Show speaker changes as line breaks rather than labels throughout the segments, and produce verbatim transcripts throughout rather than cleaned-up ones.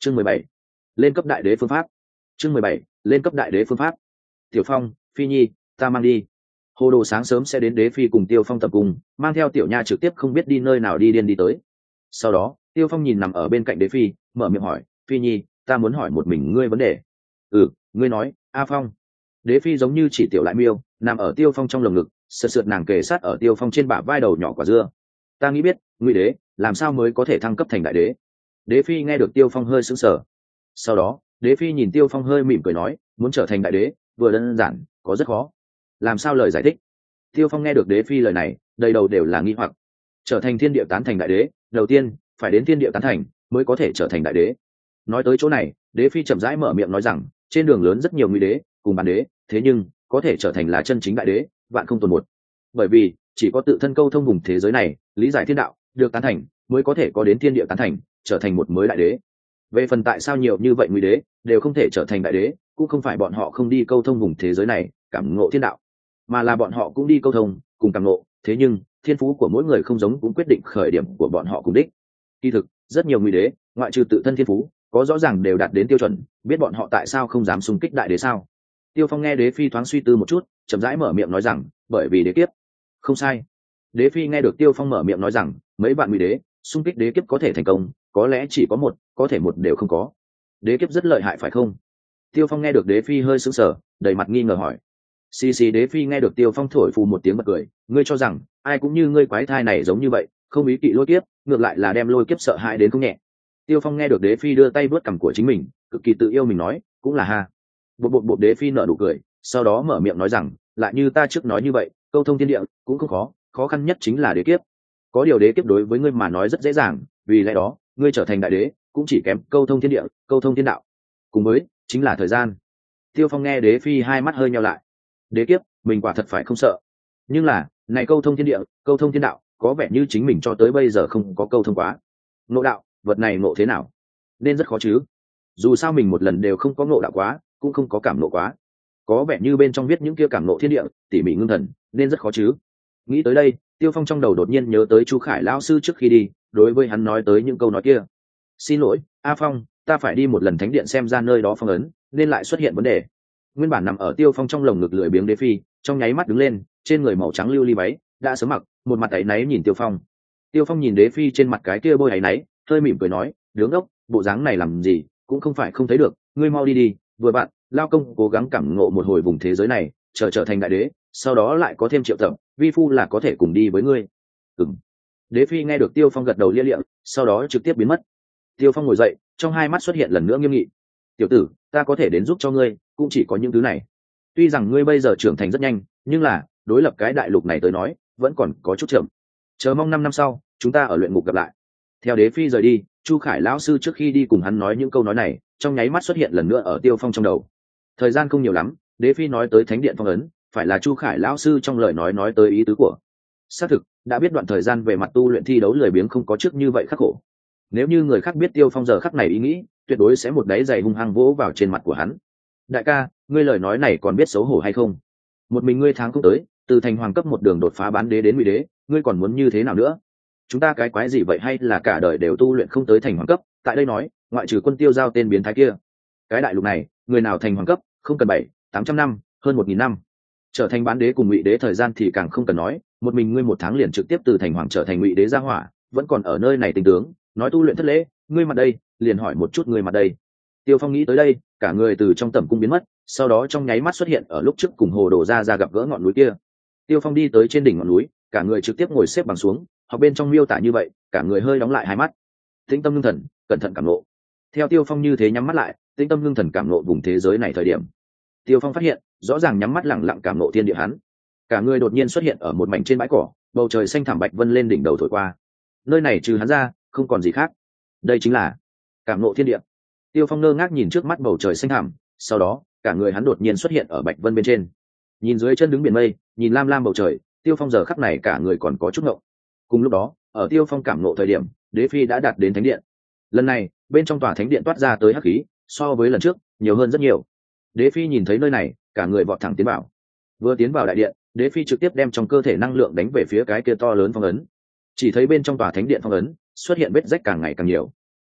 chương mười bảy lên cấp đại đế phương pháp. chương mười bảy lên cấp đại đế phương pháp. Tiểu Phong, Phi Nhi, ta mang đi. Hồ Đồ sáng sớm sẽ đến đế phi cùng Tiêu Phong tập cùng, mang theo Tiểu Nha trực tiếp không biết đi nơi nào đi điên đi tới. Sau đó Tiêu Phong nhìn nằm ở bên cạnh đế phi, mở miệng hỏi, Phi Nhi, ta muốn hỏi một mình ngươi vấn đề. Ừ, ngươi nói. A Phong. Đế phi giống như chỉ tiểu lại miêu, nằm ở Tiêu Phong trong lồng ngực, sượt sượt nàng kề sát ở Tiêu Phong trên bả vai đầu nhỏ quả dưa. Ta nghĩ biết, Ngụy đế làm sao mới có thể thăng cấp thành đại đế. Đế phi nghe được Tiêu Phong hơi sững sờ. Sau đó đế phi nhìn Tiêu Phong hơi mỉm cười nói, muốn trở thành đại đế vừa đơn giản có rất khó. Làm sao lời giải thích? Tiêu Phong nghe được đế phi lời này, đầy đầu đều là nghi hoặc. Trở thành thiên địa tán thành đại đế, đầu tiên phải đến thiên địa tán thành mới có thể trở thành đại đế. Nói tới chỗ này, đế phi chậm rãi mở miệng nói rằng, trên đường lớn rất nhiều ngụy đế cùng bản đế, thế nhưng có thể trở thành là chân chính đại đế vạn không tồn một. Bởi vì chỉ có tự thân câu thông vùng thế giới này, lý giải thiên đạo, được tán thành mới có thể có đến thiên địa tán thành, trở thành một mới đại đế. Về phần tại sao nhiều như vậy ngụy đế đều không thể trở thành đại đế, cũng không phải bọn họ không đi câu thông vùng thế giới này cảm ngộ thiên đạo, mà là bọn họ cũng đi câu thông cùng cảm ngộ, thế nhưng thiên phú của mỗi người không giống, cũng quyết định khởi điểm của bọn họ cùng đích. Kỳ thực rất nhiều ngụy đế ngoại trừ tự thân thiên phú có rõ ràng đều đạt đến tiêu chuẩn, biết bọn họ tại sao không dám xung kích đại đế sao? Tiêu Phong nghe đế phi thoáng suy tư một chút, chậm rãi mở miệng nói rằng, bởi vì đế kiếp. Không sai. Đế phi nghe được Tiêu Phong mở miệng nói rằng, mấy bạn ngụy đế xung kích đế kiếp có thể thành công, có lẽ chỉ có một, có thể một đều không có. Đế kiếp rất lợi hại phải không? Tiêu Phong nghe được đế phi hơi sững sờ, đầy mặt nghi ngờ hỏi. Xì xì đế phi nghe được Tiêu Phong thổi phù một tiếng bật cười, ngươi cho rằng ai cũng như ngươi quái thai này giống như vậy, không ý kỵ lôi kiếp, ngược lại là đem lôi kiếp sợ hãi đến không nhẹ. Tiêu Phong nghe được đế phi đưa tay vuốt cằm của chính mình, cực kỳ tự yêu mình nói, cũng là ha. Bột bột bột đế phi nở nụ cười, sau đó mở miệng nói rằng, lại như ta trước nói như vậy, câu thông thiên địa cũng không khó, khó khăn nhất chính là đế kiếp. Có điều đế kiếp đối với ngươi mà nói rất dễ dàng, vì lẽ đó ngươi trở thành đại đế cũng chỉ kém câu thông thiên địa, câu thông thiên đạo, cùng với chính là thời gian. Tiêu Phong nghe đế phi hai mắt hơi nheo lại. Đế kiếp mình quả thật phải không sợ, nhưng là này câu thông thiên địa, câu thông thiên đạo có vẻ như chính mình cho tới bây giờ không có câu thông quá. Ngộ đạo vật này ngộ thế nào nên rất khó chứ, dù sao mình một lần đều không có ngộ đạo quá, cũng không có cảm ngộ quá. Có vẻ như bên trong viết những kia cảm ngộ thiên địa tỉ mỉ ngưng thần nên rất khó chứ. Nghĩ tới đây, Tiêu Phong trong đầu đột nhiên nhớ tới Chu Khải lão sư trước khi đi đối với hắn nói tới những câu nói kia. Xin lỗi A Phong, ta phải đi một lần thánh điện xem ra nơi đó phong ấn nên lại xuất hiện vấn đề. Nguyên bản nằm ở Tiêu Phong trong lồng ngực lười biếng đế phi trong nháy mắt đứng lên, trên người màu trắng lưu ly váy đã sớm mặc, một mặt áy náy nhìn Tiêu Phong. Tiêu Phong nhìn đế phi trên mặt cái kia bôi áy náy, hơi mỉm cười nói, đứng ốc, bộ dáng này làm gì, cũng không phải không thấy được, ngươi mau đi đi, vừa bạn lao công cố gắng cảm ngộ một hồi vùng thế giới này, chờ trở thành đại đế, sau đó lại có thêm triệu tập, vi phu là có thể cùng đi với ngươi. Ừm. Đế phi nghe được Tiêu Phong gật đầu lia lịa, sau đó trực tiếp biến mất. Tiêu Phong ngồi dậy, trong hai mắt xuất hiện lần nữa nghiêm nghị. Tiểu tử, ta có thể đến giúp cho ngươi, cũng chỉ có những thứ này. Tuy rằng ngươi bây giờ trưởng thành rất nhanh, nhưng là đối lập cái đại lục này tới nói, vẫn còn có chút chậm. Chờ mong năm năm sau, chúng ta ở luyện ngục gặp lại. Theo đế phi rời đi, Chu Khải lão sư trước khi đi cùng hắn nói những câu nói này, trong nháy mắt xuất hiện lần nữa ở Tiêu Phong trong đầu. Thời gian không nhiều lắm, đế phi nói tới thánh điện phong ấn, phải là Chu Khải lão sư trong lời nói nói tới ý tứ của. Xác thực, đã biết đoạn thời gian về mặt tu luyện thi đấu lười biếng không có trước như vậy khắc khổ. Nếu như người khác biết Tiêu Phong giờ khắc này ý nghĩ, tuyệt đối sẽ một đáy giày hung hăng vỗ vào trên mặt của hắn. Đại ca, ngươi lời nói này còn biết xấu hổ hay không? Một mình ngươi tháng cũng tới, từ thành hoàng cấp một đường đột phá bán đế đến ngụy đế, ngươi còn muốn như thế nào nữa? Chúng ta cái quái gì vậy, hay là cả đời đều tu luyện không tới thành hoàng cấp? Tại đây nói, ngoại trừ Quân Tiêu Giao tên biến thái kia, cái đại lục này, người nào thành hoàng cấp, không cần bảy, tám trăm năm, hơn một nghìn năm. Trở thành bán đế cùng ngụy đế thời gian thì càng không cần nói, một mình ngươi một tháng liền trực tiếp từ thành hoàng trở thành ngụy đế ra hỏa, vẫn còn ở nơi này tình tướng, nói tu luyện thất lễ, ngươi mặt đây, liền hỏi một chút ngươi mặt đây. Tiêu Phong nghĩ tới đây, cả người từ trong tẩm cung biến mất, sau đó trong nháy mắt xuất hiện ở lúc trước cùng Hồ Đồ ra ra gặp gỡ ngọn núi kia. Tiêu Phong đi tới trên đỉnh ngọn núi, cả người trực tiếp ngồi xếp bằng xuống, học bên trong miêu tả như vậy, cả người hơi đóng lại hai mắt, tĩnh tâm ngưng thần, cẩn thận cảm ngộ. Theo Tiêu Phong như thế nhắm mắt lại, tĩnh tâm ngưng thần cảm ngộ vùng thế giới này thời điểm, Tiêu Phong phát hiện, rõ ràng nhắm mắt lặng lặng cảm ngộ thiên địa hắn, cả người đột nhiên xuất hiện ở một mảnh trên bãi cỏ, bầu trời xanh thẳm bạch vân lên đỉnh đầu thổi qua. Nơi này trừ hắn ra, không còn gì khác. Đây chính là cảm ngộ thiên địa. Tiêu Phong ngơ ngác nhìn trước mắt bầu trời xanh thẳm, sau đó, cả người hắn đột nhiên xuất hiện ở bạch vân bên trên. Nhìn dưới chân đứng biển mây, nhìn lam lam bầu trời, Tiêu Phong giờ khắc này cả người còn có chút ngộng. Cùng lúc đó, ở Tiêu Phong cảm ngộ thời điểm, đế phi đã đạt đến thánh điện. Lần này, bên trong tòa thánh điện toát ra tới hắc khí, so với lần trước, nhiều hơn rất nhiều. Đế phi nhìn thấy nơi này, cả người vọt thẳng tiến vào. Vừa tiến vào đại điện, đế phi trực tiếp đem trong cơ thể năng lượng đánh về phía cái kia to lớn phong ấn. Chỉ thấy bên trong tòa thánh điện phong ấn xuất hiện vết rách càng ngày càng nhiều.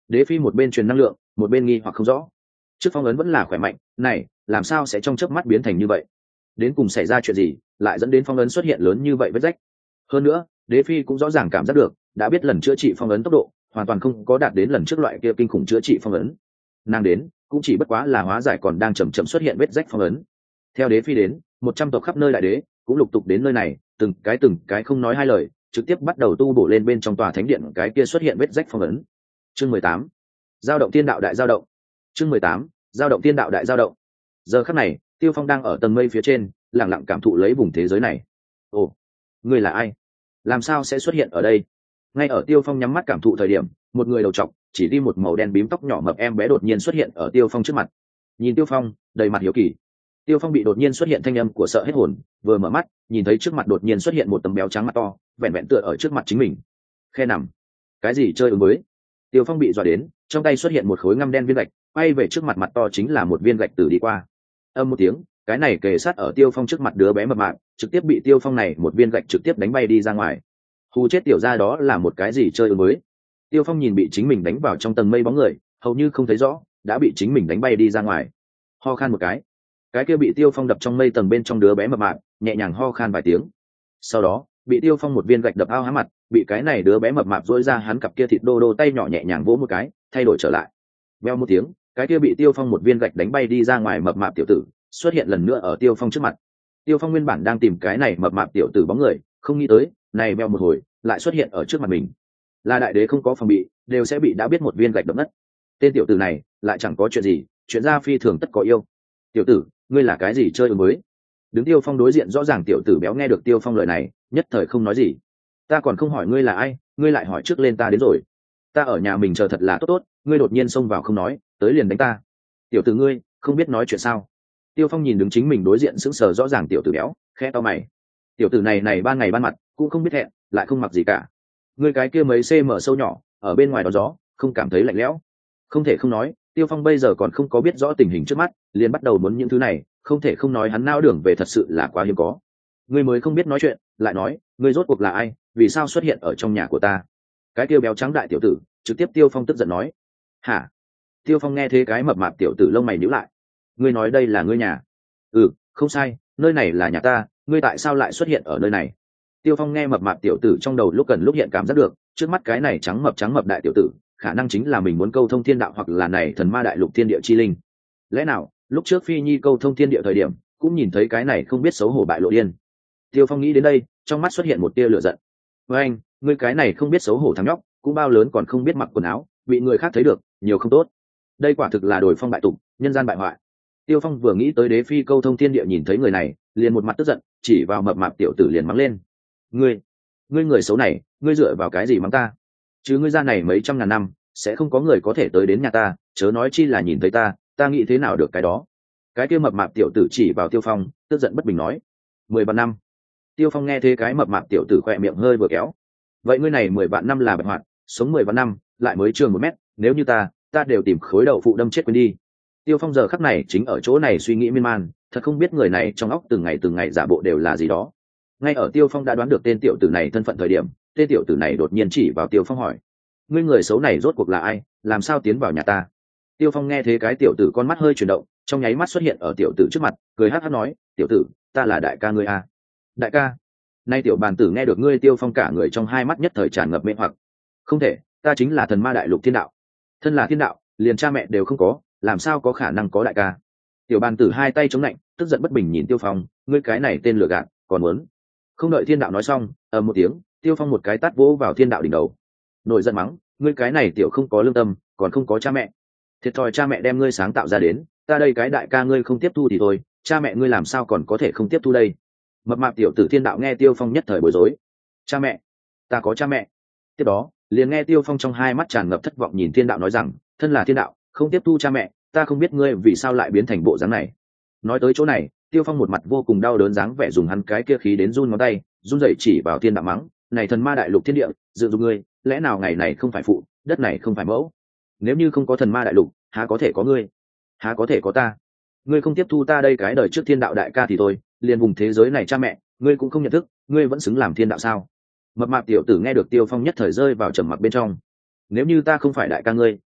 Đế phi một bên truyền năng lượng, một bên nghi hoặc không rõ. Trước phong ấn vẫn là khỏe mạnh, này làm sao sẽ trong chớp mắt biến thành như vậy? Đến cùng xảy ra chuyện gì lại dẫn đến phong ấn xuất hiện lớn như vậy vết rách? Hơn nữa, Đế phi cũng rõ ràng cảm giác được, đã biết lần chữa trị phong ấn tốc độ hoàn toàn không có đạt đến lần trước loại kia kinh khủng chữa trị phong ấn. Nàng đến cũng chỉ bất quá là hóa giải còn đang chậm chậm xuất hiện vết rách phong ấn. Theo Đế phi đến, một trăm tộc khắp nơi đại đế cũng lục tục đến nơi này, từng cái từng cái không nói hai lời, trực tiếp bắt đầu tu bổ lên bên trong tòa thánh điện cái kia xuất hiện vết rách phong ấn. Chương mười tám, giao động tiên đạo đại giao động. Chương mười tám, giao động tiên đạo đại giao động. Giờ khắc này, Tiêu Phong đang ở tầng mây phía trên, lặng lặng cảm thụ lấy vùng thế giới này. Ồ, ngươi là ai? Làm sao sẽ xuất hiện ở đây? Ngay ở Tiêu Phong nhắm mắt cảm thụ thời điểm, một người đầu trọc, chỉ đi một màu đen bím tóc nhỏ mập em bé đột nhiên xuất hiện ở Tiêu Phong trước mặt. Nhìn Tiêu Phong, đầy mặt hiếu kỳ. Tiêu Phong bị đột nhiên xuất hiện thanh âm của sợ hết hồn, vừa mở mắt, nhìn thấy trước mặt đột nhiên xuất hiện một tấm béo trắng mặt to, vẹn vẹn tựa ở trước mặt chính mình. Khe nằm. Cái gì chơi ứng mới? Tiêu Phong bị dọa đến, trong tay xuất hiện một khối ngăm đen viên gạch, quay về trước mặt mặt to chính là một viên gạch từ đi qua. Âm một tiếng, cái này kề sát ở Tiêu Phong trước mặt đứa bé mập mạp, trực tiếp bị Tiêu Phong này một viên gạch trực tiếp đánh bay đi ra ngoài. Hù chết tiểu gia đó là một cái gì chơi ứng mới? Tiêu Phong nhìn bị chính mình đánh vào trong tầng mây bóng người, hầu như không thấy rõ, đã bị chính mình đánh bay đi ra ngoài. Ho khan một cái, cái kia bị Tiêu Phong đập trong mây tầng bên trong đứa bé mập mạp nhẹ nhàng ho khan vài tiếng, sau đó bị Tiêu Phong một viên gạch đập ao há mặt, bị cái này đứa bé mập mạp dỗi ra hắn cặp kia thịt đô đô tay nhỏ nhẹ nhàng vỗ một cái, thay đổi trở lại. Veo một tiếng, cái kia bị Tiêu Phong một viên gạch đánh bay đi ra ngoài mập mạp tiểu tử xuất hiện lần nữa ở Tiêu Phong trước mặt. Tiêu Phong nguyên bản đang tìm cái này mập mạp tiểu tử bóng người, không nghĩ tới này veo một hồi lại xuất hiện ở trước mặt mình. Là đại đế không có phòng bị, đều sẽ bị đã biết một viên gạch đập mất. Tên tiểu tử này lại chẳng có chuyện gì, chuyện ra phi thường tất có yêu. Tiểu tử, ngươi là cái gì chơi mới? Đứng Tiêu Phong đối diện rõ ràng tiểu tử béo nghe được Tiêu Phong lời này, nhất thời không nói gì. Ta còn không hỏi ngươi là ai, ngươi lại hỏi trước lên ta đến rồi. Ta ở nhà mình chờ thật là tốt tốt, ngươi đột nhiên xông vào không nói, tới liền đánh ta. Tiểu tử ngươi, không biết nói chuyện sao? Tiêu Phong nhìn đứng chính mình đối diện sững sờ rõ ràng tiểu tử béo, khẽ to mày. Tiểu tử này này ban ngày ban mặt, cũng không biết hẹn, lại không mặc gì cả. Ngươi cái kia mấy cm sâu nhỏ, ở bên ngoài đó gió, không cảm thấy lạnh lẽo? Không thể không nói, Tiêu Phong bây giờ còn không có biết rõ tình hình trước mắt, liền bắt đầu muốn những thứ này, không thể không nói hắn nao đường về thật sự là quá hiếm có. Ngươi mới không biết nói chuyện, lại nói, ngươi rốt cuộc là ai, vì sao xuất hiện ở trong nhà của ta? Cái tiêu béo trắng đại tiểu tử, trực tiếp Tiêu Phong tức giận nói. Hả? Tiêu Phong nghe thế cái mập mạp tiểu tử lông mày nhíu lại. Ngươi nói đây là ngươi nhà? Ừ, không sai, nơi này là nhà ta, ngươi tại sao lại xuất hiện ở nơi này? Tiêu Phong nghe mập mạp tiểu tử trong đầu lúc gần lúc hiện cảm giác được, trước mắt cái này trắng mập trắng mập đại tiểu tử, khả năng chính là mình muốn câu thông thiên đạo hoặc là này thần ma đại lục thiên địa chi linh. Lẽ nào lúc trước Phi Nhi câu thông thiên địa thời điểm cũng nhìn thấy cái này không biết xấu hổ bại lộ điên? Tiêu Phong nghĩ đến đây, trong mắt xuất hiện một tia lửa giận. Với anh, ngươi cái này không biết xấu hổ thằng nhóc, cũng bao lớn còn không biết mặc quần áo, bị người khác thấy được, nhiều không tốt. Đây quả thực là đổi phong bại tục, nhân gian bại hoại. Tiêu Phong vừa nghĩ tới Đế Phi câu thông thiên địa nhìn thấy người này, liền một mặt tức giận, chỉ vào mập mạp tiểu tử liền mắng lên. Ngươi, ngươi người xấu này, ngươi dựa vào cái gì mắng ta? Chứ ngươi ra này mấy trăm ngàn năm, sẽ không có người có thể tới đến nhà ta, chớ nói chi là nhìn thấy ta, ta nghĩ thế nào được cái đó? Cái kia mập mạp tiểu tử chỉ vào Tiêu Phong, tức giận bất bình nói. Mười vạn năm. Tiêu Phong nghe thế cái mập mạp tiểu tử khoe miệng hơi vừa kéo. Vậy ngươi này mười vạn năm là bạch hoạt, sống mười vạn năm, lại mới trường một mét, nếu như ta, ta đều tìm khối đầu phụ đâm chết quên đi. Tiêu Phong giờ khắc này chính ở chỗ này suy nghĩ miên man, thật không biết người này trong óc từng ngày từng ngày giả bộ đều là gì đó. Ngay ở Tiêu Phong đã đoán được tên tiểu tử này thân phận thời điểm, tên tiểu tử này đột nhiên chỉ vào Tiêu Phong hỏi. Ngươi người xấu này rốt cuộc là ai, làm sao tiến vào nhà ta? Tiêu Phong nghe thế cái tiểu tử con mắt hơi chuyển động, trong nháy mắt xuất hiện ở tiểu tử trước mặt, cười hắc hắc nói, tiểu tử, ta là đại ca ngươi à? Đại ca? Nay tiểu bàn tử nghe được ngươi Tiêu Phong cả người trong hai mắt nhất thời tràn ngập mê hoặc. Không thể, ta chính là thần ma đại lục thiên đạo. Thân là thiên đạo, liền cha mẹ đều không có, làm sao có khả năng có đại ca? Tiểu bàn tử hai tay chống lạnh, tức giận bất bình nhìn Tiêu Phong, ngươi cái này tên lừa gạt, còn muốn? Không đợi thiên đạo nói xong, ầm một tiếng, Tiêu Phong một cái tát vỗ vào thiên đạo đỉnh đầu. Nổi giận mắng, ngươi cái này tiểu không có lương tâm, còn không có cha mẹ. Thiệt thòi cha mẹ đem ngươi sáng tạo ra đến, ta đây cái đại ca ngươi không tiếp thu thì thôi, cha mẹ ngươi làm sao còn có thể không tiếp thu đây? Mập mạp tiểu tử thiên đạo nghe Tiêu Phong nhất thời bối rối. Cha mẹ? Ta có cha mẹ. Tiếp đó, liền nghe Tiêu Phong trong hai mắt tràn ngập thất vọng nhìn thiên đạo nói rằng, thân là thiên đạo, không tiếp thu cha mẹ, ta không biết ngươi vì sao lại biến thành bộ dáng này. Nói tới chỗ này, Tiêu Phong một mặt vô cùng đau đớn dáng vẻ dùng hắn cái kia khí đến run ngón tay, run rẩy chỉ vào thiên đạo mắng, này thần ma đại lục thiên địa, dự dụng ngươi, lẽ nào ngày này không phải phụ, đất này không phải mẫu? Nếu như không có thần ma đại lục, há có thể có ngươi, há có thể có ta? Ngươi không tiếp thu ta đây cái đời trước thiên đạo đại ca thì thôi, liền vùng thế giới này cha mẹ, ngươi cũng không nhận thức, ngươi vẫn xứng làm thiên đạo sao? Mập mạp tiểu tử nghe được Tiêu Phong nhất thời rơi vào trầm mặc bên trong. Nếu như ta không phải đại ca ngươi,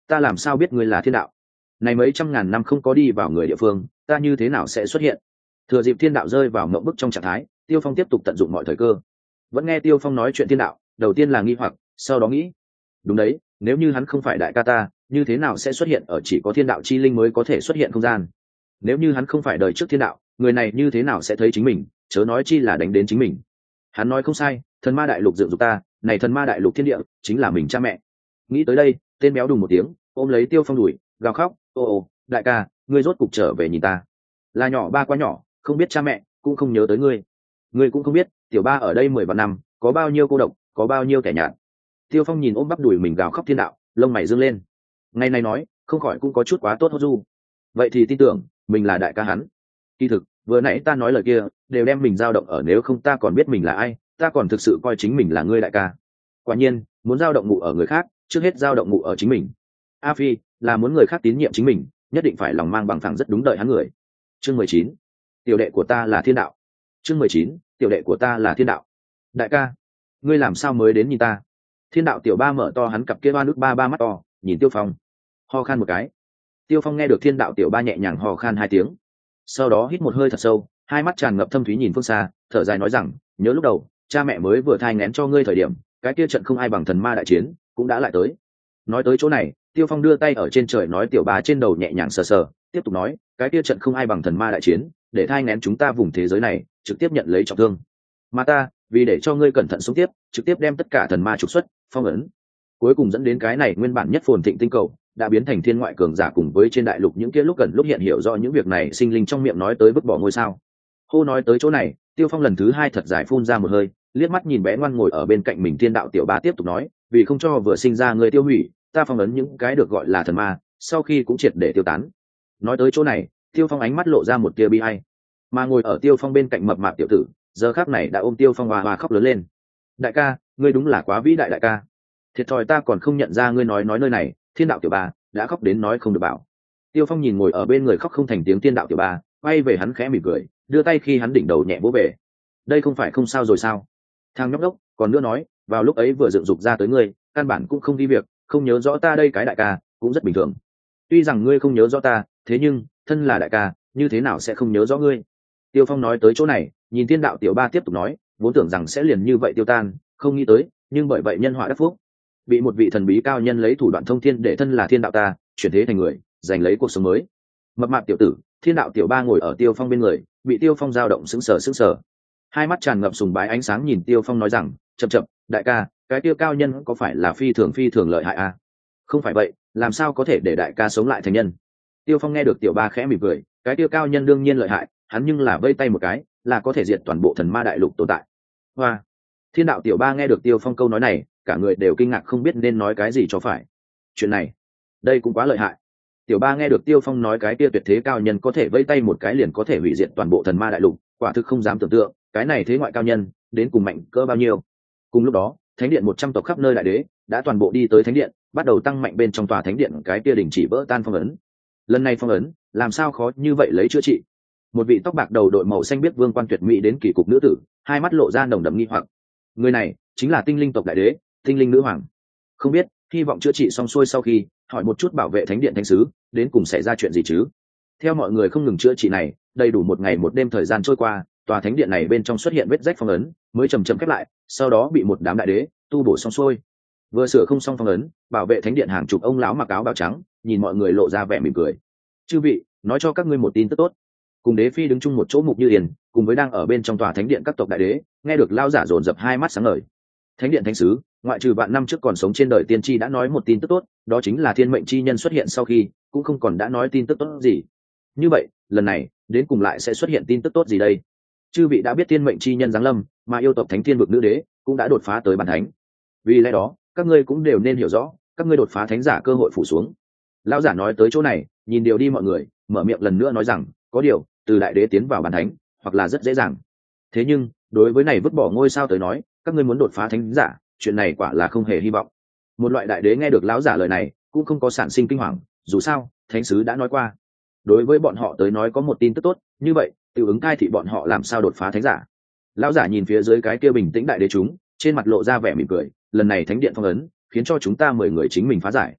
ta làm sao biết ngươi là thiên đạo? Này mấy trăm ngàn năm không có đi vào người địa phương, ta như thế nào sẽ xuất hiện? Thừa dịp thiên đạo rơi vào mộng bức trong trạng thái, Tiêu Phong tiếp tục tận dụng mọi thời cơ. Vẫn nghe Tiêu Phong nói chuyện thiên đạo, đầu tiên là nghi hoặc, sau đó nghĩ, đúng đấy, nếu như hắn không phải đại ca ta, như thế nào sẽ xuất hiện ở chỉ có thiên đạo chi linh mới có thể xuất hiện không gian? Nếu như hắn không phải đời trước thiên đạo, người này như thế nào sẽ thấy chính mình, chớ nói chi là đánh đến chính mình. Hắn nói không sai, thần ma đại lục dựng dục ta, này thần ma đại lục thiên địa chính là mình cha mẹ. Nghĩ tới đây, tên béo đùng một tiếng, ôm lấy Tiêu Phong đùi, gào khóc, ô ô, đại ca, ngươi rốt cục trở về nhìn ta. Là nhỏ ba quá nhỏ, không biết cha mẹ, cũng không nhớ tới ngươi. Ngươi cũng không biết, tiểu ba ở đây mười vạn năm, có bao nhiêu cô độc, có bao nhiêu kẻ nhạt. Tiêu Phong nhìn ôm bắp đùi mình gào khóc thiên đạo, lông mày dương lên. Ngày này nói, không khỏi cũng có chút quá tốt hốt du. Vậy thì tin tưởng, mình là đại ca hắn. Kỳ thực, vừa nãy ta nói lời kia, đều đem mình dao động ở nếu không ta còn biết mình là ai, ta còn thực sự coi chính mình là ngươi đại ca. Quả nhiên, muốn dao động ngụ ở người khác, trước hết dao động ngụ ở chính mình. A Phi, là muốn người khác tín nhiệm chính mình, nhất định phải lòng mang bằng phẳng rất đúng đợi hắn người. Chương mười chín, tiểu đệ của ta là thiên đạo. Chương mười chín, tiểu đệ của ta là thiên đạo. Đại ca, ngươi làm sao mới đến nhìn ta? Thiên đạo tiểu ba mở to hắn cặp kia ba nước ba ba mắt to, nhìn Tiêu Phong, ho khan một cái. Tiêu Phong nghe được thiên đạo tiểu ba nhẹ nhàng ho khan hai tiếng, sau đó hít một hơi thật sâu, hai mắt tràn ngập thâm thúy nhìn phương xa, thở dài nói rằng, nhớ lúc đầu cha mẹ mới vừa thai nghén cho ngươi thời điểm, cái kia trận không ai bằng thần ma đại chiến cũng đã lại tới. Nói tới chỗ này, Tiêu Phong đưa tay ở trên trời nói tiểu ba trên đầu nhẹ nhàng sờ sờ, tiếp tục nói, cái kia trận không ai bằng thần ma đại chiến, để thai nghén chúng ta vùng thế giới này trực tiếp nhận lấy trọng thương, mà ta vì để cho ngươi cẩn thận sống tiếp, trực tiếp đem tất cả thần ma trục xuất, phong ấn, cuối cùng dẫn đến cái này nguyên bản nhất phồn thịnh tinh cầu đã biến thành thiên ngoại cường giả, cùng với trên đại lục những kia lúc gần lúc hiện hiểu rõ những việc này sinh linh trong miệng nói tới vứt bỏ ngôi sao. Hô nói tới chỗ này, Tiêu Phong lần thứ hai thật dài phun ra một hơi, liếc mắt nhìn bé ngoan ngồi ở bên cạnh mình thiên đạo tiểu ba tiếp tục nói, vì không cho vừa sinh ra người tiêu hủy, ta phong ấn những cái được gọi là thần ma, sau khi cũng triệt để tiêu tán. Nói tới chỗ này, Tiêu Phong ánh mắt lộ ra một tia bi ai, mà ngồi ở Tiêu Phong bên cạnh mập mạp tiểu tử giờ khắc này đã ôm Tiêu Phong hòa hòa khóc lớn lên. Đại ca, ngươi đúng là quá vĩ đại đại ca, thiệt thòi ta còn không nhận ra ngươi nói nói nơi này. Thiên đạo tiểu ba đã khóc đến nói không được bảo. Tiêu Phong nhìn ngồi ở bên người khóc không thành tiếng thiên đạo tiểu ba, quay về hắn khẽ mỉm cười, đưa tay khi hắn đỉnh đầu nhẹ vỗ về. Đây không phải không sao rồi sao? Thằng nhóc đốc, còn nữa nói, vào lúc ấy vừa dựng dục ra tới ngươi, căn bản cũng không đi việc, không nhớ rõ ta đây cái đại ca, cũng rất bình thường. Tuy rằng ngươi không nhớ rõ ta, thế nhưng thân là đại ca, như thế nào sẽ không nhớ rõ ngươi? Tiêu Phong nói tới chỗ này, nhìn thiên đạo tiểu ba tiếp tục nói, vốn tưởng rằng sẽ liền như vậy tiêu tan, không nghĩ tới, nhưng bởi vậy nhân họa đắc phúc, bị một vị thần bí cao nhân lấy thủ đoạn thông thiên để thân là thiên đạo ta chuyển thế thành người, giành lấy cuộc sống mới. Mập mạp tiểu tử thiên đạo tiểu ba ngồi ở Tiêu Phong bên người, bị Tiêu Phong dao động sững sờ sững sờ, hai mắt tràn ngập sùng bái ánh sáng nhìn Tiêu Phong nói rằng, chậm chậm, đại ca, cái tiêu cao nhân có phải là phi thường phi thường lợi hại à? Không phải vậy, làm sao có thể để đại ca sống lại thành nhân? Tiêu Phong nghe được tiểu ba khẽ mỉm cười, cái tiêu cao nhân đương nhiên lợi hại, hắn nhưng là vây tay một cái là có thể diệt toàn bộ thần ma đại lục tồn tại. Hoa! Thiên đạo tiểu ba nghe được Tiêu Phong câu nói này, cả người đều kinh ngạc không biết nên nói cái gì cho phải. Chuyện này, đây cũng quá lợi hại. Tiểu ba nghe được Tiêu Phong nói cái kia tuyệt thế cao nhân có thể vây tay một cái liền có thể hủy diệt toàn bộ thần ma đại lục, quả thực không dám tưởng tượng, cái này thế ngoại cao nhân đến cùng mạnh cỡ bao nhiêu. Cùng lúc đó, thánh điện một trăm tộc khắp nơi đại đế đã toàn bộ đi tới thánh điện, bắt đầu tăng mạnh bên trong tòa thánh điện cái kia đình chỉ vỡ tan phong ấn. Lần này phong ấn, làm sao khó như vậy lấy chữa trị? Một vị tóc bạc đầu đội màu xanh biết vương quan tuyệt mỹ đến kỳ cục nữ tử, hai mắt lộ ra nồng đậm nghi hoặc. Người này chính là tinh linh tộc đại đế, tinh linh nữ hoàng. Không biết, hy vọng chữa trị xong xuôi sau khi hỏi một chút bảo vệ thánh điện thánh sứ đến cùng xảy ra chuyện gì chứ. Theo mọi người không ngừng chữa trị này, đầy đủ một ngày một đêm thời gian trôi qua, tòa thánh điện này bên trong xuất hiện vết rách phong ấn mới chầm chậm khép lại, sau đó bị một đám đại đế tu bổ xong xuôi. Vừa sửa không xong phong ấn, bảo vệ thánh điện hàng chục ông lão mặc áo bào trắng nhìn mọi người lộ ra vẻ mỉm cười. Chư vị, nói cho các ngươi một tin tức tốt. Cùng đế phi đứng chung một chỗ Mục Như Yên cùng với đang ở bên trong tòa thánh điện các tộc đại đế nghe được lao giả dồn dập hai mắt sáng ngời. Thánh điện thánh sứ ngoại trừ vạn năm trước còn sống trên đời tiên tri đã nói một tin tức tốt, đó chính là thiên mệnh chi nhân xuất hiện sau khi cũng không còn đã nói tin tức tốt gì. Như vậy lần này đến cùng lại sẽ xuất hiện tin tức tốt gì đây? Chư vị đã biết thiên mệnh chi nhân giáng lâm, mà yêu tộc thánh thiên vực nữ đế cũng đã đột phá tới bản thánh. Vì lẽ đó các ngươi cũng đều nên hiểu rõ, các ngươi đột phá thánh giả cơ hội phủ xuống. Lão giả nói tới chỗ này, nhìn điều đi mọi người, mở miệng lần nữa nói rằng, có điều từ đại đế tiến vào bản thánh hoặc là rất dễ dàng, thế nhưng đối với này vứt bỏ ngôi sao tới nói, các ngươi muốn đột phá thánh giả, chuyện này quả là không hề hy vọng. Một loại đại đế nghe được lão giả lời này cũng không có sản sinh kinh hoàng, dù sao thánh sứ đã nói qua, đối với bọn họ tới nói có một tin tức tốt, như vậy tự ứng cai thị bọn họ làm sao đột phá thánh giả. Lão giả nhìn phía dưới cái kia bình tĩnh đại đế chúng, trên mặt lộ ra vẻ mỉm cười, lần này thánh điện phong ấn khiến cho chúng ta mười người chính mình phá giải.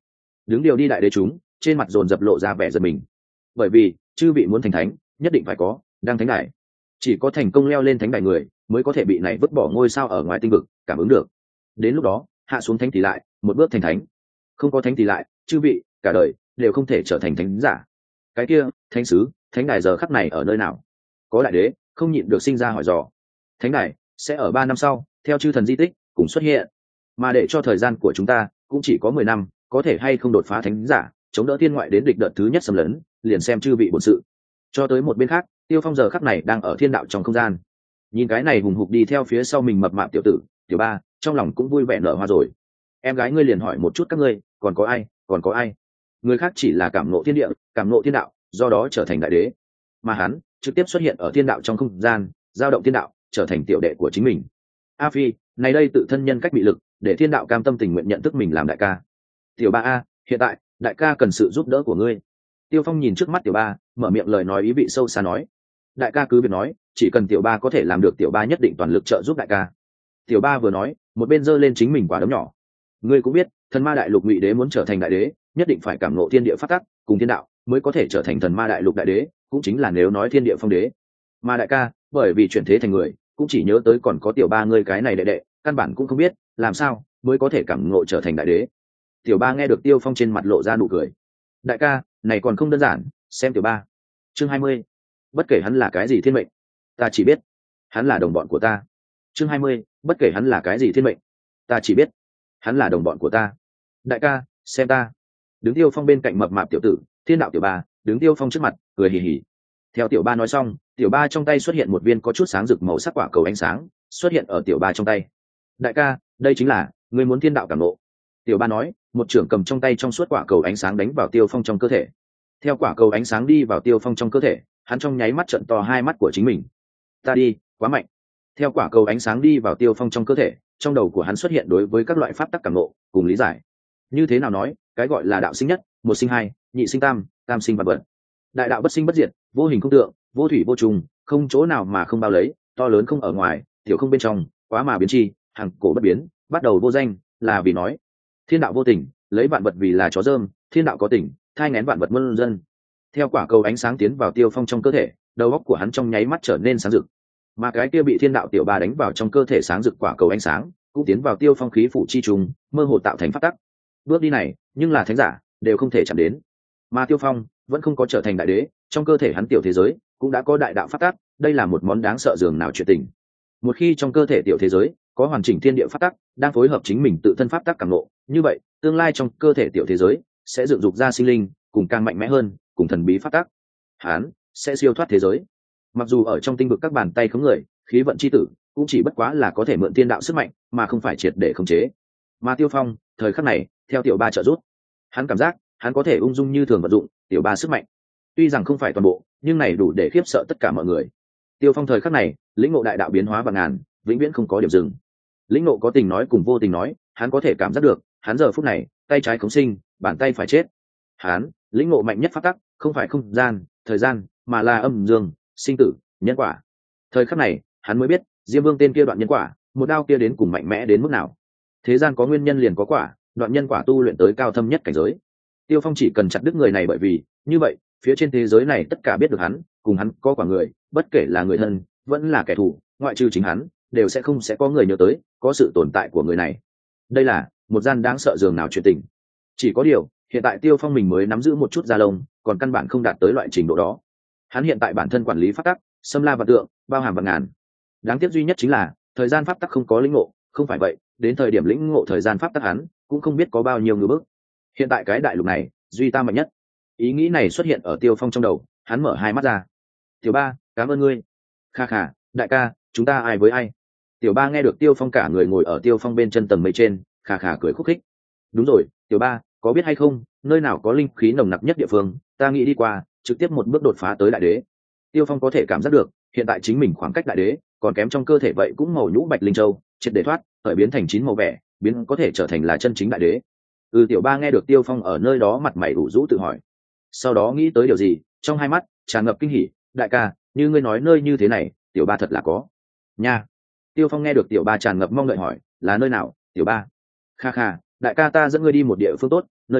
đứng điều đi đại đế chúng trên mặt dồn dập lộ ra vẻ giật mình, bởi vì chư vị muốn thành thánh nhất định phải có đang thánh đài, chỉ có thành công leo lên thánh đài người mới có thể bị này vứt bỏ ngôi sao ở ngoài tinh vực cảm ứng được, đến lúc đó hạ xuống thánh thì lại một bước thành thánh, không có thánh thì lại chư vị cả đời đều không thể trở thành thánh giả. Cái kia thánh sứ thánh đài giờ khắc này ở nơi nào? Có đại đế không nhịn được sinh ra hỏi dò. Thánh đài sẽ ở ba năm sau theo chư thần di tích cùng xuất hiện, mà để cho thời gian của chúng ta cũng chỉ có mười năm, có thể hay không đột phá thánh giả chống đỡ thiên ngoại đến địch đợt thứ nhất xâm lấn, liền xem chư vị bổn sự. Cho tới một bên khác, Tiêu Phong giờ khắc này đang ở thiên đạo trong không gian, nhìn cái này hùng hục đi theo phía sau mình mập mạp tiểu tử tiểu ba, trong lòng cũng vui vẻ nở hoa rồi. Em gái ngươi liền hỏi một chút các ngươi còn có ai, còn có ai? Người khác chỉ là cảm ngộ thiên địa, cảm ngộ thiên đạo, do đó trở thành đại đế, mà hắn trực tiếp xuất hiện ở thiên đạo trong không gian, giao động thiên đạo, trở thành tiểu đệ của chính mình. A Phi, này đây tự thân nhân cách bị lực, để thiên đạo cam tâm tình nguyện nhận thức mình làm đại ca. Tiểu ba a, hiện tại đại ca cần sự giúp đỡ của ngươi. Tiêu Phong nhìn trước mắt tiểu ba, mở miệng lời nói ý vị sâu xa nói. Đại ca cứ việc nói, chỉ cần tiểu ba có thể làm được tiểu ba nhất định toàn lực trợ giúp đại ca. Tiểu ba vừa nói, một bên giơ lên chính mình quả đấm nhỏ. Ngươi cũng biết, thần ma đại lục ngụy đế muốn trở thành đại đế, nhất định phải cảm ngộ thiên địa pháp tắc cùng thiên đạo mới có thể trở thành thần ma đại lục đại đế, cũng chính là nếu nói thiên địa phong đế. Mà đại ca bởi vì chuyển thế thành người, cũng chỉ nhớ tới còn có tiểu ba ngươi cái này đệ đệ, căn bản cũng không biết làm sao mới có thể cảm ngộ trở thành đại đế. Tiểu ba nghe được Tiêu Phong trên mặt lộ ra nụ cười. Đại ca này còn không đơn giản, xem tiểu ba. Chương hai mươi, bất kể hắn là cái gì thiên mệnh, ta chỉ biết hắn là đồng bọn của ta. Chương hai mươi, bất kể hắn là cái gì thiên mệnh, ta chỉ biết hắn là đồng bọn của ta. Đại ca xem ta. Đứng Tiêu Phong bên cạnh mập mạp tiểu tử thiên đạo tiểu ba đứng Tiêu Phong trước mặt cười hì hì. Theo tiểu ba nói xong, tiểu ba trong tay xuất hiện một viên có chút sáng rực màu sắc quả cầu ánh sáng xuất hiện ở tiểu ba trong tay. Đại ca đây chính là người muốn thiên đạo cảm ngộ. Tiểu ba nói, một trưởng cầm trong tay trong suốt quả cầu ánh sáng đánh vào Tiêu Phong trong cơ thể. Theo quả cầu ánh sáng đi vào Tiêu Phong trong cơ thể, hắn trong nháy mắt trợn to hai mắt của chính mình. Ta đi quá mạnh. Theo quả cầu ánh sáng đi vào Tiêu Phong trong cơ thể, trong đầu của hắn xuất hiện đối với các loại pháp tắc cảm ngộ cùng lý giải. Như thế nào nói, cái gọi là đạo sinh nhất, một sinh hai, nhị sinh tam, tam sinh vạn vật. Đại đạo bất sinh bất diệt, vô hình không tượng, vô thủy vô trùng, không chỗ nào mà không bao lấy, to lớn không ở ngoài, tiểu không bên trong, quá mà biến chi, hằng cổ bất biến, bắt đầu vô danh, là vì nói thiên đạo vô tình, lấy vạn vật vì là chó dơm, thiên đạo có tình, thai nghén vạn vật muôn dân. Theo quả cầu ánh sáng tiến vào Tiêu Phong trong cơ thể, đầu óc của hắn trong nháy mắt trở nên sáng rực, mà cái kia bị thiên đạo tiểu ba đánh vào trong cơ thể sáng rực quả cầu ánh sáng cũng tiến vào Tiêu Phong khí phủ chi trùng, mơ hồ tạo thành pháp tắc. Bước đi này, nhưng là thánh giả đều không thể chạm đến, mà Tiêu Phong vẫn không có trở thành đại đế, trong cơ thể hắn tiểu thế giới cũng đã có đại đạo pháp tắc, đây là một món đáng sợ dường nào chuyện tình. Một khi trong cơ thể tiểu thế giới có hoàn chỉnh thiên địa pháp tắc đang phối hợp chính mình tự thân pháp tắc cảm ngộ, như vậy tương lai trong cơ thể tiểu thế giới sẽ dựng dục ra sinh linh cùng càng mạnh mẽ hơn, cùng thần bí pháp tắc, hắn sẽ siêu thoát thế giới. Mặc dù ở trong tinh vực các bàn tay khống người, khí vận chi tử cũng chỉ bất quá là có thể mượn thiên đạo sức mạnh mà không phải triệt để khống chế. Mà Tiêu Phong thời khắc này theo tiểu ba trợ giúp, hắn cảm giác hắn có thể ung dung như thường vận dụng tiểu ba sức mạnh, tuy rằng không phải toàn bộ, nhưng này đủ để khiếp sợ tất cả mọi người. Tiêu Phong thời khắc này lĩnh ngộ đại đạo biến hóa vạn ngàn, vĩnh viễn không có điểm dừng. Lĩnh ngộ có tình nói cùng vô tình nói, hắn có thể cảm giác được, hắn giờ phút này tay trái khống sinh, bàn tay phải chết. Hắn lĩnh ngộ mạnh nhất pháp tắc, không phải không gian, thời gian, mà là âm dương, sinh tử, nhân quả. Thời khắc này, hắn mới biết, Diêm Vương tên kia đoạn nhân quả, một đao kia đến cùng mạnh mẽ đến mức nào. Thế gian có nguyên nhân liền có quả, đoạn nhân quả tu luyện tới cao thâm nhất cảnh giới. Tiêu Phong chỉ cần chặt đứt người này, bởi vì như vậy phía trên thế giới này tất cả biết được hắn cùng hắn có quả người, bất kể là người thân vẫn là kẻ thù, ngoại trừ chính hắn, đều sẽ không sẽ có người nhớ tới có sự tồn tại của người này. Đây là một gian đáng sợ dường nào chuyện tình. Chỉ có điều hiện tại Tiêu Phong mình mới nắm giữ một chút da lông, còn căn bản không đạt tới loại trình độ đó. Hắn hiện tại bản thân quản lý pháp tắc xâm la vạn tượng, bao hàm vạn ngàn. Đáng tiếc duy nhất chính là thời gian pháp tắc không có lĩnh ngộ, không phải vậy đến thời điểm lĩnh ngộ thời gian pháp tắc hắn cũng không biết có bao nhiêu ngư bước. Hiện tại cái đại lục này duy ta mạnh nhất, ý nghĩ này xuất hiện ở Tiêu Phong trong đầu, hắn mở hai mắt ra. Tiểu ba cảm ơn ngươi. Kha kha, đại ca chúng ta ai với ai? Tiểu ba nghe được Tiêu Phong cả người ngồi ở Tiêu Phong bên chân tầng mây trên, kha kha cười khúc khích. Đúng rồi tiểu ba, có biết hay không nơi nào có linh khí nồng nặc nhất địa phương, ta nghĩ đi qua trực tiếp một bước đột phá tới đại đế. Tiêu Phong có thể cảm giác được hiện tại chính mình khoảng cách đại đế còn kém trong cơ thể, vậy cũng màu nhũ bạch linh châu triệt để thoát khởi biến thành chín màu vẻ, biến có thể trở thành là chân chính đại đế. Ừ, tiểu ba nghe được Tiêu Phong ở nơi đó mặt mày ủ rũ tự hỏi, sau đó nghĩ tới điều gì, trong hai mắt tràn ngập kinh hỉ. Đại ca, như ngươi nói nơi như thế này, tiểu ba thật là có nha. Tiêu Phong nghe được tiểu ba tràn ngập mong đợi hỏi, là nơi nào tiểu ba? Kha kha, đại ca ta dẫn ngươi đi một địa phương tốt, nơi đó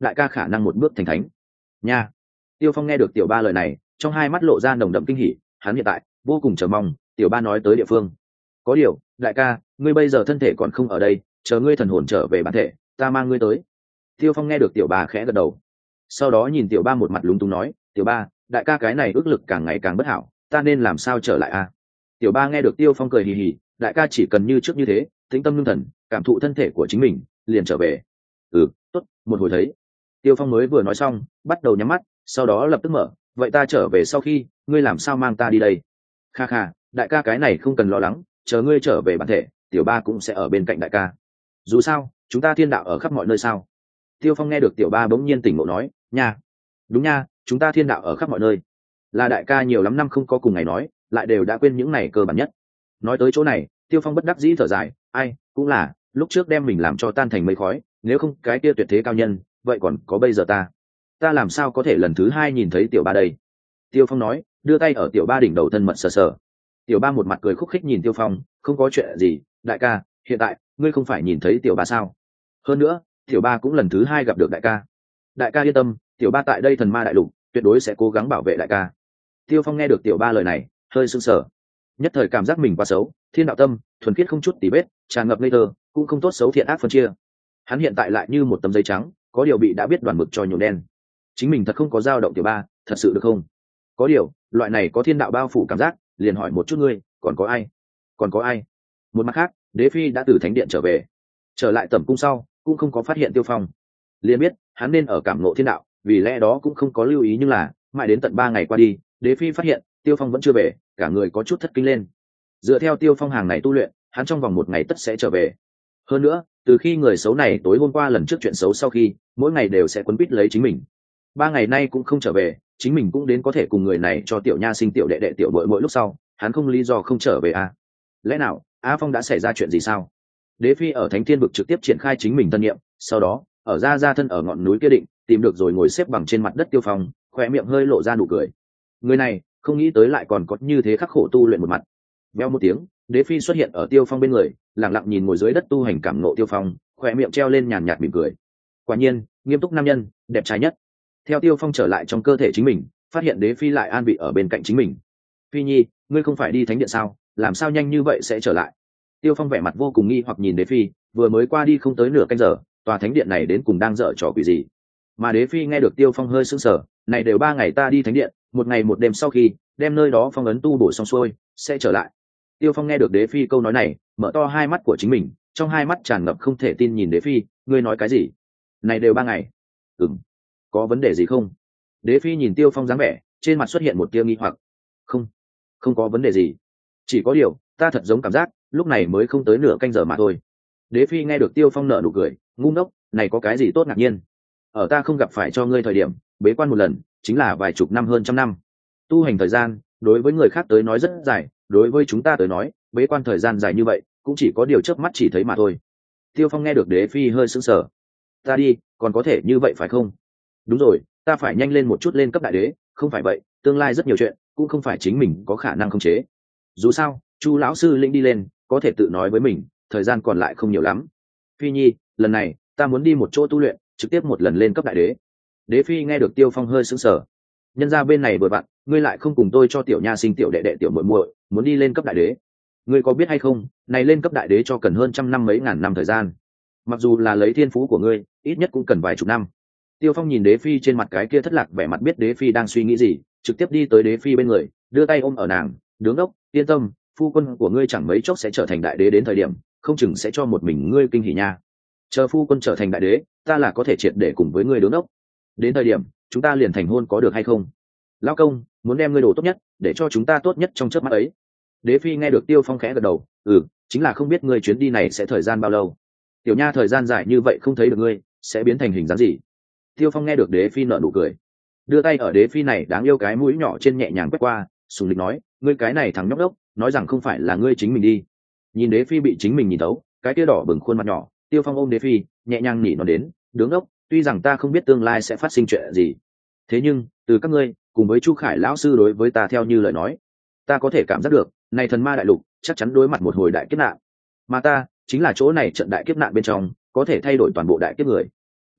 đại ca khả năng một bước thành thánh nha. Tiêu Phong nghe được tiểu ba lời này, trong hai mắt lộ ra nồng đậm kinh hỉ, hắn hiện tại vô cùng chờ mong tiểu ba nói tới địa phương. Có điều đại ca, ngươi bây giờ thân thể còn không ở đây, chờ ngươi thần hồn trở về bản thể, ta mang ngươi tới. Tiêu Phong nghe được tiểu ba khẽ gật đầu, sau đó nhìn tiểu ba một mặt lúng túng nói, tiểu ba, đại ca cái này ước lực càng ngày càng bất hảo, ta nên làm sao trở lại a? Tiểu ba nghe được Tiêu Phong cười hì hì, đại ca chỉ cần như trước như thế, tĩnh tâm lương thần, cảm thụ thân thể của chính mình, liền trở về. Ừ, tốt, một hồi thấy. Tiêu Phong mới vừa nói xong, bắt đầu nhắm mắt, sau đó lập tức mở, vậy ta trở về sau khi, ngươi làm sao mang ta đi đây? Kha kha, đại ca cái này không cần lo lắng, chờ ngươi trở về bản thể, tiểu ba cũng sẽ ở bên cạnh đại ca. Dù sao, chúng ta thiên đạo ở khắp mọi nơi sao? Tiêu Phong nghe được tiểu ba bỗng nhiên tỉnh ngộ nói, nha, đúng nha, chúng ta thiên đạo ở khắp mọi nơi. Là đại ca nhiều lắm năm không có cùng ngày nói, lại đều đã quên những này cơ bản nhất. Nói tới chỗ này, Tiêu Phong bất đắc dĩ thở dài, ai, cũng là, lúc trước đem mình làm cho tan thành mây khói, nếu không cái kia tuyệt thế cao nhân, vậy còn có bây giờ ta, ta làm sao có thể lần thứ hai nhìn thấy tiểu ba đây? Tiêu Phong nói, đưa tay ở tiểu ba đỉnh đầu thân mật sờ sờ. Tiểu ba một mặt cười khúc khích nhìn Tiêu Phong, không có chuyện gì, đại ca, hiện tại ngươi không phải nhìn thấy tiểu ba sao? Hơn nữa, tiểu ba cũng lần thứ hai gặp được đại ca. Đại ca yên tâm, tiểu ba tại đây thần ma đại lục, tuyệt đối sẽ cố gắng bảo vệ đại ca. Tiêu Phong nghe được tiểu ba lời này, hơi sững sờ, nhất thời cảm giác mình quá xấu, thiên đạo tâm thuần khiết không chút tì vết, tràn ngập ngây thơ, cũng không tốt xấu thiện ác phân chia. Hắn hiện tại lại như một tấm giấy trắng, có điều bị đã biết đoàn mực cho nhuộm đen. Chính mình thật không có dao động tiểu ba, thật sự được không? Có điều, loại này có thiên đạo bao phủ cảm giác, liền hỏi một chút ngươi, còn có ai? Còn có ai? Một mặt khác, Đế Phi đã từ thánh điện trở về, trở lại tẩm cung sau, cũng không có phát hiện Tiêu Phong, liền biết hắn nên ở cảm ngộ thiên đạo, vì lẽ đó cũng không có lưu ý, nhưng là mãi đến tận ba ngày qua đi, Đế Phi phát hiện Tiêu Phong vẫn chưa về, cả người có chút thất kinh lên. Dựa theo Tiêu Phong hàng này tu luyện, hắn trong vòng một ngày tất sẽ trở về. Hơn nữa, từ khi người xấu này tối hôm qua lần trước chuyện xấu sau khi, mỗi ngày đều sẽ quấn quýt lấy chính mình. Ba ngày nay cũng không trở về, chính mình cũng đến có thể cùng người này cho tiểu nha sinh tiểu đệ đệ tiểu bội mỗi lúc sau, hắn không lý do không trở về à? Lẽ nào A Phong đã xảy ra chuyện gì sao? Đế Phi ở Thánh Thiên vực trực tiếp triển khai chính mình thân nhiệm, sau đó ở ra ra thân ở ngọn núi kia định tìm được rồi ngồi xếp bằng trên mặt đất Tiêu Phong, khỏe miệng hơi lộ ra nụ cười. Người này không nghĩ tới lại còn có như thế khắc khổ tu luyện một mặt. Veo một tiếng, Đế Phi xuất hiện ở Tiêu Phong bên người, lặng lặng nhìn ngồi dưới đất tu hành cảm ngộ Tiêu Phong, khỏe miệng treo lên nhàn nhạt mỉm cười. Quả nhiên, nghiêm túc nam nhân, đẹp trai nhất. Theo Tiêu Phong trở lại trong cơ thể chính mình, phát hiện Đế Phi lại an vị ở bên cạnh chính mình. Phi Nhi, ngươi không phải đi thánh điện sao? Làm sao nhanh như vậy sẽ trở lại? Tiêu Phong vẻ mặt vô cùng nghi hoặc nhìn Đế Phi, vừa mới qua đi không tới nửa canh giờ, tòa thánh điện này đến cùng đang dở trò quỷ gì? Mà Đế Phi nghe được Tiêu Phong hơi sững sờ, này đều ba ngày ta đi thánh điện, một ngày một đêm sau khi đem nơi đó phong ấn tu bổ xong xuôi, sẽ trở lại. Tiêu Phong nghe được Đế Phi câu nói này, mở to hai mắt của chính mình, trong hai mắt tràn ngập không thể tin nhìn Đế Phi, ngươi nói cái gì? Này đều ba ngày? Ừm, có vấn đề gì không? Đế Phi nhìn Tiêu Phong dáng vẻ, trên mặt xuất hiện một tia nghi hoặc. Không, không có vấn đề gì, chỉ có điều ta thật giống cảm giác lúc này mới không tới nửa canh giờ mà thôi. Đế Phi nghe được Tiêu Phong nở nụ cười, ngu ngốc, này có cái gì tốt ngạc nhiên? Ở ta không gặp phải cho ngươi thời điểm bế quan một lần, chính là vài chục năm hơn trăm năm. Tu hành thời gian đối với người khác tới nói rất dài, đối với chúng ta tới nói bế quan thời gian dài như vậy cũng chỉ có điều chớp mắt chỉ thấy mà thôi. Tiêu Phong nghe được Đế Phi hơi sững sờ. Ta đi, còn có thể như vậy phải không? Đúng rồi, ta phải nhanh lên một chút lên cấp đại đế, không phải vậy tương lai rất nhiều chuyện cũng không phải chính mình có khả năng khống chế. Dù sao Chu lão sư lĩnh đi lên, có thể tự nói với mình thời gian còn lại không nhiều lắm. Phi Nhi, lần này ta muốn đi một chỗ tu luyện, trực tiếp một lần lên cấp đại đế. Đế Phi nghe được Tiêu Phong hơi sững sờ. Nhân ra bên này vừa vặn, ngươi lại không cùng tôi cho tiểu nha sinh tiểu đệ đệ tiểu muội muội muốn đi lên cấp đại đế. Ngươi có biết hay không, này lên cấp đại đế cho cần hơn trăm năm mấy ngàn năm thời gian. Mặc dù là lấy thiên phú của ngươi, ít nhất cũng cần vài chục năm. Tiêu Phong nhìn Đế Phi trên mặt cái kia thất lạc vẻ mặt, biết Đế Phi đang suy nghĩ gì, trực tiếp đi tới Đế Phi bên người, đưa tay ôm ở nàng, đứng đốc, yên tâm, phu quân của ngươi chẳng mấy chốc sẽ trở thành đại đế, đến thời điểm không chừng sẽ cho một mình ngươi kinh hỉ nha. Chờ phu quân trở thành đại đế, ta là có thể triệt để cùng với ngươi đứng đốc, đến thời điểm chúng ta liền thành hôn, có được hay không? Lão công, muốn đem ngươi đồ tốt nhất, để cho chúng ta tốt nhất trong chớp mắt ấy. Đế Phi nghe được Tiêu Phong khẽ gật đầu, ừ, chính là không biết ngươi chuyến đi này sẽ thời gian bao lâu. Tiểu nha thời gian dài như vậy không thấy được ngươi, sẽ biến thành hình dáng gì? Tiêu Phong nghe được Đế Phi nở nụ cười, đưa tay ở Đế Phi này đáng yêu cái mũi nhỏ trên nhẹ nhàng quét qua, sùng lịch nói, ngươi cái này thằng nhóc đốc, nói rằng không phải là ngươi chính mình đi. Nhìn Đế Phi bị chính mình nhìn thấu, cái tia đỏ bừng khuôn mặt nhỏ, Tiêu Phong ôm Đế Phi, nhẹ nhàng nỉ nó đến, đứng đốc, tuy rằng ta không biết tương lai sẽ phát sinh chuyện gì, thế nhưng từ các ngươi cùng với Chu Khải lão sư đối với ta theo như lời nói, ta có thể cảm giác được, này thần ma đại lục chắc chắn đối mặt một hồi đại kiếp nạn, mà ta chính là chỗ này trận đại kiếp nạn bên trong có thể thay đổi toàn bộ đại kiếp người.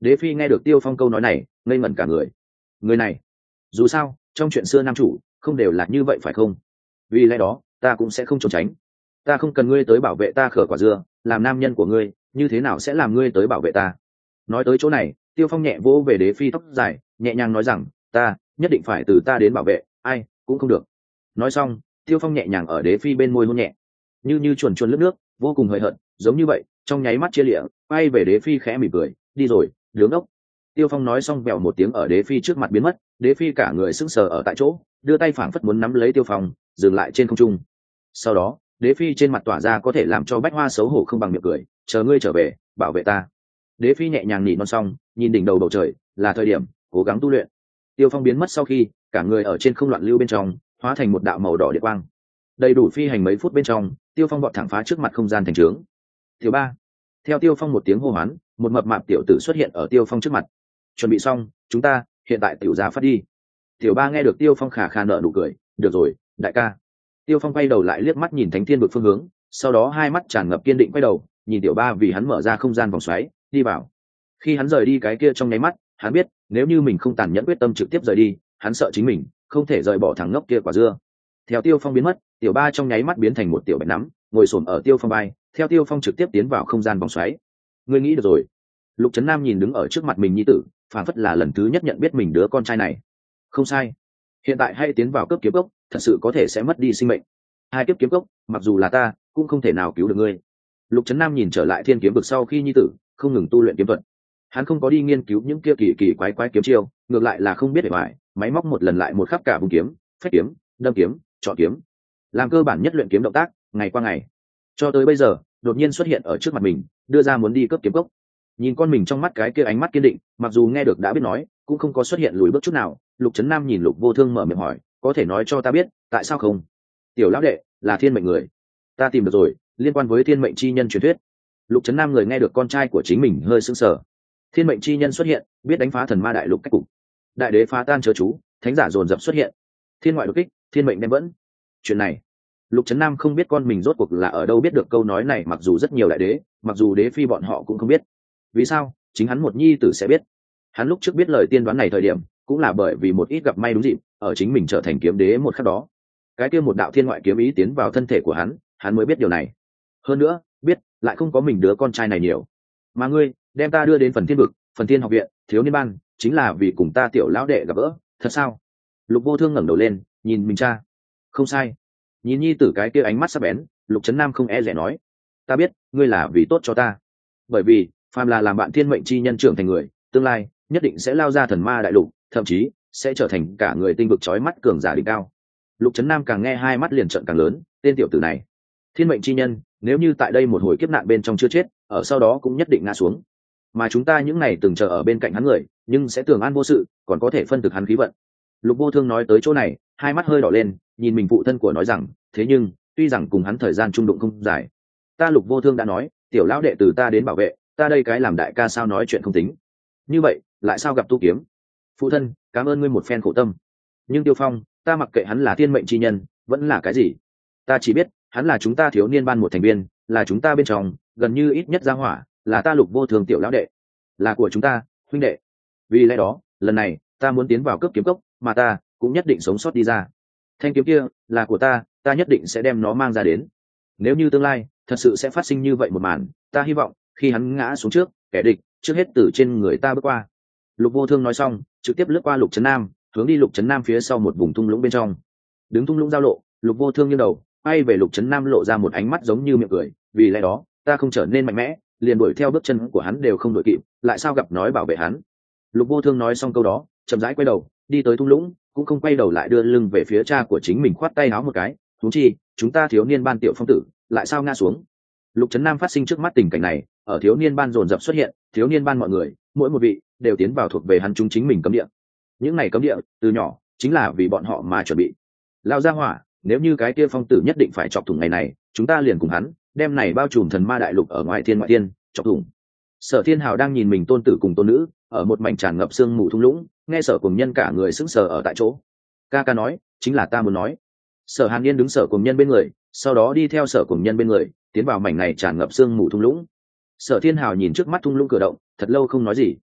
Đế phi nghe được Tiêu Phong câu nói này ngây ngẩn cả người. Người này dù sao trong chuyện xưa nam chủ không đều là như vậy phải không? Vì lẽ đó ta cũng sẽ không trốn tránh. Ta không cần ngươi tới bảo vệ ta khở quả dưa, làm nam nhân của ngươi như thế nào sẽ làm ngươi tới bảo vệ ta? Nói tới chỗ này, Tiêu Phong nhẹ vỗ về Đế phi tóc dài, nhẹ nhàng nói rằng, ta nhất định phải từ ta đến bảo vệ ai cũng không được. Nói xong, Tiêu Phong nhẹ nhàng ở Đế phi bên môi hôn nhẹ, như như chuồn chuồn lướt nước, vô cùng hời hợt, giống như vậy, trong nháy mắt chia lịa, quay về Đế phi khẽ mỉm cười, đi rồi, đứng ốc. Tiêu Phong nói xong vèo một tiếng ở Đế phi trước mặt biến mất. Đế phi cả người sững sờ ở tại chỗ, đưa tay phảng phất muốn nắm lấy Tiêu Phong, dừng lại trên không trung. Sau đó, Đế phi trên mặt tỏa ra có thể làm cho Bách Hoa xấu hổ không bằng miệng cười, chờ ngươi trở về, bảo vệ ta. Đế phi nhẹ nhàng nhỉ non xong, nhìn đỉnh đầu bầu trời, là thời điểm cố gắng tu luyện. Tiêu Phong biến mất sau khi, cả người ở trên không loạn lưu bên trong, hóa thành một đạo màu đỏ điện quang. Đầy đủ phi hành mấy phút bên trong, Tiêu Phong bọt thẳng phá trước mặt không gian thành trướng. Tiểu ba. Theo Tiêu Phong một tiếng hô hoán, một mập mạp tiểu tử xuất hiện ở Tiêu Phong trước mặt. Chuẩn bị xong, chúng ta hiện tại tiểu ra phát đi. Tiểu ba nghe được Tiêu Phong khà khà nở nụ cười, được rồi, đại ca. Tiêu Phong quay đầu lại liếc mắt nhìn Thánh Thiên vực phương hướng, sau đó hai mắt tràn ngập kiên định quay đầu, nhìn Tiểu ba vì hắn mở ra không gian vòng xoáy, đi vào. Khi hắn rời đi cái kia trong nháy mắt, hắn biết, nếu như mình không tàn nhẫn quyết tâm trực tiếp rời đi, hắn sợ chính mình không thể rời bỏ thằng ngốc kia quả dưa. Theo Tiêu Phong biến mất, Tiểu ba trong nháy mắt biến thành một tiểu bạch nắm, ngồi xổm ở Tiêu Phong vai, theo Tiêu Phong trực tiếp tiến vào không gian vòng xoáy. Ngươi nghĩ được rồi? Lục Trấn Nam nhìn đứng ở trước mặt mình nhi tử, phản phất là lần thứ nhất nhận biết mình đứa con trai này. Không sai, hiện tại hay tiến vào cấp kiếm cốc, thật sự có thể sẽ mất đi sinh mệnh. Hai kiếp kiếm cốc, mặc dù là ta cũng không thể nào cứu được ngươi. Lục Trấn Nam nhìn trở lại Thiên Kiếm vực sau khi nhi tử không ngừng tu luyện kiếm thuật, hắn không có đi nghiên cứu những kia kỳ kỳ quái quái kiếm chiêu, ngược lại là không biết để hoài máy móc một lần lại một khắp cả vùng kiếm, phách kiếm, đâm kiếm, chọn kiếm, làm cơ bản nhất luyện kiếm động tác, ngày qua ngày, cho tới bây giờ đột nhiên xuất hiện ở trước mặt mình, đưa ra muốn đi cấp kiếm cốc. Nhìn con mình trong mắt cái kia ánh mắt kiên định, mặc dù nghe được đã biết nói, cũng không có xuất hiện lùi bước chút nào. Lục Trấn Nam nhìn Lục Vô Thương mở miệng hỏi, có thể nói cho ta biết tại sao không? Tiểu lão đệ là thiên mệnh người, ta tìm được rồi, liên quan với thiên mệnh chi nhân truyền thuyết. Lục Trấn Nam người nghe được con trai của chính mình hơi sững sờ. Thiên mệnh chi nhân xuất hiện, biết đánh phá thần ma đại lục cách cục, đại đế phá tan chớ chú, thánh giả dồn dập xuất hiện, thiên ngoại đột kích, thiên mệnh đem vẫn. Chuyện này Lục Trấn Nam không biết con mình rốt cuộc là ở đâu biết được câu nói này, mặc dù rất nhiều đại đế, mặc dù đế phi bọn họ cũng không biết. Vì sao chính hắn một nhi tử sẽ biết? Hắn lúc trước biết lời tiên đoán này thời điểm, cũng là bởi vì một ít gặp may đúng dịp, ở chính mình trở thành kiếm đế một khắc đó, cái kia một đạo thiên ngoại kiếm ý tiến vào thân thể của hắn, hắn mới biết điều này. Hơn nữa, biết lại không có mình đứa con trai này nhiều. Mà ngươi đem ta đưa đến phần thiên vực, phần thiên học viện, thiếu niên ban, chính là vì cùng ta tiểu lão đệ gặp gỡ, thật sao? Lục Vô Thương ngẩng đầu lên, nhìn mình cha. Không sai. Nhìn nhi tử cái kia ánh mắt sắc bén, Lục Trấn Nam không e dè nói, ta biết ngươi là vì tốt cho ta, bởi vì phàm là làm bạn thiên mệnh chi nhân trưởng thành người, tương lai nhất định sẽ lao ra thần ma đại lục, thậm chí sẽ trở thành cả người tinh vực chói mắt cường giả đỉnh cao. Lục Trấn Nam càng nghe hai mắt liền trợn càng lớn, tên tiểu tử này, thiên mệnh chi nhân, nếu như tại đây một hồi kiếp nạn bên trong chưa chết, ở sau đó cũng nhất định ngã xuống. Mà chúng ta những này từng chờ ở bên cạnh hắn người, nhưng sẽ tưởng an vô sự, còn có thể phân thực hắn khí vận. Lục Vô Thương nói tới chỗ này, hai mắt hơi đỏ lên, nhìn mình phụ thân của nói rằng, thế nhưng, tuy rằng cùng hắn thời gian chung đụng không dài, ta Lục Vô Thương đã nói, tiểu lão đệ từ ta đến bảo vệ, ta đây cái làm đại ca sao nói chuyện không tính. Như vậy, lại sao gặp tu kiếm? Phụ thân, cảm ơn ngươi một phen khổ tâm. Nhưng Tiêu Phong, ta mặc kệ hắn là thiên mệnh chi nhân, vẫn là cái gì? Ta chỉ biết, hắn là chúng ta thiếu niên ban một thành viên, là chúng ta bên trong, gần như ít nhất gia hỏa, là ta Lục Vô Thương tiểu lão đệ, là của chúng ta, huynh đệ. Vì lẽ đó, lần này, ta muốn tiến vào cấp kiếm cốc, mà ta cũng nhất định sống sót đi ra. Thanh kiếm kia là của ta, ta nhất định sẽ đem nó mang ra đến. Nếu như tương lai thật sự sẽ phát sinh như vậy một màn, ta hy vọng khi hắn ngã xuống trước, kẻ địch trước hết từ trên người ta bước qua. Lục Vô Thương nói xong, trực tiếp lướt qua Lục Trấn Nam, hướng đi Lục Trấn Nam phía sau một vùng thung lũng bên trong. Đứng thung lũng giao lộ, Lục Vô Thương nghiêng đầu, bay về Lục Trấn Nam lộ ra một ánh mắt giống như miệng cười, vì lẽ đó, ta không trở nên mạnh mẽ, liền đuổi theo bước chân của hắn đều không đuổi kịp, lại sao gặp nói bảo vệ hắn. Lục Vô Thương nói xong câu đó, chậm rãi quay đầu, đi tới thung lũng, cũng không quay đầu lại đưa lưng về phía cha của chính mình, khoát tay áo một cái, huống chi, chúng ta thiếu niên ban tiểu phong tử, lại sao ngã xuống. Lục Trấn Nam phát sinh trước mắt tình cảnh này, ở thiếu niên ban dồn dập xuất hiện, thiếu niên ban mọi người, mỗi một vị đều tiến vào thuộc về hắn chúng chính mình cấm địa. Những này cấm địa, từ nhỏ chính là vì bọn họ mà chuẩn bị. Lao ra hỏa, nếu như cái kia phong tử nhất định phải chọc thủng ngày này, chúng ta liền cùng hắn, đem này bao trùm thần ma đại lục ở ngoài thiên ngoại thiên, chọc thủng. Sở Thiên Hào đang nhìn mình tôn tử cùng tôn nữ, ở một mảnh tràn ngập sương mù thung lũng, nghe Sở Cùng Nhân cả người sững sờ ở tại chỗ. Ca ca nói, chính là ta muốn nói. Sở Hàn Yên đứng Sở Cùng Nhân bên người, sau đó đi theo Sở Cùng Nhân bên người, tiến vào mảnh này tràn ngập sương mù thung lũng. Sở Thiên Hào nhìn trước mắt thung lũng cửa động, thật lâu không nói gì.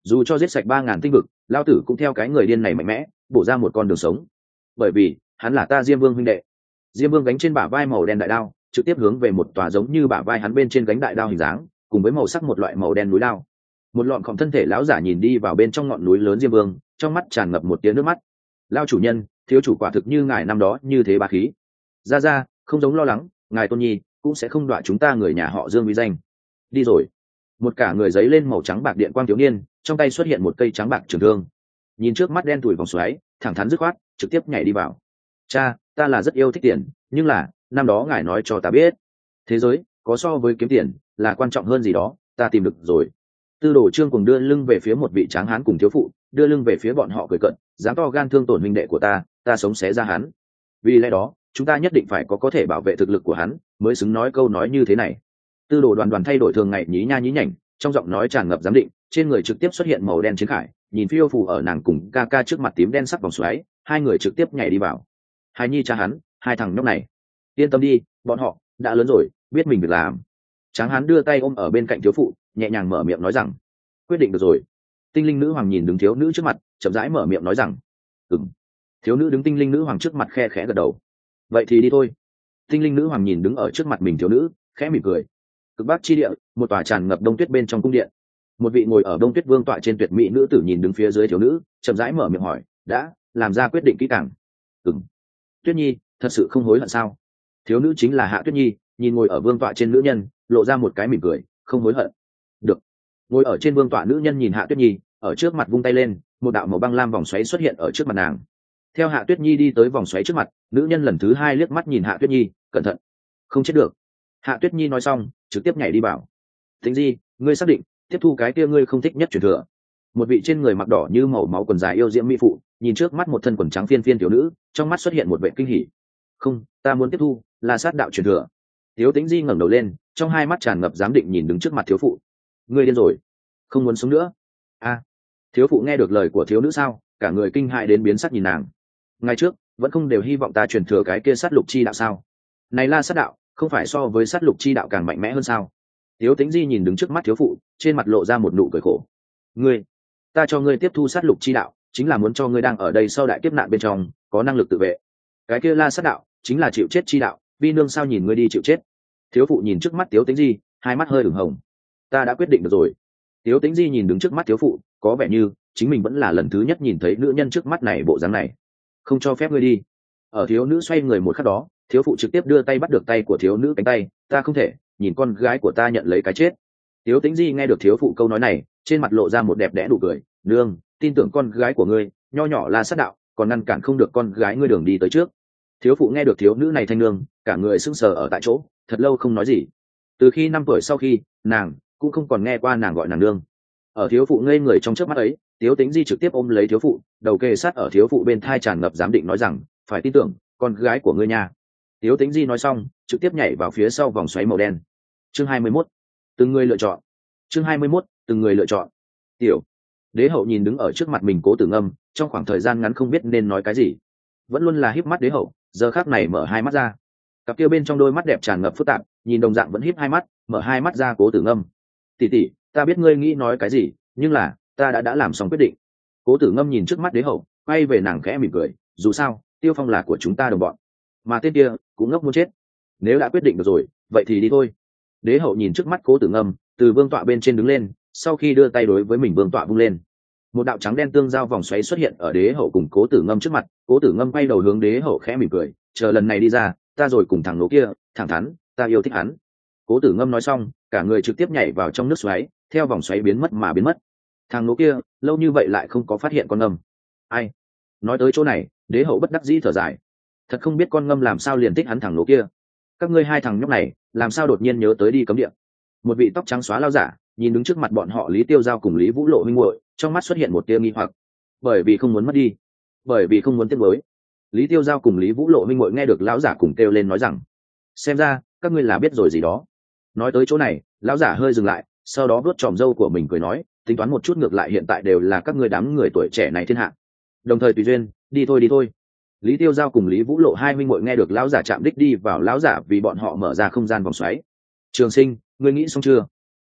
dù cho giết sạch ba ngàn tinh vực, lao tử cũng theo cái người điên này mạnh mẽ bổ ra một con đường sống, bởi vì hắn là ta Diêm Vương huynh đệ. Diêm Vương gánh trên bả vai màu đen đại đao trực tiếp hướng về một tòa giống như bả vai hắn bên trên gánh đại đao hình dáng cùng với màu sắc một loại màu đen núi đao. Một lọn khom thân thể lão giả nhìn đi vào bên trong ngọn núi lớn Diêm Vương, trong mắt tràn ngập một tia nước mắt. Lao chủ nhân, thiếu chủ quả thực như ngài năm đó như thế bá khí. Ra ra, không giống lo lắng, ngài tôn nhi cũng sẽ không đọa chúng ta người nhà họ Dương uy danh. Đi rồi. Một cả người giấy lên màu trắng bạc điện quang thiếu niên, trong tay xuất hiện một cây trắng bạc trường thương. Nhìn trước mắt đen tủi vòng xoáy, thẳng thắn dứt khoát, trực tiếp nhảy đi vào. Cha, ta là rất yêu thích tiền, nhưng là năm đó ngài nói cho ta biết, thế giới có so với kiếm tiền là quan trọng hơn gì đó, ta tìm được rồi. Tư Đồ Trương cùng đưa lưng về phía một vị tráng hán cùng thiếu phụ, đưa lưng về phía bọn họ cười cận, dám to gan thương tổn huynh đệ của ta, ta sống xé ra hắn. Vì lẽ đó, chúng ta nhất định phải có có thể bảo vệ thực lực của hắn, mới xứng nói câu nói như thế này. Tư Đồ Đoàn Đoàn thay đổi thường ngày nhí nha nhí nhảnh, trong giọng nói tràn ngập giám định, trên người trực tiếp xuất hiện màu đen chiến khải, nhìn phiêu phù ở nàng cùng ca ca trước mặt tím đen sắc vòng xoáy, hai người trực tiếp nhảy đi vào. Hai nhi cha hắn, hai thằng nhóc này, yên tâm đi, bọn họ đã lớn rồi, biết mình việc làm. Tráng hán đưa tay ôm ở bên cạnh thiếu phụ, nhẹ nhàng mở miệng nói rằng, quyết định được rồi. Tinh linh nữ hoàng nhìn đứng thiếu nữ trước mặt, chậm rãi mở miệng nói rằng, ừm. Thiếu nữ đứng tinh linh nữ hoàng trước mặt khe khẽ gật đầu. Vậy thì đi thôi. Tinh linh nữ hoàng nhìn đứng ở trước mặt mình thiếu nữ, khẽ mỉm cười. Cực bắc chi địa, một tòa tràn ngập đông tuyết bên trong cung điện. Một vị ngồi ở đông tuyết vương tọa trên tuyệt mỹ nữ tử nhìn đứng phía dưới thiếu nữ, chậm rãi mở miệng hỏi, đã làm ra quyết định kỹ càng? Ừm. Tuyết nhi, thật sự không hối hận sao? Thiếu nữ chính là Hạ Tuyết nhi, nhìn ngồi ở vương tọa trên nữ nhân, lộ ra một cái mỉm cười, không hối hận. Được. Ngồi ở trên vương tọa nữ nhân nhìn Hạ Tuyết nhi, ở trước mặt vung tay lên, một đạo màu băng lam vòng xoáy xuất hiện ở trước mặt nàng. Theo Hạ Tuyết nhi đi tới vòng xoáy trước mặt, nữ nhân lần thứ hai liếc mắt nhìn Hạ Tuyết nhi, cẩn thận, không chết được. Hạ Tuyết nhi nói xong, trực tiếp nhảy đi vào. Thính Di, ngươi xác định tiếp thu cái kia ngươi không thích nhất truyền thừa? Một vị trên người mặc đỏ như màu máu quần dài yêu diễm mỹ phụ, nhìn trước mắt một thân quần trắng phiên phiên thiếu nữ, trong mắt xuất hiện một vẻ kinh hỉ. Không, ta muốn tiếp thu là sát đạo truyền thừa. Thiếu Tĩnh Di ngẩng đầu lên, trong hai mắt tràn ngập giám định nhìn đứng trước mặt thiếu phụ. Ngươi điên rồi, không muốn sống nữa? A. Thiếu phụ nghe được lời của thiếu nữ sao, cả người kinh hãi đến biến sắc nhìn nàng. Ngày trước vẫn không đều hy vọng ta truyền thừa cái kia sát lục chi đạo sao? Này là sát đạo, không phải so với sát lục chi đạo càng mạnh mẽ hơn sao? Thiếu Tĩnh Di nhìn đứng trước mắt thiếu phụ, trên mặt lộ ra một nụ cười khổ. Ngươi, ta cho ngươi tiếp thu sát lục chi đạo, chính là muốn cho ngươi đang ở đây sau đại kiếp nạn bên trong có năng lực tự vệ. Cái kia la sát đạo chính là chịu chết chi đạo, vi nương sao nhìn ngươi đi chịu chết? Thiếu phụ nhìn trước mắt Tiếu Tĩnh Di, hai mắt hơi ửng hồng. Ta đã quyết định được rồi. Tiếu Tĩnh Di nhìn đứng trước mắt thiếu phụ, có vẻ như chính mình vẫn là lần thứ nhất nhìn thấy nữ nhân trước mắt này bộ dáng này. Không cho phép ngươi đi. Ở thiếu nữ xoay người một khắc đó, thiếu phụ trực tiếp đưa tay bắt được tay của thiếu nữ cánh tay. Ta không thể nhìn con gái của ta nhận lấy cái chết. Tiếu Tĩnh Di nghe được thiếu phụ câu nói này, trên mặt lộ ra một đẹp đẽ nụ cười. Nương, tin tưởng con gái của ngươi, nho nhỏ là sát đạo, còn ngăn cản không được con gái ngươi đường đi tới trước. Thiếu phụ nghe được thiếu nữ này thanh nương, cả người sững sờ ở tại chỗ, thật lâu không nói gì. Từ khi năm tuổi sau khi, nàng cũng không còn nghe qua nàng gọi nàng nương. Ở thiếu phụ ngây người trong chớp mắt ấy, Tiếu Tĩnh Di trực tiếp ôm lấy thiếu phụ, đầu kề sát ở thiếu phụ bên thai tràn ngập giám định nói rằng, phải tin tưởng con gái của ngươi nha. Tiếu Tĩnh Di nói xong, trực tiếp nhảy vào phía sau vòng xoáy màu đen. Chương hai mươi mốt, từng người lựa chọn. Chương hai mươi mốt, từng người lựa chọn. Tiểu Đế hậu nhìn đứng ở trước mặt mình Cố Tử Ngâm, trong khoảng thời gian ngắn không biết nên nói cái gì. Vẫn luôn là híp mắt Đế hậu, giờ khắc này mở hai mắt ra. Cặp kia bên trong đôi mắt đẹp tràn ngập phức tạp, nhìn đồng dạng vẫn híp hai mắt, mở hai mắt ra Cố Tử Ngâm. Tỷ tỷ, ta biết ngươi nghĩ nói cái gì, nhưng là ta đã đã làm xong quyết định. Cố Tử Ngâm nhìn trước mắt Đế hậu, quay về nàng khẽ mỉm cười, dù sao Tiêu Phong là của chúng ta đồng bọn, mà tên kia cũng ngốc muốn chết. Nếu đã quyết định được rồi, vậy thì đi thôi. Đế hậu nhìn trước mắt Cố Tử Ngâm, từ vương tọa bên trên đứng lên, sau khi đưa tay đối với mình vương tọa vung lên, một đạo trắng đen tương giao vòng xoáy xuất hiện ở Đế hậu cùng Cố Tử Ngâm trước mặt. Cố Tử Ngâm quay đầu hướng Đế hậu khẽ mỉm cười, chờ lần này đi ra, ta rồi cùng thằng nô kia thẳng thắn, ta yêu thích hắn. Cố Tử Ngâm nói xong, cả người trực tiếp nhảy vào trong nước xoáy, theo vòng xoáy biến mất mà biến mất. Thằng nô kia lâu như vậy lại không có phát hiện con ngâm. Ai? Nói tới chỗ này, Đế hậu bất đắc dĩ thở dài, thật không biết con ngâm làm sao liền thích hắn thằng nô kia. Các ngươi hai thằng nhóc này làm sao đột nhiên nhớ tới đi cấm địa? Một vị tóc trắng xóa lao giả nhìn đứng trước mặt bọn họ Lý Tiêu Giao cùng Lý Vũ Lộ huynh muội, trong mắt xuất hiện một tia nghi hoặc. Bởi vì không muốn mất đi, bởi vì không muốn tiếc nuối. Lý Tiêu Giao cùng Lý Vũ Lộ huynh muội nghe được lão giả cùng kêu lên nói rằng, xem ra các ngươi là biết rồi gì đó. Nói tới chỗ này, lão giả hơi dừng lại, sau đó vuốt tròm râu của mình cười nói, tính toán một chút ngược lại hiện tại đều là các ngươi đám người tuổi trẻ này thiên hạ, đồng thời tùy duyên, đi thôi đi thôi. Lý Tiêu Giao cùng Lý Vũ Lộ hai huynh muội nghe được lão giả chạm đích đi vào lão giả vì bọn họ mở ra không gian vòng xoáy. Trường Sinh, ngươi nghĩ xong chưa?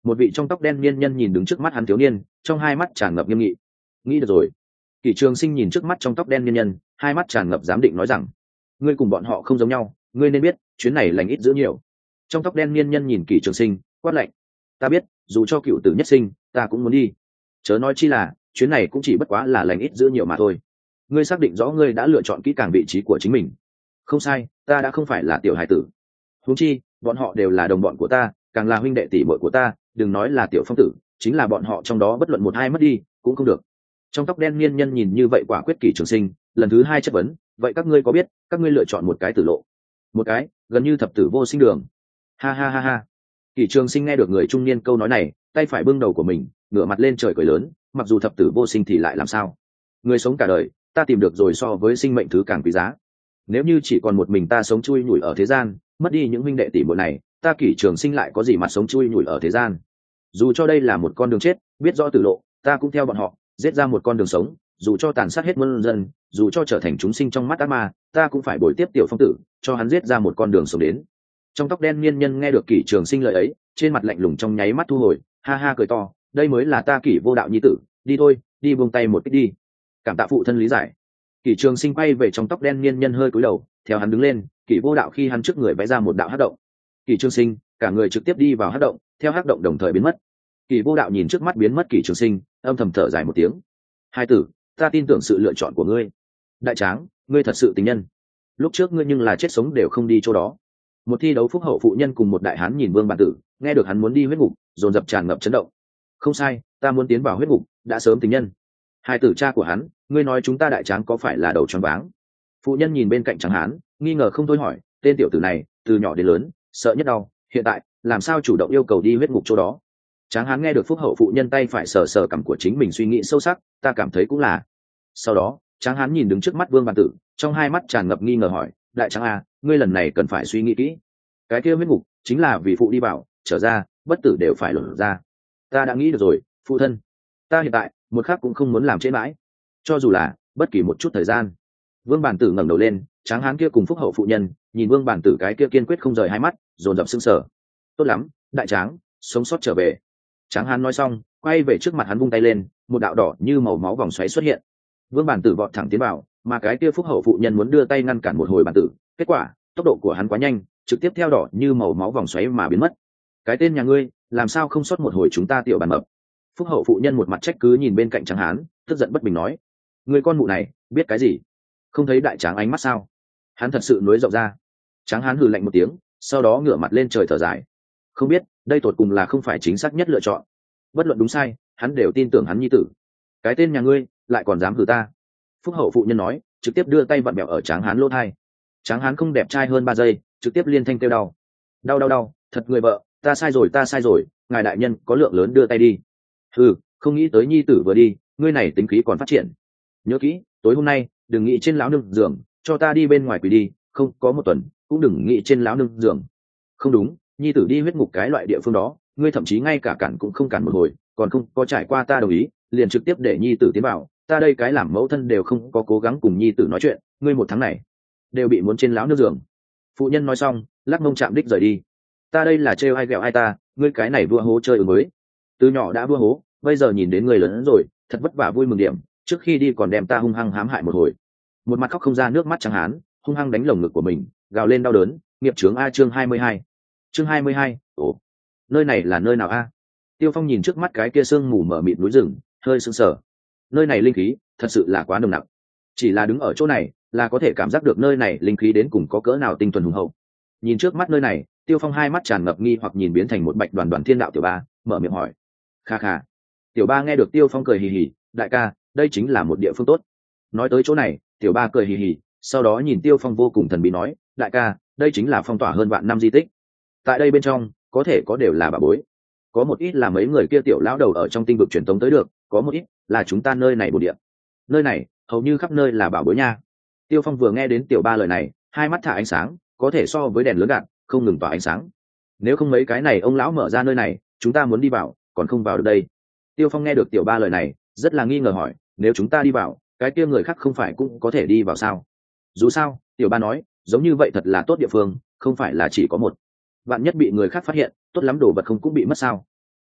Một vị trong tóc đen niên nhân nhìn đứng trước mắt hắn thiếu niên, trong hai mắt tràn ngập nghiêm nghị. Nghĩ được rồi. Kỷ Trường Sinh nhìn trước mắt trong tóc đen niên nhân, hai mắt tràn ngập giám định nói rằng, ngươi cùng bọn họ không giống nhau, ngươi nên biết chuyến này lành ít dữ nhiều. Trong tóc đen niên nhân nhìn Kỷ Trường Sinh quát lạnh, ta biết, dù cho cựu tử nhất sinh ta cũng muốn đi, chớ nói chi là chuyến này cũng chỉ bất quá là lành ít dữ nhiều mà thôi. Ngươi xác định rõ ngươi đã lựa chọn kỹ càng vị trí của chính mình. Không sai, ta đã không phải là tiểu hải tử. Huống chi bọn họ đều là đồng bọn của ta, càng là huynh đệ tỷ muội của ta, đừng nói là tiểu phong tử, chính là bọn họ trong đó bất luận một hai mất đi cũng không được. Trong tóc đen niên nhân nhìn như vậy quả quyết Kỷ Trường Sinh, lần thứ hai chất vấn, vậy các ngươi có biết các ngươi lựa chọn một cái tử lộ, một cái gần như thập tử vô sinh đường? Ha ha ha ha. Kỷ Trường Sinh nghe được người trung niên câu nói này, tay phải bưng đầu của mình, ngửa mặt lên trời cười lớn, mặc dù thập tử vô sinh thì lại làm sao? Người sống cả đời, ta tìm được rồi so với sinh mệnh thứ càng quý giá. Nếu như chỉ còn một mình ta sống chui nhủi ở thế gian, mất đi những huynh đệ tỷ muội này, ta Kỷ Trường Sinh lại có gì mà sống chui nhủi ở thế gian? Dù cho đây là một con đường chết, biết rõ tử lộ, ta cũng theo bọn họ, giết ra một con đường sống, dù cho tàn sát hết muôn dân, dù cho trở thành chúng sinh trong mắt ác ma, ta cũng phải bồi tiếp tiểu phong tử, cho hắn giết ra một con đường sống đến. Trong tóc đen niên nhân nghe được Kỷ Trường Sinh lời ấy, trên mặt lạnh lùng trong nháy mắt thu hồi, ha ha cười to, đây mới là ta Kỷ vô đạo nhi tử, đi thôi, đi buông tay một ít đi. Cảm tạ phụ thân lý giải. Kỷ Trường Sinh quay về trong tóc đen niên nhân hơi cúi đầu, theo hắn đứng lên, Kỷ vô đạo khi hắn trước người vẽ ra một đạo hắc động. Kỷ Trường Sinh cả người trực tiếp đi vào hắc động, theo hắc động đồng thời biến mất. Kỷ vô đạo nhìn trước mắt biến mất Kỷ Trường Sinh, âm thầm thở dài một tiếng. Hai tử, ta tin tưởng sự lựa chọn của ngươi. Đại tráng, ngươi thật sự tình nhân. Lúc trước ngươi nhưng là chết sống đều không đi chỗ đó. Một thi đấu phúc hậu phụ nhân cùng một đại hán nhìn Vương Bản Tử, nghe được hắn muốn đi huyết ngục, dồn dập tràn ngập chấn động. Không sai, ta muốn tiến vào huyết ngục, đã sớm tình nhân. Hai tử cha của hắn, ngươi nói chúng ta đại tráng có phải là đầu choáng váng? Phụ nhân nhìn bên cạnh tráng hán, nghi ngờ không thôi hỏi, tên tiểu tử này, từ nhỏ đến lớn, sợ nhất đau, hiện tại làm sao chủ động yêu cầu đi huyết ngục chỗ đó? Tráng hán nghe được phúc hậu phụ nhân tay phải sờ sờ cằm của chính mình suy nghĩ sâu sắc, ta cảm thấy cũng là. Sau đó, Tráng hán nhìn đứng trước mắt Vương Bản Tử, trong hai mắt tràn ngập nghi ngờ hỏi, đại tráng à, ngươi lần này cần phải suy nghĩ kỹ. Cái kia huyết ngục chính là vì phụ đi vào, trở ra, bất tử đều phải lột ra. Ta đã nghĩ được rồi, phụ thân. Ta hiện tại một khắc cũng không muốn làm trễ mãi, cho dù là bất kỳ một chút thời gian. Vương Bản Tử ngẩng đầu lên, Tráng hán kia cùng phúc hậu phụ nhân nhìn Vương Bản Tử cái kia kiên quyết không rời hai mắt, dồn dập sững sờ. Tốt lắm, đại tráng, sống sót trở về. Tráng hán nói xong, quay về trước mặt hắn vung tay lên, một đạo đỏ như màu máu vòng xoáy xuất hiện. Vương Bản Tử vọt thẳng tiến vào, mà cái kia phúc hậu phụ nhân muốn đưa tay ngăn cản một hồi Bản Tử, kết quả tốc độ của hắn quá nhanh, trực tiếp theo đỏ như màu máu vòng xoáy mà biến mất. Cái tên nhà ngươi, làm sao không sót một hồi chúng ta tiểu bản mập? Phúc hậu phụ nhân một mặt trách cứ nhìn bên cạnh Tráng hán, tức giận bất bình nói, người con mụ này biết cái gì? Không thấy đại tráng ánh mắt sao? Hắn thật sự nuối rộng ra. Tráng hán hừ lạnh một tiếng, sau đó ngửa mặt lên trời thở dài. Không biết, đây tột cùng là không phải chính xác nhất lựa chọn. Bất luận đúng sai, hắn đều tin tưởng hắn nhi tử. Cái tên nhà ngươi lại còn dám hừ ta? Phúc hậu phụ nhân nói, trực tiếp đưa tay vặn bẹo ở Tráng hán lỗ tai. Tráng hán không đẹp trai hơn ba giây, trực tiếp liên thanh kêu đau. Đau đau đau, thật người vợ, ta sai rồi ta sai rồi, ngài đại nhân có lượng lớn đưa tay đi. Ừ, không nghĩ tới nhi tử vừa đi, ngươi này tính khí còn phát triển. Nhớ kỹ, tối hôm nay đừng nghĩ trên lão nương giường, cho ta đi bên ngoài quỳ đi, không có một tuần cũng đừng nghĩ trên lão nương giường. Không đúng, nhi tử đi huyết ngục cái loại địa phương đó, ngươi thậm chí ngay cả cản cũng không cản một hồi, còn không có trải qua ta đồng ý, liền trực tiếp để nhi tử tiến vào, ta đây cái làm mẫu thân đều không có cố gắng cùng nhi tử nói chuyện, ngươi một tháng này đều bị muốn trên lão nương giường. Phụ nhân nói xong, lắc mông chạm đích rời đi. Ta đây là trêu ai ghẹo ai ta, ngươi cái này vua hố chơi ứng mới. Từ nhỏ đã vua hố, bây giờ nhìn đến người lớn rồi, thật vất vả vui mừng điểm, trước khi đi còn đem ta hung hăng hãm hại một hồi. Một mặt khóc không ra nước mắt Tráng hán, hung hăng đánh lồng ngực của mình, gào lên đau đớn, nghiệp chướng a chương hai mươi hai. Chương hai mươi hai, ồ, nơi này là nơi nào a? Tiêu Phong nhìn trước mắt cái kia sương mù mờ mịt núi rừng, hơi sững sờ. Nơi này linh khí thật sự là quá nồng nặc. Chỉ là đứng ở chỗ này, là có thể cảm giác được nơi này linh khí đến cùng có cỡ nào tinh thuần hùng hậu. Nhìn trước mắt nơi này, Tiêu Phong hai mắt tràn ngập nghi hoặc nhìn biến thành một bạch đoàn đoàn thiên đạo tiểu ba, mở miệng hỏi. Kha kha. Tiểu ba nghe được Tiêu Phong cười hì hì, đại ca, đây chính là một địa phương tốt. Nói tới chỗ này, tiểu ba cười hì hì, sau đó nhìn Tiêu Phong vô cùng thần bí nói, đại ca, đây chính là phong tỏa hơn vạn năm di tích. Tại đây bên trong, có thể có đều là bà bối. Có một ít là mấy người kia tiểu lão đầu ở trong tinh vực truyền tống tới được, có một ít là chúng ta nơi này bổ địa. Nơi này, hầu như khắp nơi là bảo bối nha. Tiêu Phong vừa nghe đến tiểu ba lời này, hai mắt thả ánh sáng, có thể so với đèn lớn gạt, không ngừng tỏa ánh sáng. Nếu không mấy cái này ông lão mở ra nơi này, chúng ta muốn đi vào, còn không vào được đây. Tiêu Phong nghe được tiểu ba lời này, rất là nghi ngờ hỏi, nếu chúng ta đi vào, cái kia người khác không phải cũng có thể đi vào sao? Dù sao, tiểu ba nói, giống như vậy thật là tốt địa phương, không phải là chỉ có một. Vạn nhất bị người khác phát hiện, tốt lắm đồ vật không cũng bị mất sao?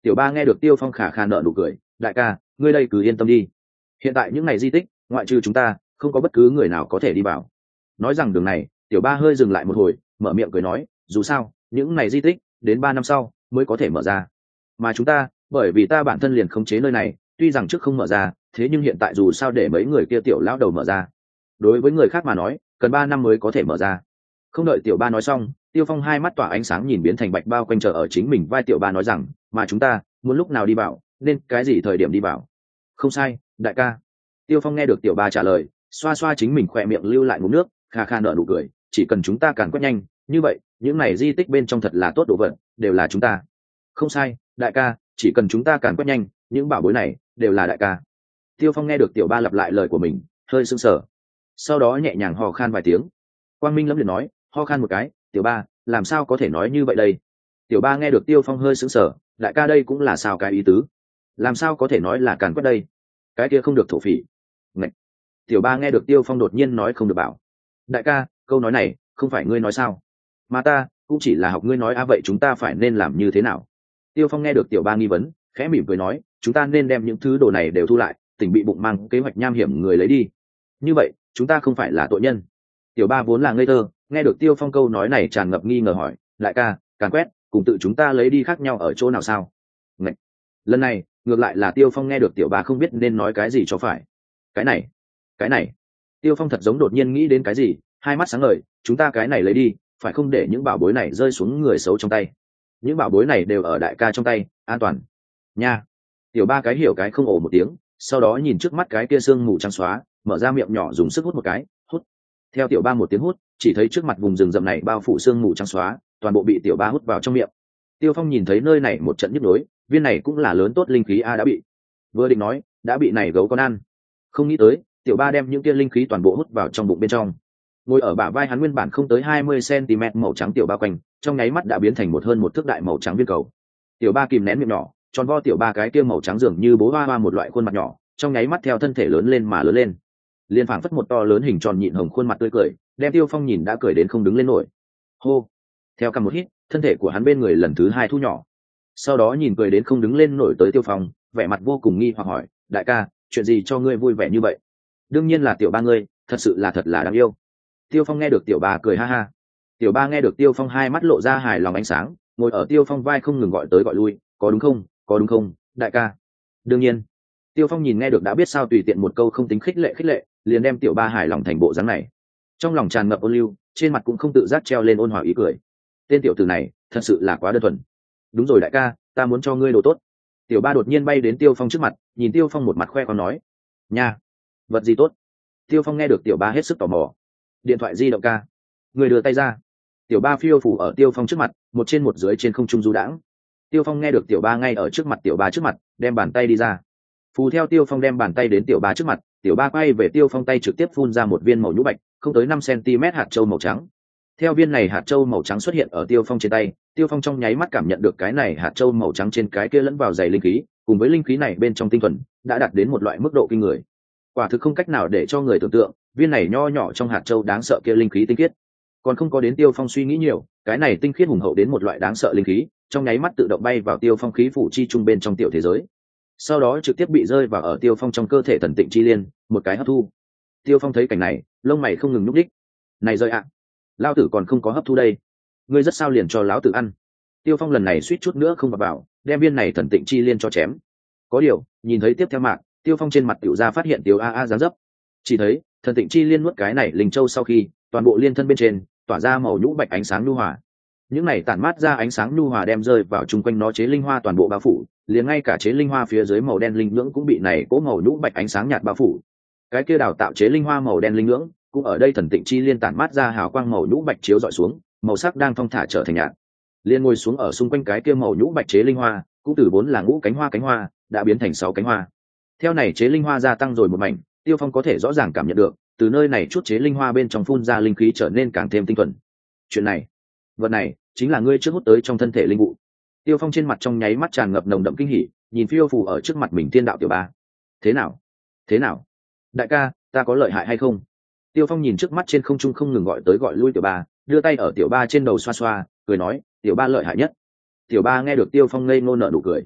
Tiểu ba nghe được Tiêu Phong khả khả nợ nụ cười, đại ca, ngươi đây cứ yên tâm đi. Hiện tại những ngày di tích, ngoại trừ chúng ta, không có bất cứ người nào có thể đi vào. Nói rằng đường này, Tiểu ba hơi dừng lại một hồi, mở miệng cười nói, dù sao, những ngày di tích, đến ba năm sau mới có thể mở ra. Mà chúng ta, bởi vì ta bản thân liền khống chế nơi này, tuy rằng trước không mở ra, thế nhưng hiện tại dù sao để mấy người kia tiểu lão đầu mở ra. Đối với người khác mà nói, cần ba năm mới có thể mở ra. Không đợi Tiểu ba nói xong, Tiêu Phong hai mắt tỏa ánh sáng nhìn biến thành bạch bao quanh chờ ở chính mình vai. Tiểu ba nói rằng, mà chúng ta muốn lúc nào đi vào, nên cái gì thời điểm đi vào? Không sai, đại ca. Tiêu Phong nghe được Tiểu ba trả lời, xoa xoa chính mình khỏe miệng lưu lại ngụm nước, kha kha nở nụ cười, chỉ cần chúng ta càng quét nhanh, như vậy những này di tích bên trong thật là tốt đồ vật, đều là chúng ta. Không sai, đại ca, chỉ cần chúng ta càng quét nhanh, những bảo bối này đều là đại ca. Tiêu Phong nghe được Tiểu ba lặp lại lời của mình, hơi sưng sờ, sau đó nhẹ nhàng hò khan vài tiếng. Quang Minh lẫm liệt nói, ho khan một cái, Tiểu ba, làm sao có thể nói như vậy đây? Tiểu ba nghe được Tiêu Phong hơi sững sờ, đại ca đây cũng là sao cái ý tứ? Làm sao có thể nói là càn quét đây? Cái kia không được thổ phỉ. Ngậy. Tiểu ba nghe được Tiêu Phong đột nhiên nói không được bảo. Đại ca, câu nói này, không phải ngươi nói sao? Mà ta, cũng chỉ là học ngươi nói a, vậy chúng ta phải nên làm như thế nào? Tiêu Phong nghe được Tiểu ba nghi vấn, khẽ mỉm cười nói, chúng ta nên đem những thứ đồ này đều thu lại, tỉnh bị bụng mang kế hoạch nham hiểm người lấy đi. Như vậy, chúng ta không phải là tội nhân. Tiểu ba vốn là ngây thơ, nghe được Tiêu Phong câu nói này tràn ngập nghi ngờ hỏi, đại ca, càn quét cùng tự chúng ta lấy đi khác nhau ở chỗ nào sao? Ngậy. Lần này ngược lại là Tiêu Phong nghe được Tiểu ba không biết nên nói cái gì cho phải. Cái này, cái này. Tiêu Phong thật giống đột nhiên nghĩ đến cái gì, hai mắt sáng ngời, chúng ta cái này lấy đi, phải không để những bảo bối này rơi xuống người xấu trong tay. Những bảo bối này đều ở đại ca trong tay, an toàn. Nha. Tiểu ba cái hiểu cái không ổ một tiếng, sau đó nhìn trước mắt cái kia sương mù trắng xóa, mở ra miệng nhỏ dùng sức hút một cái, hút. Theo Tiểu ba một tiếng hút, chỉ thấy trước mặt vùng rừng rậm này bao phủ sương mù trắng xóa, toàn bộ bị Tiểu ba hút vào trong miệng. Tiêu Phong nhìn thấy nơi này một trận nhức nhối, viên này cũng là lớn tốt linh khí a đã bị. Vừa định nói, đã bị này gấu con ăn. Không nghĩ tới, Tiểu ba đem những kia linh khí toàn bộ hút vào trong bụng bên trong. Ngồi ở bả vai hắn nguyên bản không tới hai mươi xăng-ti-mét màu trắng tiểu ba quanh, trong nháy mắt đã biến thành một hơn một thước đại màu trắng viên cầu. Tiểu ba kìm nén miệng nhỏ, tròn vo tiểu ba cái kia màu trắng dường như bố hoa hoa một loại khuôn mặt nhỏ, trong nháy mắt theo thân thể lớn lên mà lớn lên. Liên phảng phất một to lớn hình tròn nhịn hồng khuôn mặt tươi cười, đem Tiêu Phong nhìn đã cười đến không đứng lên nổi. Hô. Theo cầm một hít, thân thể của hắn bên người lần thứ hai thu nhỏ. Sau đó nhìn cười đến không đứng lên nổi tới Tiêu Phong, vẻ mặt vô cùng nghi hoặc hỏi, đại ca, chuyện gì cho ngươi vui vẻ như vậy? Đương nhiên là tiểu ba ngươi, thật sự là thật là đáng yêu. Tiêu Phong nghe được tiểu ba cười ha ha. Tiểu ba nghe được Tiêu Phong hai mắt lộ ra hài lòng ánh sáng, ngồi ở Tiêu Phong vai không ngừng gọi tới gọi lui, có đúng không, có đúng không, đại ca? Đương nhiên. Tiêu Phong nhìn nghe được đã biết sao tùy tiện một câu không tính khích lệ khích lệ, liền đem tiểu ba hài lòng thành bộ dáng này. Trong lòng tràn ngập ôn lưu, trên mặt cũng không tự giác treo lên ôn hòa ý cười. Tên tiểu tử này, thật sự là quá đơn thuần. Đúng rồi đại ca, ta muốn cho ngươi đồ tốt. Tiểu ba đột nhiên bay đến Tiêu Phong trước mặt, nhìn Tiêu Phong một mặt khoe khoang nói, nha, vật gì tốt? Tiêu Phong nghe được tiểu ba hết sức tò mò. Điện thoại di động ca. Người đưa tay ra. Tiểu ba phiêu phủ ở Tiêu Phong trước mặt, một trên một dưới trên không trung du đãng. Tiêu Phong nghe được tiểu ba ngay ở trước mặt tiểu ba trước mặt, đem bàn tay đi ra. Phù theo Tiêu Phong đem bàn tay đến tiểu ba trước mặt, tiểu ba quay về Tiêu Phong tay trực tiếp phun ra một viên màu nhũ bạch, không tới năm xăng-ti-mét hạt châu màu trắng. Theo viên này hạt châu màu trắng xuất hiện ở Tiêu Phong trên tay, Tiêu Phong trong nháy mắt cảm nhận được cái này hạt châu màu trắng trên cái kia lẫn vào dày linh khí, cùng với linh khí này bên trong tinh thuần, đã đạt đến một loại mức độ kinh người. Quả thực không cách nào để cho người tưởng tượng, viên này nho nhỏ trong hạt châu đáng sợ kia linh khí tinh khiết. Còn không có đến Tiêu Phong suy nghĩ nhiều, cái này tinh khiết hùng hậu đến một loại đáng sợ linh khí, trong nháy mắt tự động bay vào Tiêu Phong khí phủ chi trung bên trong tiểu thế giới. Sau đó trực tiếp bị rơi vào ở Tiêu Phong trong cơ thể thần tịnh chi liên, một cái hấp thu. Tiêu Phong thấy cảnh này, lông mày không ngừng nhúc nhích. Này rơi ạ, à, lão tử còn không có hấp thu đây, ngươi rất sao liền cho lão tử ăn? Tiêu Phong lần này suýt chút nữa không vào vào, đem viên này thần tịnh chi liên cho chém. Có điều, nhìn thấy tiếp theo mạng, Tiêu Phong trên mặt tiểu ra phát hiện tiểu a a dáng dấp. Chỉ thấy, thần tịnh chi liên nuốt cái này linh châu sau khi, toàn bộ liên thân bên trên tỏa ra màu nhũ bạch ánh sáng nhu hòa. Những này tản mát ra ánh sáng nhu hòa đem rơi vào chung quanh nó chế linh hoa toàn bộ bao phủ, liền ngay cả chế linh hoa phía dưới màu đen linh nhưỡng cũng bị này cố màu nhũ bạch ánh sáng nhạt bao phủ. Cái kia đào tạo chế linh hoa màu đen linh nhưỡng cũng ở đây thần tịnh chi liên tản mát ra hào quang màu nhũ bạch chiếu dọi xuống, màu sắc đang thong thả trở thành nhạt. Liên ngồi xuống ở xung quanh cái kia màu nhũ bạch chế linh hoa, cũng từ vốn là ngũ cánh hoa cánh hoa, đã biến thành sáu cánh hoa. Theo này chế linh hoa gia tăng rồi một mảnh, Tiêu Phong có thể rõ ràng cảm nhận được, từ nơi này chút chế linh hoa bên trong phun ra linh khí trở nên càng thêm tinh thuần. Chuyện này, vật này chính là ngươi trước hút tới trong thân thể linh vụ. Tiêu Phong trên mặt trong nháy mắt tràn ngập nồng đậm kinh hỉ, nhìn phiêu phù ở trước mặt mình thiên đạo tiểu ba. Thế nào? Thế nào? Đại ca, ta có lợi hại hay không? Tiêu Phong nhìn trước mắt trên không trung không ngừng gọi tới gọi lui tiểu ba, đưa tay ở tiểu ba trên đầu xoa xoa, cười nói, tiểu ba lợi hại nhất. Tiểu ba nghe được Tiêu Phong ngây ngô nở nụ cười.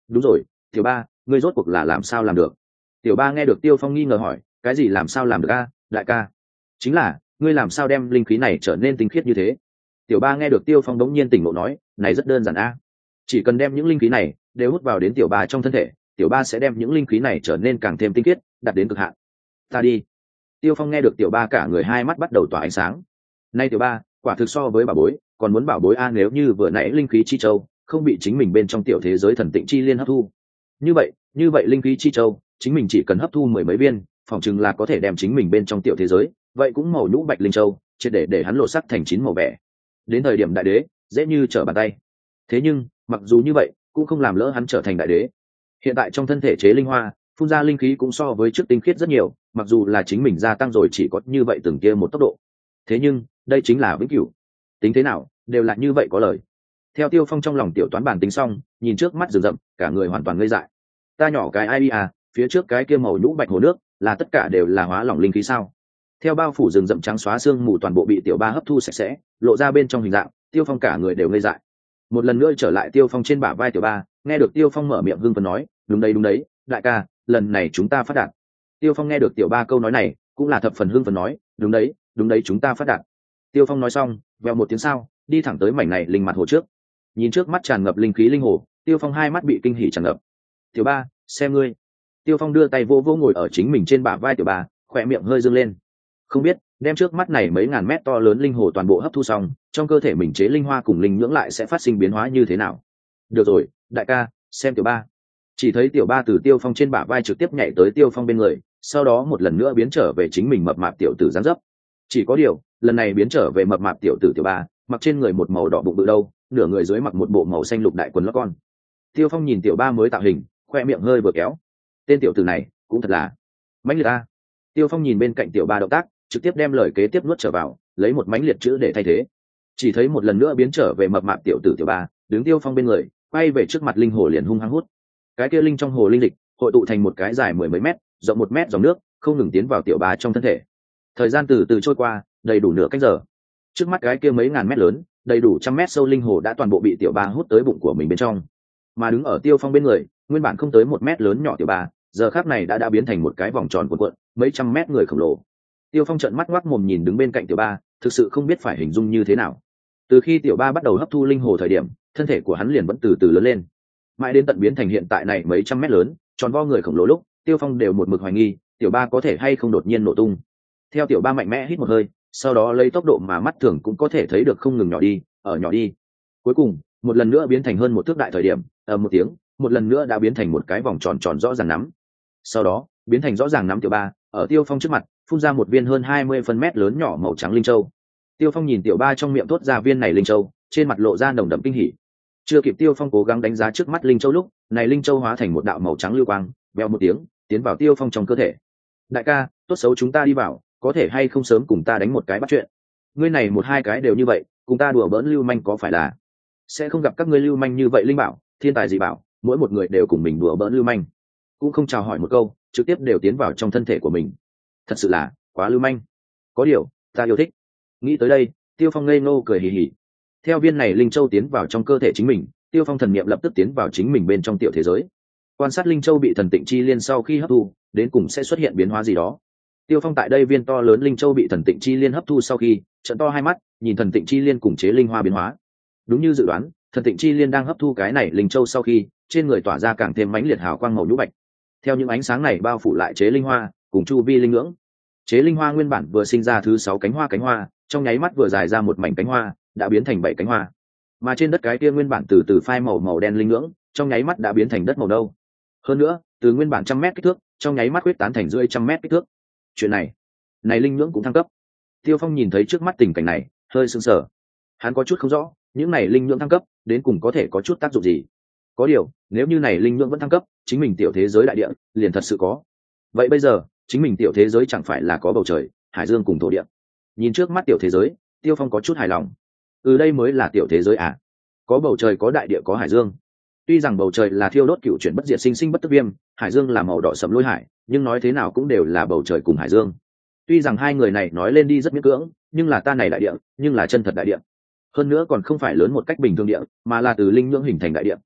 đúng rồi, tiểu ba, ngươi rốt cuộc là làm sao làm được? Tiểu ba nghe được Tiêu Phong nghi ngờ hỏi, cái gì làm sao làm được a, đại ca? Chính là, ngươi làm sao đem linh khí này trở nên tinh khiết như thế? Tiểu ba nghe được Tiêu Phong đống nhiên tỉnh ngộ nói, này rất đơn giản a, chỉ cần đem những linh khí này đều hút vào đến tiểu ba trong thân thể, tiểu ba sẽ đem những linh khí này trở nên càng thêm tinh khiết, đạt đến cực hạn. Ta đi. Tiêu Phong nghe được tiểu ba cả người hai mắt bắt đầu tỏa ánh sáng. Nay tiểu ba, quả thực so với bảo bối, còn muốn bảo bối a, nếu như vừa nãy linh khí chi châu không bị chính mình bên trong tiểu thế giới thần tịnh chi liên hấp thu. Như vậy, như vậy linh khí chi châu, chính mình chỉ cần hấp thu mười mấy viên, phòng chừng là có thể đem chính mình bên trong tiểu thế giới, vậy cũng màu nhũ bạch linh châu, triệt để để hắn lộ sắc thành chín màu vẻ. Đến thời điểm đại đế, dễ như trở bàn tay. Thế nhưng, mặc dù như vậy, cũng không làm lỡ hắn trở thành đại đế. Hiện tại trong thân thể chế linh hoa, phun ra linh khí cũng so với trước tinh khiết rất nhiều, mặc dù là chính mình gia tăng rồi chỉ có như vậy từng kia một tốc độ. Thế nhưng, đây chính là vĩnh cửu. Tính thế nào, đều là như vậy có lời. Theo Tiêu Phong trong lòng tiểu toán bản tính xong, nhìn trước mắt rừng rậm, cả người hoàn toàn ngây dại. Ta nhỏ cái ai đi à, phía trước cái kia màu nhũ bạch hồ nước, là tất cả đều là hóa lỏng linh khí sao? Theo bao phủ rừng rậm trắng xóa xương mù toàn bộ bị tiểu ba hấp thu sạch sẽ, lộ ra bên trong hình dạng, Tiêu Phong cả người đều ngây dại. Một lần nữa trở lại Tiêu Phong trên bả vai tiểu ba, nghe được Tiêu Phong mở miệng hưng phấn nói, đúng đấy đúng đấy, đại ca, lần này chúng ta phát đạt. Tiêu Phong nghe được tiểu ba câu nói này, cũng là thập phần hưng phấn nói, đúng đấy, đúng đấy, chúng ta phát đạt. Tiêu Phong nói xong, vèo một tiếng sau, đi thẳng tới mảnh này linh mặt hồ trước. Nhìn trước mắt tràn ngập linh khí linh hồ, Tiêu Phong hai mắt bị kinh hỉ tràn ngập. Tiểu ba, xem ngươi. Tiêu Phong đưa tay vô vô ngồi ở chính mình trên bả vai tiểu ba, khỏe miệng hơi dương lên. Không biết, đem trước mắt này mấy ngàn mét to lớn linh hồ toàn bộ hấp thu xong, trong cơ thể mình chế linh hoa cùng linh nhưỡng lại sẽ phát sinh biến hóa như thế nào? Được rồi, đại ca, xem tiểu ba. Chỉ thấy tiểu ba từ Tiêu Phong trên bả vai trực tiếp nhảy tới Tiêu Phong bên người, sau đó một lần nữa biến trở về chính mình mập mạp tiểu tử dáng dấp. Chỉ có điều, lần này biến trở về mập mạp tiểu tử tiểu ba, mặc trên người một màu đỏ bụng bự đâu, nửa người dưới mặc một bộ màu xanh lục đại quần lót con. Tiêu Phong nhìn tiểu ba mới tạo hình, khoe miệng hơi vừa kéo. Tên tiểu tử này cũng thật là mãnh liệt a. Tiêu Phong nhìn bên cạnh tiểu ba động tác, trực tiếp đem lời kế tiếp nuốt trở vào, lấy một mãnh liệt chữ để thay thế. Chỉ thấy một lần nữa biến trở về mập mạp tiểu tử tiểu ba, đứng Tiêu Phong bên người, quay về trước mặt linh hồ liền hung hăng hút. Cái kia linh trong hồ linh lịch hội tụ thành một cái dài mười mấy mét, rộng một mét dòng nước, không ngừng tiến vào tiểu ba trong thân thể. Thời gian từ từ trôi qua, đầy đủ nửa canh giờ. Trước mắt cái kia mấy ngàn mét lớn, đầy đủ trăm mét sâu linh hồ đã toàn bộ bị tiểu ba hút tới bụng của mình bên trong. Mà đứng ở Tiêu Phong bên người, nguyên bản không tới một mét lớn nhỏ tiểu ba, giờ khắc này đã đã biến thành một cái vòng tròn cuộn cuộn, mấy trăm mét người khổng lồ. Tiêu Phong trợn mắt ngoác mồm nhìn đứng bên cạnh tiểu ba, thực sự không biết phải hình dung như thế nào. Từ khi tiểu ba bắt đầu hấp thu linh hồ thời điểm, thân thể của hắn liền vẫn từ từ lớn lên, mãi đến tận biến thành hiện tại này mấy trăm mét lớn, tròn vo người khổng lồ lúc, Tiêu Phong đều một mực hoài nghi, tiểu ba có thể hay không đột nhiên nổ tung. Theo tiểu ba mạnh mẽ hít một hơi, sau đó lấy tốc độ mà mắt thường cũng có thể thấy được không ngừng nhỏ đi, ở nhỏ đi. Cuối cùng, một lần nữa biến thành hơn một thước đại thời điểm, ầm một tiếng, một lần nữa đã biến thành một cái vòng tròn tròn rõ ràng nắm. Sau đó, biến thành rõ ràng nắm tiểu ba, ở Tiêu Phong trước mặt, phun ra một viên hơn hai mươi phân mét lớn nhỏ màu trắng linh châu. Tiêu Phong nhìn tiểu ba trong miệng thốt ra viên này linh châu, trên mặt lộ ra nồng đậm kinh hỉ. Chưa kịp Tiêu Phong cố gắng đánh giá trước mắt linh châu lúc, này linh châu hóa thành một đạo màu trắng lưu quang, vèo một tiếng, tiến vào Tiêu Phong trong cơ thể. Đại ca, tốt xấu chúng ta đi vào, có thể hay không sớm cùng ta đánh một cái bắt chuyện? Ngươi này một hai cái đều như vậy, cùng ta đùa bỡn lưu manh có phải là? Sẽ không gặp các ngươi lưu manh như vậy linh bảo, thiên tài gì bảo, mỗi một người đều cùng mình đùa bỡn lưu manh, cũng không chào hỏi một câu, trực tiếp đều tiến vào trong thân thể của mình. Thật sự là quá lưu manh. Có điều, ta yêu thích. Nghĩ tới đây, Tiêu Phong ngây ngô cười hì hì. Theo viên này linh châu tiến vào trong cơ thể chính mình, Tiêu Phong thần niệm lập tức tiến vào chính mình bên trong tiểu thế giới. Quan sát linh châu bị thần tịnh chi liên sau khi hấp thu, đến cùng sẽ xuất hiện biến hóa gì đó. Tiêu Phong tại đây viên to lớn linh châu bị thần tịnh chi liên hấp thu sau khi, trợn to hai mắt, nhìn thần tịnh chi liên cùng chế linh hoa biến hóa. Đúng như dự đoán, thần tịnh chi liên đang hấp thu cái này linh châu sau khi, trên người tỏa ra càng thêm mãnh liệt hào quang màu nhũ bạch. Theo những ánh sáng này bao phủ lại chế linh hoa, cùng chu vi linh ngưỡng. Chế linh hoa nguyên bản vừa sinh ra thứ sáu cánh hoa cánh hoa, trong nháy mắt vừa dài ra một mảnh cánh hoa, đã biến thành bảy cánh hoa. Mà trên đất cái kia nguyên bản từ từ phai màu màu đen linh ngưỡng, trong nháy mắt đã biến thành đất màu nâu. Hơn nữa, từ nguyên bản trăm mét kích thước, trong nháy mắt huyết tán thành rưỡi trăm mét kích thước. Chuyện này, này linh ngưỡng cũng thăng cấp. Tiêu Phong nhìn thấy trước mắt tình cảnh này, hơi sững sờ. Hắn có chút không rõ, những này linh ngưỡng thăng cấp, đến cùng có thể có chút tác dụng gì. Có điều, nếu như này linh ngưỡng vẫn thăng cấp, chính mình tiểu thế giới đại địa liền thật sự có. Vậy bây giờ, chính mình tiểu thế giới chẳng phải là có bầu trời, hải dương cùng thổ địa. Nhìn trước mắt tiểu thế giới, Tiêu Phong có chút hài lòng. Ừ, đây mới là tiểu thế giới à? Có bầu trời, có đại địa, có hải dương. Tuy rằng bầu trời là thiêu đốt cựu chuyển bất diệt sinh sinh bất tức viêm, hải dương là màu đỏ sẫm lôi hải, nhưng nói thế nào cũng đều là bầu trời cùng hải dương. Tuy rằng hai người này nói lên đi rất miễn cưỡng, nhưng là ta này đại địa, nhưng là chân thật đại địa. Hơn nữa còn không phải lớn một cách bình thường địa, mà là từ linh nhưỡng hình thành đại địa.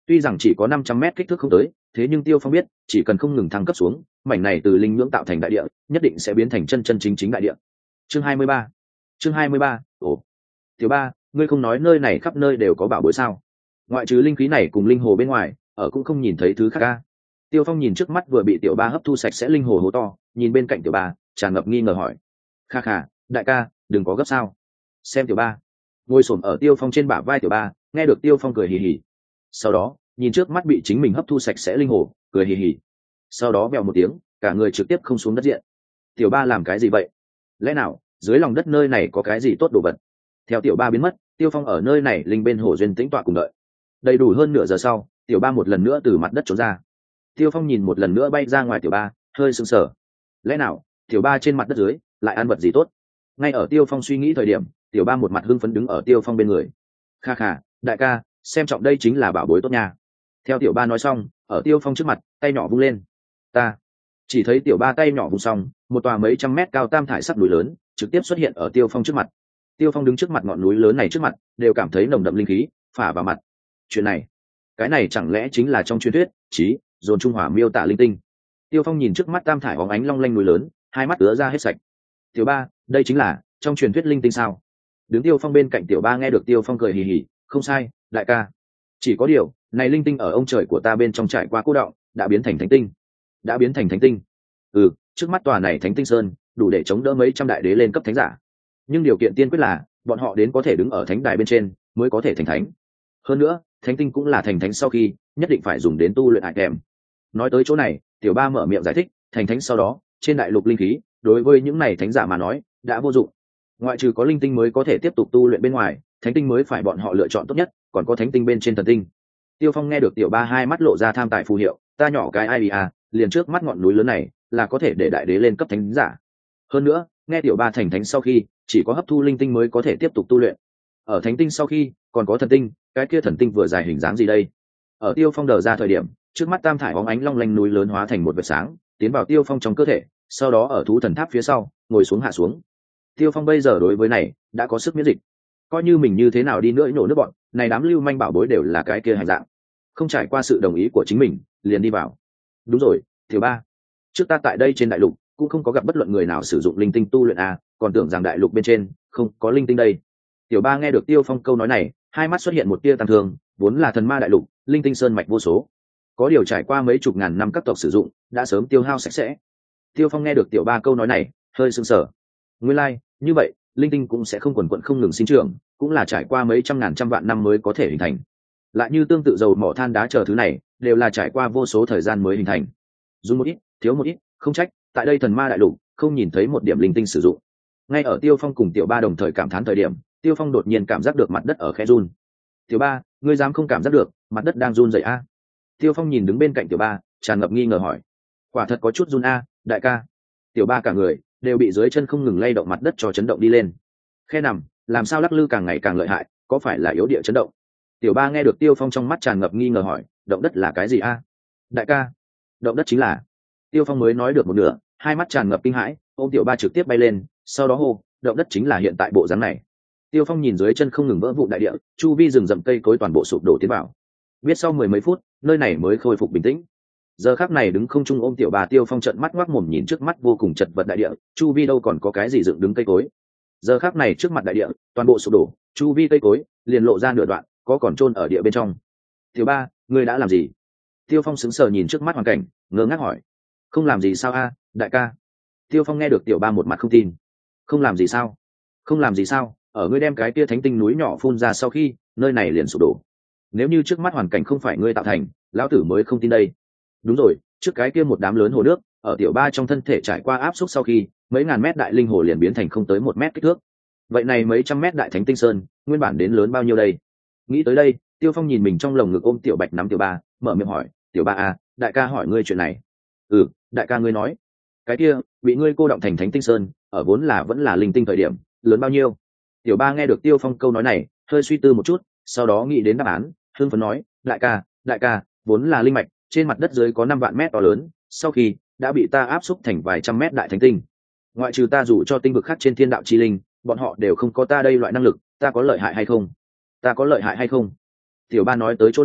tuy rằng chỉ có năm trăm mét kích thước không tới, thế nhưng Tiêu Phong biết chỉ cần không ngừng thăng cấp xuống, mảnh này từ linh nhưỡng tạo thành đại địa nhất định sẽ biến thành chân chân chính chính đại địa. Chương hai mươi ba. Chương hai mươi ba. Ồ, Tiểu Ba, ngươi không nói nơi này khắp nơi đều có bảo bối sao? Ngoại trừ linh khí này cùng linh hồ bên ngoài, ở cũng không nhìn thấy thứ khác a. Tiêu Phong nhìn trước mắt vừa bị Tiểu Ba hấp thu sạch sẽ linh hồ hố to, nhìn bên cạnh Tiểu Ba, tràn ngập nghi ngờ hỏi: "Kha kha, đại ca, đừng có gấp sao?" Xem Tiểu Ba ngồi xổm ở Tiêu Phong trên bả vai Tiểu Ba, nghe được Tiêu Phong cười hì hì. Sau đó, nhìn trước mắt bị chính mình hấp thu sạch sẽ linh hồ, cười hì hì. Sau đó vèo một tiếng, cả người trực tiếp không xuống đất diện. Tiểu Ba làm cái gì vậy? Lẽ nào dưới lòng đất nơi này có cái gì tốt đồ vật? Theo Tiểu Ba biến mất, Tiêu Phong ở nơi này linh bên hồ duyên tĩnh tọa cùng đợi. Đầy đủ hơn nửa giờ sau, Tiểu Ba một lần nữa từ mặt đất trốn ra. Tiêu Phong nhìn một lần nữa bay ra ngoài Tiểu Ba, hơi sững sờ. Lẽ nào Tiểu Ba trên mặt đất dưới lại ăn vật gì tốt? Ngay ở Tiêu Phong suy nghĩ thời điểm, Tiểu Ba một mặt hưng phấn đứng ở Tiêu Phong bên người. Kha kha, đại ca, xem trọng đây chính là bảo bối tốt nha. Theo Tiểu Ba nói xong, ở Tiêu Phong trước mặt, tay nhỏ vung lên. Ta chỉ thấy Tiểu Ba tay nhỏ vung xong, một tòa mấy trăm mét cao tam thải sắc núi lớn trực tiếp xuất hiện ở Tiêu Phong trước mặt. Tiêu Phong đứng trước mặt ngọn núi lớn này trước mặt, đều cảm thấy nồng đậm linh khí phả vào mặt. Chuyện này, cái này chẳng lẽ chính là trong truyền thuyết chí dồn trung hỏa miêu tả linh tinh? Tiêu Phong nhìn trước mắt tam thải óng ánh long lanh núi lớn, hai mắt ứa ra hết sạch. Tiểu Ba, đây chính là trong truyền thuyết linh tinh sao? Đứng Tiêu Phong bên cạnh Tiểu Ba nghe được Tiêu Phong cười hì hì, không sai, đại ca. Chỉ có điều, này linh tinh ở ông trời của ta bên trong trải qua cô đọng, đã biến thành thánh tinh. Đã biến thành thánh tinh. Ừ, trước mắt tòa này thánh tinh sơn, đủ để chống đỡ mấy trăm đại đế lên cấp thánh giả. Nhưng điều kiện tiên quyết là, bọn họ đến có thể đứng ở thánh đài bên trên, mới có thể thành thánh. Hơn nữa, thánh tinh cũng là thành thánh sau khi, nhất định phải dùng đến tu luyện hại kèm. Nói tới chỗ này, Tiểu Ba mở miệng giải thích, thành thánh sau đó, trên đại lục linh khí, đối với những này thánh giả mà nói, đã vô dụng. Ngoại trừ có linh tinh mới có thể tiếp tục tu luyện bên ngoài, thánh tinh mới phải bọn họ lựa chọn tốt nhất, còn có thánh tinh bên trên thần tinh. Tiêu Phong nghe được Tiểu Ba hai mắt lộ ra tham tài phù hiệu, ta nhỏ cái ai à, liền trước mắt ngọn núi lớn này, là có thể để đại đế lên cấp thánh giả. Hơn nữa, nghe Tiểu Ba thành thánh sau khi, chỉ có hấp thu linh tinh mới có thể tiếp tục tu luyện. Ở thánh tinh sau khi, còn có thần tinh, cái kia thần tinh vừa dài hình dáng gì đây? Ở Tiêu Phong đờ ra thời điểm, trước mắt tam thải óng ánh long lanh núi lớn hóa thành một vệt sáng, tiến vào Tiêu Phong trong cơ thể, sau đó ở thú thần tháp phía sau, ngồi xuống hạ xuống. Tiêu Phong bây giờ đối với này đã có sức miễn dịch, coi như mình như thế nào đi nữa nổ nước bọn, này đám lưu manh bảo bối đều là cái kia hành dạng, không trải qua sự đồng ý của chính mình, liền đi vào. Đúng rồi, Tiểu Ba, trước ta tại đây trên đại lục cũng không có gặp bất luận người nào sử dụng linh tinh tu luyện à, còn tưởng rằng đại lục bên trên không có linh tinh đây. Tiểu Ba nghe được Tiêu Phong câu nói này, hai mắt xuất hiện một tia tăng thương, vốn là thần ma đại lục, linh tinh sơn mạch vô số, có điều trải qua mấy chục ngàn năm các tộc sử dụng, đã sớm tiêu hao sạch sẽ. Tiêu Phong nghe được Tiểu Ba câu nói này, hơi sững sờ. Nguyên lai, like, như vậy, linh tinh cũng sẽ không quần quật không ngừng sinh trưởng, cũng là trải qua mấy trăm ngàn trăm vạn năm mới có thể hình thành. Lại như tương tự dầu mỏ than đá chờ thứ này, đều là trải qua vô số thời gian mới hình thành. Dùng một ít, thiếu một ít, không trách, tại đây thần ma đại lục, không nhìn thấy một điểm linh tinh sử dụng. Ngay ở Tiêu Phong cùng Tiểu Ba đồng thời cảm thán thời điểm, Tiêu Phong đột nhiên cảm giác được mặt đất ở khẽ run. Tiểu Ba, ngươi dám không cảm giác được, mặt đất đang run rẩy a? Tiêu Phong nhìn đứng bên cạnh Tiểu Ba, tràn ngập nghi ngờ hỏi. Quả thật có chút run a, đại ca. Tiểu Ba cả người đều bị dưới chân không ngừng lay động mặt đất cho chấn động đi lên. Khe nằm, làm sao lắc lư càng ngày càng lợi hại, có phải là yếu địa chấn động? Tiểu Ba nghe được Tiêu Phong trong mắt tràn ngập nghi ngờ hỏi, động đất là cái gì a? Đại ca, động đất chính là. Tiêu Phong mới nói được một nửa, hai mắt tràn ngập kinh hãi, ôm Tiểu Ba trực tiếp bay lên, sau đó hô, động đất chính là hiện tại bộ dáng này. Tiêu Phong nhìn dưới chân không ngừng vỡ vụn đại địa, chu vi rừng rậm cây cối toàn bộ sụp đổ tiến vào. Biết sau mười mấy phút, nơi này mới khôi phục bình tĩnh. Giờ khắc này đứng không trung ôm Tiểu Ba, Tiêu Phong trợn mắt ngoác mồm nhìn trước mắt vô cùng chật vật đại địa, chu vi đâu còn có cái gì dựng đứng cây cối. Giờ khắc này trước mặt đại địa, toàn bộ sụp đổ, chu vi cây cối liền lộ ra nửa đoạn, có còn chôn ở địa bên trong. Tiểu Ba, ngươi đã làm gì? Tiêu Phong sững sờ nhìn trước mắt hoàn cảnh, ngơ ngác hỏi. Không làm gì sao a, đại ca? Tiêu Phong nghe được Tiểu Ba một mặt không tin. Không làm gì sao? Không làm gì sao? Ở ngươi đem cái kia thánh tinh núi nhỏ phun ra sau khi, nơi này liền sụp đổ. Nếu như trước mắt hoàn cảnh không phải ngươi tạo thành, lão tử mới không tin đây. Đúng rồi, trước cái kia một đám lớn hồ nước, ở Tiểu Ba trong thân thể trải qua áp suất sau khi, mấy ngàn mét đại linh hồ liền biến thành không tới một mét kích thước. Vậy này mấy trăm mét đại thánh tinh sơn, nguyên bản đến lớn bao nhiêu đây? Nghĩ tới đây, Tiêu Phong nhìn mình trong lồng ngực ôm Tiểu Bạch nắm Tiểu Ba, mở miệng hỏi, Tiểu Ba à, đại ca hỏi ngươi chuyện này. Ừ, đại ca ngươi nói, cái kia bị ngươi cô động thành thánh tinh sơn, ở vốn là vẫn là linh tinh thời điểm, lớn bao nhiêu? Tiểu Ba nghe được Tiêu Phong câu nói này, hơi suy tư một chút, sau đó nghĩ đến đáp án, hưng phấn nói, đại ca, đại ca, vốn là linh mạch, trên mặt đất dưới có năm vạn mét to lớn, sau khi đã bị ta áp xúc thành vài trăm mét đại thánh tinh. Ngoại trừ ta dù cho tinh vực khác trên thiên đạo chi linh, bọn họ đều không có ta đây loại năng lực, ta có lợi hại hay không? Ta có lợi hại hay không? Tiểu Ba nói tới chỗ này,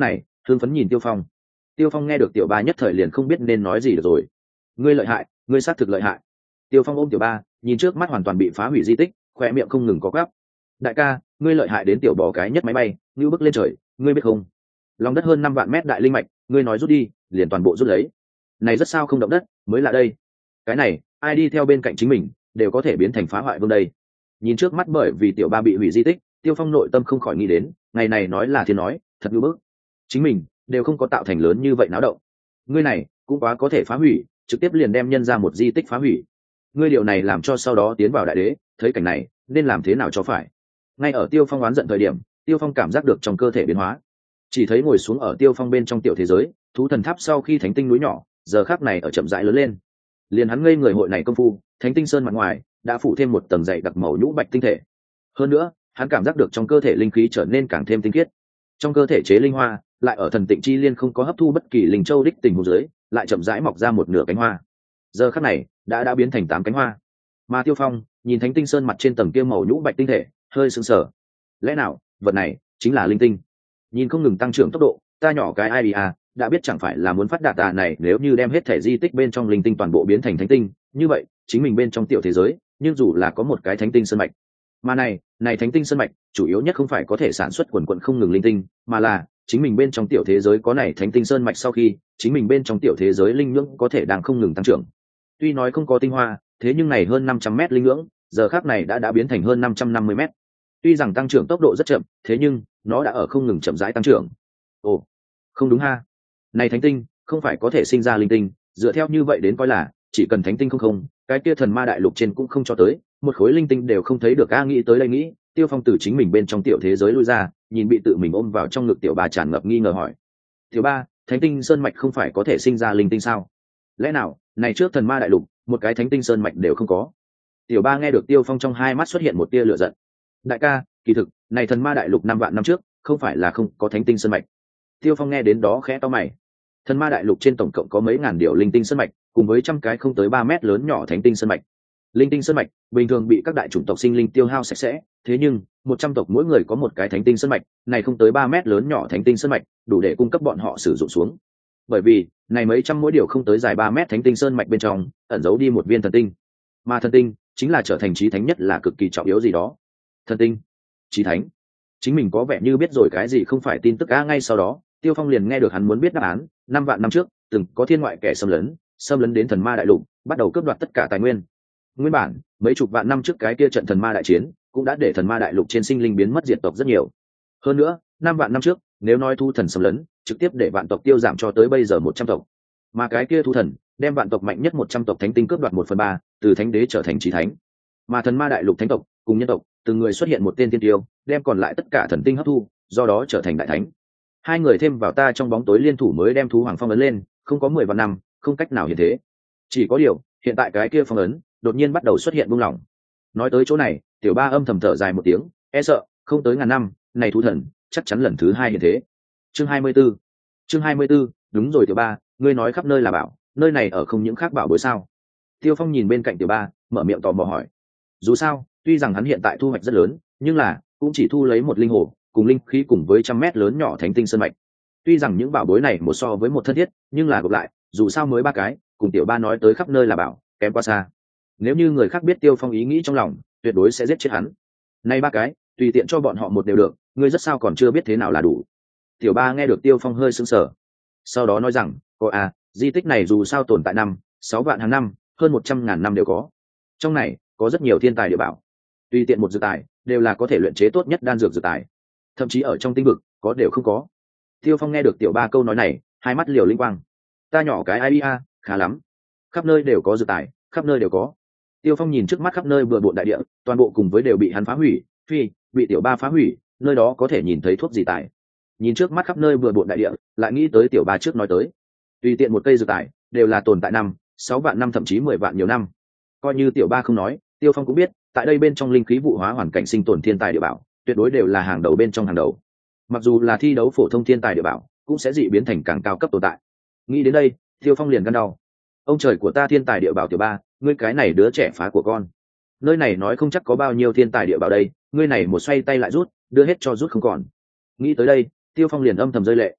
hương phấn nhìn Tiêu Phong. Tiêu Phong nghe được tiểu ba nhất thời liền không biết nên nói gì được rồi. Ngươi lợi hại, ngươi xác thực lợi hại. Tiêu Phong ôm tiểu ba, nhìn trước mắt hoàn toàn bị phá hủy di tích, khoe miệng không ngừng có gắp. Đại ca, ngươi lợi hại đến tiểu bò cái nhất máy bay, như bước lên trời, ngươi biết không? Lòng đất hơn năm vạn mét đại linh mạch, ngươi nói rút đi, liền toàn bộ rút lấy. Này rất sao không động đất, mới lạ đây. Cái này, ai đi theo bên cạnh chính mình, đều có thể biến thành phá hoại vương đây. Nhìn trước mắt bởi vì tiểu ba bị hủy di tích, Tiêu Phong nội tâm không khỏi nghĩ đến, ngày này nói là thiên nói, thật ngu bức. Chính mình đều không có tạo thành lớn như vậy náo động. Ngươi này cũng quá có thể phá hủy, trực tiếp liền đem nhân ra một di tích phá hủy. Ngươi điều này làm cho sau đó tiến vào đại đế, thấy cảnh này, nên làm thế nào cho phải. Ngay ở Tiêu Phong oán giận thời điểm, Tiêu Phong cảm giác được trong cơ thể biến hóa. Chỉ thấy ngồi xuống ở Tiêu Phong bên trong tiểu thế giới, thú thần tháp sau khi thánh tinh núi nhỏ, giờ khắc này ở chậm rãi lớn lên. Liền hắn ngây người hội này công phu, thánh tinh sơn mặt ngoài đã phủ thêm một tầng dày đặc màu nhũ bạch tinh thể. Hơn nữa, hắn cảm giác được trong cơ thể linh khí trở nên càng thêm tinh khiết. Trong cơ thể chế linh hoa, lại ở thần tịnh chi liên không có hấp thu bất kỳ linh châu đích tình huống dưới, lại chậm rãi mọc ra một nửa cánh hoa. Giờ khắc này, đã đã biến thành tám cánh hoa. Mà Tiêu Phong nhìn thánh tinh sơn mặt trên tầng kia màu nhũ bạch tinh thể, hơi sững sờ. Lẽ nào, vật này chính là linh tinh? Nhìn không ngừng tăng trưởng tốc độ, ta nhỏ cái ai à, đã biết chẳng phải là muốn phát đạt à này, nếu như đem hết thể di tích bên trong linh tinh toàn bộ biến thành thánh tinh, như vậy, chính mình bên trong tiểu thế giới, nhưng dù là có một cái thánh tinh sơn mạch. Mà này, này thánh tinh sơn mạch, chủ yếu nhất không phải có thể sản xuất quần quần không ngừng linh tinh, mà là chính mình bên trong tiểu thế giới có này thánh tinh sơn mạch sau khi, chính mình bên trong tiểu thế giới linh nhưỡng có thể đang không ngừng tăng trưởng. Tuy nói không có tinh hoa, thế nhưng này hơn năm trăm mét linh nhưỡng, giờ khác này đã đã biến thành hơn năm trăm năm mươi mét. Tuy rằng tăng trưởng tốc độ rất chậm, thế nhưng nó đã ở không ngừng chậm rãi tăng trưởng. Ồ, không đúng ha. Này thánh tinh, không phải có thể sinh ra linh tinh, dựa theo như vậy đến coi là, chỉ cần thánh tinh không không, cái kia thần ma đại lục trên cũng không cho tới, một khối linh tinh đều không thấy được. A nghĩ tới đây nghĩ, Tiêu Phong từ chính mình bên trong tiểu thế giới lui ra, nhìn bị tự mình ôm vào trong ngực tiểu ba tràn ngập nghi ngờ hỏi: "Tiểu ba, thánh tinh sơn mạch không phải có thể sinh ra linh tinh sao? Lẽ nào, này trước thần ma đại lục, một cái thánh tinh sơn mạch đều không có?" Tiểu ba nghe được Tiêu Phong trong hai mắt xuất hiện một tia lửa giận. "Đại ca, kỳ thực, này thần ma đại lục năm vạn năm trước, không phải là không có thánh tinh sơn mạch." Tiêu Phong nghe đến đó khẽ to mày. Thần ma đại lục trên tổng cộng có mấy ngàn điều linh tinh sơn mạch, cùng với trăm cái không tới ba mét lớn nhỏ thánh tinh sơn mạch. Linh tinh sơn mạch bình thường bị các đại chủng tộc sinh linh tiêu hao sạch sẽ, thế nhưng một trăm tộc mỗi người có một cái thánh tinh sơn mạch, này không tới ba mét lớn nhỏ thánh tinh sơn mạch, đủ để cung cấp bọn họ sử dụng xuống. Bởi vì, này mấy trăm mỗi điều không tới dài ba mét thánh tinh sơn mạch bên trong, ẩn giấu đi một viên thần tinh. Mà thần tinh chính là trở thành chí thánh nhất là cực kỳ trọng yếu gì đó. Thần tinh, chí thánh. Chính mình có vẻ như biết rồi cái gì không phải tin tức. A ngay sau đó, Tiêu Phong liền nghe được hắn muốn biết đáp án. Năm vạn năm trước, từng có thiên ngoại kẻ xâm lấn, xâm lấn đến thần ma đại lục, bắt đầu cướp đoạt tất cả tài nguyên. Nguyên bản, mấy chục vạn năm trước cái kia trận thần ma đại chiến, cũng đã để thần ma đại lục trên sinh linh biến mất diệt tộc rất nhiều. Hơn nữa, năm vạn năm trước, nếu nói thu thần xâm lấn, trực tiếp để vạn tộc tiêu giảm cho tới bây giờ một trăm tộc. Mà cái kia thu thần, đem vạn tộc mạnh nhất một trăm tộc thánh tinh cướp đoạt một phần ba, từ thánh đế trở thành chí thánh. Mà thần ma đại lục thánh tộc, cùng nhân tộc, từng người xuất hiện một tên tiên tiêu, đem còn lại tất cả thần tinh hấp thu, do đó trở thành đại thánh. Hai người thêm vào ta trong bóng tối liên thủ mới đem thú hoàng phong ấn lên, không có mười vạn năm, không cách nào hiện thế. Chỉ có điều, hiện tại cái kia phong ấn đột nhiên bắt đầu xuất hiện buông lỏng. Nói tới chỗ này, tiểu ba âm thầm thở dài một tiếng, e sợ không tới ngàn năm, này thú thần chắc chắn lần thứ hai hiện thế. Chương hai mươi 24. Chương hai mươi 24, đúng rồi tiểu ba, ngươi nói khắp nơi là bảo, nơi này ở không những khác bảo bối sao? Tiêu Phong nhìn bên cạnh tiểu ba, mở miệng tò mò hỏi. Dù sao, tuy rằng hắn hiện tại thu hoạch rất lớn, nhưng là cũng chỉ thu lấy một linh hồ, cùng linh khí cùng với trăm mét lớn nhỏ thánh tinh sơn mạch. Tuy rằng những bảo bối này một so với một thân thiết, nhưng là gộp lại, dù sao mới ba cái, cùng tiểu ba nói tới khắp nơi là bảo, kém quá xa. Nếu như người khác biết Tiêu Phong ý nghĩ trong lòng, tuyệt đối sẽ giết chết hắn. Nay ba cái, tùy tiện cho bọn họ một đều được, ngươi rất sao còn chưa biết thế nào là đủ. Tiểu ba nghe được Tiêu Phong hơi sững sờ, sau đó nói rằng, có à, di tích này dù sao tồn tại năm, sáu vạn hàng năm, hơn một trăm ngàn năm đều có. Trong này có rất nhiều thiên tài địa bảo, tùy tiện một dược tài đều là có thể luyện chế tốt nhất đan dược dược tài, thậm chí ở trong tinh vực có đều không có. Tiêu Phong nghe được tiểu ba câu nói này, hai mắt liều linh quang. Ta nhỏ cái ai a, khá lắm, khắp nơi đều có dược tài, khắp nơi đều có. Tiêu Phong nhìn trước mắt khắp nơi bừa bộn đại địa, toàn bộ cùng với đều bị hắn phá hủy, phi, bị tiểu ba phá hủy, nơi đó có thể nhìn thấy thuốc gì tài. Nhìn trước mắt khắp nơi bừa bộn đại địa, lại nghĩ tới tiểu ba trước nói tới, tùy tiện một cây dược tài đều là tồn tại năm, sáu vạn năm thậm chí mười vạn nhiều năm. Coi như tiểu ba không nói, Tiêu Phong cũng biết, tại đây bên trong linh khí vụ hóa hoàn cảnh sinh tồn thiên tài địa bảo, tuyệt đối đều là hàng đầu bên trong hàng đầu. Mặc dù là thi đấu phổ thông thiên tài địa bảo, cũng sẽ dị biến thành càng cao cấp tồn tại. Nghĩ đến đây, Tiêu Phong liền gan đau. Ông trời của ta, thiên tài địa bảo tiểu ba, ngươi cái này đứa trẻ phá của con. Nơi này nói không chắc có bao nhiêu thiên tài địa bảo đây, ngươi này một xoay tay lại rút, đưa hết cho rút không còn. Nghĩ tới đây, Tiêu Phong liền âm thầm rơi lệ.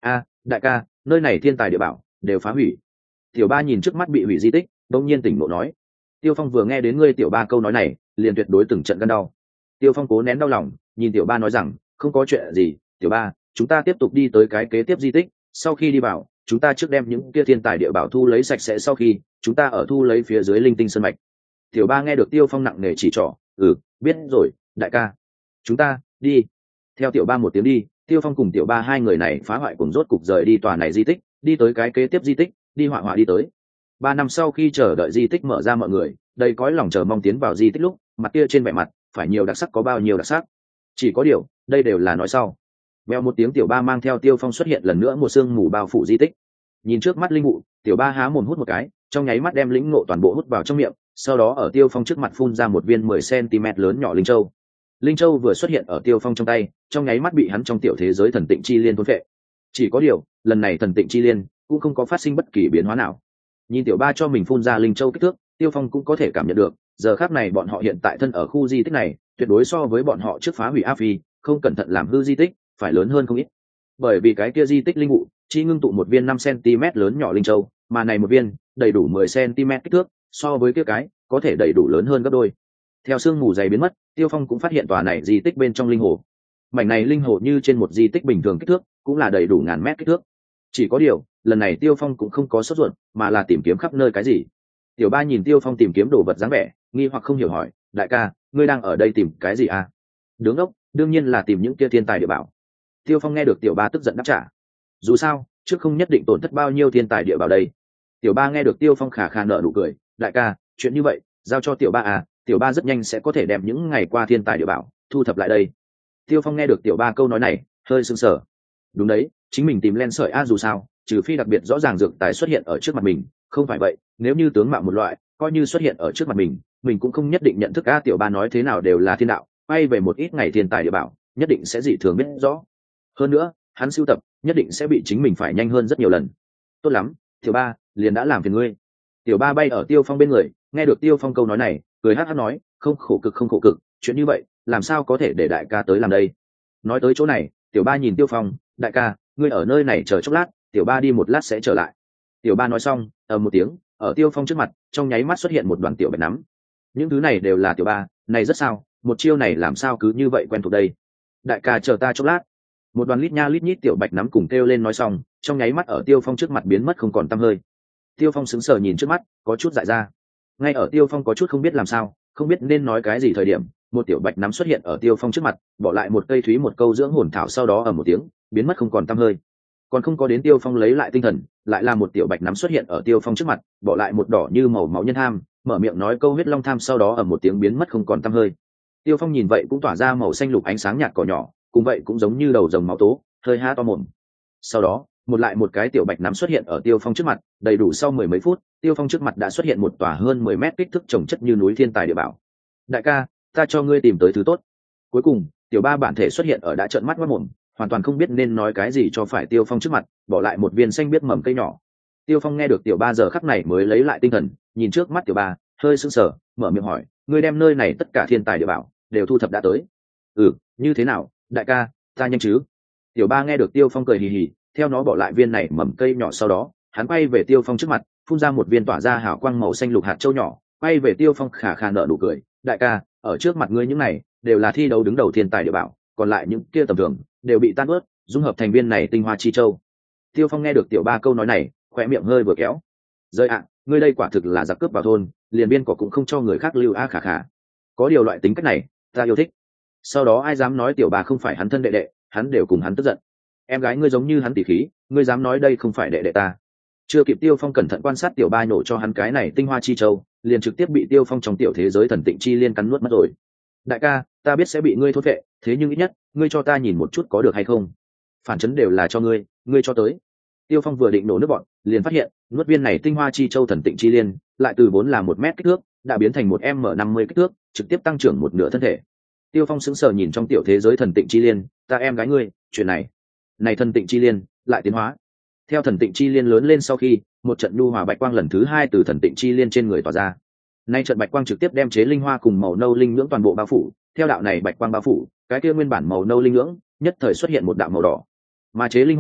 a đại ca, nơi này thiên tài địa bảo đều phá hủy. Tiểu ba nhìn trước mắt bị hủy di tích, đông nhiên tỉnh ngộ nói. Tiêu Phong vừa nghe đến ngươi tiểu ba câu nói này, liền tuyệt đối từng trận cơn đau. Tiêu Phong cố nén đau lòng, nhìn tiểu ba nói rằng, không có chuyện gì, tiểu ba, chúng ta tiếp tục đi tới cái kế tiếp di tích. Sau khi đi vào, chúng ta trước đem những kia thiên tài địa bảo thu lấy sạch sẽ, sau khi chúng ta ở thu lấy phía dưới linh tinh sơn mạch. Tiểu ba nghe được Tiêu Phong nặng nề chỉ trỏ, ừ, biết rồi, đại ca, chúng ta đi. Theo tiểu ba một tiếng đi, Tiêu Phong cùng tiểu ba hai người này phá hoại cùng rốt cục rời đi tòa này di tích, đi tới cái kế tiếp di tích, đi họa họa đi tới. Ba năm sau khi chờ đợi di tích mở ra, mọi người đầy cõi lòng chờ mong tiến vào di tích lúc, mặt kia trên vẻ mặt phải nhiều đặc sắc có bao nhiêu đặc sắc. Chỉ có điều, đây đều là nói sau. Vèo một tiếng, tiểu ba mang theo Tiêu Phong xuất hiện lần nữa một sương mù bao phủ di tích. Nhìn trước mắt linh vụ, tiểu ba há mồm hút một cái, trong nháy mắt đem lĩnh ngộ toàn bộ hút vào trong miệng, sau đó ở Tiêu Phong trước mặt phun ra một viên mười xăng-ti-mét lớn nhỏ linh châu. Linh châu vừa xuất hiện ở Tiêu Phong trong tay, trong nháy mắt bị hắn trong tiểu thế giới thần tịnh chi liên thôn phệ. Chỉ có điều, lần này thần tịnh chi liên cũng không có phát sinh bất kỳ biến hóa nào. Nhìn tiểu ba cho mình phun ra linh châu kích thước, Tiêu Phong cũng có thể cảm nhận được, giờ khắc này bọn họ hiện tại thân ở khu di tích này, tuyệt đối so với bọn họ trước phá hủy A Phi, không cẩn thận làm hư di tích, phải lớn hơn không ít. Bởi vì cái kia di tích linh vụ chỉ ngưng tụ một viên năm xăng-ti-mét lớn nhỏ linh châu, mà này một viên đầy đủ mười xăng-ti-mét kích thước, so với kia cái có thể đầy đủ lớn hơn gấp đôi. Theo sương mù dày biến mất, Tiêu Phong cũng phát hiện tòa này di tích bên trong linh hồ. Mảnh này linh hồ như trên một di tích bình thường kích thước, cũng là đầy đủ ngàn mét kích thước. Chỉ có điều, lần này Tiêu Phong cũng không có sốt ruột, mà là tìm kiếm khắp nơi cái gì. Tiểu ba nhìn Tiêu Phong tìm kiếm đồ vật dáng vẻ, nghi hoặc không hiểu hỏi, đại ca, ngươi đang ở đây tìm cái gì à? Đứng ốc, đương nhiên là tìm những kia thiên tài địa bảo. Tiêu Phong nghe được tiểu ba tức giận đáp trả. Dù sao, trước không nhất định tổn thất bao nhiêu thiên tài địa bảo đây. Tiểu ba nghe được Tiêu Phong khà khà nở nụ cười, đại ca, chuyện như vậy, giao cho tiểu ba à, tiểu ba rất nhanh sẽ có thể đem những ngày qua thiên tài địa bảo thu thập lại đây. Tiêu Phong nghe được tiểu ba câu nói này, hơi sững sờ. Đúng đấy, chính mình tìm len sợi a, dù sao, trừ phi đặc biệt rõ ràng dược tài xuất hiện ở trước mặt mình, không phải vậy, nếu như tướng mạo một loại, coi như xuất hiện ở trước mặt mình, mình cũng không nhất định nhận thức a. Tiểu ba nói thế nào đều là thiên đạo, quay về một ít ngày thiên tài địa bảo, nhất định sẽ dị thường biết rõ. Hơn nữa, hắn sưu tập, nhất định sẽ bị chính mình phải nhanh hơn rất nhiều lần. Tốt lắm, tiểu ba, liền đã làm phiền ngươi. Tiểu ba bay ở Tiêu Phong bên người, nghe được Tiêu Phong câu nói này, cười hắc hắc nói, không khổ cực không khổ cực, chuyện như vậy, làm sao có thể để đại ca tới làm đây. Nói tới chỗ này, tiểu ba nhìn Tiêu Phong, đại ca, ngươi ở nơi này chờ chốc lát, tiểu ba đi một lát sẽ trở lại. Tiểu ba nói xong, ầm một tiếng, ở Tiêu Phong trước mặt, trong nháy mắt xuất hiện một đoàn tiểu bạch nắm. Những thứ này đều là tiểu ba, này rất sao, một chiêu này làm sao cứ như vậy quen thuộc đây. Đại ca chờ ta chốc lát. Một đoàn lít nha lít nhít tiểu bạch nắm cùng kêu lên nói xong, trong nháy mắt ở Tiêu Phong trước mặt biến mất không còn tăm hơi. Tiêu Phong sững sờ nhìn trước mắt, có chút dại ra. Ngay ở Tiêu Phong có chút không biết làm sao, không biết nên nói cái gì thời điểm, một tiểu bạch nắm xuất hiện ở Tiêu Phong trước mặt, bỏ lại một cây thúy một câu dưỡng hồn thảo, sau đó ở một tiếng biến mất không còn tăm hơi. Còn không có đến Tiêu Phong lấy lại tinh thần, lại là một tiểu bạch nắm xuất hiện ở Tiêu Phong trước mặt, bỏ lại một đỏ như màu máu nhân tham, mở miệng nói câu huyết long tham, sau đó ở một tiếng biến mất không còn tăm hơi. Tiêu Phong nhìn vậy cũng tỏa ra màu xanh lục ánh sáng nhạt cỏ nhỏ, cùng vậy cũng giống như đầu rồng máu tố, hơi há to mồm. Sau đó, một lại một cái tiểu bạch nắm xuất hiện ở Tiêu Phong trước mặt, đầy đủ sau mười mấy phút, Tiêu Phong trước mặt đã xuất hiện một tòa hơn mười mét kích thước trồng chất như núi thiên tài địa bảo. Đại ca, ta cho ngươi tìm tới thứ tốt. Cuối cùng, tiểu ba bản thể xuất hiện ở đã trợn mắt mắt mồm, hoàn toàn không biết nên nói cái gì cho phải Tiêu Phong trước mặt, bỏ lại một viên xanh biết mầm cây nhỏ. Tiêu Phong nghe được tiểu ba giờ khắc này mới lấy lại tinh thần, nhìn trước mắt tiểu ba, hơi sững sờ, mở miệng hỏi, ngươi đem nơi này tất cả thiên tài địa bảo đều thu thập đã tới? Ừ, như thế nào, đại ca, ta nhanh chứ? Tiểu ba nghe được Tiêu Phong cười hì hì, theo nó bỏ lại viên này mầm cây nhỏ, sau đó hắn quay về Tiêu Phong trước mặt, phun ra một viên tỏa ra hào quang màu xanh lục hạt châu nhỏ, quay về Tiêu Phong khả khả nở nụ cười, đại ca, ở trước mặt ngươi những này đều là thi đấu đứng đầu thiên tài địa bảo, còn lại những kia tầm thường đều bị tan ướt, dung hợp thành viên này tinh hoa chi châu. Tiêu Phong nghe được tiểu ba câu nói này, khỏe miệng hơi vừa kéo. Rơi ạ, ngươi đây quả thực là giặc cướp vào thôn, liền biên cỏ cũng không cho người khác lưu a khả khả. Có điều loại tính cách này, ta yêu thích. Sau đó ai dám nói tiểu ba không phải hắn thân đệ đệ, hắn đều cùng hắn tức giận. Em gái ngươi giống như hắn tỉ khí, ngươi dám nói đây không phải đệ đệ ta? Chưa kịp Tiêu Phong cẩn thận quan sát tiểu ba nổ cho hắn cái này tinh hoa chi châu, liền trực tiếp bị Tiêu Phong trong tiểu thế giới thần tịnh chi liên cắn nuốt mất rồi. Đại ca, ta biết sẽ bị ngươi thốt vệ, thế nhưng ít nhất ngươi cho ta nhìn một chút có được hay không? Phản chấn đều là cho ngươi, ngươi cho tới. Tiêu Phong vừa định nổ nước bọn, liền phát hiện nuốt viên này tinh hoa chi châu thần tịnh chi liên lại từ vốn là một mét kích thước đã biến thành một m năm mươi kích thước, trực tiếp tăng trưởng một nửa thân thể. Tiêu Phong sững sờ nhìn trong tiểu thế giới thần tịnh chi liên, ta em gái ngươi, chuyện này, này thần tịnh chi liên lại tiến hóa. Theo thần tịnh chi liên lớn lên sau khi, một trận nhu hòa bạch quang lần thứ hai từ thần tịnh chi liên trên người tỏa ra. Nay trận bạch quang trực tiếp đem chế linh hoa cùng màu nâu linh nhưỡng toàn bộ bao phủ. Theo đạo này bạch quang bao phủ, cái kia nguyên bản màu nâu linh nhưỡng nhất thời xuất hiện một đạo màu đỏ, mà chế linh hoa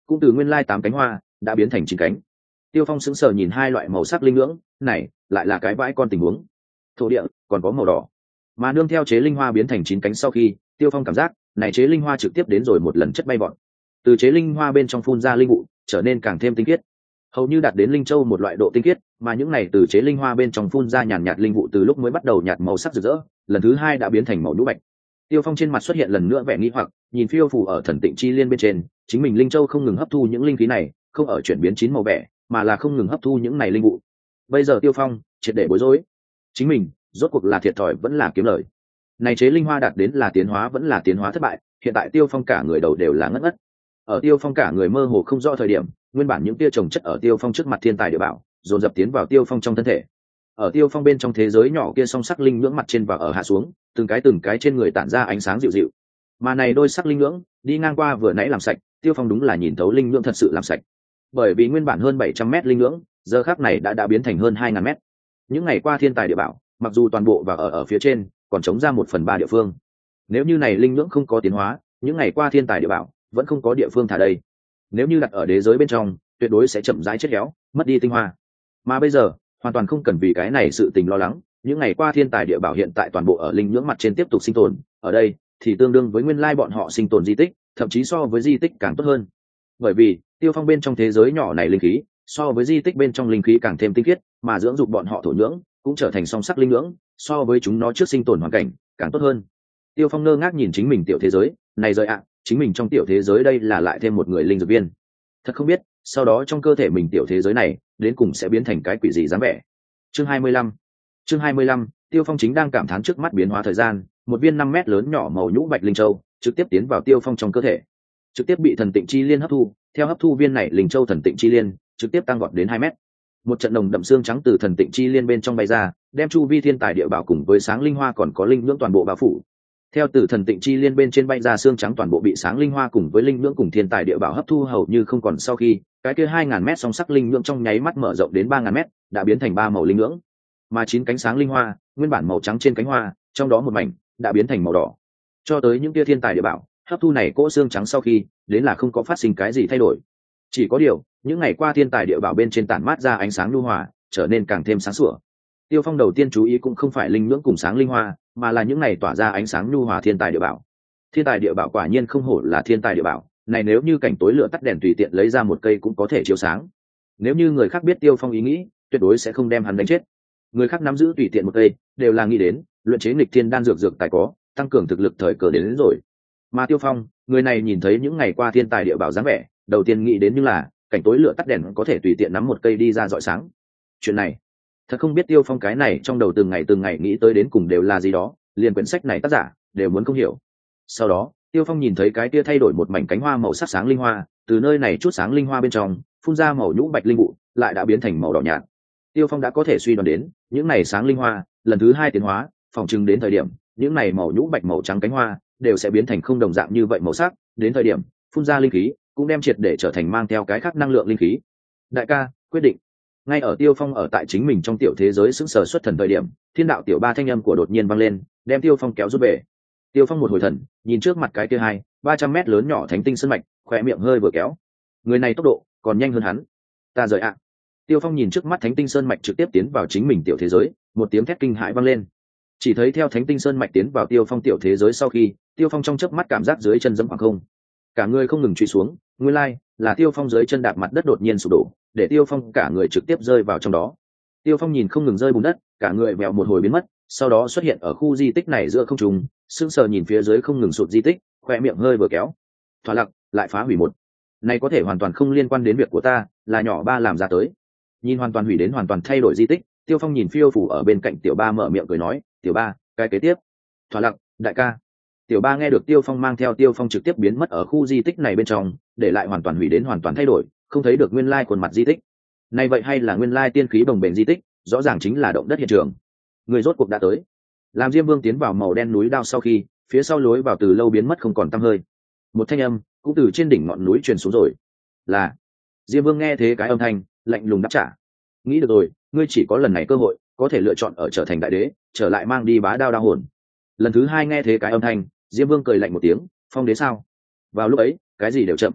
cũng từ nguyên lai tám cánh hoa đã biến thành chín cánh. Tiêu Phong sững sờ nhìn hai loại màu sắc linh ngưỡng này, lại là cái vãi con tình huống. Thổ địa còn có màu đỏ, mà nương theo chế linh hoa biến thành chín cánh sau khi, Tiêu Phong cảm giác này chế linh hoa trực tiếp đến rồi một lần chất bay vọt, từ chế linh hoa bên trong phun ra linh vụ trở nên càng thêm tinh khiết, hầu như đạt đến linh châu một loại độ tinh khiết. Mà những này từ chế linh hoa bên trong phun ra nhàn nhạt linh vụ từ lúc mới bắt đầu nhạt màu sắc rực rỡ, lần thứ hai đã biến thành màu nhũ bạch. Tiêu Phong trên mặt xuất hiện lần nữa vẻ nghi hoặc, nhìn phiêu phù ở thần tịnh chi liên bên trên, chính mình linh châu không ngừng hấp thu những linh khí này, không ở chuyển biến chín màu vẻ, mà là không ngừng hấp thu những này linh vụ. Bây giờ Tiêu Phong triệt để bối rối, chính mình rốt cuộc là thiệt thòi vẫn là kiếm lời. Này chế linh hoa đạt đến là tiến hóa vẫn là tiến hóa thất bại, hiện tại Tiêu Phong cả người đầu đều là ngất ngất. Ở Tiêu Phong cả người mơ hồ không rõ thời điểm, nguyên bản những tia trồng chất ở Tiêu Phong trước mặt thiên tài địa bảo, dồn dập tiến vào Tiêu Phong trong thân thể. Ở Tiêu Phong bên trong thế giới nhỏ kia song sắc linh nhưỡng mặt trên và ở hạ xuống, từng cái từng cái trên người tản ra ánh sáng dịu dịu. Mà này đôi sắc linh nhưỡng đi ngang qua vừa nãy làm sạch, Tiêu Phong đúng là nhìn thấu linh nhưỡng thật sự làm sạch. Bởi vì nguyên bản hơn bảy trăm mét linh nhưỡng, giờ khắc này đã đã biến thành hơn hai ngàn mét. Những ngày qua thiên tài địa bảo, mặc dù toàn bộ và ở ở phía trên, còn chống ra một phần ba địa phương. Nếu như này linh nhưỡng không có tiến hóa, những ngày qua thiên tài địa bảo vẫn không có địa phương thả đây. Nếu như đặt ở đế giới bên trong, tuyệt đối sẽ chậm rãi chết héo, mất đi tinh hoa. Mà bây giờ, hoàn toàn không cần vì cái này sự tình lo lắng, những ngày qua thiên tài địa bảo hiện tại toàn bộ ở linh nhưỡng mặt trên tiếp tục sinh tồn, ở đây thì tương đương với nguyên lai bọn họ sinh tồn di tích, thậm chí so với di tích càng tốt hơn. Bởi vì Tiêu Phong bên trong thế giới nhỏ này linh khí so với di tích bên trong linh khí càng thêm tinh khiết, mà dưỡng dục bọn họ thổ nhưỡng cũng trở thành song sắc linh nhưỡng, so với chúng nó trước sinh tồn hoàn cảnh càng tốt hơn. Tiêu Phong ngơ ngác nhìn chính mình tiểu thế giới này rồi ạ, chính mình trong tiểu thế giới đây là lại thêm một người linh dược viên. Thật không biết sau đó trong cơ thể mình tiểu thế giới này đến cùng sẽ biến thành cái quỷ gì dáng vẻ. Chương hai mươi lăm. Chương hai mươi lăm, Tiêu Phong chính đang cảm thán trước mắt biến hóa thời gian, một viên năm mét lớn nhỏ màu nhũ bạch linh châu trực tiếp tiến vào Tiêu Phong trong cơ thể, trực tiếp bị thần tịnh chi liên hấp thu. Theo hấp thu viên này linh châu thần tịnh chi liên trực tiếp tăng vọt đến hai mét. Một trận nồng đậm xương trắng từ thần tịnh chi liên bên trong bay ra, đem chu vi thiên tài địa bảo cùng với sáng linh hoa còn có linh nhưỡng toàn bộ bao phủ. Theo từ thần tịnh chi liên bên trên bay ra xương trắng toàn bộ bị sáng linh hoa cùng với linh nhưỡng cùng thiên tài địa bảo hấp thu hầu như không còn, sau khi cái kia hai ngàn mét song sắc linh nhưỡng trong nháy mắt mở rộng đến ba ngàn mét, đã biến thành ba màu linh nhưỡng. Mà chín cánh sáng linh hoa nguyên bản màu trắng trên cánh hoa, trong đó một mảnh đã biến thành màu đỏ. Cho tới những kia thiên tài địa bảo hấp thu này cỗ xương trắng sau khi đến là không có phát sinh cái gì thay đổi. Chỉ có điều những ngày qua thiên tài địa bảo bên trên tản mát ra ánh sáng nhu hòa, trở nên càng thêm sáng sủa. Tiêu Phong đầu tiên chú ý cũng không phải linh nhưỡng cùng sáng linh hoa, mà là những ngày tỏa ra ánh sáng nhu hòa thiên tài địa bảo. Thiên tài địa bảo quả nhiên không hổ là thiên tài địa bảo, này nếu như cảnh tối lửa tắt đèn tùy tiện lấy ra một cây cũng có thể chiếu sáng. Nếu như người khác biết Tiêu Phong ý nghĩ, tuyệt đối sẽ không đem hắn đánh chết. Người khác nắm giữ tùy tiện một cây, đều là nghĩ đến luyện chế nghịch thiên đan dược dược tài có, tăng cường thực lực thời cờ đến, đến rồi. Mà Tiêu Phong, người này nhìn thấy những ngày qua thiên tài địa bảo dáng vẻ, đầu tiên nghĩ đến như là cảnh tối lửa tắt đèn có thể tùy tiện nắm một cây đi ra rọi sáng. Chuyện này thật không biết Tiêu Phong cái này trong đầu từng ngày từng ngày nghĩ tới đến cùng đều là gì đó, liền quyển sách này tác giả đều muốn không hiểu. Sau đó Tiêu Phong nhìn thấy cái kia thay đổi một mảnh cánh hoa màu sắc sáng linh hoa, từ nơi này chút sáng linh hoa bên trong phun ra màu nhũ bạch linh vụ, lại đã biến thành màu đỏ nhạt. Tiêu Phong đã có thể suy đoán đến những này sáng linh hoa lần thứ hai tiến hóa, phòng chừng đến thời điểm những này màu nhũ bạch màu trắng cánh hoa đều sẽ biến thành không đồng dạng như vậy màu sắc, đến thời điểm phun ra linh khí cũng đem triệt để trở thành mang theo cái khác năng lượng linh khí. Đại ca, quyết định. Ngay ở Tiêu Phong ở tại chính mình trong tiểu thế giới sững sờ xuất thần thời điểm, thiên đạo tiểu ba thanh âm của đột nhiên vang lên, đem Tiêu Phong kéo rút về. Tiêu Phong một hồi thần, nhìn trước mặt cái kia hai ba trăm mét lớn nhỏ thánh tinh sơn mạch, khỏe miệng hơi vừa kéo. Người này tốc độ còn nhanh hơn hắn. Ta rời ạ. À. Tiêu Phong nhìn trước mắt thánh tinh sơn mạch trực tiếp tiến vào chính mình tiểu thế giới, một tiếng thét kinh hãi vang lên. Chỉ thấy theo thánh tinh sơn mạch tiến vào Tiêu Phong tiểu thế giới sau khi, Tiêu Phong trong chớp mắt cảm giác dưới chân giẫm khoảng không, cả người không ngừng truy xuống. Nguyên lai like, là Tiêu Phong dưới chân đạp mặt đất đột nhiên sụp đổ, để Tiêu Phong cả người trực tiếp rơi vào trong đó. Tiêu Phong nhìn không ngừng rơi bùn đất, cả người vẹo một hồi biến mất, sau đó xuất hiện ở khu di tích này giữa không trung, sững sờ nhìn phía dưới không ngừng sụt di tích, khoe miệng hơi vừa kéo. Thỏa lặc, lại phá hủy một. Này có thể hoàn toàn không liên quan đến việc của ta, là nhỏ ba làm ra tới. Nhìn hoàn toàn hủy đến hoàn toàn thay đổi di tích, Tiêu Phong nhìn phiêu phủ ở bên cạnh tiểu ba mở miệng cười nói, "Tiểu ba, cái kế tiếp." Thỏa lặc, đại ca. Tiểu ba nghe được Tiêu Phong mang theo Tiêu Phong trực tiếp biến mất ở khu di tích này bên trong, để lại hoàn toàn hủy đến hoàn toàn thay đổi, không thấy được nguyên lai khuôn mặt di tích. Này vậy hay là nguyên lai tiên khí bồng bềnh di tích, rõ ràng chính là động đất hiện trường. Người rốt cuộc đã tới. Làm Diêm Vương tiến vào màu đen núi đao sau khi, phía sau lối vào từ lâu biến mất không còn tăm hơi. Một thanh âm cũng từ trên đỉnh ngọn núi truyền xuống rồi. Là Diêm Vương nghe thế cái âm thanh, lạnh lùng đáp trả. Nghĩ được rồi, ngươi chỉ có lần này cơ hội, có thể lựa chọn ở trở thành đại đế, trở lại mang đi bá đao đao hồn. Lần thứ hai nghe thế cái âm thanh, Diêm Vương cười lạnh một tiếng, phong đế sao? Vào lúc ấy, cái gì đều chậm.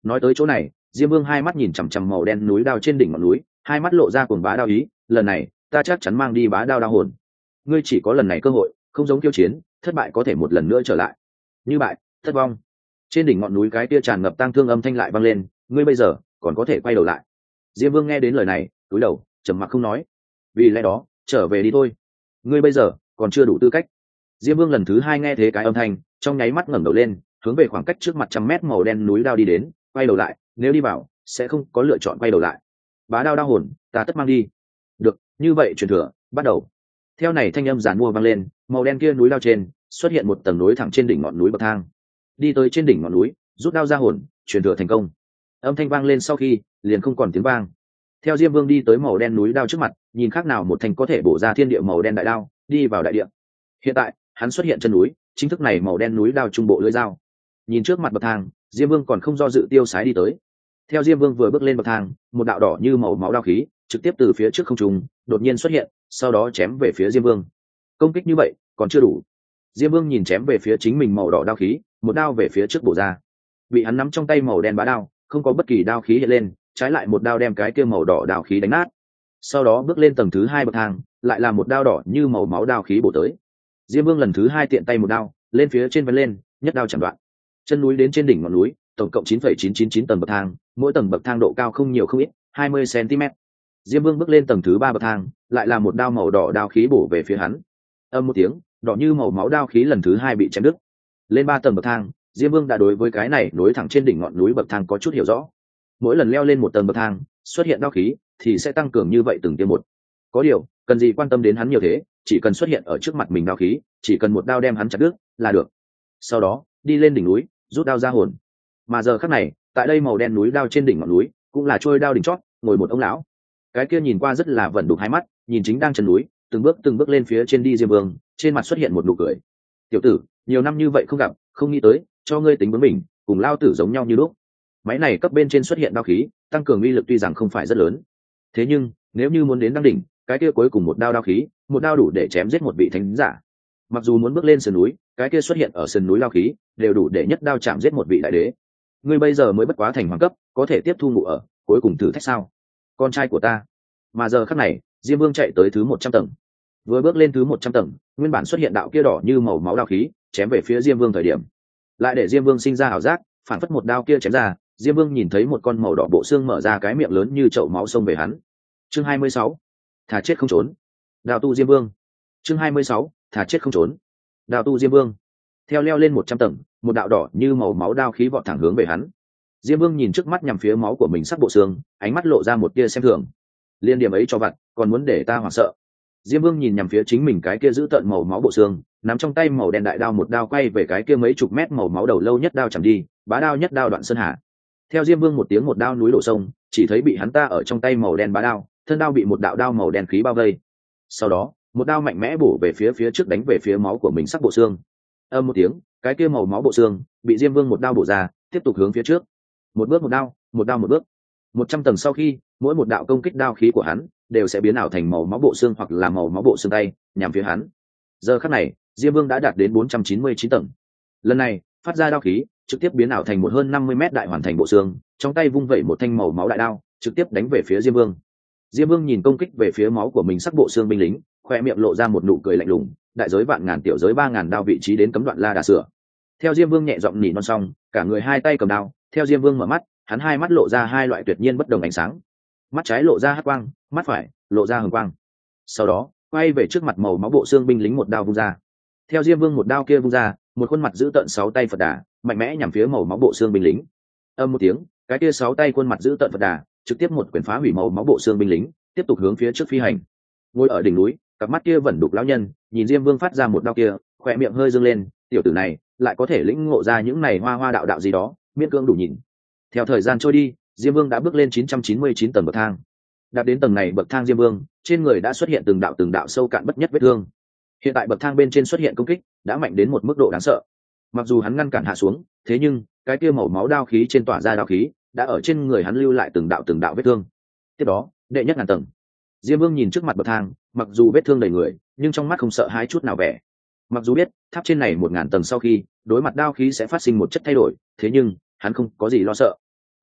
Nói tới chỗ này, Diêm Vương hai mắt nhìn chằm chằm màu đen núi đao trên đỉnh ngọn núi, hai mắt lộ ra cuồng bá đao ý, lần này ta chắc chắn mang đi bá đao đao hồn. Ngươi chỉ có lần này cơ hội, không giống tiêu chiến, thất bại có thể một lần nữa trở lại. Như bại, thất vong. Trên đỉnh ngọn núi cái kia tràn ngập tang thương âm thanh lại vang lên, ngươi bây giờ còn có thể quay đầu lại. Diêm Vương nghe đến lời này, cúi đầu, trầm mặc không nói. Vì lẽ đó, trở về đi thôi. Ngươi bây giờ còn chưa đủ tư cách. Diêm Vương lần thứ hai nghe thế cái âm thanh, trong nháy mắt ngẩng đầu lên, hướng về khoảng cách trước mặt trăm mét màu đen núi đao đi đến, quay đầu lại, nếu đi vào, sẽ không có lựa chọn quay đầu lại. Bá đao đao hồn, ta tất mang đi. Được, như vậy truyền thừa, bắt đầu. Theo này thanh âm giản mua vang lên, màu đen kia núi đao trên xuất hiện một tầng núi thẳng trên đỉnh ngọn núi bậc thang. Đi tới trên đỉnh ngọn núi, rút đao ra hồn, truyền thừa thành công. Âm thanh vang lên sau khi, liền không còn tiếng vang. Theo Diêm Vương đi tới màu đen núi đao trước mặt, nhìn khác nào một thanh có thể bổ ra thiên địa màu đen đại đao, đi vào đại địa. Hiện tại, hắn xuất hiện chân núi, chính thức này màu đen núi đao trung bộ lưỡi dao. Nhìn trước mặt bậc thang, Diêm Vương còn không do dự tiêu sái đi tới. Theo Diêm Vương vừa bước lên bậc thang, một đạo đỏ như màu máu đao khí trực tiếp từ phía trước không trung đột nhiên xuất hiện, sau đó chém về phía Diêm Vương. Công kích như vậy còn chưa đủ. Diêm Vương nhìn chém về phía chính mình màu đỏ đao khí, một đao về phía trước bổ ra. Bị hắn nắm trong tay màu đen bá đao, không có bất kỳ đao khí hiện lên, trái lại một đao đem cái kia màu đỏ đao khí đánh nát. Sau đó bước lên tầng thứ hai bậc thang, lại là một đao đỏ như màu máu đao khí bổ tới. Diêm Vương lần thứ hai tiện tay một đao, lên phía trên vén lên, nhất đao chặn đoạn. Chân núi đến trên đỉnh ngọn núi, tổng cộng chín phẩy chín chín chín tầng bậc thang, mỗi tầng bậc thang độ cao không nhiều không ít, hai mươi xăng ti mét. Diêm Vương bước lên tầng thứ ba bậc thang, lại là một đao màu đỏ đao khí bổ về phía hắn. Âm một tiếng, đỏ như màu máu đao khí lần thứ hai bị chém đứt. Lên ba tầng bậc thang, Diêm Vương đã đối với cái này nối thẳng trên đỉnh ngọn núi bậc thang có chút hiểu rõ. Mỗi lần leo lên một tầng bậc thang, xuất hiện đao khí thì sẽ tăng cường như vậy từng tiêm một. Có điều, cần gì quan tâm đến hắn nhiều thế, chỉ cần xuất hiện ở trước mặt mình đao khí, chỉ cần một đao đem hắn chặt đứt là được. Sau đó, đi lên đỉnh núi, rút đao ra hồn. Mà giờ khắc này, tại đây màu đen núi đao trên đỉnh ngọn núi, cũng là trôi đao đỉnh chót, ngồi một ông lão. Cái kia nhìn qua rất là vẩn đục hai mắt, nhìn chính đang chân núi, từng bước từng bước lên phía trên đi Diêm Vương, trên mặt xuất hiện một nụ cười. Tiểu tử, nhiều năm như vậy không gặp, không nghĩ tới, cho ngươi tính bướng mình, cùng lao tử giống nhau như lúc. Máy này cấp bên trên xuất hiện đao khí, tăng cường uy lực tuy rằng không phải rất lớn, thế nhưng nếu như muốn đến đăng đỉnh, cái kia cuối cùng một đao đao khí, một đao đủ để chém giết một vị thánh giả. Mặc dù muốn bước lên sườn núi, cái kia xuất hiện ở sườn núi đao khí, đều đủ để nhất đao chạm giết một vị đại đế. Ngươi bây giờ mới bất quá thành hoàng cấp, có thể tiếp thu ngụ ở, cuối cùng thử thách sao? Con trai của ta. Mà giờ khắc này, Diêm Vương chạy tới thứ một trăm tầng. Vừa bước lên thứ một trăm tầng, nguyên bản xuất hiện đạo kia đỏ như màu máu đao khí, chém về phía Diêm Vương thời điểm, lại để Diêm Vương sinh ra ảo giác, phản phất một đao kia chém ra, Diêm Vương nhìn thấy một con màu đỏ bộ xương mở ra cái miệng lớn như chậu máu xông về hắn. Chương hai mươi sáu, thà chết không trốn. Đao tu Diêm Vương. Chương hai mươi sáu, thà chết không trốn. Đao tu Diêm Vương. Theo leo lên một trăm tầng, một đạo đỏ như màu máu đao khí vọt thẳng hướng về hắn. Diêm Vương nhìn trước mắt nhằm phía máu của mình sắc bộ xương, ánh mắt lộ ra một tia xem thường. Liên điểm ấy cho vặt, còn muốn để ta hoảng sợ. Diêm Vương nhìn nhằm phía chính mình cái kia giữ tợn màu máu bộ xương, nắm trong tay màu đen đại đao một đao quay về cái kia mấy chục mét màu máu đầu lâu nhất đao chạm đi, bá đao nhất đao đoạn sơn hà. Theo Diêm Vương một tiếng một đao núi đổ sông, chỉ thấy bị hắn ta ở trong tay màu đen bá đao, thân đao bị một đạo đao màu đen khí bao vây. Sau đó, một đao mạnh mẽ bổ về phía phía trước đánh về phía máu của mình sắc bộ xương. Âm một tiếng, cái kia màu máu bộ xương bị Diêm Vương một đao bổ ra, tiếp tục hướng phía trước. Một bước một đao, một đao một bước. Một trăm tầng sau khi, mỗi một đạo công kích đao khí của hắn đều sẽ biến ảo thành màu máu bộ xương hoặc là màu máu bộ xương tay, nhằm phía hắn. Giờ khắc này, Diêm Vương đã đạt đến bốn trăm chín mươi chín tầng. Lần này, phát ra đao khí, trực tiếp biến ảo thành một hơn năm mươi mét đại hoàn thành bộ xương, trong tay vung vẩy một thanh màu máu đại đao, trực tiếp đánh về phía Diêm Vương. Diêm Vương nhìn công kích về phía máu của mình sắc bộ xương binh lính, khoe miệng lộ ra một nụ cười lạnh lùng, đại giới vạn ngàn tiểu giới ba ngàn đao vị trí đến cấm đoạn la đà sửa. Theo Diêm Vương nhẹ giọng nỉ non xong, cả người hai tay cầm đao, theo Diêm Vương mở mắt, hắn hai mắt lộ ra hai loại tuyệt nhiên bất đồng ánh sáng. Mắt trái lộ ra hắc quang, mắt phải lộ ra hồng quang. Sau đó, quay về trước mặt màu máu bộ xương binh lính một đao vung ra. Theo Diêm Vương một đao kia vung ra, một khuôn mặt giữ tợn sáu tay Phật Đà, mạnh mẽ nhằm phía màu máu bộ xương binh lính. Âm một tiếng, cái kia sáu tay khuôn mặt giữ tợn Phật Đà, trực tiếp một quyền phá hủy màu máu bộ xương binh lính, tiếp tục hướng phía trước phi hành. Ngồi ở đỉnh núi, cặp mắt kia vẫn đục lão nhân, nhìn Diêm Vương phát ra một đao kia, khóe miệng hơi dương lên, tiểu tử này lại có thể lĩnh ngộ ra những này hoa hoa đạo đạo gì đó, miễn cưỡng đủ nhìn. Theo thời gian trôi đi, Diêm Vương đã bước lên chín trăm chín mươi chín tầng bậc thang. Đạt đến tầng này bậc thang Diêm Vương, trên người đã xuất hiện từng đạo từng đạo sâu cạn bất nhất vết thương. Hiện tại bậc thang bên trên xuất hiện công kích, đã mạnh đến một mức độ đáng sợ. Mặc dù hắn ngăn cản hạ xuống, thế nhưng cái kia màu máu đao khí trên tỏa ra đao khí, đã ở trên người hắn lưu lại từng đạo từng đạo vết thương. Tiếp đó, đệ nhất ngàn tầng. Diêm Vương nhìn trước mặt bậc thang, mặc dù vết thương đầy người, nhưng trong mắt không sợ hãi chút nào vẻ. Mặc dù biết, tháp trên này một ngàn tầng sau khi, đối mặt đao khí sẽ phát sinh một chất thay đổi, thế nhưng hắn không có gì lo sợ.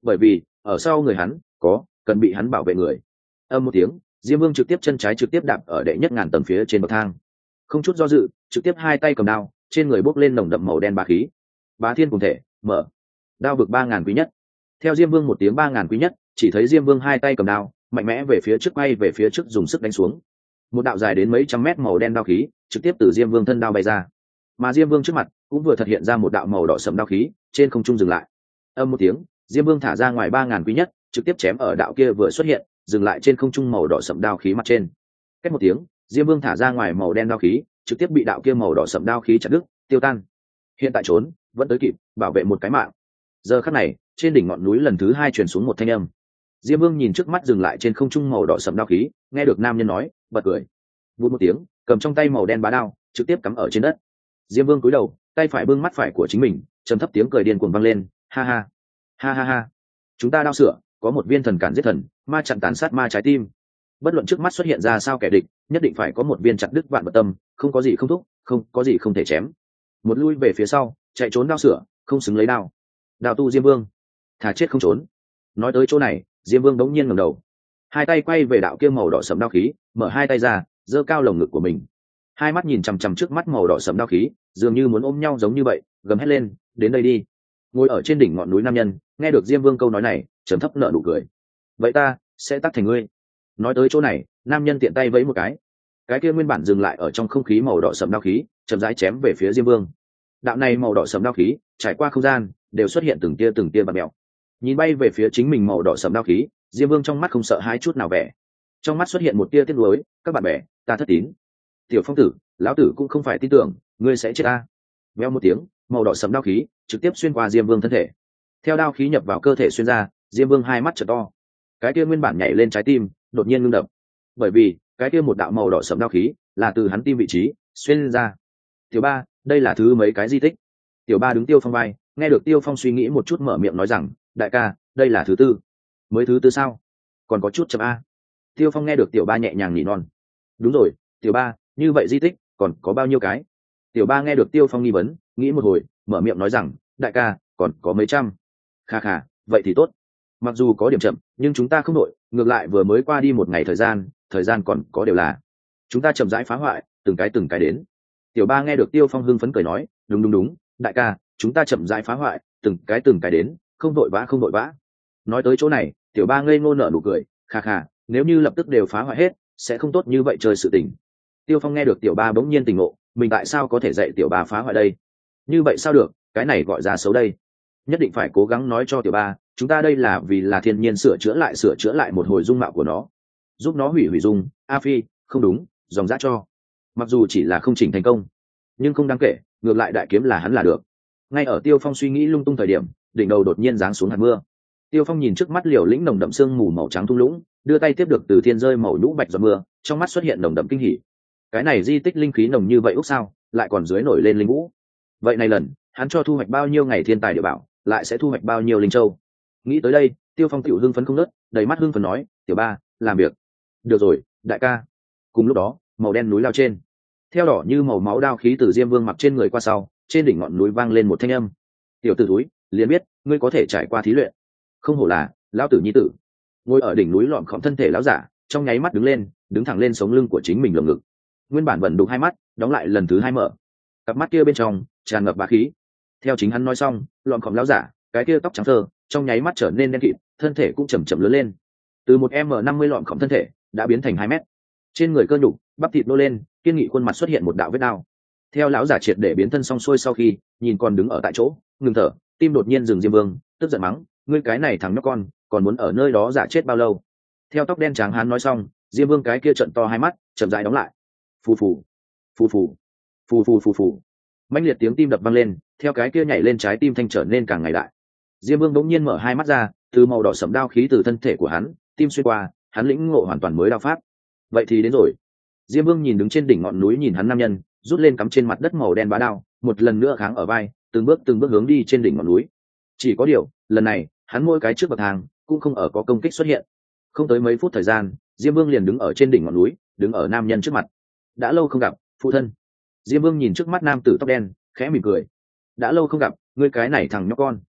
bởi vì ở sau người hắn có cần bị hắn bảo vệ người. Âm một tiếng, diêm vương trực tiếp chân trái trực tiếp đạp ở đệ nhất ngàn tầng phía trên bậc thang, không chút do dự trực tiếp hai tay cầm đao, trên người bốc lên nồng đậm màu đen bá khí. Bá thiên cùng thể mở, đao vực ba ngàn quý nhất. Theo diêm vương một tiếng ba ngàn quý nhất, chỉ thấy diêm vương hai tay cầm đao mạnh mẽ về phía trước, bay về phía trước dùng sức đánh xuống. Một đạo dài đến mấy trăm mét màu đen đao khí trực tiếp từ diêm vương thân đao bay ra, mà diêm vương trước mặt cũng vừa thật hiện ra một đạo màu đỏ sẫm đao khí trên không trung dừng lại. Âm một tiếng, diêm vương thả ra ngoài ba ngàn quý nhất, trực tiếp chém ở đạo kia vừa xuất hiện dừng lại trên không trung màu đỏ sẫm đao khí mặt trên. Cách một tiếng, diêm vương thả ra ngoài màu đen đao khí trực tiếp bị đạo kia màu đỏ sẫm đao khí chặt đứt tiêu tan. Hiện tại trốn vẫn tới kịp, bảo vệ một cái mạng. Giờ khắc này, trên đỉnh ngọn núi lần thứ hai truyền xuống một thanh âm. Diêm vương nhìn trước mắt dừng lại trên không trung màu đỏ sẫm đao khí, nghe được nam nhân nói, bật cười. Vút một tiếng, cầm trong tay màu đen bá đao trực tiếp cắm ở trên đất. Diêm vương cúi đầu, tay phải bưng mắt phải của chính mình, trầm thấp tiếng cười điên cuồng vang lên, ha ha ha ha ha, chúng ta đao sửa có một viên thần cản giết thần, ma chặn tàn sát ma trái tim. Bất luận trước mắt xuất hiện ra sao kẻ địch, nhất định phải có một viên chặt đứt vạn vật tâm, không có gì không thúc, không có gì không thể chém. Một lui về phía sau, chạy trốn đao sửa không xứng lấy đao. Đao tu Diêm vương, thà chết không trốn. Nói tới chỗ này, Diêm vương đống nhiên ngẩng đầu, hai tay quay về đạo kia màu đỏ sẫm đao khí, mở hai tay ra, giơ cao lồng ngực của mình, hai mắt nhìn chằm chằm trước mắt màu đỏ sẫm đao khí, dường như muốn ôm nhau giống như vậy, gầm hét lên, đến đây đi. Ngồi ở trên đỉnh ngọn núi nam nhân nghe được Diêm vương câu nói này, trầm thấp nở nụ cười, vậy ta sẽ tắt thành ngươi. Nói tới chỗ này, nam nhân tiện tay vẫy một cái, cái kia nguyên bản dừng lại ở trong không khí màu đỏ sẫm đao khí chậm rãi chém về phía Diêm vương. Đạo này màu đỏ sẫm đao khí trải qua không gian đều xuất hiện từng tia từng tia bạt mèo, nhìn bay về phía chính mình màu đỏ sẫm đao khí, Diêm vương trong mắt không sợ hãi chút nào vẻ, trong mắt xuất hiện một tia tiếc nuối, các bạn bè, ta thất tín. Tiểu phong tử, lão tử cũng không phải tin tưởng ngươi sẽ chết ta. Veo một tiếng, màu đỏ sẫm đao khí trực tiếp xuyên qua Diêm vương thân thể. Theo đao khí nhập vào cơ thể xuyên ra, Diêm vương hai mắt trợ to, cái kia nguyên bản nhảy lên trái tim đột nhiên ngưng đập, bởi vì cái kia một đạo màu đỏ sẫm đao khí là từ hắn tim vị trí xuyên ra. Tiểu ba, đây là thứ mấy cái di tích? Tiểu ba đứng Tiêu Phong vai, nghe được Tiêu Phong suy nghĩ một chút mở miệng nói rằng, đại ca, đây là thứ tư. Mới thứ tư sao? Còn có chút chậm a. Tiêu Phong nghe được Tiểu ba nhẹ nhàng nhỉ non. Đúng rồi, Tiểu ba, như vậy di tích còn có bao nhiêu cái? Tiểu ba nghe được Tiêu Phong nghi vấn, nghĩ một hồi, mở miệng nói rằng, đại ca, còn có mấy trăm. Kha kha, vậy thì tốt. Mặc dù có điểm chậm, nhưng chúng ta không đội, ngược lại vừa mới qua đi một ngày thời gian, thời gian còn có đều là. Chúng ta chậm rãi phá hoại, từng cái từng cái đến. Tiểu ba nghe được Tiêu Phong hưng phấn cười nói, đúng đúng đúng, đại ca, chúng ta chậm rãi phá hoại, từng cái từng cái đến, không vội vã không vội vã. Nói tới chỗ này, Tiểu ba ngây ngô nở nụ cười, kha kha, nếu như lập tức đều phá hoại hết, sẽ không tốt như vậy chơi sự tình. Tiêu Phong nghe được Tiểu ba bỗng nhiên tỉnh ngộ, mình tại sao có thể dạy Tiểu ba phá hoại đây? Như vậy sao được, cái này gọi ra xấu đây. Nhất định phải cố gắng nói cho Tiểu ba, chúng ta đây là vì là thiên nhiên sửa chữa lại sửa chữa lại một hồi dung mạo của nó, giúp nó hủy hủy dung. A Phi, không đúng, dòng dã cho. Mặc dù chỉ là không chỉnh thành công, nhưng không đáng kể, ngược lại đại kiếm là hắn là được. Ngay ở Tiêu Phong suy nghĩ lung tung thời điểm, đỉnh đầu đột nhiên giáng xuống hạt mưa. Tiêu Phong nhìn trước mắt liều lĩnh nồng đậm sương mù màu trắng thung lũng, đưa tay tiếp được từ thiên rơi màu nhũ bạch giọt mưa, trong mắt xuất hiện nồng đậm kinh hỉ. Cái này di tích linh khí nồng như vậy úc sao, lại còn dưới nổi lên linh vũ. Vậy này lần, hắn cho thu hoạch bao nhiêu ngày thiên tài địa bảo, lại sẽ thu hoạch bao nhiêu linh châu. Nghĩ tới đây, Tiêu Phong tiểu hưng phấn không nớt, đầy mắt hưng phấn nói, tiểu ba, làm việc. Được rồi, đại ca. Cùng lúc đó, màu đen núi lao trên, theo đỏ như màu máu đao khí từ Diêm vương mặc trên người qua sau, trên đỉnh ngọn núi vang lên một thanh âm. Tiểu tử túi, liền biết ngươi có thể trải qua thí luyện. Không hổ là lão tử nhi tử. Ngồi ở đỉnh núi lọm khom thân thể lão giả, trong nháy mắt đứng lên, đứng thẳng lên sống lưng của chính mình lồng ngực. Nguyên bản vẫn đục hai mắt, đóng lại lần thứ hai mở. Cặp mắt kia bên trong tràn ngập bá khí. Theo chính hắn nói xong, lọm khom lão giả, cái kia tóc trắng thơ, trong nháy mắt trở nên đen kịt, thân thể cũng chậm chậm lớn lên. Từ một m năm mươi lọm khom thân thể đã biến thành hai mét. Trên người cơ nhục, bắp thịt nô lên, kiên nghị khuôn mặt xuất hiện một đạo vết đao. Theo lão giả triệt để biến thân xong xuôi sau khi nhìn còn đứng ở tại chỗ, ngừng thở, tim đột nhiên dừng. Diêm vương tức giận mắng, ngươi cái này thằng nhóc con, còn muốn ở nơi đó giả chết bao lâu? Theo tóc đen trắng hắn nói xong, Diêm vương cái kia trận to hai mắt chậm rãi đóng lại. Phù phù phù phù phù phù phù phù, mãnh liệt tiếng tim đập vang lên, theo cái kia nhảy lên trái tim thanh trở nên càng ngày đại. Diêm vương bỗng nhiên mở hai mắt ra, từ màu đỏ sẫm đao khí từ thân thể của hắn tim xuyên qua, hắn lĩnh ngộ hoàn toàn mới đao pháp. Vậy thì đến rồi. Diêm vương nhìn đứng trên đỉnh ngọn núi nhìn hắn nam nhân, rút lên cắm trên mặt đất màu đen bá đao, một lần nữa kháng ở vai, từng bước từng bước hướng đi trên đỉnh ngọn núi. Chỉ có điều, lần này, hắn mỗi cái trước bậc thang cũng không ở có công kích xuất hiện. Không tới mấy phút thời gian, Diêm vương liền đứng ở trên đỉnh ngọn núi, đứng ở nam nhân trước mặt. Đã lâu không gặp, phụ thân. Diêm vương nhìn trước mắt nam tử tóc đen, khẽ mỉm cười. Đã lâu không gặp, ngươi cái này thằng nhóc con.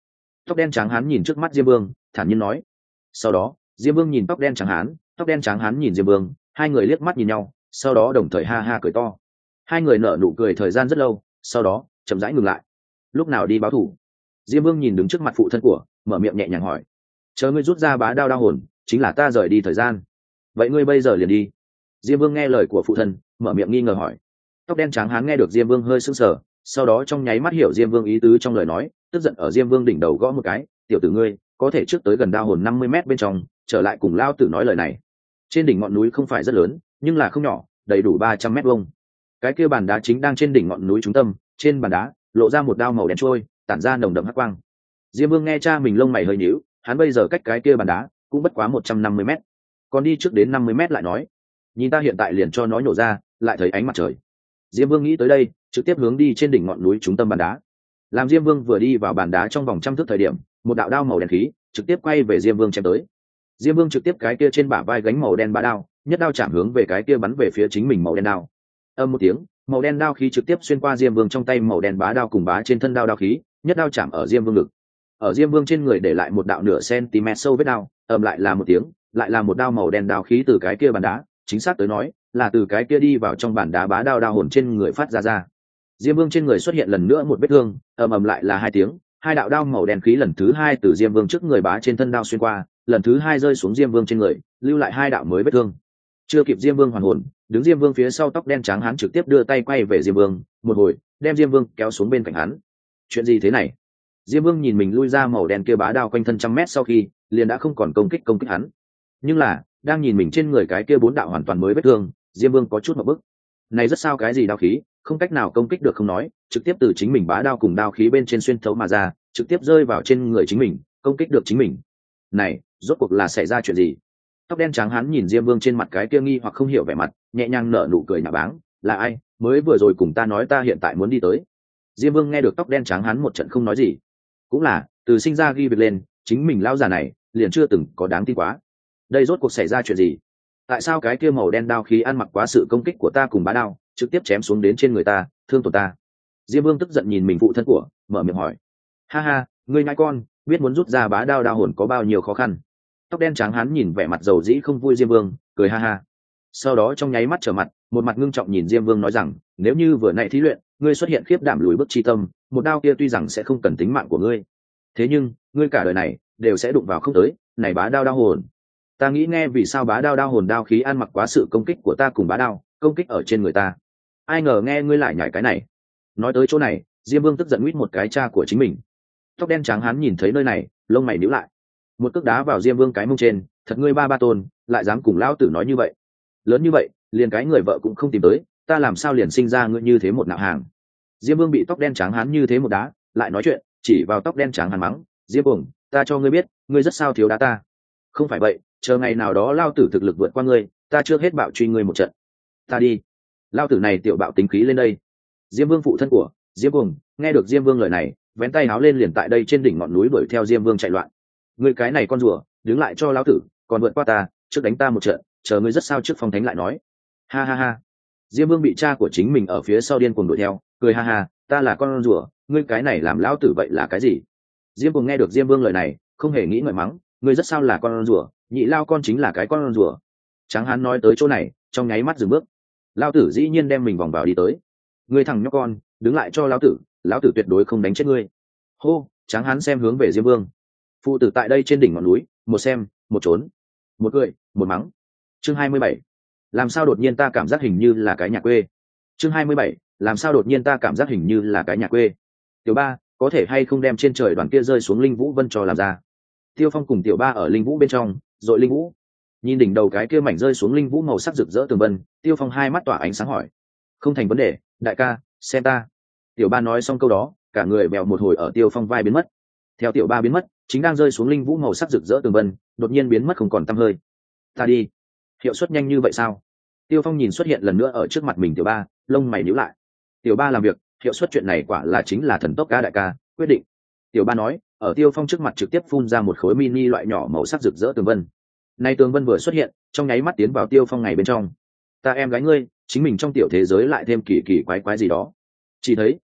Tóc đen trắng hán nhìn trước mắt Diêm Vương, thản nhiên nói. Sau đó Diêm Vương nhìn tóc đen trắng hán, tóc đen trắng hán nhìn Diêm Vương, hai người liếc mắt nhìn nhau, sau đó đồng thời ha ha cười to. Hai người nở nụ cười thời gian rất lâu, sau đó chậm rãi ngừng lại. Lúc nào đi báo thù? Diêm Vương nhìn đứng trước mặt phụ thân của, mở miệng nhẹ nhàng hỏi. Chờ ngươi rút ra bá đao đao hồn, chính là ta rời đi thời gian. Vậy ngươi bây giờ liền đi. Diêm Vương nghe lời của phụ thân, mở miệng nghi ngờ hỏi. Tóc đen trắng hán nghe được Diêm Vương hơi sững sờ, sau đó trong nháy mắt hiểu Diêm Vương ý tứ trong lời nói, tức giận ở Diêm Vương đỉnh đầu gõ một cái. Tiểu tử ngươi, có thể trước tới gần đao hồn năm mươi mét bên trong, trở lại cùng lao tử nói lời này. Trên đỉnh ngọn núi không phải rất lớn, nhưng là không nhỏ, đầy đủ ba trăm mét vuông. Cái kia bàn đá chính đang trên đỉnh ngọn núi trung tâm, trên bàn đá lộ ra một đao màu đen trôi, tản ra nồng đậm hắc quang. Diêm Vương nghe cha mình lông mày hơi nhíu, hắn bây giờ cách cái kia bàn đá cũng bất quá một trăm năm mươi mét, còn đi trước đến năm mươi mét lại nói, nhìn ta hiện tại liền cho nó nhổ ra, lại thấy ánh mặt trời. Diêm Vương nghĩ tới đây, trực tiếp hướng đi trên đỉnh ngọn núi trung tâm bàn đá. Làm Diêm Vương vừa đi vào bàn đá trong vòng trăm thước thời điểm, một đạo đao màu đen khí trực tiếp quay về Diêm Vương chém tới. Diêm Vương trực tiếp cái kia trên bả vai gánh màu đen bá đao, nhất đao chạm hướng về cái kia bắn về phía chính mình màu đen đao. Âm một tiếng, màu đen đao khí trực tiếp xuyên qua Diêm Vương trong tay màu đen bá đao cùng bá trên thân đao đao khí, nhất đao chạm ở Diêm Vương ngực. Ở Diêm Vương trên người để lại một đạo nửa cm sâu vết đao, ầm lại là một tiếng, lại là một đao màu đen đao khí từ cái kia bàn đá, chính xác tới nói, là từ cái kia đi vào trong bàn đá bá đao đao hồn trên người phát ra ra. Diêm Vương trên người xuất hiện lần nữa một vết thương, ầm ầm lại là hai tiếng, hai đạo đao màu đen khí lần thứ hai từ Diêm Vương trước người bá trên thân đao xuyên qua, lần thứ hai rơi xuống Diêm Vương trên người, lưu lại hai đạo mới vết thương. Chưa kịp Diêm Vương hoàn hồn, đứng Diêm Vương phía sau tóc đen trắng hắn trực tiếp đưa tay quay về Diêm Vương, một hồi đem Diêm Vương kéo xuống bên cạnh hắn. Chuyện gì thế này? Diêm Vương nhìn mình lui ra màu đen kia bá đao quanh thân trăm mét sau khi, liền đã không còn công kích công kích hắn. Nhưng là, đang nhìn mình trên người cái kia bốn đạo hoàn toàn mới vết thương, Diêm Vương có chút ngộp bức. Này rất sao cái gì đao khí, không cách nào công kích được không nói, trực tiếp từ chính mình bá đao cùng đao khí bên trên xuyên thấu mà ra, trực tiếp rơi vào trên người chính mình, công kích được chính mình. Này, rốt cuộc là xảy ra chuyện gì? Tóc đen trắng hắn nhìn Diêm Vương trên mặt cái kia nghi hoặc không hiểu vẻ mặt, nhẹ nhàng nở nụ cười nhả báng, là ai, mới vừa rồi cùng ta nói ta hiện tại muốn đi tới. Diêm Vương nghe được tóc đen trắng hắn một trận không nói gì. Cũng là, từ sinh ra ghi việc lên, chính mình lão già này, liền chưa từng có đáng tin quá. Đây rốt cuộc xảy ra chuyện gì? Tại sao cái kia màu đen đao khí ăn mặc quá sự công kích của ta cùng bá đao, trực tiếp chém xuống đến trên người ta, thương tổn ta? Diêm Vương tức giận nhìn mình phụ thân của, mở miệng hỏi. Ha ha, ngươi nhãi con, biết muốn rút ra bá đao đao hồn có bao nhiêu khó khăn. Tóc đen trắng hắn nhìn vẻ mặt dầu dĩ không vui Diêm Vương, cười ha ha. Sau đó trong nháy mắt trở mặt, một mặt ngưng trọng nhìn Diêm Vương nói rằng, nếu như vừa nãy thí luyện, ngươi xuất hiện khiếp đảm lùi bước chi tâm, một đao kia tuy rằng sẽ không cần tính mạng của ngươi, thế nhưng ngươi cả đời này đều sẽ đụng vào không tới này bá đao đao hồn. Ta nghĩ nghe vì sao bá đao đao hồn đao khí ăn mặc quá sự công kích của ta cùng bá đao công kích ở trên người ta. Ai ngờ nghe ngươi lại nhảy cái này. Nói tới chỗ này, Diêm Vương tức giận quýt một cái cha của chính mình. Tóc đen trắng hắn nhìn thấy nơi này, lông mày nhíu lại, một cước đá vào Diêm Vương cái mông trên. Thật ngươi ba ba tôn, lại dám cùng lão tử nói như vậy. Lớn như vậy, liền cái người vợ cũng không tìm tới, ta làm sao liền sinh ra ngươi như thế một nạo hàng. Diêm Vương bị tóc đen trắng hắn như thế một đá, lại nói chuyện, chỉ vào tóc đen trắng hắn mắng, Diêm Vương, ta cho ngươi biết, ngươi rất sao thiếu đá ta. Không phải vậy, chờ ngày nào đó lao tử thực lực vượt qua ngươi, ta chưa hết bạo truy ngươi một trận. Ta đi. Lao tử này tiểu bạo tính khí lên đây. Diêm Vương phụ thân của Diêm Vương nghe được Diêm Vương lời này, vén tay áo lên liền tại đây trên đỉnh ngọn núi đuổi theo Diêm Vương chạy loạn. Ngươi cái này con rùa, đứng lại cho lão tử, còn vượt qua ta, trước đánh ta một trận, chờ ngươi rất sao trước phong thánh lại nói. Ha ha ha. Diêm Vương bị cha của chính mình ở phía sau điên cuồng đuổi theo, cười ha ha, ta là con rùa, ngươi cái này làm lão tử vậy là cái gì? Diêm Vương nghe được Diêm Vương lời này, không hề nghĩ ngợi mắng, ngươi rất sao là con rùa, nhị lao con chính là cái con rùa. Tráng Hán nói tới chỗ này, trong nháy mắt dừng bước. Lão tử dĩ nhiên đem mình vòng vào đi tới. Ngươi thằng nhóc con, đứng lại cho lão tử, lão tử tuyệt đối không đánh chết ngươi. Hô, Tráng Hán xem hướng về Diêm Vương. Phụ tử tại đây trên đỉnh ngọn núi, một xem, một trốn, một cười, một mắng. Chương hai mươi bảy. Làm sao đột nhiên ta cảm giác hình như là cái nhà quê. Chương hai mươi bảy. Làm sao đột nhiên ta cảm giác hình như là cái nhà quê. Tiểu ba, có thể hay không đem trên trời đoàn kia rơi xuống Linh Vũ Vân cho làm ra. Tiêu Phong cùng Tiểu ba ở Linh Vũ bên trong, rồi Linh Vũ. Nhìn đỉnh đầu cái kia mảnh rơi xuống Linh Vũ màu sắc rực rỡ tường vân, Tiêu Phong hai mắt tỏa ánh sáng hỏi. Không thành vấn đề, đại ca, xem ta. Tiểu ba nói xong câu đó, cả người bèo một hồi ở Tiêu Phong vai biến mất. Theo Tiểu ba biến mất, chính đang rơi xuống Linh Vũ màu sắc rực rỡ tường vân, đột nhiên biến mất không còn tăm hơi. Ta đi. Hiệu suất nhanh như vậy sao? Tiêu Phong nhìn xuất hiện lần nữa ở trước mặt mình Tiểu ba, lông mày nhíu lại. Tiểu ba làm việc, hiệu suất chuyện này quả là chính là thần tốc ca đại ca, quyết định. Tiểu ba nói, ở Tiêu Phong trước mặt trực tiếp phun ra một khối mini loại nhỏ màu sắc rực rỡ tường vân. Nay tường vân vừa xuất hiện, trong nháy mắt tiến vào Tiêu Phong ngày bên trong. Ta em gái ngươi, chính mình trong tiểu thế giới lại thêm kỳ kỳ quái quái gì đó. Chỉ thấy,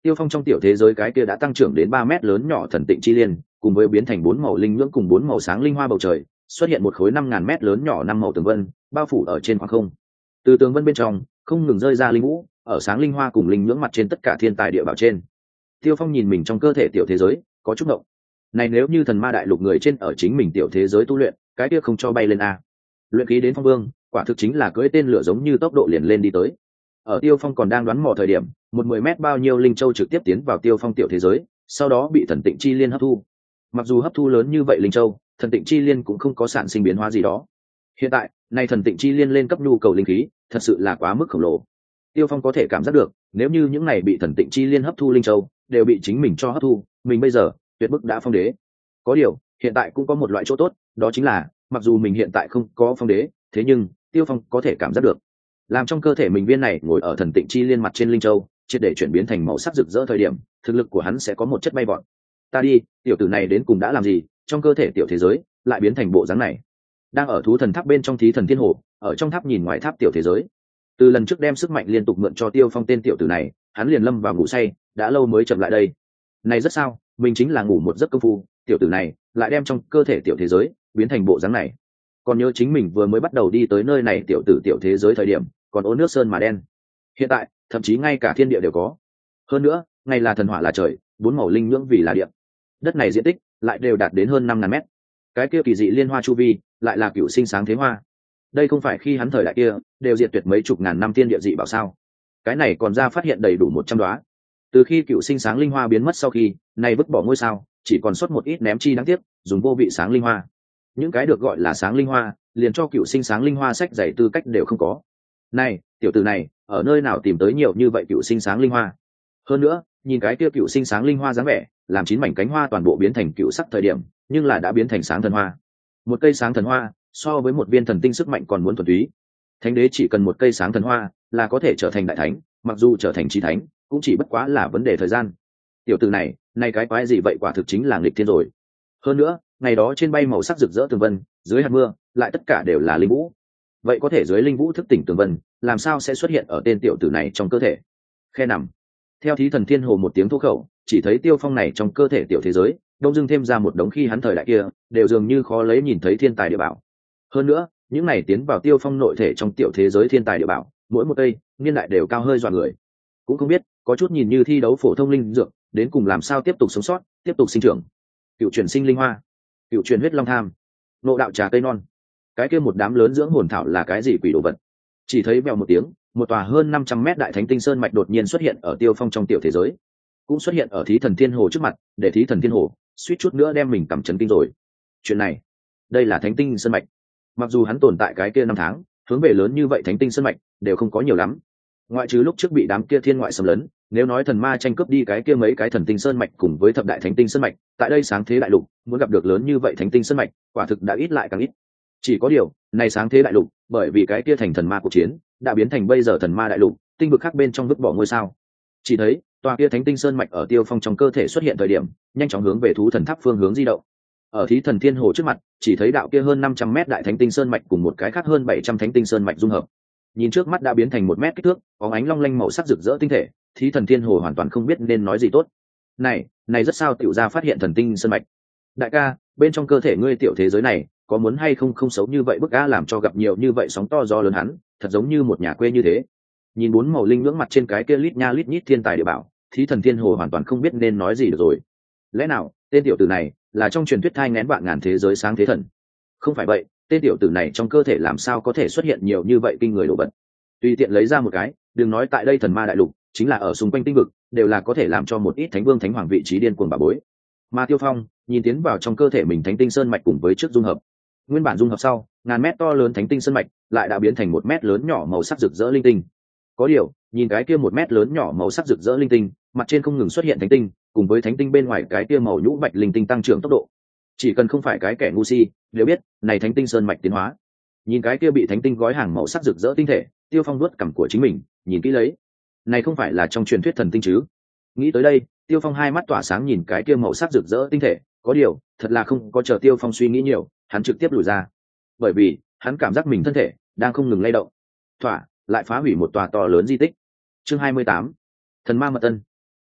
Tiêu Phong trong tiểu thế giới cái kia đã tăng trưởng đến ba mét lớn nhỏ thần tịnh chi liên, cùng với biến thành bốn màu linh nhưỡng cùng bốn màu sáng linh hoa bầu trời, xuất hiện một khối năm ngàn mét lớn nhỏ năm màu tường vân, bao phủ ở trên khoảng không. Từ tường vân bên trong, không ngừng rơi ra linh vũ, ở sáng linh hoa cùng linh nhưỡng mặt trên tất cả thiên tài địa bảo trên. Tiêu Phong nhìn mình trong cơ thể tiểu thế giới, có chút động. Này nếu như thần ma đại lục người trên ở chính mình tiểu thế giới tu luyện, cái kia không cho bay lên a. Luyện khí đến phong vương, quả thực chính là cưỡi tên lửa giống như tốc độ liền lên đi tới. Ở Tiêu Phong còn đang đoán mò thời điểm, một mười mét bao nhiêu linh châu trực tiếp tiến vào Tiêu Phong tiểu thế giới, sau đó bị thần tịnh chi liên hấp thu. Mặc dù hấp thu lớn như vậy linh châu, thần tịnh chi liên cũng không có sản sinh biến hóa gì đó. Hiện tại, nay thần tịnh chi liên lên cấp nhu cầu linh khí, thật sự là quá mức khổng lồ. Tiêu Phong có thể cảm giác được, nếu như những này bị thần tịnh chi liên hấp thu linh châu đều bị chính mình cho hấp thu, mình bây giờ tuyệt bức đã phong đế. Có điều, hiện tại cũng có một loại chỗ tốt, đó chính là, mặc dù mình hiện tại không có phong đế, thế nhưng Tiêu Phong có thể cảm giác được, làm trong cơ thể mình viên này ngồi ở thần tịnh chi liên mặt trên linh châu, triệt để chuyển biến thành màu sắc rực rỡ thời điểm, thực lực của hắn sẽ có một chất bay vọt. Ta đi, tiểu tử này đến cùng đã làm gì, trong cơ thể tiểu thế giới lại biến thành bộ dáng này. Đang ở thú thần tháp bên trong thí thần thiên hồ, ở trong tháp nhìn ngoài tháp tiểu thế giới. Từ lần trước đem sức mạnh liên tục mượn cho Tiêu Phong tên tiểu tử này, hắn liền lâm vào ngủ say, đã lâu mới chậm lại đây. Này rất sao, mình chính là ngủ một giấc công phu, tiểu tử này lại đem trong cơ thể tiểu thế giới biến thành bộ dáng này. Còn nhớ chính mình vừa mới bắt đầu đi tới nơi này tiểu tử tiểu thế giới thời điểm, còn ố nước sơn mà đen. Hiện tại, thậm chí ngay cả thiên địa đều có. Hơn nữa, ngày là thần hỏa là trời, bốn màu linh nhưỡng vì là địa. Đất này diện tích lại đều đạt đến hơn năm ngàn mét. Cái kia kỳ dị liên hoa chu vi, lại là cựu sinh sáng thế hoa. Đây không phải khi hắn thời đại kia đều diệt tuyệt mấy chục ngàn năm thiên địa dị bảo sao? Cái này còn ra phát hiện đầy đủ một trăm đóa. Từ khi cựu sinh sáng linh hoa biến mất sau khi, này vứt bỏ ngôi sao, chỉ còn sót một ít ném chi đáng tiếc, dùng vô vị sáng linh hoa. Những cái được gọi là sáng linh hoa, liền cho cựu sinh sáng linh hoa sách dạy tư cách đều không có. Này, tiểu tử này, ở nơi nào tìm tới nhiều như vậy cựu sinh sáng linh hoa? Hơn nữa, nhìn cái kia cựu sinh sáng linh hoa dáng vẻ, làm chín mảnh cánh hoa toàn bộ biến thành cựu sắc thời điểm, nhưng là đã biến thành sáng thần hoa. Một cây sáng thần hoa, so với một viên thần tinh sức mạnh còn muốn thuần túy. Thánh đế chỉ cần một cây sáng thần hoa, là có thể trở thành đại thánh, mặc dù trở thành chí thánh, cũng chỉ bất quá là vấn đề thời gian. Tiểu tử này, này cái quái gì vậy, quả thực chính là nghịch thiên rồi. Hơn nữa, ngày đó trên bay màu sắc rực rỡ tường vân, dưới hạt mưa, lại tất cả đều là linh vũ. Vậy có thể dưới linh vũ thức tỉnh tường vân, làm sao sẽ xuất hiện ở tên tiểu tử này trong cơ thể? Khe nằm. Theo thí thần thiên hồ một tiếng thô khẩu, chỉ thấy Tiêu Phong này trong cơ thể tiểu thế giới, đông dưng thêm ra một đống khi hắn thời đại kia, đều dường như khó lấy nhìn thấy thiên tài địa bảo. Hơn nữa, những này tiến vào Tiêu Phong nội thể trong tiểu thế giới thiên tài địa bảo, mỗi một cây, niên đại đều cao hơi dọa người. Cũng không biết, có chút nhìn như thi đấu phổ thông linh dược, đến cùng làm sao tiếp tục sống sót, tiếp tục sinh trưởng. Cựu truyền sinh linh hoa, cựu truyền huyết long tham, nộ đạo trà cây non. Cái kia một đám lớn dưỡng hồn thảo là cái gì quỷ đồ vật? Chỉ thấy vèo một tiếng, một tòa hơn năm trăm mét đại thánh tinh sơn mạch đột nhiên xuất hiện ở Tiêu Phong trong tiểu thế giới, cũng xuất hiện ở thí thần thiên hồ trước mặt, để thí thần thiên hồ suýt chút nữa đem mình cầm chấn kinh rồi. Chuyện này, đây là thánh tinh sơn mạch. Mặc dù hắn tồn tại cái kia năm tháng, hướng về lớn như vậy thánh tinh sơn mạch đều không có nhiều lắm. Ngoại trừ lúc trước bị đám kia thiên ngoại xâm lấn, nếu nói thần ma tranh cướp đi cái kia mấy cái thần tinh sơn mạch cùng với thập đại thánh tinh sơn mạch, tại đây sáng thế đại lục, muốn gặp được lớn như vậy thánh tinh sơn mạch, quả thực đã ít lại càng ít. Chỉ có điều, này sáng thế đại lục, bởi vì cái kia thành thần ma cuộc chiến, đã biến thành bây giờ thần ma đại lục, tinh vực khác bên trong vứt bỏ ngôi sao. Chỉ thấy, tòa kia thánh tinh sơn mạch ở Tiêu Phong trong cơ thể xuất hiện thời điểm, nhanh chóng hướng về thú thần tháp phương hướng di động. Ở thí thần thiên hồ trước mặt, chỉ thấy đạo kia hơn năm trăm mét đại thánh tinh sơn mạch cùng một cái khác hơn bảy trăm thánh tinh sơn mạch dung hợp. Nhìn trước mắt đã biến thành một mét kích thước, có ánh long lanh màu sắc rực rỡ tinh thể, thí thần thiên hồ hoàn toàn không biết nên nói gì tốt. Này, này rất sao tiểu gia phát hiện thần tinh sơn mạch. Đại ca, bên trong cơ thể ngươi tiểu thế giới này, có muốn hay không không xấu như vậy bức a, làm cho gặp nhiều như vậy sóng to gió lớn hắn, thật giống như một nhà quê như thế. Nhìn bốn màu linh ngưỡng mặt trên cái kia lít nha lít nhít thiên tài địa bảo, thí thần thiên hồ hoàn toàn không biết nên nói gì được rồi. Lẽ nào tên tiểu tử này là trong truyền thuyết thai nghén vạn ngàn thế giới sáng thế thần? Không phải vậy, tên tiểu tử này trong cơ thể làm sao có thể xuất hiện nhiều như vậy kinh người đồ vật? Tùy tiện lấy ra một cái, đừng nói tại đây thần ma đại lục, chính là ở xung quanh tinh vực, đều là có thể làm cho một ít thánh vương thánh hoàng vị trí điên cuồng bà bối. Mà Tiêu Phong nhìn tiến vào trong cơ thể mình thánh tinh sơn mạch cùng với trước dung hợp, nguyên bản dung hợp sau, ngàn mét to lớn thánh tinh sơn mạch lại đã biến thành một mét lớn nhỏ màu sắc rực rỡ linh tinh. Có điều, nhìn cái kia một mét lớn nhỏ màu sắc rực rỡ linh tinh, mặt trên không ngừng xuất hiện thánh tinh, cùng với thánh tinh bên ngoài cái kia màu nhũ bạch linh tinh tăng trưởng tốc độ. Chỉ cần không phải cái kẻ ngu si, đều biết, này thánh tinh sơn mạch tiến hóa. Nhìn cái kia bị thánh tinh gói hàng màu sắc rực rỡ tinh thể, Tiêu Phong nuốt cằm của chính mình, nhìn kỹ lấy. Này không phải là trong truyền thuyết thần tinh chứ? Nghĩ tới đây, Tiêu Phong hai mắt tỏa sáng nhìn cái kia màu sắc rực rỡ tinh thể, có điều, thật là không có chờ Tiêu Phong suy nghĩ nhiều, hắn trực tiếp lùi ra. Bởi vì, hắn cảm giác mình thân thể đang không ngừng lay động. Thỏa, lại phá hủy một tòa to lớn di tích. Chương hai mươi tám, thần ma mật tân. Một,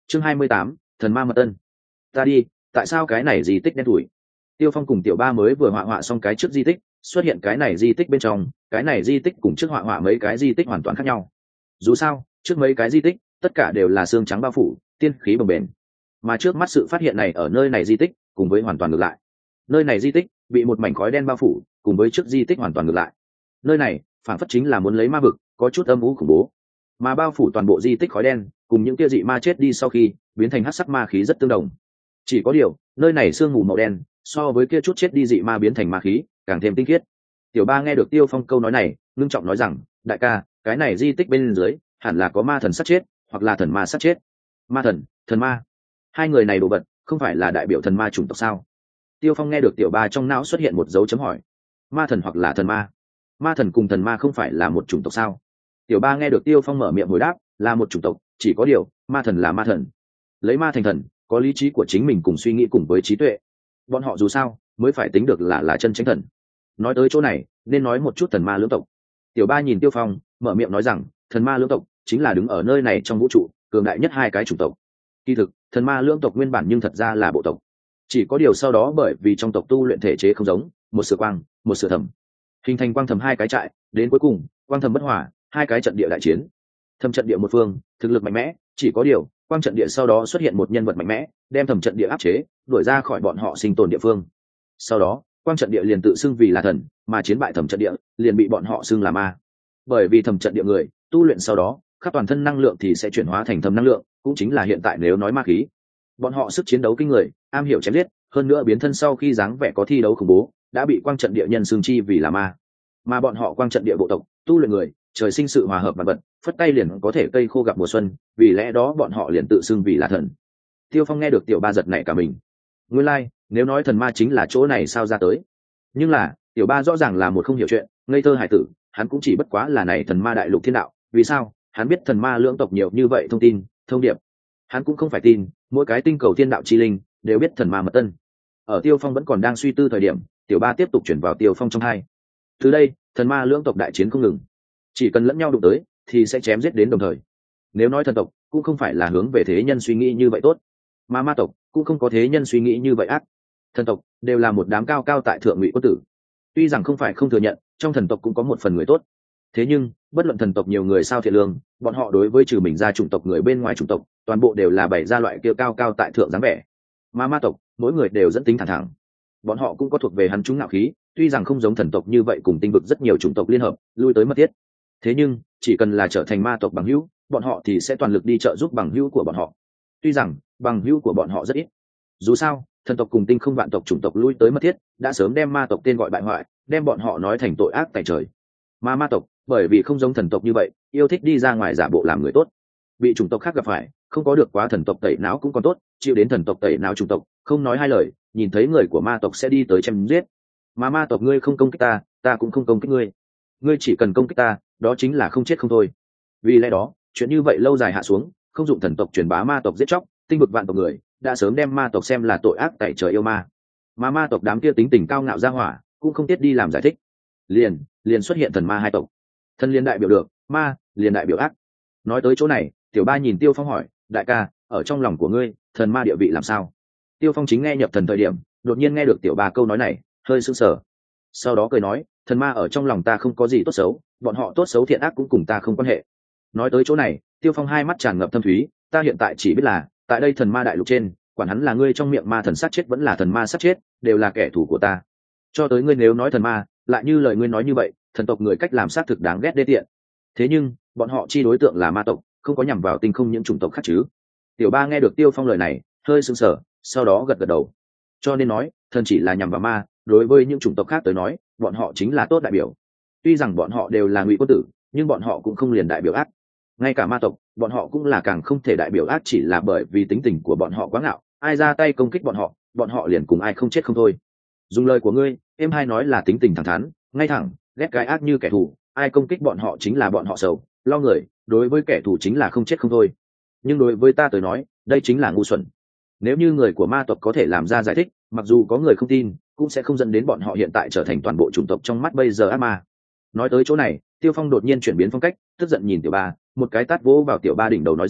chương hai mươi tám, thần ma mật tân. Ta đi, tại sao cái này di tích đen thủi? Tiêu Phong cùng tiểu ba mới vừa họa họa xong cái trước di tích, xuất hiện cái này di tích bên trong, cái này di tích cùng trước họa họa mấy cái di tích hoàn toàn khác nhau. Dù sao, trước mấy cái di tích tất cả đều là xương trắng bao phủ, tiên khí bồng bềnh, mà trước mắt sự phát hiện này ở nơi này di tích cùng với hoàn toàn ngược lại. Nơi này di tích bị một mảnh khói đen bao phủ, cùng với trước di tích hoàn toàn ngược lại. Nơi này phản phất chính là muốn lấy ma vực, có chút âm u khủng bố, mà bao phủ toàn bộ di tích khói đen cùng những kia dị ma chết đi sau khi biến thành hắc sắc ma khí rất tương đồng. Chỉ có điều nơi này sương mù màu đen so với kia chút chết đi dị ma biến thành ma khí càng thêm tinh khiết. Tiểu ba nghe được Tiêu Phong câu nói này, ngưng trọng nói rằng, đại ca, cái này di tích bên dưới hẳn là có ma thần sát chết hoặc là thần ma sát chết. Ma thần, thần ma, hai người này đồ vật không phải là đại biểu thần ma chủng tộc sao? Tiêu Phong nghe được tiểu ba trong não xuất hiện một dấu chấm hỏi. Ma thần hoặc là thần ma? Ma thần cùng thần ma không phải là một chủng tộc sao? Tiểu ba nghe được Tiêu Phong mở miệng hồi đáp, là một chủng tộc, chỉ có điều ma thần là ma thần, lấy ma thành thần, có lý trí của chính mình cùng suy nghĩ cùng với trí tuệ. Bọn họ dù sao mới phải tính được là là chân chính thần. Nói tới chỗ này nên nói một chút thần ma lưỡng tộc. Tiểu ba nhìn Tiêu Phong mở miệng nói rằng, thần ma lưỡng tộc chính là đứng ở nơi này trong vũ trụ cường đại nhất hai cái chủng tộc. Kỳ thực thần ma lưỡng tộc nguyên bản nhưng thật ra là bộ tộc, chỉ có điều sau đó bởi vì trong tộc tu luyện thể chế không giống, một sửa quang một sửa thầm, hình thành quang thầm hai cái trại, đến cuối cùng quang thầm bất hòa, hai cái trận địa đại chiến. Thầm trận địa một phương thực lực mạnh mẽ, chỉ có điều quang trận địa sau đó xuất hiện một nhân vật mạnh mẽ đem thầm trận địa áp chế, đuổi ra khỏi bọn họ sinh tồn địa phương. Sau đó quang trận địa liền tự xưng vì là thần, mà chiến bại thầm trận địa liền bị bọn họ xưng là ma. Bởi vì thầm trận địa người tu luyện sau đó khắp toàn thân năng lượng thì sẽ chuyển hóa thành thầm năng lượng, cũng chính là hiện tại nếu nói ma khí. Bọn họ sức chiến đấu kinh người, am hiểu chém giết, hơn nữa biến thân sau khi dáng vẻ có thi đấu khủng bố, đã bị quang trận địa nhân xưng chi vì là ma. Mà bọn họ quang trận địa bộ tộc tu luyện người trời sinh sự hòa hợp vật vật, phất tay liền có thể cây khô gặp mùa xuân, vì lẽ đó bọn họ liền tự xưng vì là thần. Tiêu Phong nghe được tiểu ba giật nảy cả mình. Nguyên lai, like, nếu nói thần ma chính là chỗ này sao ra tới. Nhưng là tiểu ba rõ ràng là một không hiểu chuyện, ngây thơ hải tử, hắn cũng chỉ bất quá là này thần ma đại lục thiên đạo, vì sao hắn biết thần ma lưỡng tộc nhiều như vậy thông tin thông điệp. Hắn cũng không phải tin mỗi cái tinh cầu thiên đạo chi linh đều biết thần ma mật tân. Ở Tiêu Phong vẫn còn đang suy tư thời điểm, tiểu ba tiếp tục chuyển vào Tiêu Phong trong hai. Từ đây thần ma lưỡng tộc đại chiến không ngừng, chỉ cần lẫn nhau đụng tới thì sẽ chém giết đến đồng thời. Nếu nói thần tộc cũng không phải là hướng về thế nhân suy nghĩ như vậy tốt, mà ma tộc cũng không có thế nhân suy nghĩ như vậy ác. Thần tộc đều là một đám cao cao tại thượng ngụy quân tử. Tuy rằng không phải không thừa nhận trong thần tộc cũng có một phần người tốt, thế nhưng bất luận thần tộc nhiều người sao thiện lương, bọn họ đối với trừ mình ra chủng tộc người bên ngoài chủng tộc toàn bộ đều là bày ra loại kia cao cao tại thượng dáng vẻ. Mà ma tộc mỗi người đều dẫn tính thẳng thẳng, bọn họ cũng có thuộc về hắn chúng ngạo khí, tuy rằng không giống thần tộc như vậy cùng tinh vực rất nhiều chủng tộc liên hợp lui tới mật thiết, thế nhưng chỉ cần là trở thành ma tộc bằng hữu, bọn họ thì sẽ toàn lực đi trợ giúp bằng hữu của bọn họ. Tuy rằng bằng hữu của bọn họ rất ít, dù sao thần tộc cùng tinh không vạn tộc chủng tộc lui tới mật thiết đã sớm đem ma tộc tên gọi bại hoại, đem bọn họ nói thành tội ác tại trời. Mà ma tộc bởi vì không giống thần tộc như vậy yêu thích đi ra ngoài giả bộ làm người tốt, bị chủng tộc khác gặp phải không có được quá thần tộc tẩy não cũng còn tốt, chịu đến thần tộc tẩy não chủng tộc không nói hai lời, nhìn thấy người của ma tộc sẽ đi tới chém giết. Mà ma tộc ngươi không công kích ta, ta cũng không công kích ngươi, ngươi chỉ cần công kích ta, đó chính là không chết không thôi. Vì lẽ đó chuyện như vậy lâu dài hạ xuống, không dụng thần tộc truyền bá ma tộc giết chóc, tinh vực vạn tộc người đã sớm đem ma tộc xem là tội ác tại trời yêu ma. Mà ma tộc đám kia tính tình cao ngạo ra hỏa cũng không tiết đi làm giải thích, liền liền xuất hiện thần ma hai tộc. Thần liền đại biểu được, ma liền đại biểu ác. Nói tới chỗ này, tiểu ba nhìn Tiêu Phong hỏi, đại ca, ở trong lòng của ngươi thần ma địa vị làm sao? Tiêu Phong chính nghe nhập thần thời điểm, đột nhiên nghe được tiểu ba câu nói này, hơi sững sờ, sau đó cười nói, thần ma ở trong lòng ta không có gì tốt xấu, bọn họ tốt xấu thiện ác cũng cùng ta không quan hệ. Nói tới chỗ này, Tiêu Phong hai mắt tràn ngập thâm thúy, ta hiện tại chỉ biết là tại đây thần ma đại lục trên, quản hắn là ngươi trong miệng ma thần sát chết vẫn là thần ma sát chết, đều là kẻ thù của ta. Cho tới ngươi nếu nói thần ma, lại như lời ngươi nói như vậy, thần tộc người cách làm sát thực đáng ghét đê tiện. Thế nhưng bọn họ chi đối tượng là ma tộc, không có nhằm vào tinh không những chủng tộc khác chứ? Tiểu ba nghe được Tiêu Phong lời này, hơi sững sờ, sau đó gật gật đầu. Cho nên nói, thần chỉ là nhằm vào ma, đối với những chủng tộc khác tới nói, bọn họ chính là tốt đại biểu. Tuy rằng bọn họ đều là ngụy quân tử, nhưng bọn họ cũng không liền đại biểu ác. Ngay cả ma tộc, bọn họ cũng là càng không thể đại biểu ác, chỉ là bởi vì tính tình của bọn họ quá ngạo, ai ra tay công kích bọn họ, bọn họ liền cùng ai không chết không thôi. Dùng lời của ngươi, em hai nói là tính tình thẳng thắn, ngay thẳng, ghét cái ác như kẻ thù, ai công kích bọn họ chính là bọn họ sầu, lo người, đối với kẻ thù chính là không chết không thôi. Nhưng đối với ta tới nói, đây chính là ngu xuẩn. Nếu như người của ma tộc có thể làm ra giải thích, mặc dù có người không tin, cũng sẽ không dẫn đến bọn họ hiện tại trở thành toàn bộ chủng tộc trong mắt bây giờ ác ma. Nói tới chỗ này, Tiêu Phong đột nhiên chuyển biến phong cách, tức giận nhìn tiểu ba, một cái tát vỗ vào tiểu ba đỉnh đầu nói rằng,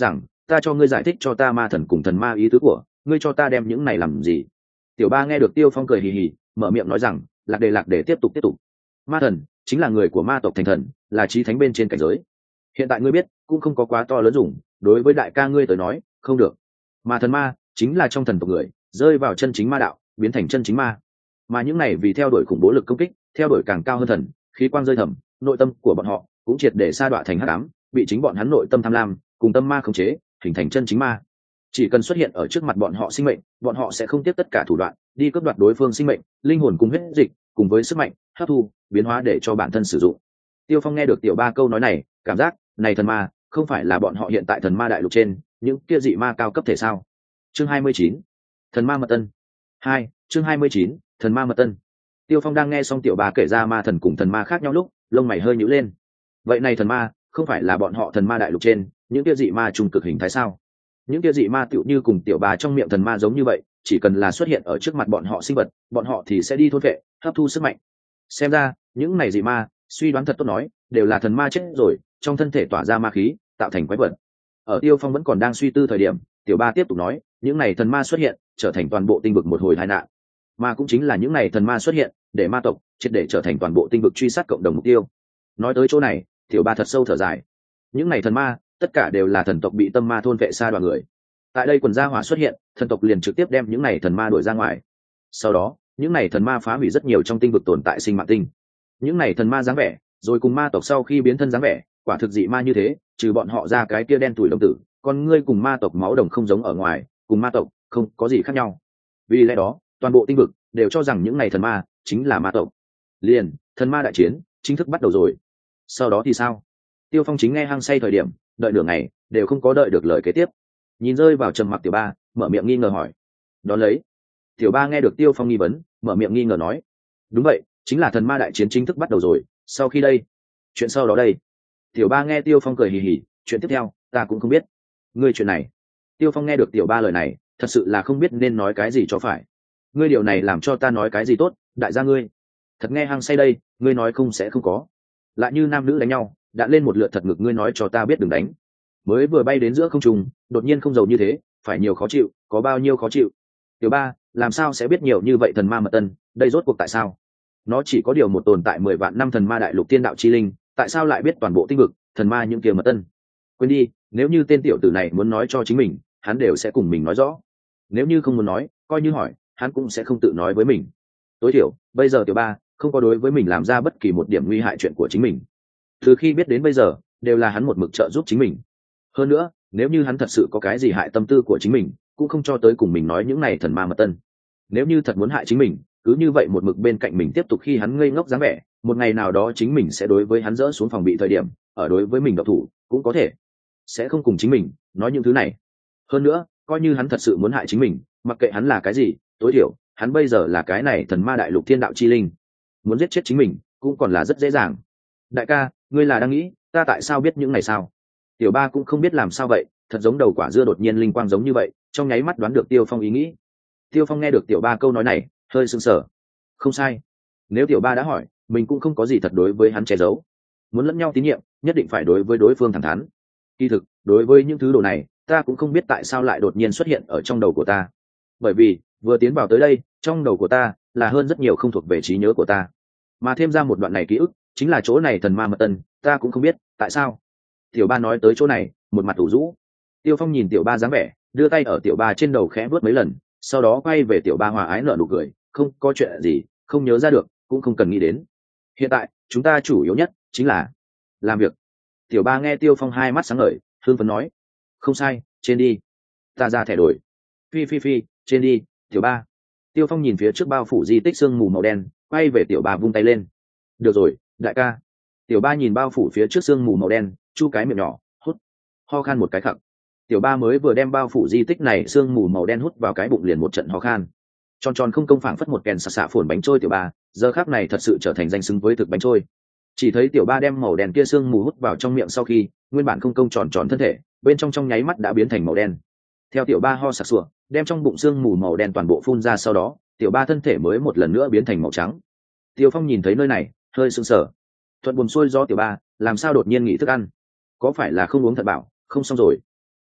ta cho ngươi giải thích cho ta ma thần cùng thần ma ý tứ của ngươi, cho ta đem những này làm gì? Tiểu ba nghe được Tiêu Phong cười hì hì, mở miệng nói rằng, lạc đề lạc đề tiếp tục tiếp tục. Ma thần chính là người của ma tộc thành thần, là chí thánh bên trên cảnh giới. Hiện tại ngươi biết cũng không có quá to lớn dùng, đối với đại ca ngươi tới nói không được. Mà thần ma chính là trong thần tộc người rơi vào chân chính ma đạo, biến thành chân chính ma. Mà những này vì theo đuổi khủng bố lực công kích, theo đuổi càng cao hơn thần, khí quang rơi thầm, nội tâm của bọn họ cũng triệt để sa đọa thành hắc ám, bị chính bọn hắn nội tâm tham lam cùng tâm ma khống chế, hình thành chân chính ma. Chỉ cần xuất hiện ở trước mặt bọn họ sinh mệnh, bọn họ sẽ không tiếp tất cả thủ đoạn đi cướp đoạt đối phương sinh mệnh, linh hồn cùng huyết dịch cùng với sức mạnh hấp thu biến hóa để cho bản thân sử dụng. Tiêu Phong nghe được tiểu ba câu nói này, cảm giác này thần ma không phải là bọn họ hiện tại thần ma đại lục trên những kia dị ma cao cấp thể sao? Chương hai mươi chín, thần ma mật tân. Hai, chương hai mươi chín, thần ma mật tân. Tiêu Phong đang nghe xong tiểu ba kể ra ma thần cùng thần ma khác nhau lúc, lông mày hơi nhíu lên. Vậy này thần ma không phải là bọn họ thần ma đại lục trên những kia dị ma trung cực hình thái sao? Những kia dị ma tựu như cùng tiểu bà trong miệng thần ma giống như vậy, chỉ cần là xuất hiện ở trước mặt bọn họ sinh vật, bọn họ thì sẽ đi thôn vệ, hấp thu sức mạnh. Xem ra những này dị ma, suy đoán thật tốt nói, đều là thần ma chết rồi, trong thân thể tỏa ra ma khí, tạo thành quái vật. Ở Tiêu Phong vẫn còn đang suy tư thời điểm, tiểu ba tiếp tục nói, những này thần ma xuất hiện, trở thành toàn bộ tinh vực một hồi tai nạn. Mà cũng chính là những này thần ma xuất hiện, để ma tộc triệt để trở thành toàn bộ tinh vực truy sát cộng đồng mục tiêu. Nói tới chỗ này, tiểu ba thật sâu thở dài. Những này thần ma, tất cả đều là thần tộc bị tâm ma thôn vệ xa đoàn người. Tại đây quần gia hỏa xuất hiện, thần tộc liền trực tiếp đem những này thần ma đuổi ra ngoài. Sau đó, những này thần ma phá hủy rất nhiều trong tinh vực tồn tại sinh mạng tinh. Những này thần ma dáng vẻ, rồi cùng ma tộc sau khi biến thân dáng vẻ, quả thực dị ma như thế, trừ bọn họ ra cái kia đen tuổi đồng tử, còn ngươi cùng ma tộc máu đồng không giống ở ngoài, cùng ma tộc không có gì khác nhau. Vì lẽ đó, toàn bộ tinh vực đều cho rằng những này thần ma chính là ma tộc. Liền, thần ma đại chiến chính thức bắt đầu rồi. Sau đó thì sao? Tiêu Phong chính nghe hăng say thời điểm, đợi nửa ngày đều không có đợi được lời kế tiếp. Nhìn rơi vào trầm mặc tiểu ba, mở miệng nghi ngờ hỏi. Đón lấy, tiểu ba nghe được Tiêu Phong nghi vấn, mở miệng nghi ngờ nói, đúng vậy, chính là thần ma đại chiến chính thức bắt đầu rồi. Sau khi đây, chuyện sau đó đây. Tiểu ba nghe Tiêu Phong cười hì hì, chuyện tiếp theo ta cũng không biết. Ngươi chuyện này. Tiêu Phong nghe được tiểu ba lời này, thật sự là không biết nên nói cái gì cho phải. Ngươi điều này làm cho ta nói cái gì tốt, đại gia ngươi. Thật nghe hăng say đây, ngươi nói không sẽ không có. Lại như nam nữ đánh nhau, đã lên một lượt thật ngực, ngươi nói cho ta biết đừng đánh. Mới vừa bay đến giữa không trung, đột nhiên không giàu như thế, phải nhiều khó chịu, có bao nhiêu khó chịu. Tiểu ba, làm sao sẽ biết nhiều như vậy thần ma mật tân, đây rốt cuộc tại sao? Nó chỉ có điều một tồn tại mười vạn năm thần ma đại lục tiên đạo chi linh, tại sao lại biết toàn bộ tinh vực thần ma những kia mật tân? Quên đi, nếu như tên tiểu tử này muốn nói cho chính mình, hắn đều sẽ cùng mình nói rõ. Nếu như không muốn nói, coi như hỏi, hắn cũng sẽ không tự nói với mình. Tối thiểu bây giờ tiểu ba không có đối với mình làm ra bất kỳ một điểm nguy hại chuyện của chính mình. Từ khi biết đến bây giờ, đều là hắn một mực trợ giúp chính mình. Hơn nữa, nếu như hắn thật sự có cái gì hại tâm tư của chính mình, cũng không cho tới cùng mình nói những này thần ma mật tân. Nếu như thật muốn hại chính mình, cứ như vậy một mực bên cạnh mình tiếp tục khi hắn ngây ngốc dáng vẻ, một ngày nào đó chính mình sẽ đối với hắn dỡ xuống phòng bị thời điểm, ở đối với mình độc thủ, cũng có thể sẽ không cùng chính mình nói những thứ này. Hơn nữa, coi như hắn thật sự muốn hại chính mình, mặc kệ hắn là cái gì, tối thiểu hắn bây giờ là cái này thần ma đại lục thiên đạo chi linh, muốn giết chết chính mình cũng còn là rất dễ dàng. Đại ca, ngươi là đang nghĩ ta tại sao biết những này sao? Tiểu ba cũng không biết làm sao vậy, thật giống đầu quả dưa đột nhiên linh quang giống như vậy, trong nháy mắt đoán được Tiêu Phong ý nghĩ. Tiêu Phong nghe được tiểu ba câu nói này, hơi sững sờ. Không sai, nếu tiểu ba đã hỏi, mình cũng không có gì thật đối với hắn che giấu. Muốn lẫn nhau tín nhiệm, nhất định phải đối với đối phương thẳng thắn. Kỳ thực, đối với những thứ đồ này, ta cũng không biết tại sao lại đột nhiên xuất hiện ở trong đầu của ta. Bởi vì, vừa tiến vào tới đây, trong đầu của ta là hơn rất nhiều không thuộc về trí nhớ của ta. Mà thêm ra một đoạn này ký ức, chính là chỗ này thần ma mật tân, ta cũng không biết tại sao. Tiểu ba nói tới chỗ này, một mặt ủ rũ. Tiêu Phong nhìn tiểu ba dáng vẻ, đưa tay ở tiểu ba trên đầu khẽ vuốt mấy lần, sau đó quay về tiểu ba hòa ái nở nụ cười, không có chuyện gì không nhớ ra được, cũng không cần nghĩ đến. Hiện tại chúng ta chủ yếu nhất chính là làm việc. Tiểu ba nghe Tiêu Phong hai mắt sáng ngời, hưng phấn nói, không sai, trên đi, ta ra thẻ đổi. Phi phi phi, trên đi, tiểu ba. Tiêu Phong nhìn phía trước bao phủ di tích sương mù màu đen, quay về tiểu ba vung tay lên. Được rồi, đại ca. Tiểu ba nhìn bao phủ phía trước sương mù màu đen, chu cái miệng nhỏ, hút, ho khan một cái khặc. Tiểu ba mới vừa đem bao phủ di tích này sương mù màu đen hút vào cái bụng, liền một trận ho khan. Tròn tròn không công phảng phất một kèn xạ xạ phồn bánh trôi tiểu ba, giờ khắc này thật sự trở thành danh xứng với thực bánh trôi. Chỉ thấy tiểu ba đem màu đen kia sương mù hút vào trong miệng sau khi, nguyên bản không công tròn tròn thân thể, bên trong trong nháy mắt đã biến thành màu đen. Theo tiểu ba ho sặc sụa, đem trong bụng sương mù màu đen toàn bộ phun ra, sau đó, tiểu ba thân thể mới một lần nữa biến thành màu trắng. Tiêu Phong nhìn thấy nơi này, hơi sững sờ. Thuận buồm xuôi do tiểu ba, làm sao đột nhiên nghỉ thức ăn? Có phải là không uống thật bảo, không xong rồi?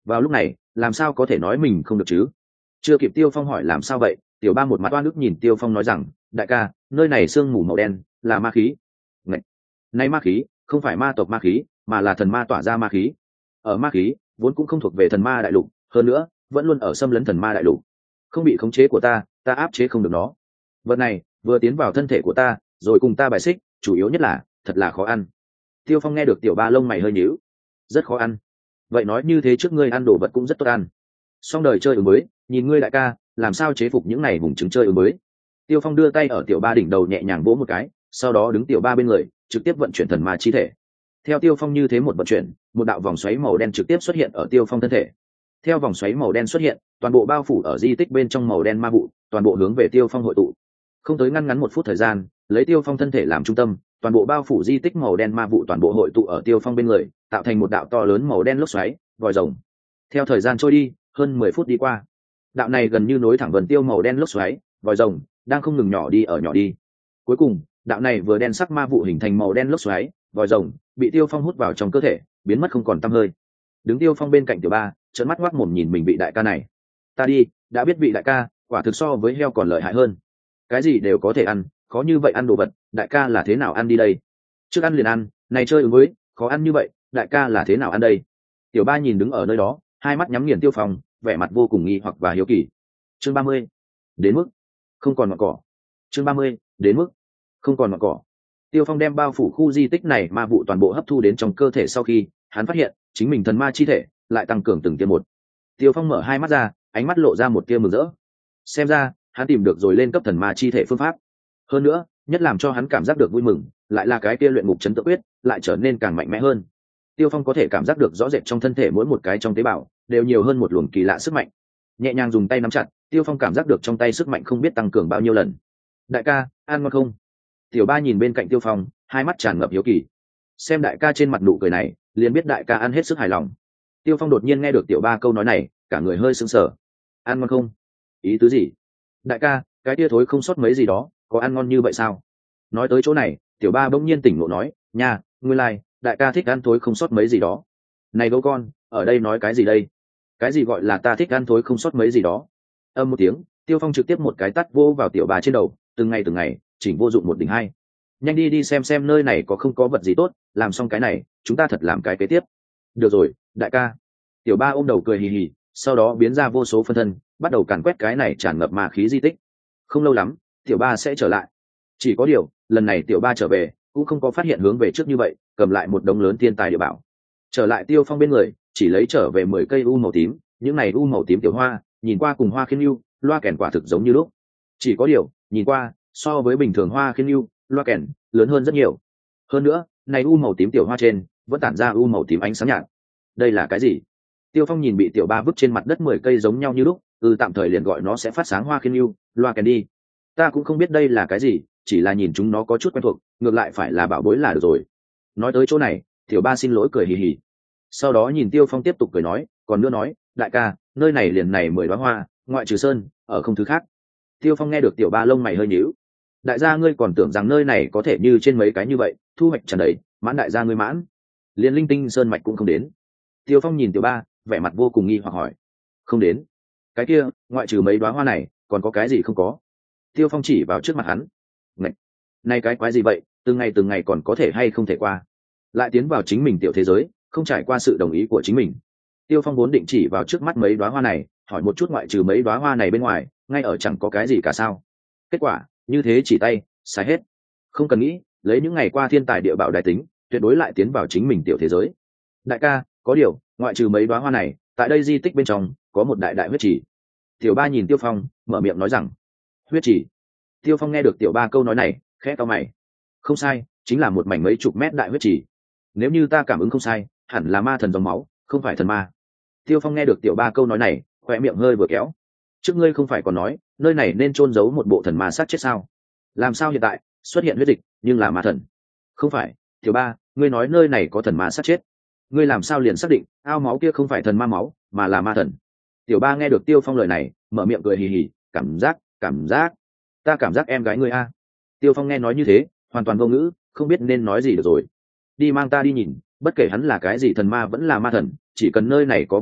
vào lúc này làm sao có thể nói mình không được chứ? Chưa kịp Tiêu Phong hỏi làm sao vậy, tiểu ba một mặt oan ức nhìn Tiêu Phong nói rằng, đại ca, nơi này sương mù màu đen là ma khí. Ngậy! Này ma khí không phải ma tộc ma khí, mà là thần ma tỏa ra ma khí. Ở ma khí vốn cũng không thuộc về thần ma đại lục, hơn nữa vẫn luôn ở xâm lấn thần ma đại lục, không bị khống chế của ta, ta áp chế không được nó. Vật này vừa tiến vào thân thể của ta rồi cùng ta bài xích, chủ yếu nhất là thật là khó ăn. Tiêu Phong nghe được tiểu ba lông mày hơi nhíu. Rất khó ăn? Vậy nói như thế trước ngươi ăn đồ vật cũng rất tốt ăn. Xong đời chơi ứng mới, nhìn ngươi đại ca làm sao chế phục những này vùng trứng chơi ứng mới. Tiêu Phong đưa tay ở tiểu ba đỉnh đầu nhẹ nhàng vỗ một cái, sau đó đứng tiểu ba bên người trực tiếp vận chuyển thần ma chi thể. Theo Tiêu Phong như thế một vận chuyển, một đạo vòng xoáy màu đen trực tiếp xuất hiện ở Tiêu Phong thân thể. Theo vòng xoáy màu đen xuất hiện, toàn bộ bao phủ ở di tích bên trong màu đen ma vụ toàn bộ hướng về Tiêu Phong hội tụ. Không tới ngăn ngắn một phút thời gian, lấy Tiêu Phong thân thể làm trung tâm, toàn bộ bao phủ di tích màu đen ma vụ toàn bộ hội tụ ở Tiêu Phong bên người, tạo thành một đạo to lớn màu đen lốc xoáy vòi rồng. Theo thời gian trôi đi, hơn mười phút đi qua, đạo này gần như nối thẳng vần tiêu màu đen lốc xoáy vòi rồng đang không ngừng nhỏ đi ở nhỏ đi. Cuối cùng đạo này vừa đen sắc ma vụ hình thành màu đen lốc xoáy vòi rồng bị Tiêu Phong hút vào trong cơ thể, biến mất không còn tăm hơi. Đứng Tiêu Phong bên cạnh tiểu ba trợn mắt ngoác mồm nhìn mình vị đại ca này. Ta đi, đã biết vị đại ca quả thực so với heo còn lợi hại hơn, cái gì đều có thể ăn, khó như vậy ăn đồ vật, đại ca là thế nào ăn đi đây? Trước ăn liền ăn, này chơi ứng với khó ăn như vậy, đại ca là thế nào ăn đây? Tiểu ba nhìn đứng ở nơi đó, hai mắt nhắm nghiền Tiêu Phong, vẻ mặt vô cùng nghi hoặc và hiếu kỳ. Chương ba mươi, đến mức không còn ngọn cỏ. Chương ba mươi, đến mức không còn ngọn cỏ. Tiêu Phong đem bao phủ khu di tích này ma vụ toàn bộ hấp thu đến trong cơ thể, sau khi hắn phát hiện chính mình thần ma chi thể lại tăng cường từng tia một. Tiêu Phong mở hai mắt ra, ánh mắt lộ ra một tia mừng rỡ. Xem ra hắn tìm được rồi lên cấp thần ma chi thể phương pháp. Hơn nữa, nhất làm cho hắn cảm giác được vui mừng lại là cái kia luyện ngục chấn tự quyết lại trở nên càng mạnh mẽ hơn. Tiêu Phong có thể cảm giác được rõ rệt trong thân thể mỗi một cái trong tế bào đều nhiều hơn một luồng kỳ lạ sức mạnh. Nhẹ nhàng dùng tay nắm chặt, Tiêu Phong cảm giác được trong tay sức mạnh không biết tăng cường bao nhiêu lần. Đại ca, ăn ngon không? Tiểu ba nhìn bên cạnh Tiêu Phong, hai mắt tràn ngập hiếu kỳ. Xem đại ca trên mặt nụ cười này, liền biết đại ca ăn hết sức hài lòng. Tiêu Phong đột nhiên nghe được tiểu ba câu nói này, cả người hơi sững sờ. Ăn ngon không? Ý tứ gì? Đại ca, cái tia thối không sót mấy gì đó, có ăn ngon như vậy sao? Nói tới chỗ này, tiểu ba bỗng nhiên tỉnh ngộ nói, nha, nguyên lai, like, đại ca thích ăn thối không sót mấy gì đó. Này gấu con, ở đây nói cái gì đây? Cái gì gọi là ta thích ăn thối không sót mấy gì đó? Âm một tiếng, Tiêu Phong trực tiếp một cái tát vô vào tiểu ba trên đầu, từng ngày từng ngày, chỉnh vô dụng một đỉnh hai. Nhanh đi đi xem xem nơi này có không có vật gì tốt, làm xong cái này, chúng ta thật làm cái kế tiếp. Được rồi, đại ca. Tiểu ba ôm đầu cười hì hì, sau đó biến ra vô số phân thân, bắt đầu càn quét cái này tràn ngập ma khí di tích. Không lâu lắm, tiểu ba sẽ trở lại. Chỉ có điều, lần này tiểu ba trở về cũng không có phát hiện hướng về trước như vậy, cầm lại một đống lớn thiên tài địa bảo. Trở lại Tiêu Phong bên người, chỉ lấy trở về mười cây u màu tím, những này u màu tím tiểu hoa, nhìn qua cùng hoa khiên lưu, loa kèn quả thực giống như lúc. Chỉ có điều, nhìn qua, so với bình thường hoa khiên lưu, loa kèn lớn hơn rất nhiều. Hơn nữa, này u màu tím tiểu hoa trên vẫn tản ra u màu tím ánh sáng nhạt. Đây là cái gì? Tiêu Phong nhìn bị tiểu ba vứt trên mặt đất mười cây giống nhau như lúc, ừ tạm thời liền gọi nó sẽ phát sáng hoa khiên lưu, loa kèn đi. Ta cũng không biết đây là cái gì, chỉ là nhìn chúng nó có chút quen thuộc, ngược lại phải là bảo bối là được rồi. Nói tới chỗ này, tiểu ba xin lỗi cười hì hì. Sau đó nhìn Tiêu Phong tiếp tục cười nói, còn nữa nói, đại ca, nơi này liền này mười đóa hoa, ngoại trừ sơn, ở không thứ khác. Tiêu Phong nghe được tiểu ba lông mày hơi nhíu. Đại gia ngươi còn tưởng rằng nơi này có thể như trên mấy cái như vậy, thu hoạch tràn đầy, mãn đại gia ngươi mãn. Liền linh tinh sơn mạch cũng không đến. Tiêu Phong nhìn tiểu ba, vẻ mặt vô cùng nghi hoặc hỏi, không đến? Cái kia, ngoại trừ mấy đóa hoa này, còn có cái gì không có? Tiêu Phong chỉ vào trước mặt hắn. Ngậy! Này cái quái gì vậy, từng ngày từng ngày còn có thể hay không thể qua? Lại tiến vào chính mình tiểu thế giới, không trải qua sự đồng ý của chính mình. Tiêu Phong vốn định chỉ vào trước mắt mấy đóa hoa này, hỏi một chút ngoại trừ mấy đóa hoa này bên ngoài, ngay ở chẳng có cái gì cả sao? Kết quả, như thế chỉ tay, sai hết. Không cần nghĩ, lấy những ngày qua thiên tài địa bảo đại tính, tuyệt đối lại tiến vào chính mình tiểu thế giới. Đại ca, có điều, ngoại trừ mấy đóa hoa này, tại đây di tích bên trong có một đại đại huyết trì. Tiểu ba nhìn Tiêu Phong, mở miệng nói rằng, huyết trì. Tiêu Phong nghe được tiểu ba câu nói này, khẽ cau mày. Không sai, chính là một mảnh mấy chục mét đại huyết trì. Nếu như ta cảm ứng không sai, hẳn là ma thần dòng máu, không phải thần ma. Tiêu Phong nghe được tiểu ba câu nói này, khoe miệng hơi vừa kéo. Trước ngươi không phải còn nói, nơi này nên chôn giấu một bộ thần ma sát chết sao? Làm sao hiện tại xuất hiện huyết dịch, nhưng là ma thần? Không phải, tiểu ba, ngươi nói nơi này có thần ma sát chết. Ngươi làm sao liền xác định, ao máu kia không phải thần ma máu, mà là ma thần? Tiểu ba nghe được Tiêu Phong lời này, mở miệng cười hì hì, cảm giác, cảm giác, ta cảm giác em gái ngươi a. Tiêu Phong nghe nói như thế, hoàn toàn vô ngữ, không biết nên nói gì được rồi. Đi mang ta đi nhìn, bất kể hắn là cái gì thần ma vẫn là ma thần, chỉ cần nơi này có vật này,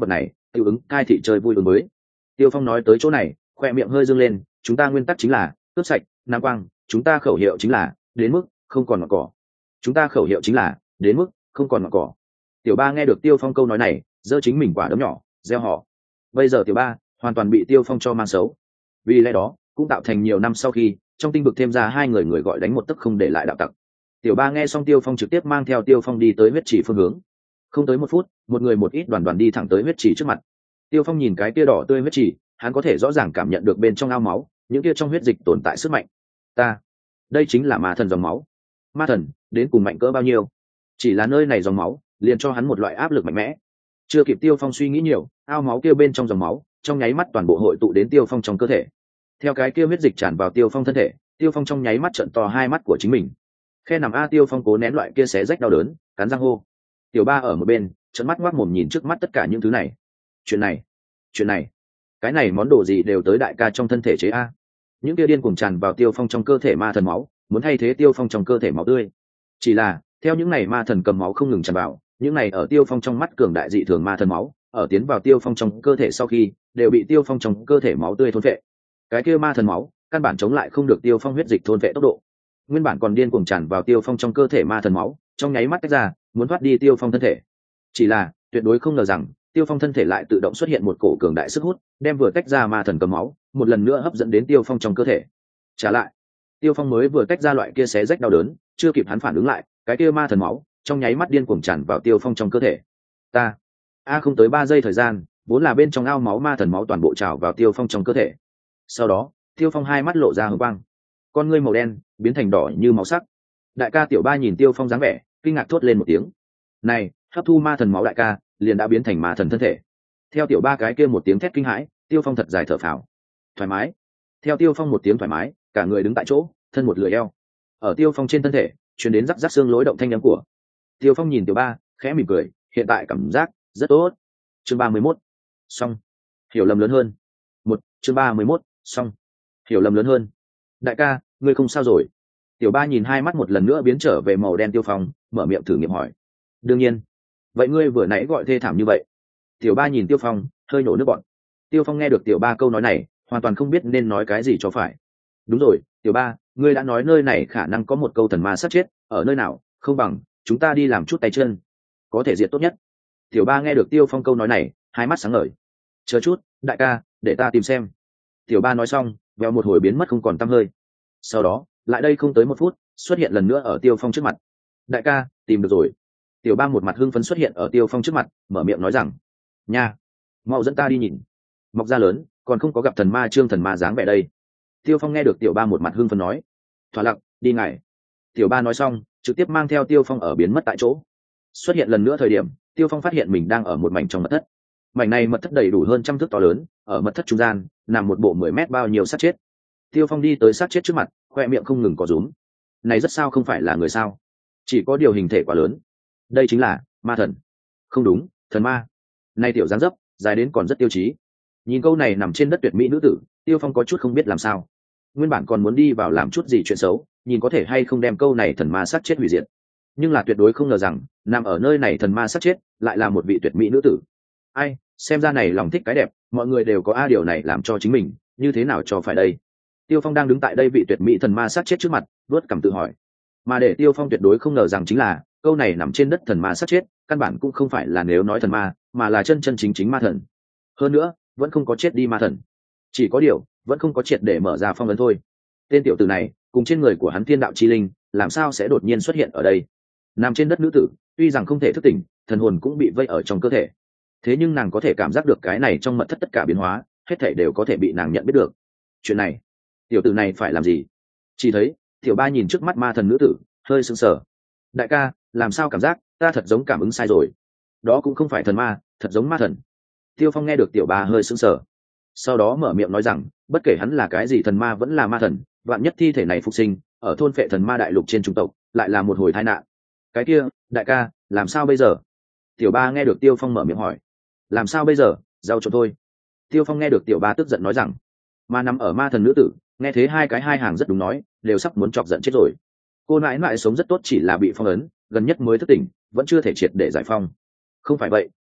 tiêu ứng cai thị chơi vui ứng mới. Tiêu Phong nói tới chỗ này, khoe miệng hơi dương lên, chúng ta nguyên tắc chính là cướp sạch nam quang, chúng ta khẩu hiệu chính là đến mức không còn ngọn cỏ, chúng ta khẩu hiệu chính là đến mức không còn ngọn cỏ. Tiểu ba nghe được Tiêu Phong câu nói này, giơ chính mình quả đấm nhỏ gieo họ. Bây giờ Tiểu ba hoàn toàn bị Tiêu Phong cho mang xấu, vì lẽ đó cũng tạo thành nhiều năm sau khi trong tinh vực thêm ra hai người người gọi đánh một tấc không để lại đạo tặc. Tiểu ba nghe xong Tiêu Phong trực tiếp mang theo Tiêu Phong đi tới huyết chỉ phương hướng. Không tới một phút, một người một ít đoàn đoàn đi thẳng tới huyết chỉ trước mặt. Tiêu Phong nhìn cái kia đỏ tươi huyết chỉ, hắn có thể rõ ràng cảm nhận được bên trong ao máu những kia trong huyết dịch tồn tại sức mạnh. Ta, đây chính là ma thần dòng máu. Ma thần đến cùng mạnh cỡ bao nhiêu? Chỉ là nơi này dòng máu liền cho hắn một loại áp lực mạnh mẽ. Chưa kịp Tiêu Phong suy nghĩ nhiều, ao máu kia bên trong dòng máu trong nháy mắt toàn bộ hội tụ đến Tiêu Phong trong cơ thể. Theo cái kia huyết dịch tràn vào Tiêu Phong thân thể, Tiêu Phong trong nháy mắt trợn to hai mắt của chính mình. Khe nằm a Tiêu Phong cố nén loại kia xé rách đau đớn, cắn răng hô. Tiểu ba ở một bên trợn mắt ngoác mồm nhìn trước mắt tất cả những thứ này. Chuyện này, chuyện này, cái này món đồ gì đều tới đại ca trong thân thể chế a? Những kia điên cuồng tràn vào Tiêu Phong trong cơ thể ma thần máu, muốn thay thế Tiêu Phong trong cơ thể máu tươi. Chỉ là theo những này ma thần cầm máu không ngừng tràn vào, những này ở Tiêu Phong trong mắt cường đại dị thường ma thần máu, ở tiến vào Tiêu Phong trong cơ thể sau khi đều bị Tiêu Phong trong cơ thể máu tươi thôn phệ. Cái kia ma thần máu căn bản chống lại không được Tiêu Phong huyết dịch thôn phệ tốc độ. Nguyên bản còn điên cuồng tràn vào Tiêu Phong trong cơ thể ma thần máu, trong nháy mắt tách ra, muốn thoát đi Tiêu Phong thân thể. Chỉ là tuyệt đối không ngờ rằng Tiêu Phong thân thể lại tự động xuất hiện một cổ cường đại sức hút, đem vừa tách ra ma thần cầm máu một lần nữa hấp dẫn đến Tiêu Phong trong cơ thể. Trả lại, Tiêu Phong mới vừa tách ra loại kia xé rách đau đớn, chưa kịp hắn phản ứng lại, cái kia ma thần máu trong nháy mắt điên cuồng tràn vào Tiêu Phong trong cơ thể. Ta, a không tới ba giây thời gian, vốn là bên trong ao máu ma thần máu toàn bộ trào vào Tiêu Phong trong cơ thể. Sau đó, Tiêu Phong hai mắt lộ ra hừng quang, con ngươi màu đen biến thành đỏ như máu sắc. Đại ca Tiểu ba nhìn Tiêu Phong dáng vẻ, kinh ngạc thốt lên một tiếng. Này, hấp thu ma thần máu đại ca liền đã biến thành ma thần thân thể. Theo Tiểu ba cái kia một tiếng thét kinh hãi, Tiêu Phong thật dài thở phào, thoải mái. Theo Tiêu Phong một tiếng thoải mái, cả người đứng tại chỗ, thân một lười eo. Ở Tiêu Phong trên thân thể truyền đến rắc rắc xương lối động thanh âm của. Tiêu Phong nhìn Tiểu ba, khẽ mỉm cười, hiện tại cảm giác rất tốt. Chương ba mươi mốt, xong. Hiểu lầm lớn hơn. Một, chương ba mươi mốt, xong. Hiểu lầm lớn hơn. Đại ca, ngươi không sao rồi? Tiểu ba nhìn hai mắt một lần nữa biến trở về màu đen Tiêu Phong, mở miệng thử nghiệm hỏi. Đương nhiên. Vậy ngươi vừa nãy gọi thê thảm như vậy? Tiểu ba nhìn Tiêu Phong, hơi nổ nước bọn. Tiêu Phong nghe được Tiểu ba câu nói này, hoàn toàn không biết nên nói cái gì cho phải. Đúng rồi, Tiểu ba, ngươi đã nói nơi này khả năng có một câu thần ma sát chết, ở nơi nào? Không bằng chúng ta đi làm chút tay chân, có thể diệt tốt nhất. Tiểu ba nghe được Tiêu Phong câu nói này, hai mắt sáng ngời. Chờ chút, đại ca, để ta tìm xem. Tiểu ba nói xong, vèo một hồi biến mất không còn tăm hơi. Sau đó, lại đây không tới một phút, xuất hiện lần nữa ở Tiêu Phong trước mặt. Đại ca, tìm được rồi. Tiểu ba một mặt hưng phấn xuất hiện ở Tiêu Phong trước mặt, mở miệng nói rằng: nha, mau dẫn ta đi nhìn. Mọc da lớn, còn không có gặp thần ma trương thần ma dáng vẻ đây. Tiêu Phong nghe được Tiểu ba một mặt hưng phấn nói. Thỏa lặng, đi ngài. Tiểu ba nói xong, trực tiếp mang theo Tiêu Phong ở biến mất tại chỗ. Xuất hiện lần nữa thời điểm, Tiêu Phong phát hiện mình đang ở một mảnh trong mật thất. Mảnh này mật thất đầy đủ hơn trăm thước to lớn, ở mật thất trung gian nằm một bộ mười mét bao nhiêu xác chết. Tiêu Phong đi tới xác chết trước mặt, khoe miệng không ngừng có rúm. Này rất sao không phải là người sao? Chỉ có điều hình thể quá lớn. Đây chính là ma thần. Không đúng, thần ma. Nay tiểu dáng dấp, dài đến còn rất tiêu chí. Nhìn câu này nằm trên đất tuyệt mỹ nữ tử, Tiêu Phong có chút không biết làm sao. Nguyên bản còn muốn đi vào làm chút gì chuyện xấu, nhìn có thể hay không đem câu này thần ma sát chết hủy diệt. Nhưng là tuyệt đối không ngờ rằng, nằm ở nơi này thần ma sát chết, lại là một vị tuyệt mỹ nữ tử. Ai, xem ra này lòng thích cái đẹp, mọi người đều có a điều này làm cho chính mình, như thế nào cho phải đây? Tiêu Phong đang đứng tại đây vị tuyệt mỹ thần ma sát chết trước mặt, vuốt cằm tự hỏi. Mà để Tiêu Phong tuyệt đối không ngờ rằng chính là, câu này nằm trên đất thần ma sát chết, căn bản cũng không phải là nếu nói thần ma, mà là chân chân chính chính ma thần. Hơn nữa, vẫn không có chết đi ma thần. Chỉ có điều, vẫn không có triệt để mở ra phong ấn thôi. Tên tiểu tử này, cùng trên người của hắn thiên đạo chi linh, làm sao sẽ đột nhiên xuất hiện ở đây? Nằm trên đất nữ tử, tuy rằng không thể thức tỉnh, thần hồn cũng bị vây ở trong cơ thể. Thế nhưng nàng có thể cảm giác được cái này trong mật thất tất cả biến hóa, hết thảy đều có thể bị nàng nhận biết được. Chuyện này, tiểu tử này phải làm gì? Chỉ thấy, tiểu ba nhìn trước mắt ma thần nữ tử, hơi sững sờ. Đại ca, làm sao cảm giác ta thật giống cảm ứng sai rồi? Đó cũng không phải thần ma, thật giống ma thần. Tiêu Phong nghe được tiểu ba hơi sững sờ, sau đó mở miệng nói rằng, bất kể hắn là cái gì thần ma vẫn là ma thần, vạn nhất thi thể này phục sinh ở thôn phệ thần ma đại lục trên trung tộc, lại là một hồi tai nạn. Cái kia, đại ca, làm sao bây giờ? Tiểu ba nghe được Tiêu Phong mở miệng hỏi. Làm sao bây giờ, giao cho tôi. Tiêu Phong nghe được tiểu ba tức giận nói rằng, mà nằm ở ma thần nữ tử, nghe thế hai cái hai hàng rất đúng nói, đều sắp muốn chọc giận chết rồi. Cô nãi nãi sống rất tốt, chỉ là bị phong ấn, gần nhất mới thức tỉnh, vẫn chưa thể triệt để giải phong. Không phải vậy,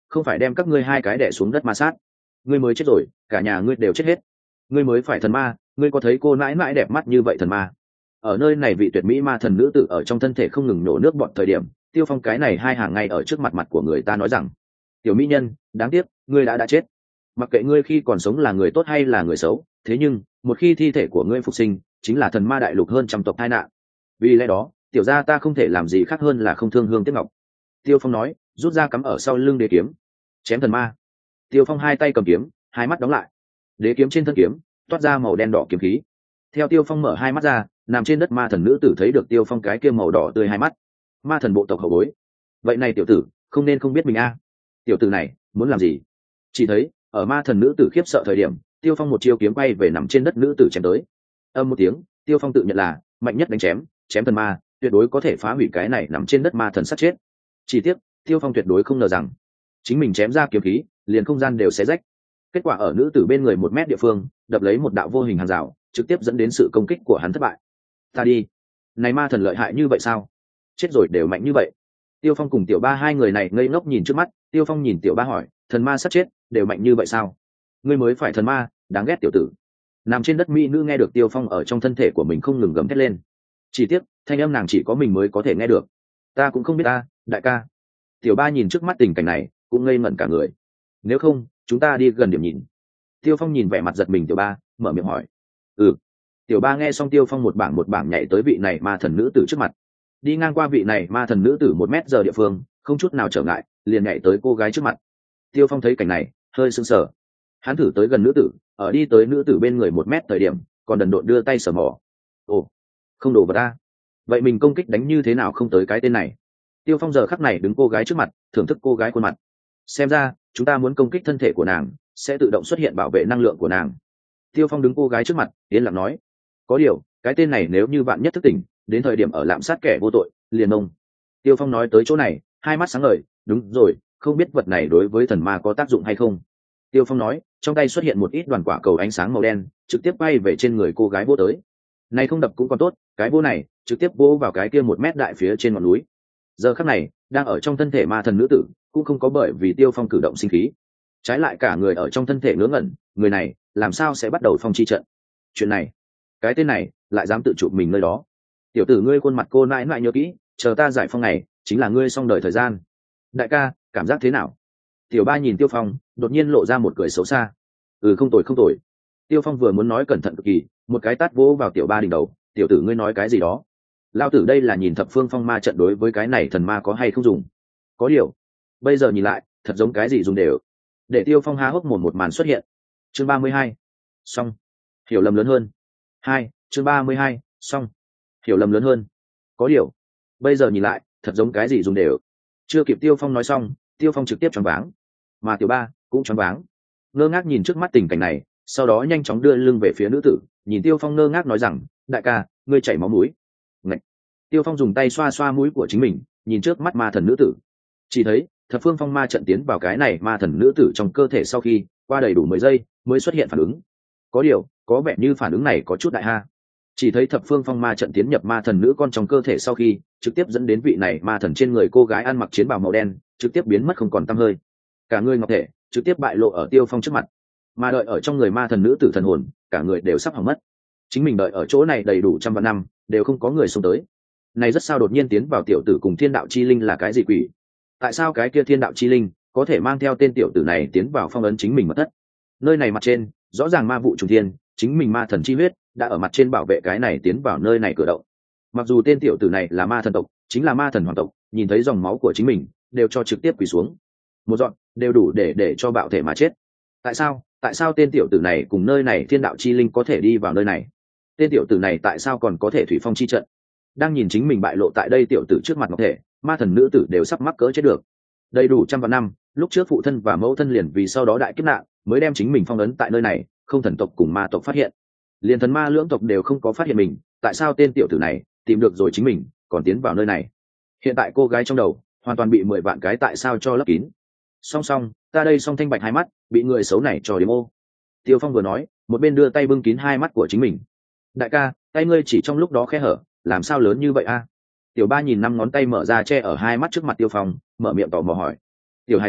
không phải đem các ngươi hai cái đẻ xuống đất ma sát. Ngươi mới chết rồi, cả nhà ngươi đều chết hết. Ngươi mới phải thần ma, ngươi có thấy cô nãi nãi đẹp mắt như vậy thần ma? Ở nơi này vị tuyệt mỹ ma thần nữ tử ở trong thân thể không ngừng nổ nước bọt thời điểm, Tiêu Phong cái này hai hàng ngay ở trước mặt mặt của người ta nói rằng: tiểu mỹ nhân, đáng tiếc ngươi đã đã chết. Mặc kệ ngươi khi còn sống là người tốt hay là người xấu, thế nhưng một khi thi thể của ngươi phục sinh, chính là thần ma đại lục hơn trăm tộc tai nạn. Vì lẽ đó, tiểu gia ta không thể làm gì khác hơn là không thương hương tiếc ngọc. Tiêu Phong nói, rút ra cắm ở sau lưng đế kiếm, chém thần ma. Tiêu Phong hai tay cầm kiếm, hai mắt đóng lại. Đế kiếm trên thân kiếm toát ra màu đen đỏ kiếm khí. Theo Tiêu Phong mở hai mắt ra, nằm trên đất ma thần nữ tử thấy được Tiêu Phong cái kia màu đỏ tươi hai mắt. Ma thần bộ tộc hậu bối. Vậy này tiểu tử, không nên không biết mình a. Tiểu tử này muốn làm gì? Chỉ thấy ở ma thần nữ tử khiếp sợ thời điểm, Tiêu Phong một chiêu kiếm quay về nằm trên đất nữ tử chém tới. Âm một tiếng, Tiêu Phong tự nhận là mạnh nhất đánh chém, chém thần ma, tuyệt đối có thể phá hủy cái này nằm trên đất ma thần sát chết. Chỉ tiếc, Tiêu Phong tuyệt đối không ngờ rằng chính mình chém ra kiếm khí, liền không gian đều xé rách. Kết quả ở nữ tử bên người một mét địa phương, đập lấy một đạo vô hình hàng rào, trực tiếp dẫn đến sự công kích của hắn thất bại. Ta đi, này ma thần lợi hại như vậy sao? Chết rồi đều mạnh như vậy. Tiêu Phong cùng Tiểu Ba hai người này ngây ngốc nhìn trước mắt. Tiêu Phong nhìn Tiểu Ba hỏi, thần ma sát chết đều mạnh như vậy sao? Ngươi mới phải thần ma, đáng ghét tiểu tử. Nằm trên đất mỹ nữ nghe được Tiêu Phong ở trong thân thể của mình không ngừng gầm thét lên. Chỉ tiếc thanh âm nàng chỉ có mình mới có thể nghe được. Ta cũng không biết ta, đại ca. Tiểu Ba nhìn trước mắt tình cảnh này cũng ngây ngẩn cả người. Nếu không chúng ta đi gần điểm nhìn. Tiêu Phong nhìn vẻ mặt giật mình Tiểu Ba, mở miệng hỏi. Ừ. Tiểu Ba nghe xong Tiêu Phong một bảng một bảng nhảy tới vị này ma thần nữ tử trước mặt, đi ngang qua vị này ma thần nữ tử một mét giờ địa phương, không chút nào trở ngại liền nhảy tới cô gái trước mặt. Tiêu Phong thấy cảnh này hơi sưng sờ. Hắn thử tới gần nữ tử, ở đi tới nữ tử bên người một mét thời điểm, còn đần độn đưa tay sờ mò. Ồ, không đổ vào ta. Vậy mình công kích đánh như thế nào không tới cái tên này? Tiêu Phong giờ khắc này đứng cô gái trước mặt, thưởng thức cô gái khuôn mặt. Xem ra chúng ta muốn công kích thân thể của nàng, sẽ tự động xuất hiện bảo vệ năng lượng của nàng. Tiêu Phong đứng cô gái trước mặt, yên lặng nói. Có điều, cái tên này nếu như bạn nhất thức tỉnh, đến thời điểm ở lạm sát kẻ vô tội, liền ông. Tiêu Phong nói tới chỗ này, hai mắt sáng ngời. Đúng rồi, không biết vật này đối với thần ma có tác dụng hay không. Tiêu Phong nói, trong tay xuất hiện một ít đoàn quả cầu ánh sáng màu đen, trực tiếp bay về trên người cô gái vô tới. Này không đập cũng còn tốt, cái vô này trực tiếp vô vào cái kia một mét đại phía trên ngọn núi. Giờ khắc này, đang ở trong thân thể ma thần nữ tử, cũng không có bởi vì Tiêu Phong cử động sinh khí, trái lại cả người ở trong thân thể ngớ ngẩn. Người này làm sao sẽ bắt đầu phong chi trận? Chuyện này, cái tên này lại dám tự chụp mình nơi đó. Tiểu tử ngươi khuôn mặt cô nãi nãi nhớ kỹ, chờ ta giải phong này, chính là ngươi xong đời thời gian. Đại ca, cảm giác thế nào? Tiểu Ba nhìn Tiêu Phong, đột nhiên lộ ra một cười xấu xa. Ừ, không tồi không tồi. Tiêu Phong vừa muốn nói cẩn thận cực kỳ, một cái tát vỗ vào Tiểu Ba đỉnh đầu. Tiểu tử ngươi nói cái gì đó? Lao tử đây là nhìn thập phương phong ma trận đối với cái này thần ma có hay không dùng. Có điều, bây giờ nhìn lại, thật giống cái gì dùng đều. Để Tiêu Phong há hốc mồm một màn xuất hiện. Chương ba mươi hai, xong. Hiểu lầm lớn hơn. Hai, chương ba mươi hai, xong. Hiểu lầm lớn hơn. Có điều, bây giờ nhìn lại, thật giống cái gì dùng đều. Chưa kịp Tiêu Phong nói xong, Tiêu Phong trực tiếp choáng váng, mà Tiểu Ba cũng choáng váng, ngơ ngác nhìn trước mắt tình cảnh này, sau đó nhanh chóng đưa lưng về phía nữ tử, nhìn Tiêu Phong ngơ ngác nói rằng, đại ca, ngươi chảy máu mũi. Ngạch. Tiêu Phong dùng tay xoa xoa mũi của chính mình, nhìn trước mắt ma thần nữ tử, chỉ thấy thập phương phong ma trận tiến vào cái này ma thần nữ tử trong cơ thể sau khi qua đầy đủ mười giây mới xuất hiện phản ứng. Có điều, có vẻ như phản ứng này có chút đại ha. Chỉ thấy thập phương phong ma trận tiến nhập ma thần nữ con trong cơ thể sau khi trực tiếp dẫn đến vị này ma thần trên người cô gái ăn mặc chiến bào màu đen trực tiếp biến mất không còn tăm hơi, cả người ngọc thể trực tiếp bại lộ ở Tiêu Phong trước mặt. Mà đợi ở trong người ma thần nữ tử thần hồn, cả người đều sắp hỏng mất. Chính mình đợi ở chỗ này đầy đủ trăm vạn năm đều không có người xông tới, này rất sao đột nhiên tiến vào tiểu tử cùng thiên đạo chi linh là cái gì quỷ? Tại sao cái kia thiên đạo chi linh có thể mang theo tên tiểu tử này tiến vào phong ấn chính mình mất thất? Nơi này mặt trên rõ ràng ma vụ trùng thiên, chính mình ma thần chi huyết đã ở mặt trên bảo vệ cái này tiến vào nơi này cửa động. Mặc dù tên tiểu tử này là ma thần tộc, chính là ma thần hoàng tộc, nhìn thấy dòng máu của chính mình đều cho trực tiếp quỳ xuống, một dọn đều đủ để để cho bạo thể mà chết. Tại sao tại sao tên tiểu tử này cùng nơi này thiên đạo chi linh có thể đi vào nơi này? Tên tiểu tử này tại sao còn có thể thủy phong chi trận? Đang nhìn chính mình bại lộ tại đây tiểu tử trước mặt ngọc thể, ma thần nữ tử đều sắp mắc cỡ chết được. Đầy đủ trăm vạn năm, lúc trước phụ thân và mẫu thân liền vì sau đó đại kiếp nạn mới đem chính mình phong ấn tại nơi này, không thần tộc cùng ma tộc phát hiện, liền thần ma lưỡng tộc đều không có phát hiện mình. Tại sao tên tiểu tử này tìm được rồi chính mình còn tiến vào nơi này? Hiện tại cô gái trong đầu hoàn toàn bị mười vạn cái tại sao cho lấp kín. Song song, ta đây song thanh bạch hai mắt bị người xấu này trò đếm ô. Tiêu Phong vừa nói, một bên đưa tay bưng kín hai mắt của chính mình. Đại ca, tay ngươi chỉ trong lúc đó khe hở, làm sao lớn như vậy a? Tiểu Ba nhìn năm ngón tay mở ra che ở hai mắt trước mặt Tiêu Phong, mở miệng tò mò hỏi. Tiểu hai tử,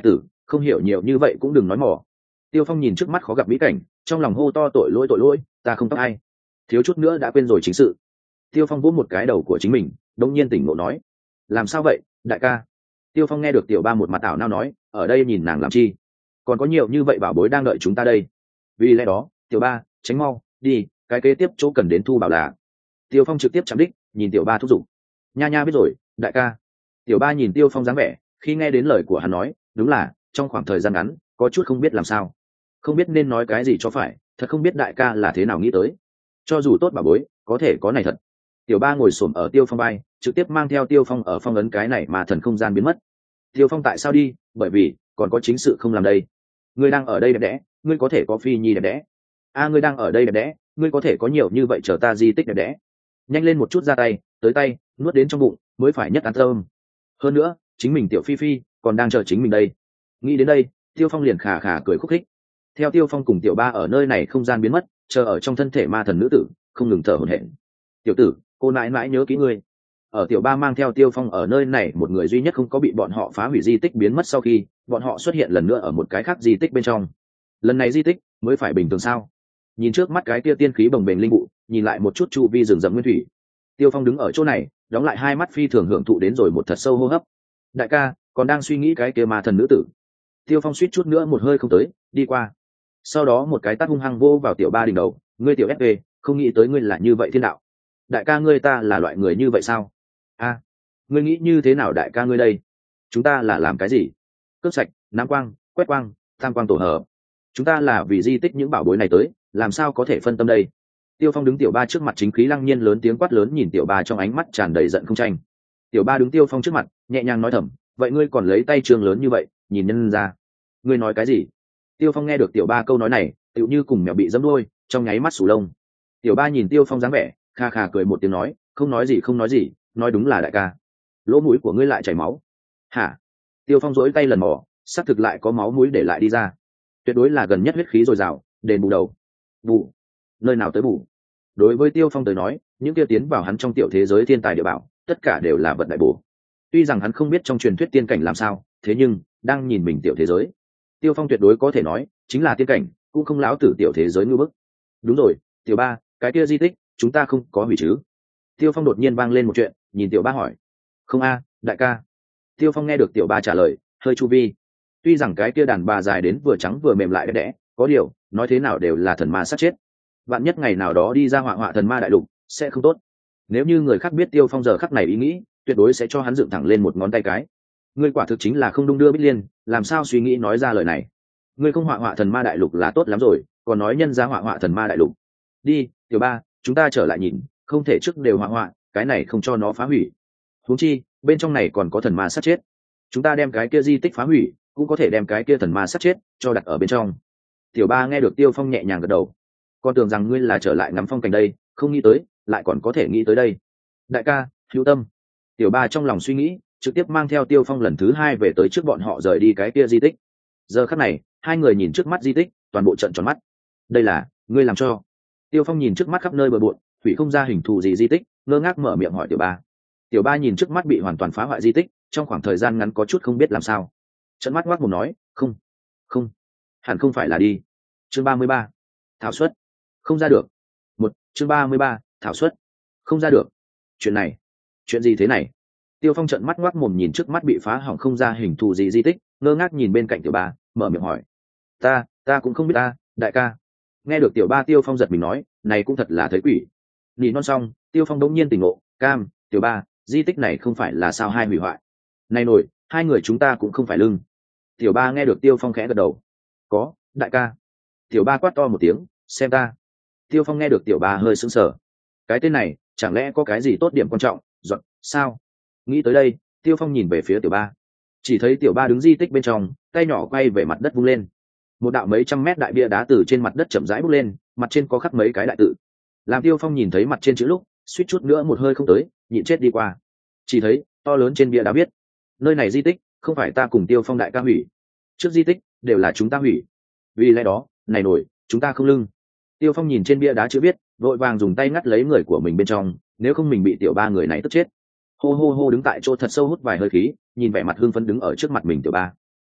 không hiểu nhiều như vậy cũng đừng nói mỏ. Tiêu Phong nhìn trước mắt khó gặp mỹ cảnh, trong lòng hô to tội lỗi tội lỗi, ta không tóc ai, thiếu chút nữa đã quên rồi chính sự. Tiêu Phong vỗ một cái đầu của chính mình, đống nhiên tỉnh ngộ nói, làm sao vậy đại ca? Tiêu Phong nghe được tiểu ba một mặt ảo nao nói, ở đây nhìn nàng làm chi, còn có nhiều như vậy bảo bối đang đợi chúng ta đây. Vì lẽ đó tiểu ba tránh mau đi, cái kế tiếp chỗ cần đến thu bảo là. Tiêu Phong trực tiếp chạm đích, nhìn tiểu ba thúc giục, nha nha biết rồi đại ca. Tiểu ba nhìn Tiêu Phong dáng vẻ, khi nghe đến lời của hắn nói, đúng là trong khoảng thời gian ngắn có chút không biết làm sao, không biết nên nói cái gì cho phải, thật không biết đại ca là thế nào nghĩ tới, cho dù tốt bảo bối có thể có này thật. Tiểu ba ngồi xổm ở Tiêu Phong vai, trực tiếp mang theo Tiêu Phong ở phong ấn cái này mà thần không gian biến mất. Tiêu Phong tại sao đi? Bởi vì còn có chính sự không làm đây. Ngươi đang ở đây đẹp đẽ, ngươi có thể có phi nhi đẹp đẽ. A à, ngươi đang ở đây đẹp đẽ, ngươi có thể có nhiều như vậy chờ ta di tích đẹp đẽ. Nhanh lên một chút ra tay, tới tay, nuốt đến trong bụng mới phải nhất an tâm. Hơn nữa chính mình tiểu phi phi còn đang chờ chính mình đây. Nghĩ đến đây Tiêu Phong liền khà khà cười khúc khích. Theo Tiêu Phong cùng tiểu ba ở nơi này không gian biến mất, chờ ở trong thân thể ma thần nữ tử không ngừng thở hổn hển. Tiểu tử, cô nãi mãi nhớ kỹ ngươi. Ở tiểu ba mang theo Tiêu Phong ở nơi này một người duy nhất không có bị bọn họ phá hủy di tích biến mất sau khi bọn họ xuất hiện lần nữa ở một cái khác di tích bên trong. Lần này di tích mới phải bình thường sao? Nhìn trước mắt cái tia tiên khí bồng bềnh linh vụ, nhìn lại một chút chu vi rừng rậm nguyên thủy. Tiêu Phong đứng ở chỗ này, đóng lại hai mắt phi thường hưởng thụ đến rồi một thật sâu hô hấp. Đại ca còn đang suy nghĩ cái kia ma thần nữ tử. Tiêu Phong suýt chút nữa một hơi không tới, đi qua. Sau đó một cái tát hung hăng vô vào tiểu ba đỉnh đầu, ngươi tiểu ép vê, không nghĩ tới ngươi là như vậy thiên đạo. Đại ca ngươi ta là loại người như vậy sao? A, à, ngươi nghĩ như thế nào đại ca ngươi đây? Chúng ta là làm cái gì? Cướp sạch, nam quang, quét quang, tam quang tổ hợp. Chúng ta là vì di tích những bảo bối này tới, làm sao có thể phân tâm đây? Tiêu Phong đứng tiểu ba trước mặt chính khí lăng nhiên lớn tiếng quát lớn, nhìn tiểu ba trong ánh mắt tràn đầy giận không tranh. Tiểu ba đứng Tiêu Phong trước mặt, nhẹ nhàng nói thầm, vậy ngươi còn lấy tay trường lớn như vậy, nhìn nhân ra. Ngươi nói cái gì? Tiêu Phong nghe được tiểu ba câu nói này, tựu như cùng mèo bị dẫm đuôi, trong nháy mắt sù lông. Tiểu ba nhìn Tiêu Phong dáng vẻ, kha kha cười một tiếng nói, không nói gì không nói gì, nói đúng là đại ca. Lỗ mũi của ngươi lại chảy máu. Hả? Tiêu Phong rỗi tay lần mò, xác thực lại có máu mũi để lại đi ra. Tuyệt đối là gần nhất huyết khí dồi dào, đền bù đầu. Bù? Nơi nào tới bù? Đối với Tiêu Phong tới nói, những kia tiến vào hắn trong tiểu thế giới thiên tài địa bảo, tất cả đều là vật đại bổ. Tuy rằng hắn không biết trong truyền thuyết tiên cảnh làm sao, thế nhưng đang nhìn mình tiểu thế giới, Tiêu Phong tuyệt đối có thể nói chính là tiên cảnh, cũng không lão tử tiểu thế giới ngư bức. Đúng rồi, tiểu ba, cái kia di tích chúng ta không có hủy chứ? Tiêu Phong đột nhiên vang lên một chuyện, nhìn tiểu ba hỏi. Không a, đại ca. Tiêu Phong nghe được tiểu ba trả lời, hơi chu vi. Tuy rằng cái kia đàn bà dài đến vừa trắng vừa mềm lại đẹp đẽ, có điều nói thế nào đều là thần ma sát chết. Bạn nhất ngày nào đó đi ra họa họa thần ma đại lục sẽ không tốt. Nếu như người khác biết Tiêu Phong giờ khắc này ý nghĩ, tuyệt đối sẽ cho hắn dựng thẳng lên một ngón tay cái. Ngươi quả thực chính là không đung đưa Bích Liên, làm sao suy nghĩ nói ra lời này? Ngươi không họa họa thần ma đại lục là tốt lắm rồi, còn nói nhân ra họa họa thần ma đại lục. Đi, tiểu ba, chúng ta trở lại nhìn, không thể trước đều họa họa, cái này không cho nó phá hủy. Huống chi, bên trong này còn có thần ma sát chết. Chúng ta đem cái kia di tích phá hủy, cũng có thể đem cái kia thần ma sát chết cho đặt ở bên trong. Tiểu ba nghe được Tiêu Phong nhẹ nhàng gật đầu. Con tưởng rằng ngươi là trở lại ngắm phong cảnh đây, không nghĩ tới, lại còn có thể nghĩ tới đây. Đại ca, hữu tâm. Tiểu ba trong lòng suy nghĩ, trực tiếp mang theo Tiêu Phong lần thứ hai về tới trước bọn họ rời đi cái kia di tích. Giờ khắc này, hai người nhìn trước mắt di tích, toàn bộ trận tròn mắt. Đây là, ngươi làm cho? Tiêu Phong nhìn trước mắt khắp nơi bừa bộn, hủy không ra hình thù gì di tích, ngơ ngác mở miệng hỏi tiểu ba. Tiểu ba nhìn trước mắt bị hoàn toàn phá hoại di tích, trong khoảng thời gian ngắn có chút không biết làm sao. Trận mắt ngoác mồm nói, không, không, hẳn không phải là đi. Chương ba mươi ba, thảo suất, không ra được. Một, chương ba mươi ba, thảo suất, không ra được. Chuyện này, chuyện gì thế này? Tiêu Phong trợn mắt ngoác mồm nhìn trước mắt bị phá hỏng không ra hình thù gì di tích, ngơ ngác nhìn bên cạnh tiểu ba, mở miệng hỏi. Ta, ta cũng không biết ta, đại ca. Nghe được tiểu ba Tiêu Phong giật mình nói, này cũng thật là thấy quỷ. Nỉ non xong, Tiêu Phong đống nhiên tỉnh ngộ, cam, tiểu ba, di tích này không phải là sao hai hủy hoại. Này nổi, hai người chúng ta cũng không phải lưng. Tiểu ba nghe được Tiêu Phong khẽ gật đầu. Có, đại ca. Tiểu ba quát to một tiếng, xem ta. Tiêu Phong nghe được tiểu ba hơi sững sờ. Cái tên này, chẳng lẽ có cái gì tốt điểm quan trọng, giọt, sao? Nghĩ tới đây, Tiêu Phong nhìn về phía tiểu ba. Chỉ thấy tiểu ba đứng di tích bên trong, tay nhỏ quay về mặt đất vung lên. Một đạo mấy trăm mét đại bia đá từ trên mặt đất chậm rãi bốc lên, mặt trên có khắc mấy cái đại tự. Làm Tiêu Phong nhìn thấy mặt trên chữ lúc, suýt chút nữa một hơi không tới, nhịn chết đi qua. Chỉ thấy to lớn trên bia đá viết: nơi này di tích không phải ta cùng Tiêu Phong đại ca hủy, trước di tích đều là chúng ta hủy, vì lẽ đó này nổi chúng ta không lưng. Tiêu Phong nhìn trên bia đá chữ viết, vội vàng dùng tay ngắt lấy người của mình bên trong, nếu không mình bị tiểu ba người này tức chết. Hô hô hô đứng tại chỗ thật sâu hút vài hơi khí, nhìn vẻ mặt hưng phấn đứng ở trước mặt mình tiểu ba.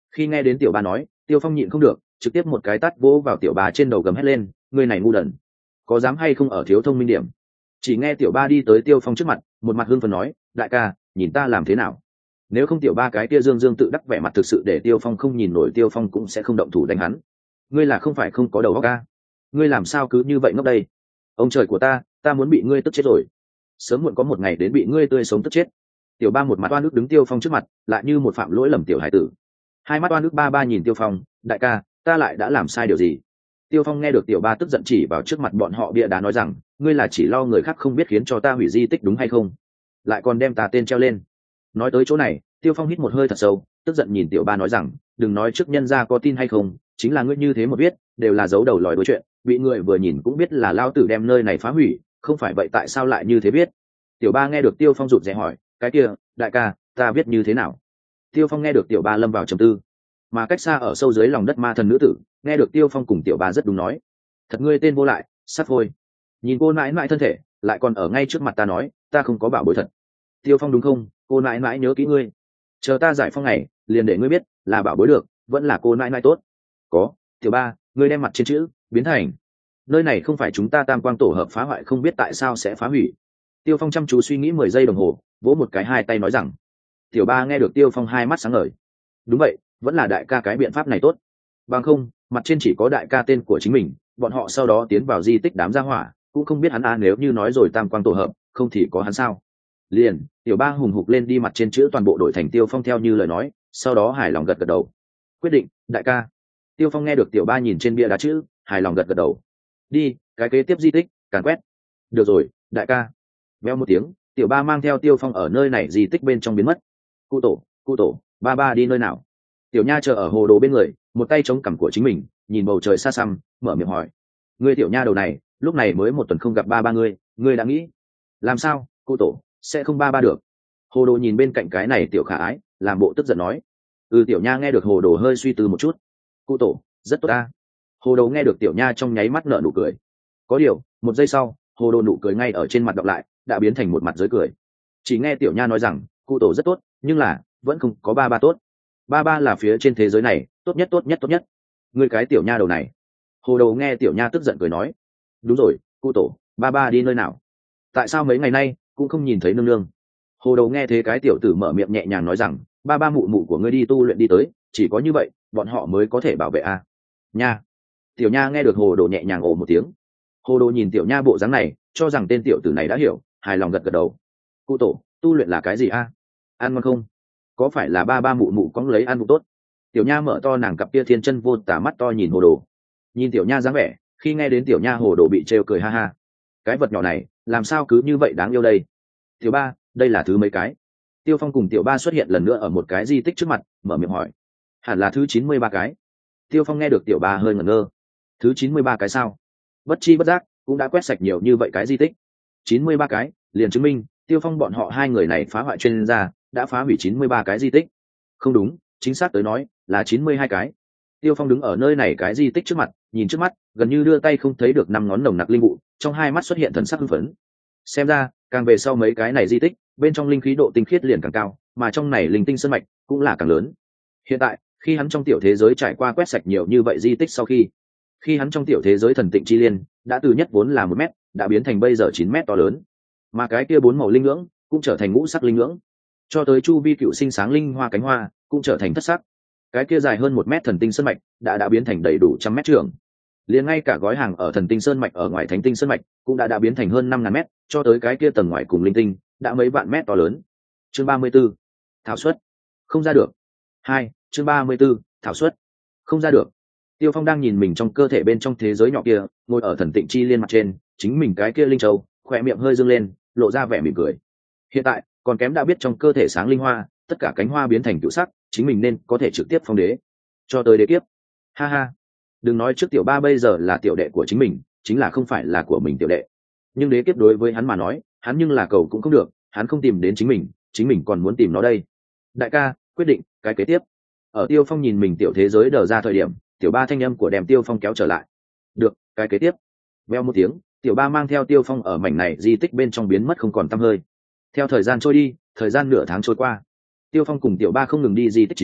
Khi nghe đến tiểu ba nói, Tiêu Phong nhịn không được trực tiếp một cái tát vỗ vào tiểu ba trên đầu, gầm hét lên, ngươi này ngu đần, có dám hay không ở thiếu thông minh điểm. Chỉ nghe tiểu ba đi tới Tiêu Phong trước mặt, một mặt hưng phấn nói, đại ca, nhìn ta làm thế nào. Nếu không tiểu ba cái kia dương dương tự đắc vẻ mặt thực sự để Tiêu Phong không nhìn nổi, Tiêu Phong cũng sẽ không động thủ đánh hắn. Ngươi là không phải không có đầu óc ca, ngươi làm sao cứ như vậy ngốc đây. Ông trời của ta, ta muốn bị ngươi tức chết rồi, sớm muộn có một ngày đến bị ngươi tươi sống tức chết. Tiểu ba một mặt oan ức đứng Tiêu Phong trước mặt, lại như một phạm lỗi lầm tiểu hải tử. Hai mắt oan ức ba ba nhìn Tiêu Phong, đại ca, ta lại đã làm sai điều gì. Tiêu Phong nghe được tiểu ba tức giận chỉ vào trước mặt bọn họ bịa đá nói rằng, ngươi là chỉ lo người khác không biết khiến cho ta hủy di tích đúng hay không, lại còn đem ta tên treo lên. Nói tới chỗ này, Tiêu Phong hít một hơi thật sâu, tức giận nhìn tiểu ba nói rằng, đừng nói trước nhân gia có tin hay không, chính là ngươi như thế một biết đều là giấu đầu lòi đuôi chuyện, bị người vừa nhìn cũng biết là lao tử đem nơi này phá hủy, không phải vậy tại sao lại như thế biết. Tiểu ba nghe được Tiêu Phong rụt rè hỏi, cái kia đại ca, ta biết như thế nào. Tiêu Phong nghe được tiểu ba lâm vào trầm tư, mà cách xa ở sâu dưới lòng đất ma thần nữ tử nghe được Tiêu Phong cùng tiểu ba rất đúng nói, thật ngươi tên vô lại, sắt vôi, nhìn cô mãi mãi thân thể lại còn ở ngay trước mặt ta nói ta không có bảo bối thật. Tiêu Phong đúng không, cô mãi mãi nhớ kỹ ngươi, chờ ta giải phong này liền để ngươi biết là bảo bối được vẫn là cô mãi mãi tốt. Có, tiểu ba, ngươi đem mặt trên chữ biến thành nơi này không phải chúng ta tam quang tổ hợp phá hoại, không biết tại sao sẽ phá hủy. Tiêu Phong chăm chú suy nghĩ mười giây đồng hồ, vỗ một cái hai tay nói rằng. Tiểu ba nghe được Tiêu Phong hai mắt sáng ngời, đúng vậy, vẫn là đại ca cái biện pháp này tốt, bằng không mặt trên chỉ có đại ca tên của chính mình, bọn họ sau đó tiến vào di tích đám gia hỏa cũng không biết hắn a, nếu như nói rồi tam quang tổ hợp không thì có hắn sao. Liền tiểu ba hùng hục lên đi mặt trên chữ toàn bộ đổi thành Tiêu Phong theo như lời nói, sau đó hài lòng gật gật đầu, quyết định đại ca. Tiêu Phong nghe được tiểu ba nhìn trên bia đá chữ, hài lòng gật gật đầu, đi cái kế tiếp di tích càn quét. Được rồi đại ca. Veo một tiếng, tiểu ba mang theo Tiêu Phong ở nơi này di tích bên trong biến mất. Cụ tổ, cụ tổ, ba ba đi nơi nào. Tiểu nha chờ ở hồ đồ bên người, một tay chống cằm của chính mình, nhìn bầu trời xa xăm, mở miệng hỏi, ngươi tiểu nha đầu này lúc này mới một tuần không gặp ba ba ngươi, ngươi đã nghĩ làm sao cụ tổ sẽ không ba ba được. Hồ đồ nhìn bên cạnh cái này tiểu khả ái, làm bộ tức giận nói. Ừ, tiểu nha nghe được hồ đồ hơi suy tư một chút, cụ tổ rất tốt ta. Hồ đồ nghe được tiểu nha trong nháy mắt nở nụ cười, có điều một giây sau hồ đồ nụ cười ngay ở trên mặt đọc lại, đã biến thành một mặt giới cười. Chỉ nghe tiểu nha nói rằng, cụ tổ rất tốt nhưng là vẫn không có ba ba tốt, ba ba là phía trên thế giới này tốt nhất tốt nhất tốt nhất. Ngươi cái tiểu nha đầu này. Hồ đồ nghe tiểu nha tức giận cười nói, đúng rồi cụ tổ, ba ba đi nơi nào, tại sao mấy ngày nay cũng không nhìn thấy nương nương. Hồ đồ nghe thế cái tiểu tử mở miệng nhẹ nhàng nói rằng, ba ba mụ mụ của ngươi đi tu luyện đi tới, chỉ có như vậy bọn họ mới có thể bảo vệ a. Nha. Tiểu nha nghe được hồ đồ nhẹ nhàng ồ một tiếng. Hồ đồ nhìn tiểu nha bộ dáng này, cho rằng tên tiểu tử này đã hiểu, hài lòng gật gật đầu. Cụ tổ, tu luyện là cái gì a? Ăn ngon không? Có phải là ba ba mụ mụ có lấy ăn vụ tốt? Tiểu nha mở to nàng cặp kia thiên chân vô tả mắt to nhìn hồ đồ. Nhìn tiểu nha dáng vẻ, khi nghe đến tiểu nha hồ đồ bị trêu cười ha ha. Cái vật nhỏ này làm sao cứ như vậy đáng yêu đây. Tiểu ba, đây là thứ mấy cái? Tiêu Phong cùng tiểu ba xuất hiện lần nữa ở một cái di tích trước mặt, mở miệng hỏi. Hẳn là thứ chín mươi ba cái. Tiêu Phong nghe được tiểu ba hơi ngẩn ngơ. Thứ chín mươi ba cái sao? Bất chi bất giác cũng đã quét sạch nhiều như vậy cái di tích. chín mươi ba cái liền chứng minh Tiêu Phong bọn họ hai người này phá hoại chuyên gia đã phá hủy chín mươi ba cái di tích. Không đúng, chính xác tới nói là chín mươi hai cái. Tiêu Phong đứng ở nơi này cái di tích trước mặt, nhìn trước mắt gần như đưa tay không thấy được năm ngón nồng nặc linh vụ, trong hai mắt xuất hiện thần sắc hưng phấn. Xem ra càng về sau mấy cái này di tích bên trong linh khí độ tinh khiết liền càng cao, mà trong này linh tinh sơn mạch cũng là càng lớn. Hiện tại khi hắn trong tiểu thế giới trải qua quét sạch nhiều như vậy di tích, sau khi khi hắn trong tiểu thế giới thần tịnh chi liên đã từ nhất vốn là một mét đã biến thành bây giờ chín mét to lớn, mà cái kia bốn màu linh ngưỡng cũng trở thành ngũ sắc linh ngưỡng, cho tới chu vi cựu sinh sáng linh hoa cánh hoa cũng trở thành thất sắc. Cái kia dài hơn một mét thần tinh sơn mạch đã đã biến thành đầy đủ trăm mét trường, liền ngay cả gói hàng ở thần tinh sơn mạch ở ngoài thánh tinh sơn mạch cũng đã đã biến thành hơn năm ngàn mét, cho tới cái kia tầng ngoài cùng linh tinh đã mấy vạn mét to lớn. Chương ba mươi 34. Thảo suất không ra được. Hai. Chương ba mươi 34. Thảo suất không ra được. Tiêu Phong đang nhìn mình trong cơ thể bên trong thế giới nhỏ kia, ngồi ở thần tịnh chi liên mặt trên, chính mình cái kia linh châu, khỏe miệng hơi dương lên, lộ ra vẻ mỉm cười. Hiện tại còn kém đã biết trong cơ thể sáng linh hoa, tất cả cánh hoa biến thành cựu sắc, chính mình nên có thể trực tiếp phong đế, cho tới đế kiếp. Ha ha, đừng nói trước tiểu ba bây giờ là tiểu đệ của chính mình, chính là không phải là của mình tiểu đệ, nhưng đế kiếp đối với hắn mà nói, hắn nhưng là cầu cũng không được, hắn không tìm đến chính mình, chính mình còn muốn tìm nó đây. Đại ca, quyết định cái kế tiếp. Ở Tiêu Phong nhìn mình tiểu thế giới đờ ra thời điểm, tiểu ba thanh âm của đem Tiêu Phong kéo trở lại. Được, cái kế tiếp. Veo một tiếng, tiểu ba mang theo Tiêu Phong ở mảnh này di tích bên trong biến mất không còn tăm hơi. Theo thời gian trôi đi, thời gian nửa tháng trôi qua, Tiêu Phong cùng tiểu ba không ngừng đi di tích trí,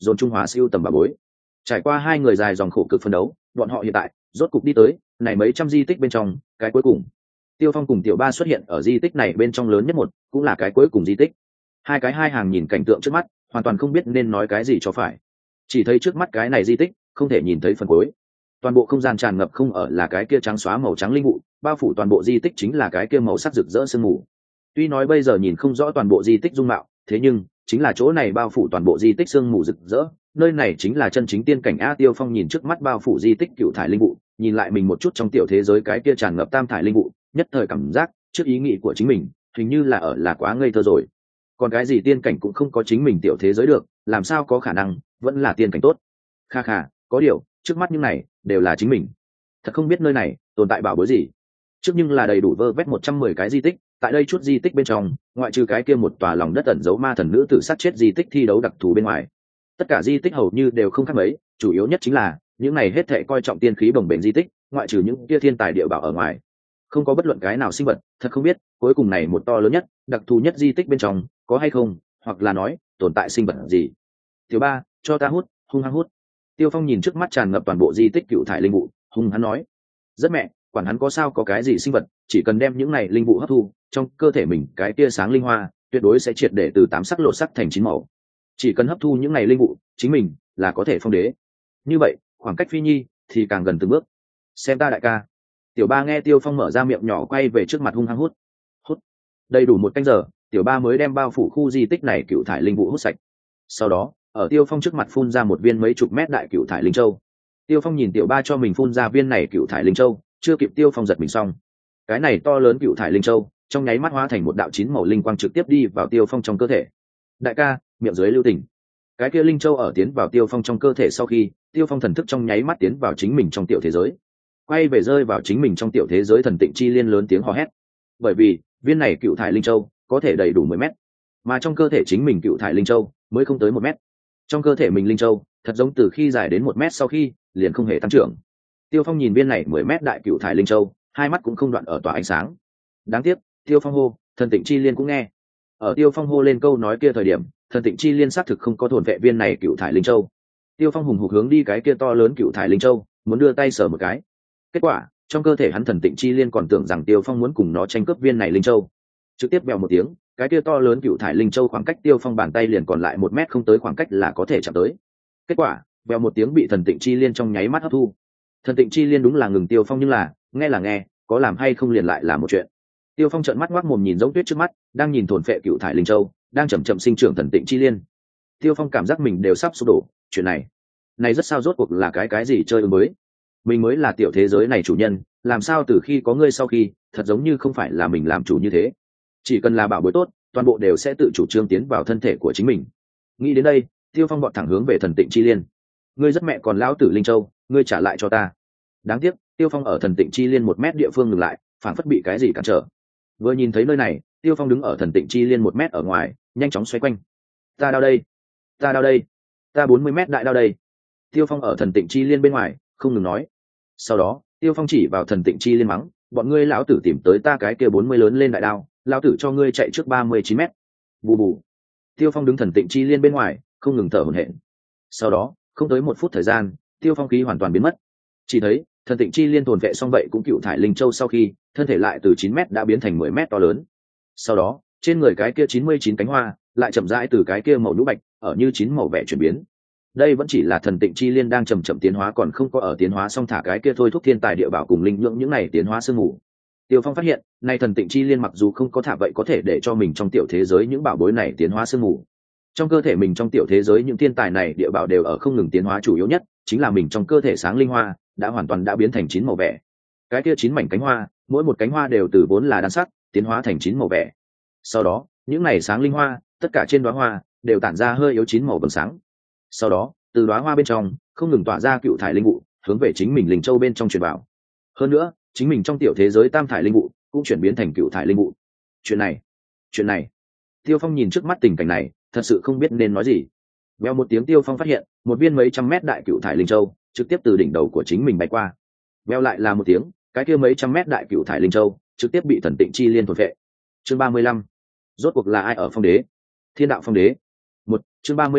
dồn trung hòa siêu tầm bà bối. Trải qua hai người dài dòng khổ cực phân đấu, bọn họ hiện tại rốt cục đi tới này mấy trăm di tích bên trong cái cuối cùng. Tiêu Phong cùng Tiểu Ba xuất hiện ở di tích này bên trong lớn nhất một, cũng là cái cuối cùng di tích. Hai cái hai hàng nhìn cảnh tượng trước mắt, hoàn toàn không biết nên nói cái gì cho phải. Chỉ thấy trước mắt cái này di tích, không thể nhìn thấy phần cuối. Toàn bộ không gian tràn ngập không ở là cái kia trắng xóa màu trắng linh vụ, bao phủ toàn bộ di tích chính là cái kia màu sắc rực rỡ sương mù. Tuy nói bây giờ nhìn không rõ toàn bộ di tích dung mạo, thế nhưng chính là chỗ này bao phủ toàn bộ di tích sương mù rực rỡ, nơi này chính là chân chính tiên cảnh a. Tiêu Phong nhìn trước mắt bao phủ di tích cựu thải linh vụ, nhìn lại mình một chút trong tiểu thế giới cái kia tràn ngập tam thải linh vụ, nhất thời cảm giác trước ý nghĩ của chính mình hình như là ở là quá ngây thơ rồi. Còn cái gì tiên cảnh cũng không có chính mình tiểu thế giới được, làm sao có khả năng vẫn là tiên cảnh tốt. Kha kha, có điều trước mắt những này đều là chính mình, thật không biết nơi này tồn tại bảo bối gì. Trước nhưng là đầy đủ vơ vét một trăm mười cái di tích, tại đây chút di tích bên trong, ngoại trừ cái kia một tòa lòng đất ẩn giấu ma thần nữ tự sát chết di tích thi đấu đặc thù bên ngoài, tất cả di tích hầu như đều không khác mấy. Chủ yếu nhất chính là những này hết thệ coi trọng tiên khí bồng bềnh di tích, ngoại trừ những kia thiên tài địa bảo ở ngoài, không có bất luận cái nào sinh vật. Thật không biết cuối cùng này một to lớn nhất đặc thù nhất di tích bên trong có hay không, hoặc là nói tồn tại sinh vật gì. Tiểu Ba, cho ta hút. Hung hăng hút. Tiêu Phong nhìn trước mắt tràn ngập toàn bộ di tích cựu thải linh vụ, hung hắn nói: rất mẹ, quản hắn có sao có cái gì sinh vật, chỉ cần đem những này linh vụ hấp thu trong cơ thể mình, cái tia sáng linh hoa tuyệt đối sẽ triệt để từ tám sắc lộ sắc thành chín màu. Chỉ cần hấp thu những này linh vụ, chính mình là có thể phong đế. Như vậy khoảng cách Phi Nhi thì càng gần từng bước. Xem ta đại ca. Tiểu Ba nghe Tiêu Phong mở ra miệng nhỏ quay về trước mặt hung hăng hút. Hút đầy đủ một canh giờ, Tiểu Ba mới đem bao phủ khu di tích này cựu thải linh vụ hút sạch. Sau đó ở Tiêu Phong trước mặt phun ra một viên mấy chục mét đại cựu thải linh châu. Tiêu Phong nhìn Tiểu Ba cho mình phun ra viên này cựu thải linh châu, chưa kịp Tiêu Phong giật mình xong, cái này to lớn cựu thải linh châu trong nháy mắt hóa thành một đạo chín màu linh quang trực tiếp đi vào Tiêu Phong trong cơ thể. Đại ca, miệng dưới lưu tình. Cái kia linh châu ở tiến vào Tiêu Phong trong cơ thể sau khi, Tiêu Phong thần thức trong nháy mắt tiến vào chính mình trong tiểu thế giới, quay về rơi vào chính mình trong tiểu thế giới thần tịnh chi liên lớn tiếng hò hét. Bởi vì viên này cựu thải linh châu có thể đầy đủ mười mét, mà trong cơ thể chính mình cựu thải linh châu mới không tới một mét. Trong cơ thể mình linh châu thật giống từ khi dài đến một mét sau khi liền không hề tăng trưởng. Tiêu Phong nhìn viên này mười mét đại cựu thải linh châu, hai mắt cũng không đoạn ở tỏa ánh sáng. Đáng tiếc Tiêu Phong hô, thần tịnh chi liên cũng nghe. Ở Tiêu Phong hô lên câu nói kia thời điểm, thần tịnh chi liên xác thực không có thôn vệ viên này cựu thải linh châu. Tiêu Phong hùng hục hướng đi cái kia to lớn cựu thải linh châu, muốn đưa tay sờ một cái. Kết quả trong cơ thể hắn thần tịnh chi liên còn tưởng rằng Tiêu Phong muốn cùng nó tranh cướp viên này linh châu, trực tiếp bèo một tiếng, cái kia to lớn cựu thải linh châu khoảng cách Tiêu Phong bàn tay liền còn lại một mét không tới khoảng cách là có thể chạm tới. Kết quả bèo một tiếng bị thần tịnh chi liên trong nháy mắt hấp thu. Thần tịnh chi liên đúng là ngừng Tiêu Phong, nhưng là nghe là nghe, có làm hay không liền lại là một chuyện. Tiêu Phong trợn mắt ngoác mồm nhìn giống tuyết trước mắt, đang nhìn thôn phệ cựu thải linh châu, đang chậm chậm sinh trưởng thần tịnh chi liên. Tiêu Phong cảm giác mình đều sắp sụp đổ. Chuyện này này rất sao, rốt cuộc là cái cái gì chơi ứng mới. Mình mới là tiểu thế giới này chủ nhân, làm sao từ khi có ngươi sau khi, thật giống như không phải là mình làm chủ như thế. Chỉ cần là bảo bối tốt, toàn bộ đều sẽ tự chủ trương tiến vào thân thể của chính mình. Nghĩ đến đây, Tiêu Phong bọn thẳng hướng về thần tịnh chi liên. Ngươi rất mẹ còn lão tử linh châu, ngươi trả lại cho ta. Đáng tiếc Tiêu Phong ở thần tịnh chi liên một mét địa phương ngừng lại, phản phất bị cái gì cản trở. Vừa nhìn thấy nơi này, Tiêu Phong đứng ở thần tịnh chi liên một mét ở ngoài, nhanh chóng xoay quanh. Ta đau đây, ta đau đây, ta bốn mươi mét đại đau đây. Tiêu Phong ở thần tịnh chi liên bên ngoài không ngừng nói. Sau đó Tiêu Phong chỉ vào thần tịnh chi liên mắng, bọn ngươi lão tử tìm tới ta cái kia bốn mươi lớn lên đại đao, lão tử cho ngươi chạy trước ba mươi chín mét. Bù bù. Tiêu Phong đứng thần tịnh chi liên bên ngoài không ngừng thở hổn hển. Sau đó không tới một phút thời gian, Tiêu Phong khí hoàn toàn biến mất. Chỉ thấy thần tịnh chi liên tồn vệ xong vậy cũng cựu thải linh châu sau khi, thân thể lại từ chín mét đã biến thành mười mét to lớn. Sau đó trên người cái kia chín mươi chín cánh hoa lại chậm rãi từ cái kia màu nhũ bạch ở như chín màu vẻ chuyển biến. Đây vẫn chỉ là thần tịnh chi liên đang chậm chậm tiến hóa, còn không có ở tiến hóa xong thả cái kia thôi thúc thiên tài địa bảo cùng linh nhưỡng những này tiến hóa sương mù. Tiêu Phong phát hiện, nay thần tịnh chi liên mặc dù không có thả vậy có thể để cho mình trong tiểu thế giới những bảo bối này tiến hóa sương mù. Trong cơ thể mình trong tiểu thế giới những thiên tài này địa bảo đều ở không ngừng tiến hóa, chủ yếu nhất chính là mình trong cơ thể sáng linh hoa đã hoàn toàn đã biến thành chín màu vẻ. Cái kia chín mảnh cánh hoa, mỗi một cánh hoa đều từ vốn là đan sắc tiến hóa thành chín màu vẻ. Sau đó những này sáng linh hoa tất cả trên đóa hoa đều tản ra hơi yếu chín màu vầng sáng. Sau đó từ đóa hoa bên trong không ngừng tỏa ra cựu thải linh vụ hướng về chính mình linh châu bên trong truyền vào. Hơn nữa chính mình trong tiểu thế giới tam thải linh vụ cũng chuyển biến thành cựu thải linh vụ. Chuyện này chuyện này Tiêu Phong nhìn trước mắt tình cảnh này thật sự không biết nên nói gì. Vèo một tiếng, Tiêu Phong phát hiện một viên mấy trăm mét đại cựu thải linh châu trực tiếp từ đỉnh đầu của chính mình bay qua. Vèo lại là một tiếng, cái kia mấy trăm mét đại cựu thải linh châu trực tiếp bị thần tịnh chi liên thôn phệ. Chương ba mươi lăm, rốt cuộc là ai ở phong đế? Thiên đạo phong đế. Một chương ba mươi lăm,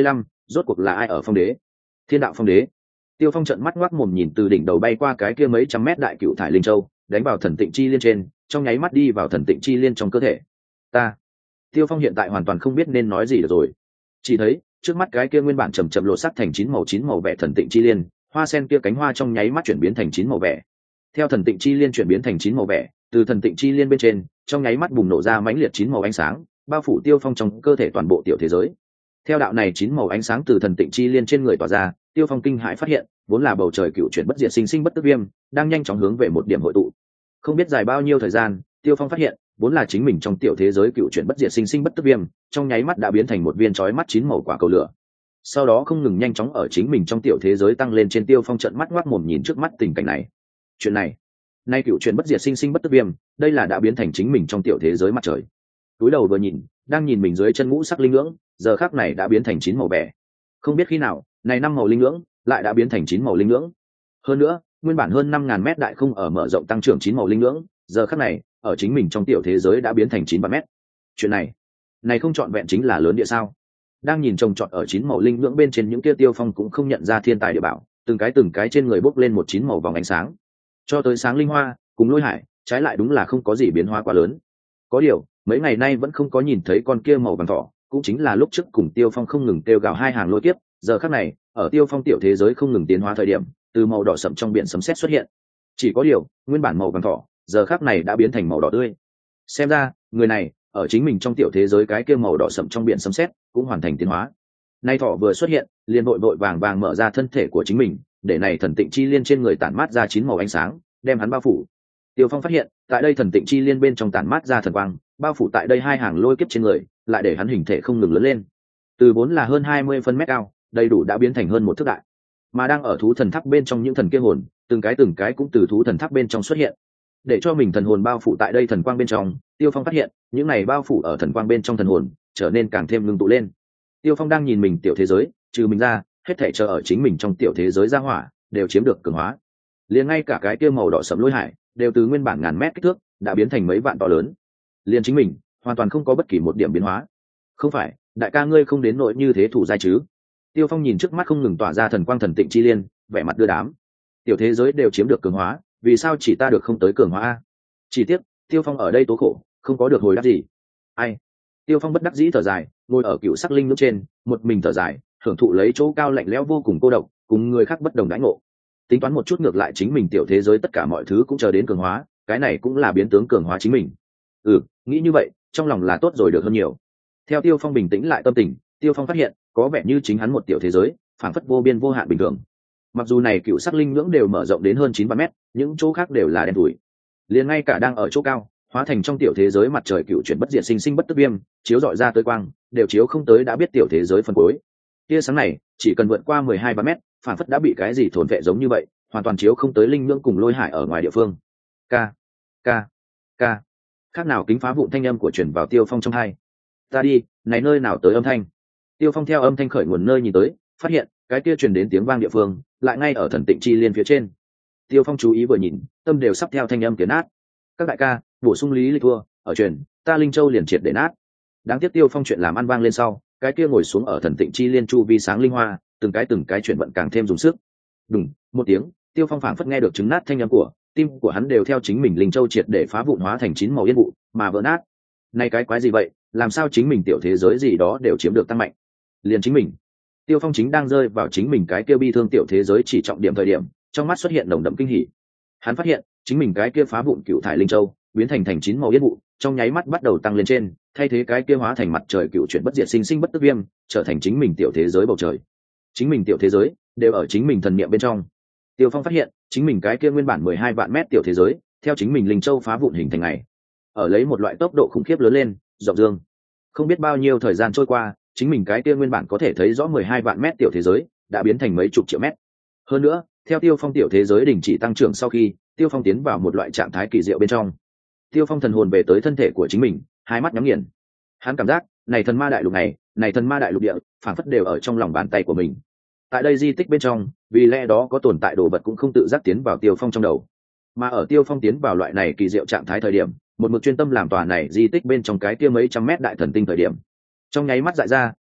rốt cuộc là ai ở phong đế? Thiên đạo phong đế. Tiêu Phong trợn mắt ngoác mồm nhìn từ đỉnh đầu bay qua cái kia mấy trăm mét đại cựu thải linh châu, đánh vào thần tịnh chi liên trên, trong nháy mắt đi vào thần tịnh chi liên trong cơ thể. Ta. Tiêu Phong hiện tại hoàn toàn không biết nên nói gì được rồi. Chỉ thấy trước mắt cái kia nguyên bản chầm chậm lộ sắc thành chín màu chín màu vẻ thần tịnh chi liên, hoa sen kia cánh hoa trong nháy mắt chuyển biến thành chín màu vẻ. Theo thần tịnh chi liên chuyển biến thành chín màu vẻ, từ thần tịnh chi liên bên trên, trong nháy mắt bùng nổ ra mãnh liệt chín màu ánh sáng, bao phủ Tiêu Phong trong cơ thể toàn bộ tiểu thế giới. Theo đạo này chín màu ánh sáng từ thần tịnh chi liên trên người tỏa ra, Tiêu Phong kinh hãi phát hiện, vốn là bầu trời cựu chuyển bất diệt sinh sinh bất tức viêm, đang nhanh chóng hướng về một điểm hội tụ. Không biết dài bao nhiêu thời gian, Tiêu Phong phát hiện, vốn là chính mình trong tiểu thế giới cựu chuyển bất diệt sinh sinh bất tức viêm, trong nháy mắt đã biến thành một viên chói mắt chín màu quả cầu lửa. Sau đó không ngừng nhanh chóng ở chính mình trong tiểu thế giới tăng lên trên. Tiêu Phong trợn mắt ngoác mồm nhìn trước mắt tình cảnh này. Chuyện này, nay cựu chuyển bất diệt sinh sinh bất tức viêm, đây là đã biến thành chính mình trong tiểu thế giới mặt trời. Túi đầu vừa nhìn, đang nhìn mình dưới chân ngũ sắc linh ngưỡng, giờ khắc này đã biến thành chín màu vẻ. Không biết khi nào, này năm màu linh ngưỡng lại đã biến thành chín màu linh ngưỡng. Hơn nữa, nguyên bản hơn năm ngàn mét đại không ở mở rộng tăng trưởng chín màu linh ngưỡng, giờ khắc này, ở chính mình trong tiểu thế giới đã biến thành chín vạn mét. Chuyện này, này không trọn vẹn chính là lớn địa sao? Đang nhìn trồng trọt ở chín màu linh ngưỡng bên trên những kia Tiêu Phong cũng không nhận ra thiên tài địa bảo, từng cái từng cái trên người bốc lên một chín màu vòng ánh sáng. Cho tới sáng linh hoa, cùng lôi hải, trái lại đúng là không có gì biến hóa quá lớn. Có điều, mấy ngày nay vẫn không có nhìn thấy con kia màu vàng thỏ, cũng chính là lúc trước cùng Tiêu Phong không ngừng kêu gào hai hàng lôi kiếp, giờ khắc này, ở Tiêu Phong tiểu thế giới không ngừng tiến hóa thời điểm, từ màu đỏ sẫm trong biển sấm sét xuất hiện. Chỉ có điều, nguyên bản màu vàng thỏ, giờ khắc này đã biến thành màu đỏ tươi. Xem ra, người này, ở chính mình trong tiểu thế giới cái kia màu đỏ sẫm trong biển sấm sét cũng hoàn thành tiến hóa. Nay thỏ vừa xuất hiện, liền vội vội vàng vàng mở ra thân thể của chính mình, để này thần tịnh chi liên trên người tản mát ra chín màu ánh sáng, đem hắn bao phủ. Tiêu Phong phát hiện, tại đây thần tịnh chi liên bên trong tản mát ra thần quang, bao phủ tại đây hai hàng lôi kiếp trên người, lại để hắn hình thể không ngừng lớn lên. Từ vốn là hơn hai mươi phân mét cao, đầy đủ đã biến thành hơn một thước đại. Mà đang ở thú thần tháp bên trong những thần kia hồn, từng cái từng cái cũng từ thú thần tháp bên trong xuất hiện. Để cho mình thần hồn bao phủ tại đây thần quang bên trong, Tiêu Phong phát hiện, những này bao phủ ở thần quang bên trong thần hồn, trở nên càng thêm ngưng tụ lên. Tiêu Phong đang nhìn mình tiểu thế giới, trừ mình ra, hết thảy chờ ở chính mình trong tiểu thế giới ra hỏa, đều chiếm được cường hóa. Liền ngay cả cái kia màu đỏ sẫm lôi hải, đều từ nguyên bản ngàn mét kích thước, đã biến thành mấy vạn to lớn. Liền chính mình, hoàn toàn không có bất kỳ một điểm biến hóa. Không phải, đại ca ngươi không đến nỗi như thế thủ giai chứ? Tiêu Phong nhìn trước mắt không ngừng tỏa ra thần quang thần tịnh chi liên, vẻ mặt đưa đám. Tiểu thế giới đều chiếm được cường hóa, vì sao chỉ ta được không tới cường hóa a? Chỉ tiếc, Tiêu Phong ở đây tố khổ, không có được hồi đáp gì. Ai? Tiêu Phong bất đắc dĩ thở dài, ngồi ở cựu sắc linh nước trên, một mình thở dài, hưởng thụ lấy chỗ cao lạnh lẽo vô cùng cô độc, cùng người khác bất đồng đãi ngộ. Tính toán một chút ngược lại chính mình tiểu thế giới tất cả mọi thứ cũng chờ đến cường hóa, cái này cũng là biến tướng cường hóa chính mình. Ừ, nghĩ như vậy, trong lòng là tốt rồi được hơn nhiều. Theo Tiêu Phong bình tĩnh lại tâm tình, Tiêu Phong phát hiện, có vẻ như chính hắn một tiểu thế giới, phảng phất vô biên vô hạn bình thường. Mặc dù này cựu sắc linh ngưỡng đều mở rộng đến hơn chín vạn mét, những chỗ khác đều là đen thủi. Liền ngay cả đang ở chỗ cao, hóa thành trong tiểu thế giới mặt trời cựu chuyển bất diệt sinh sinh bất tức viêm, chiếu rọi ra tới quang, đều chiếu không tới đã biết tiểu thế giới phân cuối. Tia sáng này, chỉ cần vượt qua mười hai vạn mét, phảng phất đã bị cái gì thôn vệ giống như vậy, hoàn toàn chiếu không tới linh ngưỡng cùng lôi hải ở ngoài địa phương. Ca, ca, ca. Khác nào kính phá vụn thanh âm của truyền vào Tiêu Phong trong tai. Ta đi, này nơi nào tới âm thanh? Tiêu Phong theo âm thanh khởi nguồn nơi nhìn tới, phát hiện cái kia truyền đến tiếng vang địa phương, lại ngay ở thần tịnh chi liên phía trên. Tiêu Phong chú ý vừa nhìn, tâm đều sắp theo thanh âm tiến nát. Các đại ca, bổ sung lý lịch thua, ở truyền, ta Linh Châu liền triệt để nát. Đáng tiếc Tiêu Phong chuyện làm ăn vang lên sau, cái kia ngồi xuống ở thần tịnh chi liên chu vi sáng linh hoa, từng cái từng cái chuyển vận càng thêm dùng sức. Đùng, một tiếng, Tiêu Phong phảng phất nghe được chứng nát thanh âm của, tim của hắn đều theo chính mình Linh Châu triệt để phá vụn hóa thành chín màu yên vụ, mà vỡ nát. Này cái quái gì vậy, làm sao chính mình tiểu thế giới gì đó đều chiếm được tăng mạnh? Liền chính mình. Tiêu Phong chính đang rơi vào chính mình cái kia bi thương tiểu thế giới chỉ trọng điểm thời điểm, trong mắt xuất hiện nồng đậm kinh hỉ. Hắn phát hiện, chính mình cái kia phá vụn cựu thải linh châu, biến thành thành chín màu yên vụ, trong nháy mắt bắt đầu tăng lên trên, thay thế cái kia hóa thành mặt trời cựu chuyển bất diệt sinh sinh bất tức viêm, trở thành chính mình tiểu thế giới bầu trời. Chính mình tiểu thế giới đều ở chính mình thần niệm bên trong. Tiêu Phong phát hiện, chính mình cái kia nguyên bản mười hai vạn mét tiểu thế giới, theo chính mình linh châu phá vụn hình thành ngày, ở lấy một loại tốc độ khủng khiếp lớn lên, rộng dương. Không biết bao nhiêu thời gian trôi qua, chính mình cái kia nguyên bản có thể thấy rõ mười hai vạn mét tiểu thế giới, đã biến thành mấy chục triệu mét. Hơn nữa, theo Tiêu Phong tiểu thế giới đình chỉ tăng trưởng sau khi, Tiêu Phong tiến vào một loại trạng thái kỳ diệu bên trong. Tiêu Phong thần hồn về tới thân thể của chính mình, hai mắt nhắm nghiền. Hắn cảm giác, này thần ma đại lục này, này thần ma đại lục địa, phảng phất đều ở trong lòng bàn tay của mình. Tại đây di tích bên trong, vì lẽ đó có tồn tại đồ vật cũng không tự giác tiến vào Tiêu Phong trong đầu. Mà ở Tiêu Phong tiến vào loại này kỳ diệu trạng thái thời điểm, một mực chuyên tâm làm tòa này di tích bên trong cái kia mấy trăm mét đại thần tinh thời điểm, trong nháy mắt dại ra,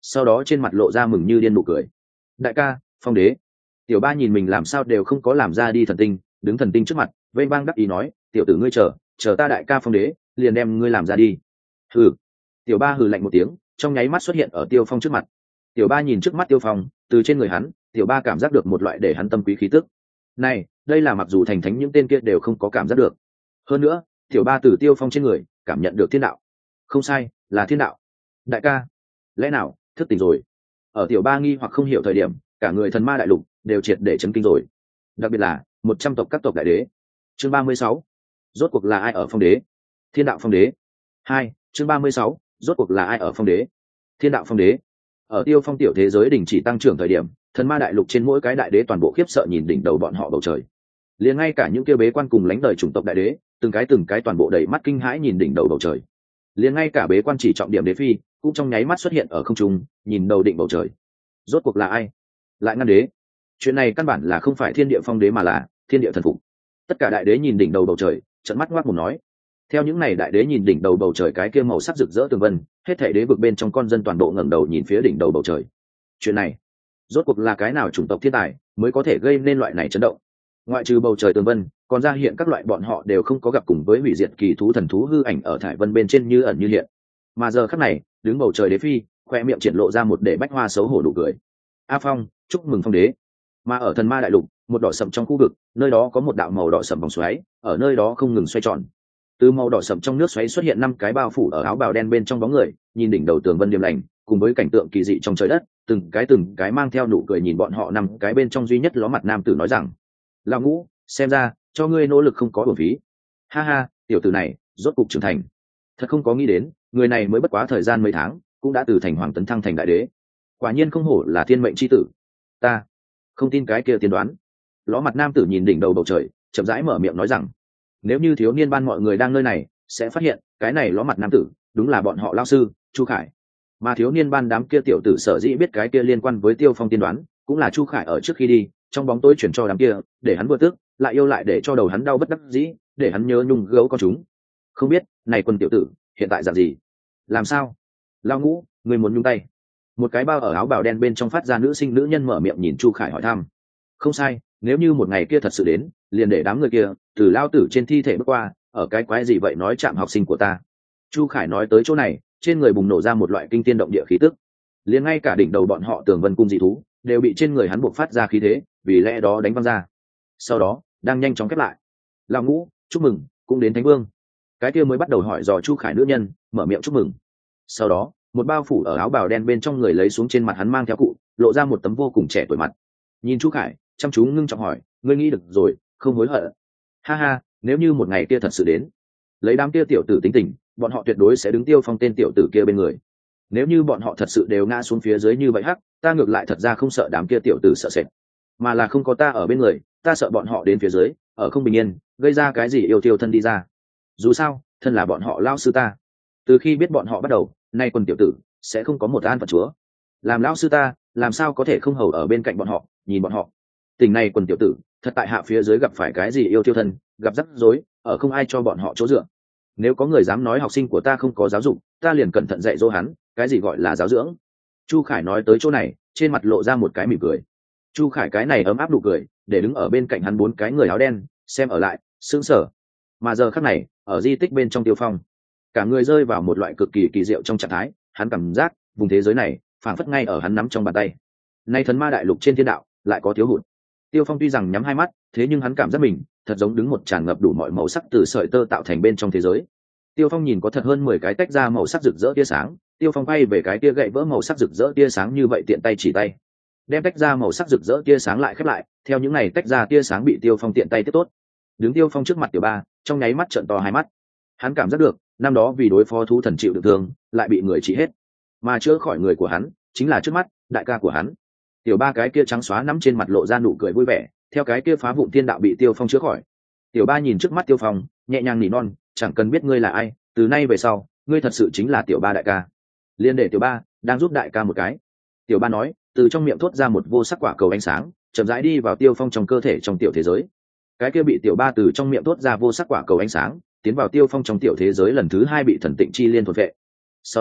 sau đó trên mặt lộ ra mừng như điên nụ cười. Đại ca, phong đế. Tiểu ba nhìn mình làm sao đều không có làm ra đi thần tinh, đứng thần tinh trước mặt vây bang đắc ý nói, tiểu tử ngươi chờ chờ ta đại ca phong đế liền đem ngươi làm ra đi. Hừ. Tiểu ba hừ lạnh một tiếng, trong nháy mắt xuất hiện ở Tiêu Phong trước mặt. Tiểu ba nhìn trước mắt Tiêu Phong, từ trên người hắn tiểu ba cảm giác được một loại để hắn tâm quý khí tức. Này, đây là mặc dù thành thánh những tên kia đều không có cảm giác được. Hơn nữa, tiểu ba từ Tiêu Phong trên người cảm nhận được thiên đạo. Không sai, là thiên đạo. Đại ca, lẽ nào thức tỉnh rồi? Ở tiểu ba nghi hoặc không hiểu thời điểm, cả người thần ma đại lục đều triệt để chấn kinh rồi. Đặc biệt là một trăm tộc các tộc đại đế. Chương ba mươi sáu, rốt cuộc là ai ở phong đế? Thiên đạo phong đế. Hai, chương ba mươi sáu, rốt cuộc là ai ở phong đế? Thiên đạo phong đế. Ở Tiêu Phong tiểu thế giới đình chỉ tăng trưởng thời điểm, thần ma đại lục trên mỗi cái đại đế toàn bộ khiếp sợ nhìn đỉnh đầu bọn họ bầu trời. Liền ngay cả những kia bế quan cùng lãnh đời chủng tộc đại đế, từng cái từng cái toàn bộ đầy mắt kinh hãi nhìn đỉnh đầu bầu trời. Liền ngay cả bế quan chỉ trọng điểm đế phi cũng trong nháy mắt xuất hiện ở không trung, nhìn đầu định bầu trời. Rốt cuộc là ai lại ngăn đế? Chuyện này căn bản là không phải thiên địa phong đế mà là thiên địa thần phục. Tất cả đại đế nhìn đỉnh đầu bầu trời, trợn mắt ngoác mồm nói. Theo những này đại đế nhìn đỉnh đầu bầu trời cái kia màu sắc rực rỡ tường vân, hết thảy đế vực bên trong con dân toàn bộ ngẩng đầu nhìn phía đỉnh đầu bầu trời. Chuyện này, rốt cuộc là cái nào chủng tộc thiên tài mới có thể gây nên loại này chấn động? Ngoại trừ bầu trời tường vân, còn ra hiện các loại bọn họ đều không có gặp cùng với hủy diệt kỳ thú thần thú hư ảnh ở thải vân bên trên như ẩn như hiện. Mà giờ khắc này, đứng bầu trời đế phi, khoe miệng triển lộ ra một để bách hoa xấu hổ nụ cười. A Phong, chúc mừng phong đế. Mà ở thần ma đại lục, một đỏ sậm trong khu vực, nơi đó có một đạo màu đỏ sậm vòng xoáy, ở nơi đó không ngừng xoay tròn. Từ màu đỏ sậm trong nước xoáy xuất hiện năm cái bao phủ ở áo bào đen bên trong bóng người, nhìn đỉnh đầu tường vân điềm lành, cùng với cảnh tượng kỳ dị trong trời đất, từng cái từng cái mang theo nụ cười nhìn bọn họ năm cái bên trong duy nhất ló mặt nam tử nói rằng: "Lão Ngũ, xem ra cho ngươi nỗ lực không có uổng phí." Ha ha, tiểu tử này rốt cục trưởng thành. Thật không có nghĩ đến, người này mới bất quá thời gian mấy tháng, cũng đã từ thành hoàng tấn thăng thành đại đế. Quả nhiên không hổ là thiên mệnh chi tử. Ta không tin cái kia tiên đoán. Ló mặt nam tử nhìn đỉnh đầu bầu trời, chậm rãi mở miệng nói rằng: nếu như thiếu niên ban mọi người đang nơi này sẽ phát hiện cái này ló mặt nam tử đúng là bọn họ lao sư Chu Khải. Mà thiếu niên ban đám kia tiểu tử sở dĩ biết cái kia liên quan với Tiêu Phong tiên đoán, cũng là Chu Khải ở trước khi đi trong bóng tối chuyển cho đám kia, để hắn vừa tức lại yêu lại để cho đầu hắn đau bất đắc dĩ, để hắn nhớ nhung gấu con chúng. Không biết này quân tiểu tử hiện tại dạng gì? Làm sao? Lao Ngũ, người muốn nhung tay? Một cái bao ở áo bào đen bên trong phát ra nữ sinh nữ nhân mở miệng nhìn Chu Khải hỏi thăm. Không sai, nếu như một ngày kia thật sự đến, liền để đám người kia từ lao tử trên thi thể bước qua, ở cái quái gì vậy nói chạm học sinh của ta. Chu Khải nói tới chỗ này, trên người bùng nổ ra một loại kinh tiên động địa khí tức, liền ngay cả đỉnh đầu bọn họ tường vân cung dị thú đều bị trên người hắn buộc phát ra khí thế, vì lẽ đó đánh văng ra. Sau đó đang nhanh chóng kết lại. Lão Ngũ, chúc mừng, cũng đến thánh vương. Cái kia mới bắt đầu hỏi dò Chu Khải nữ nhân mở miệng chúc mừng. Sau đó một bao phủ ở áo bào đen bên trong người lấy xuống trên mặt hắn mang theo cụ, lộ ra một tấm vô cùng trẻ tuổi mặt. Nhìn Chu Khải chăm chú ngưng trọng hỏi: ngươi nghĩ được rồi, không hối hận? Ha ha, nếu như một ngày kia thật sự đến, lấy đám kia tiểu tử tính tình, bọn họ tuyệt đối sẽ đứng Tiêu Phong tên tiểu tử kia bên người. Nếu như bọn họ thật sự đều ngã xuống phía dưới như vậy hắc, ta ngược lại thật ra không sợ đám kia tiểu tử sợ sệt, mà là không có ta ở bên người, ta sợ bọn họ đến phía dưới ở không bình yên, gây ra cái gì yêu tiêu thân đi ra. Dù sao thân là bọn họ lao sư ta, từ khi biết bọn họ bắt đầu, nay quần tiểu tử sẽ không có một an phận chúa. Làm lão sư ta làm sao có thể không hầu ở bên cạnh bọn họ, nhìn bọn họ. Tình này quần tiểu tử thật tại hạ phía dưới gặp phải cái gì yêu tiêu thân, gặp rắc rối, ở không ai cho bọn họ chỗ dựa. Nếu có người dám nói học sinh của ta không có giáo dục, ta liền cẩn thận dạy dỗ hắn cái gì gọi là giáo dưỡng. Chu Khải nói tới chỗ này, trên mặt lộ ra một cái mỉm cười. Chu Khải cái này ấm áp nụ cười, để đứng ở bên cạnh hắn bốn cái người áo đen xem ở lại sững sờ. Mà giờ khắc này, ở di tích bên trong Tiêu Phong, cả người rơi vào một loại cực kỳ kỳ diệu trong trạng thái, hắn cảm giác vùng thế giới này phảng phất ngay ở hắn nắm trong bàn tay. Nay thần ma đại lục trên thiên đạo lại có thiếu hụt. Tiêu Phong tuy rằng nhắm hai mắt, thế nhưng hắn cảm giác mình thật giống đứng một tràn ngập đủ mọi màu sắc từ sợi tơ tạo thành bên trong thế giới. Tiêu Phong nhìn có thật hơn mười cái tách ra màu sắc rực rỡ tia sáng, Tiêu Phong bay về cái tia gậy vỡ màu sắc rực rỡ tia sáng như vậy tiện tay chỉ tay, đem tách ra màu sắc rực rỡ tia sáng lại khép lại, theo những này tách ra tia sáng bị Tiêu Phong tiện tay tiếp tốt. Đứng Tiêu Phong trước mặt tiểu ba, trong nháy mắt trợn to hai mắt. Hắn cảm giác được, năm đó vì đối phó thú thần chịu được thương, lại bị người trị hết, mà chữa khỏi người của hắn chính là trước mắt đại ca của hắn. Tiểu ba cái kia trắng xóa nắm trên mặt lộ ra nụ cười vui vẻ, theo cái kia phá vụn thiên đạo bị Tiêu Phong chữa khỏi. Tiểu ba nhìn trước mắt Tiêu Phong, nhẹ nhàng nỉ non, chẳng cần biết ngươi là ai, từ nay về sau ngươi thật sự chính là tiểu ba đại ca. Liên để tiểu ba đang giúp đại ca một cái. Tiểu ba nói, từ trong miệng thốt ra một vô sắc quả cầu ánh sáng, chậm rãi đi vào Tiêu Phong trong cơ thể trong tiểu thế giới. Cái kia bị tiểu ba từ trong miệng thốt ra vô sắc quả cầu ánh sáng tiến vào Tiêu Phong trong tiểu thế giới lần thứ hai bị thần tịnh chi liên thôn vệ. Sau đó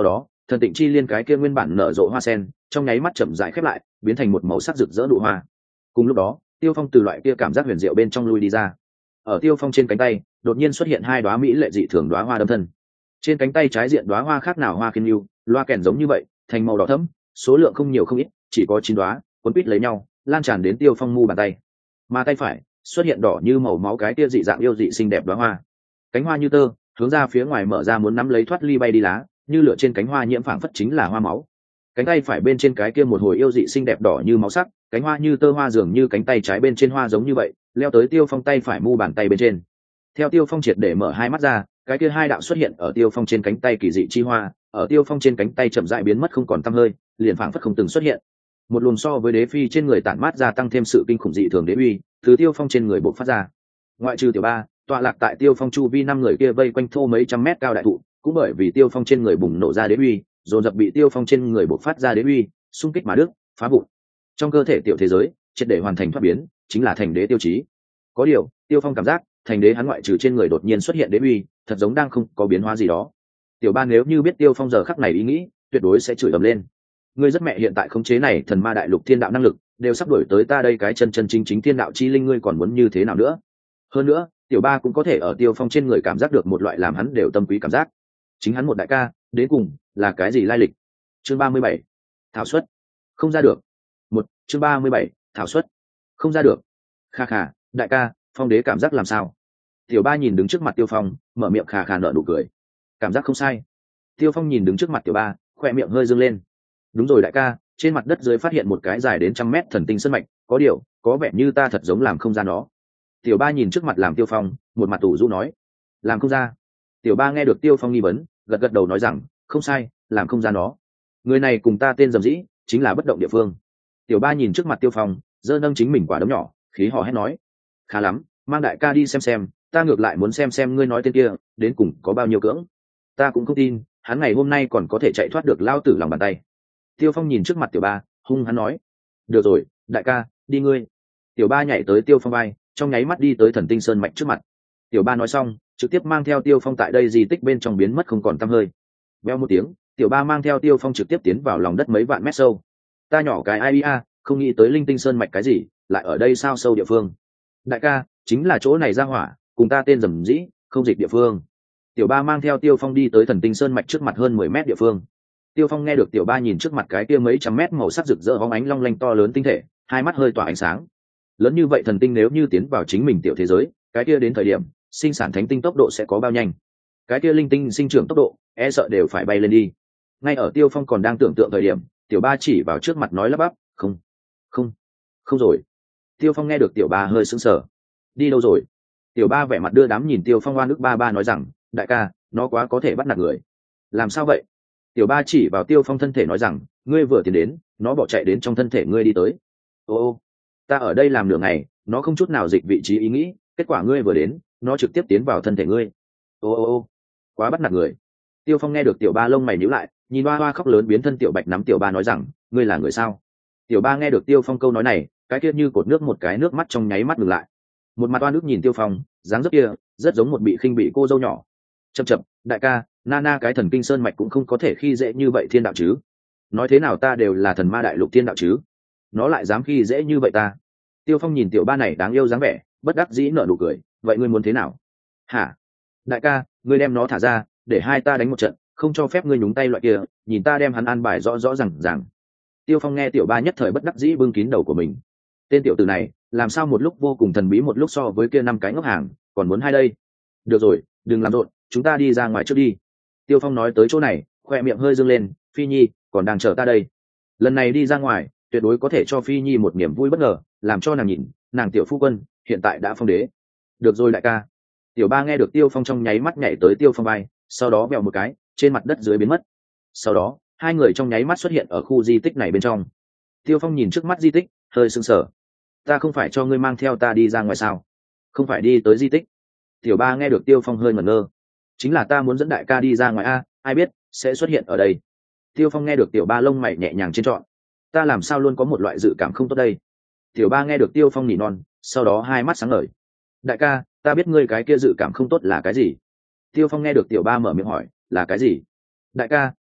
Thần tịnh chi liên cái kia nguyên bản nở rộ hoa sen trong nháy mắt chậm rãi khép lại, biến thành một màu sắc rực rỡ nụ hoa. Cùng lúc đó Tiêu Phong từ loại kia cảm giác huyền diệu bên trong lui đi ra. Ở Tiêu Phong trên cánh tay đột nhiên xuất hiện hai đóa mỹ lệ dị thường đóa hoa đâm thân. Trên cánh tay trái diện đóa hoa khác nào hoa kiên yêu, loa kèn giống như vậy, thành màu đỏ thẫm, số lượng không nhiều không ít, chỉ có chín đóa, cuốn quít lấy nhau, lan tràn đến Tiêu Phong mu bàn tay. Mà tay phải xuất hiện đỏ như màu máu cái kia dị dạng yêu dị xinh đẹp đóa hoa. Cánh hoa như tơ, hướng ra phía ngoài mở ra muốn nắm lấy thoát ly bay đi lá, như lửa trên cánh hoa nhiễm phảng phất chính là hoa máu. Cánh tay phải bên trên cái kia một hồi yêu dị xinh đẹp đỏ như máu sắc, cánh hoa như tơ hoa dường như cánh tay trái bên trên hoa giống như vậy, leo tới Tiêu Phong tay phải mu bàn tay bên trên. Theo Tiêu Phong triệt để mở hai mắt ra, cái kia hai đạo xuất hiện ở Tiêu Phong trên cánh tay kỳ dị chi hoa, ở Tiêu Phong trên cánh tay chậm rãi biến mất không còn tăm hơi, liền phảng phất không từng xuất hiện. Một luồng so với đế phi trên người tản mát ra tăng thêm sự kinh khủng dị thường đế uy, từ Tiêu Phong trên người bộc phát ra. Ngoại trừ Tiểu Ba, tọa lạc tại Tiêu Phong chu vi năm người kia vây quanh thô mấy trăm mét cao đại thụ, cũng bởi vì Tiêu Phong trên người bùng nổ ra đế uy, dồn dập bị Tiêu Phong trên người bộc phát ra đế uy, xung kích mà đứt, phá vụn. Trong cơ thể tiểu thế giới, triệt để hoàn thành thoát biến, chính là thành đế tiêu chí. Có điều, Tiêu Phong cảm giác, thành đế hắn ngoại trừ trên người đột nhiên xuất hiện đế uy, thật giống đang không có biến hóa gì đó. Tiểu Ba nếu như biết Tiêu Phong giờ khắc này ý nghĩ, tuyệt đối sẽ chửi ầm lên. Ngươi rất mẹ hiện tại khống chế này thần ma đại lục thiên đạo năng lực, đều sắp đổi tới ta đây cái chân chân chính chính thiên đạo chi linh, ngươi còn muốn như thế nào nữa? Hơn nữa, Tiểu Ba cũng có thể ở Tiêu Phong trên người cảm giác được một loại làm hắn đều tâm quý cảm giác. Chính hắn một đại ca, đến cùng là cái gì lai lịch? Chương ba mươi bảy, thảo suất. Không ra được. Một, chương ba mươi bảy, thảo suất. Không ra được. Kha kha, đại ca, Phong đế cảm giác làm sao? Tiểu Ba nhìn đứng trước mặt Tiêu Phong, mở miệng khà khà nở nụ cười. Cảm giác không sai. Tiêu Phong nhìn đứng trước mặt Tiểu Ba, khoe miệng hơi dương lên. Đúng rồi đại ca, trên mặt đất dưới phát hiện một cái dài đến trăm mét thần tinh sơn mạch, có điều, có vẻ như ta thật giống làm không ra nó. Tiểu Ba nhìn trước mặt làm Tiêu Phong, một mặt tủ rũ nói, làm không ra. Tiểu Ba nghe được Tiêu Phong nghi vấn, gật gật đầu nói rằng, không sai, làm không ra nó. Người này cùng ta tên Dầm Dĩ, chính là bất động địa phương. Tiểu Ba nhìn trước mặt Tiêu Phong, giơ nâng chính mình quả đấm nhỏ, khí hò hét nói, khá lắm, mang đại ca đi xem xem, ta ngược lại muốn xem xem ngươi nói tên kia đến cùng có bao nhiêu cưỡng. Ta cũng không tin hắn ngày hôm nay còn có thể chạy thoát được lao tử lòng bàn tay. Tiêu Phong nhìn trước mặt Tiểu Ba, hung hắn nói, được rồi đại ca, đi ngươi. Tiểu Ba nhảy tới Tiêu Phong vai, trong nháy mắt đi tới thần tinh sơn mạch trước mặt. Tiểu Ba nói xong, trực tiếp mang theo Tiêu Phong tại đây di tích bên trong biến mất không còn tăm hơi. Veo một tiếng, Tiểu Ba mang theo Tiêu Phong trực tiếp tiến vào lòng đất mấy vạn mét sâu. Ta nhỏ cái ai a, không nghĩ tới linh tinh sơn mạch cái gì lại ở đây sao sâu địa phương. Đại ca, chính là chỗ này ra hỏa, cùng ta tên Dầm Dĩ, không dịch địa phương. Tiểu Ba mang theo Tiêu Phong đi tới thần tinh sơn mạch trước mặt hơn mười mét địa phương. Tiêu Phong nghe được Tiểu Ba nhìn trước mặt cái kia mấy trăm mét màu sắc rực rỡ hóng ánh long lanh to lớn tinh thể, hai mắt hơi tỏa ánh sáng. Lớn như vậy thần tinh nếu như tiến vào chính mình tiểu thế giới, cái kia đến thời điểm sinh sản thánh tinh tốc độ sẽ có bao nhanh? Cái kia linh tinh sinh trưởng tốc độ, e sợ đều phải bay lên đi. Ngay ở Tiêu Phong còn đang tưởng tượng thời điểm, Tiểu Ba chỉ vào trước mặt nói lắp bắp, không, không, không rồi. Tiêu Phong nghe được Tiểu Ba hơi sững sờ. Đi đâu rồi? Tiểu Ba vẻ mặt đưa đám nhìn Tiêu Phong oan ức ba ba nói rằng, đại ca, nó quá có thể bắt nạt người. Làm sao vậy? Tiểu Ba chỉ vào Tiêu Phong thân thể nói rằng, ngươi vừa tiến đến, nó bỏ chạy đến trong thân thể ngươi đi tới. Ô ô, ta ở đây làm nửa ngày, nó không chút nào dịch vị trí ý nghĩ, kết quả ngươi vừa đến, nó trực tiếp tiến vào thân thể ngươi. Ô ô ô, quá bắt nạt người. Tiêu Phong nghe được Tiểu Ba lông mày nhíu lại, nhìn Ba Ba khóc lớn biến thân Tiểu Bạch nắm Tiểu Ba nói rằng, ngươi là người sao? Tiểu Ba nghe được Tiêu Phong câu nói này, cái kia như cột nước một cái nước mắt trong nháy mắt ngừng lại. Một mặt oan ức nhìn Tiêu Phong, dáng dấp kia rất giống một bị khinh bị cô dâu nhỏ. Chậm chậm, đại ca, Nana cái thần kinh sơn mạch cũng không có thể khi dễ như vậy thiên đạo chứ? Nói thế nào ta đều là thần ma đại lục thiên đạo chứ? Nó lại dám khi dễ như vậy ta? Tiêu Phong nhìn Tiểu Ba này đáng yêu dáng vẻ, bất đắc dĩ nở nụ cười, vậy ngươi muốn thế nào? Hả? Đại ca, ngươi đem nó thả ra, để hai ta đánh một trận, không cho phép ngươi nhúng tay loại kia, nhìn ta đem hắn an bài rõ rõ ràng ràng. Tiêu Phong nghe Tiểu Ba nhất thời bất đắc dĩ bưng kín đầu của mình. Tên tiểu tử này, làm sao một lúc vô cùng thần bí một lúc so với kia năm cái ngốc hàng, còn muốn hai đây? Được rồi, đừng làm rộn, chúng ta đi ra ngoài trước đi. Tiêu Phong nói tới chỗ này, khoe miệng hơi dương lên, Phi Nhi còn đang chờ ta đây. Lần này đi ra ngoài, tuyệt đối có thể cho Phi Nhi một niềm vui bất ngờ, làm cho nàng nhìn, nàng tiểu phu quân hiện tại đã phong đế. Được rồi đại ca. Tiểu Ba nghe được Tiêu Phong trong nháy mắt nhảy tới Tiêu Phong bay, sau đó vèo một cái, trên mặt đất dưới biến mất. Sau đó, hai người trong nháy mắt xuất hiện ở khu di tích này bên trong. Tiêu Phong nhìn trước mắt di tích, hơi sững sờ. Ta không phải cho ngươi mang theo ta đi ra ngoài sao? Không phải đi tới di tích. Tiểu Ba nghe được Tiêu Phong hơi ngẩn ngơ. Chính là ta muốn dẫn đại ca đi ra ngoài a, ai biết sẽ xuất hiện ở đây. Tiêu Phong nghe được Tiểu Ba lông mày nhẹ nhàng trên trọn. Ta làm sao luôn có một loại dự cảm không tốt đây. Tiểu Ba nghe được Tiêu Phong nỉ non, sau đó hai mắt sáng ngời. Đại ca, ta biết ngươi cái kia dự cảm không tốt là cái gì. Tiêu Phong nghe được Tiểu Ba mở miệng hỏi, là cái gì? Đại ca,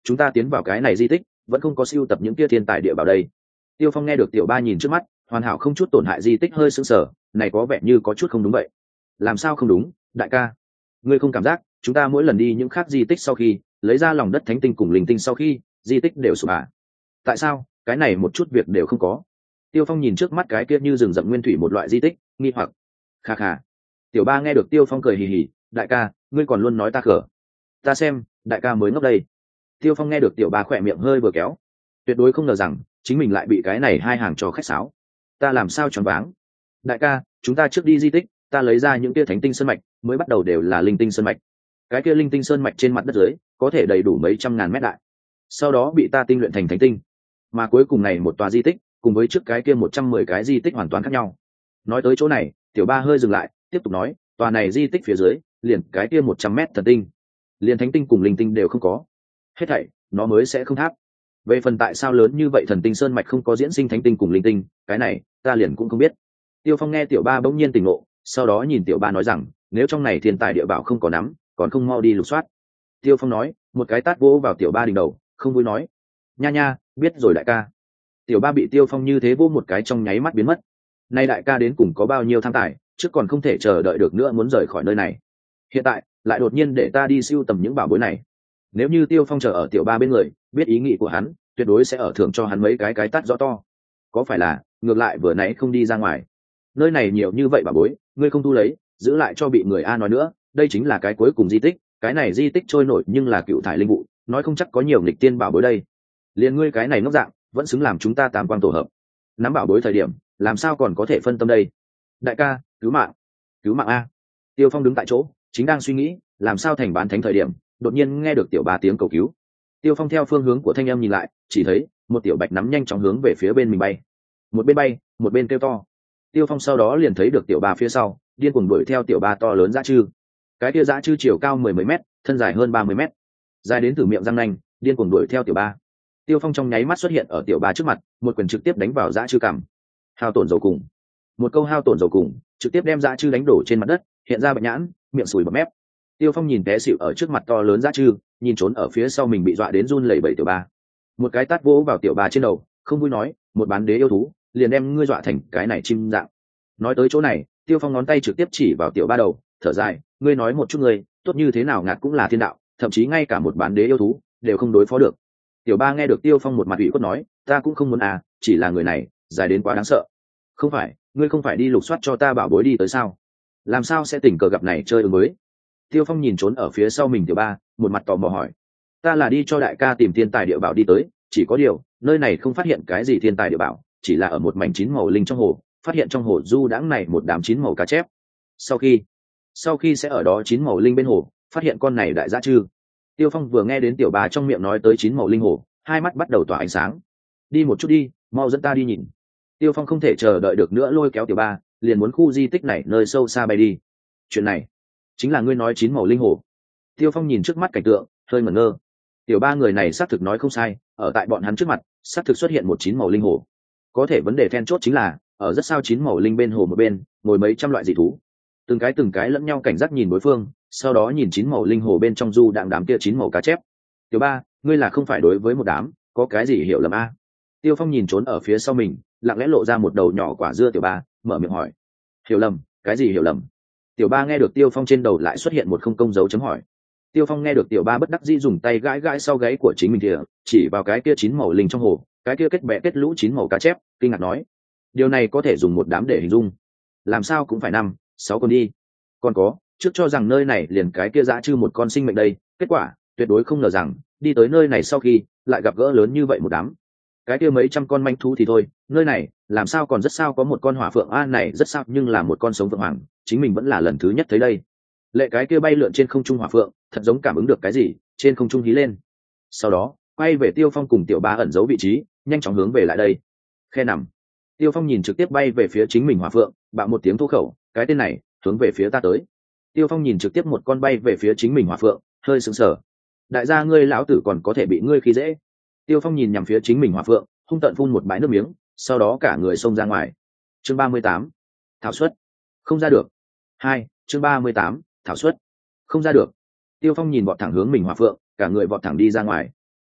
chúng ta tiến vào cái này di tích vẫn không có sưu tập những kia thiên tài địa bảo đây. Tiêu Phong nghe được tiểu ba nhìn trước mắt hoàn hảo không chút tổn hại di tích hơi sững sờ, này có vẻ như có chút không đúng vậy. Làm sao không đúng, đại ca? Ngươi không cảm giác chúng ta mỗi lần đi những khác di tích sau khi lấy ra lòng đất thánh tinh cùng linh tinh sau khi di tích đều sụp à? Tại sao cái này một chút việc đều không có? Tiêu Phong nhìn trước mắt cái kia như rừng rậm nguyên thủy một loại di tích, nghi hoặc. Kha kha. Tiểu ba nghe được Tiêu Phong cười hì hì, đại ca, ngươi còn luôn nói ta khở. Ta xem, đại ca mới ngốc đây. Tiêu Phong nghe được tiểu ba khỏe miệng hơi vừa kéo, tuyệt đối không ngờ rằng chính mình lại bị cái này hai hàng trò khách sáo. Ta làm sao choáng váng? Đại ca, chúng ta trước đi di tích, ta lấy ra những kia thánh tinh sơn mạch, mới bắt đầu đều là linh tinh sơn mạch. Cái kia linh tinh sơn mạch trên mặt đất dưới, có thể đầy đủ mấy trăm ngàn mét đại. Sau đó bị ta tinh luyện thành thánh tinh. Mà cuối cùng này một tòa di tích, cùng với trước cái kia một trăm mười cái di tích hoàn toàn khác nhau. Nói tới chỗ này, tiểu ba hơi dừng lại, tiếp tục nói, tòa này di tích phía dưới, liền cái kia một trăm mét thần tinh, liền thánh tinh cùng linh tinh đều không có. Hết thảy, nó mới sẽ không tháp. Về phần tại sao lớn như vậy thần tinh sơn mạch không có diễn sinh thánh tinh cùng linh tinh, cái này ta liền cũng không biết. Tiêu Phong nghe tiểu ba bỗng nhiên tỉnh ngộ, sau đó nhìn tiểu ba nói rằng, nếu trong này thiên tài địa bảo không có nắm, còn không mau đi lục soát. Tiêu Phong nói, một cái tát vỗ vào tiểu ba đỉnh đầu, không vui nói, nha nha, biết rồi đại ca. Tiểu ba bị Tiêu Phong như thế vỗ một cái trong nháy mắt biến mất. Nay đại ca đến cùng có bao nhiêu tham tài, trước còn không thể chờ đợi được nữa muốn rời khỏi nơi này. Hiện tại lại đột nhiên để ta đi sưu tầm những bảo bối này. Nếu như Tiêu Phong chờ ở tiểu ba bên người, biết ý nghĩ của hắn, tuyệt đối sẽ ở thưởng cho hắn mấy cái cái tát rõ to. Có phải là ngược lại vừa nãy không đi ra ngoài, nơi này nhiều như vậy bảo bối, ngươi không thu lấy, giữ lại cho bị người a nói nữa, đây chính là cái cuối cùng di tích, cái này di tích trôi nổi nhưng là cựu thải linh vụ, nói không chắc có nhiều nghịch tiên bảo bối đây. Liền ngươi cái này ngốc dạng, vẫn xứng làm chúng ta tam quan tổ hợp. Nắm bảo bối thời điểm, làm sao còn có thể phân tâm đây? Đại ca, cứu mạng, cứu mạng a! Tiêu Phong đứng tại chỗ, chính đang suy nghĩ, làm sao thành bán thánh thời điểm, đột nhiên nghe được tiểu ba tiếng cầu cứu. Tiêu Phong theo phương hướng của thanh âm nhìn lại, chỉ thấy một tiểu bạch nắm nhanh chóng hướng về phía bên mình bay, một bên bay, một bên kêu to. Tiêu Phong sau đó liền thấy được tiểu ba phía sau, điên cuồng đuổi theo tiểu ba to lớn dã chư. Cái kia dã chư chiều cao mười mấy mét, thân dài hơn ba mươi mét, dài đến thử miệng răng nanh, điên cuồng đuổi theo tiểu ba. Tiêu Phong trong nháy mắt xuất hiện ở tiểu ba trước mặt, một quyền trực tiếp đánh vào dã chư cằm. Hao tổn dầu cùng. Một câu hao tổn dầu cùng, trực tiếp đem dã chư đánh đổ trên mặt đất, hiện ra bạch nhãn, miệng sùi bọt mép. Tiêu Phong nhìn té xỉu ở trước mặt to lớn dã chư, nhìn trốn ở phía sau mình bị dọa đến run lẩy bẩy tiểu ba. Một cái tát vỗ vào tiểu ba trên đầu, không vui nói, một bán đế yêu thú, liền đem ngươi dọa thành cái này chim dạng. Nói tới chỗ này, Tiêu Phong ngón tay trực tiếp chỉ vào tiểu ba đầu, thở dài, ngươi nói một chút ngươi, tốt như thế nào ngạt cũng là thiên đạo, thậm chí ngay cả một bán đế yêu thú đều không đối phó được. Tiểu ba nghe được Tiêu Phong một mặt ủy khuất nói, ta cũng không muốn à, chỉ là người này dài đến quá đáng sợ. Không phải, ngươi không phải đi lục soát cho ta bảo bối đi tới sao? Làm sao sẽ tình cờ gặp này chơi ứng mới? Tiêu Phong nhìn trốn ở phía sau mình tiểu ba, một mặt tò mò hỏi, ta là đi cho đại ca tìm thiên tài địa bảo đi tới, chỉ có điều nơi này không phát hiện cái gì thiên tài địa bảo, chỉ là ở một mảnh chín màu linh trong hồ, phát hiện trong hồ du đãng này một đám chín màu cá chép. Sau khi sau khi sẽ ở đó chín màu linh bên hồ phát hiện con này đại dã chư. Tiêu Phong vừa nghe đến tiểu bà trong miệng nói tới chín màu linh hồ, hai mắt bắt đầu tỏa ánh sáng. Đi một chút đi, mau dẫn ta đi nhìn. Tiêu Phong không thể chờ đợi được nữa lôi kéo tiểu ba, liền muốn khu di tích này nơi sâu xa bay đi. Chuyện này chính là ngươi nói chín màu linh hồ? Tiêu Phong nhìn trước mắt cảnh tượng, hơi ngẩn ngơ. Tiểu ba người này xác thực nói không sai, ở tại bọn hắn trước mặt, xác thực xuất hiện một chín màu linh hồ. Có thể vấn đề then chốt chính là, ở rất sao chín màu linh bên hồ một bên, ngồi mấy trăm loại dị thú. Từng cái từng cái lẫn nhau cảnh giác nhìn đối phương, sau đó nhìn chín màu linh hồ bên trong du đạng đám kia chín màu cá chép. Tiểu ba, ngươi là không phải đối với một đám, có cái gì hiểu lầm a? Tiêu Phong nhìn trốn ở phía sau mình, lặng lẽ lộ ra một đầu nhỏ quả dưa tiểu ba, mở miệng hỏi. Hiểu lầm? Cái gì hiểu lầm? Tiểu ba nghe được Tiêu Phong trên đầu lại xuất hiện một không công dấu chấm hỏi. Tiêu Phong nghe được tiểu ba bất đắc dĩ dùng tay gãi gãi sau gáy của chính mình kìa, chỉ vào cái kia chín màu linh trong hồ, cái kia kết bè kết lũ chín màu cá chép, kinh ngạc nói, điều này có thể dùng một đám để hình dung, làm sao cũng phải năm sáu con đi. Còn có, trước cho rằng nơi này liền cái kia dã chư một con sinh mệnh đây, kết quả tuyệt đối không ngờ rằng đi tới nơi này sau khi lại gặp gỡ lớn như vậy một đám. Cái kia mấy trăm con manh thú thì thôi, nơi này làm sao còn rất sao có một con hỏa phượng a, này rất sao nhưng là một con sống phượng hoàng, chính mình vẫn là lần thứ nhất thấy đây. Lệ cái kia bay lượn trên không trung hỏa phượng, thật giống cảm ứng được cái gì, trên không trung hí lên. Sau đó, quay về Tiêu Phong cùng tiểu ba ẩn giấu vị trí, nhanh chóng hướng về lại đây. Khe nằm. Tiêu Phong nhìn trực tiếp bay về phía chính mình hỏa phượng, bạo một tiếng thô khẩu, cái tên này hướng về phía ta tới. Tiêu Phong nhìn trực tiếp một con bay về phía chính mình hỏa phượng, hơi sững sờ. Đại gia ngươi lão tử còn có thể bị ngươi khi dễ. Tiêu Phong nhìn nhằm phía chính mình hỏa phượng, hung tợn phun một bãi nước miếng, sau đó cả người xông ra ngoài. Chương ba mươi tám, thảo suất. Không ra được. Hai, chương ba mươi tám, thảo suất. Không ra được. Tiêu Phong nhìn vọt thẳng hướng mình hỏa phượng, cả người vọt thẳng đi ra ngoài.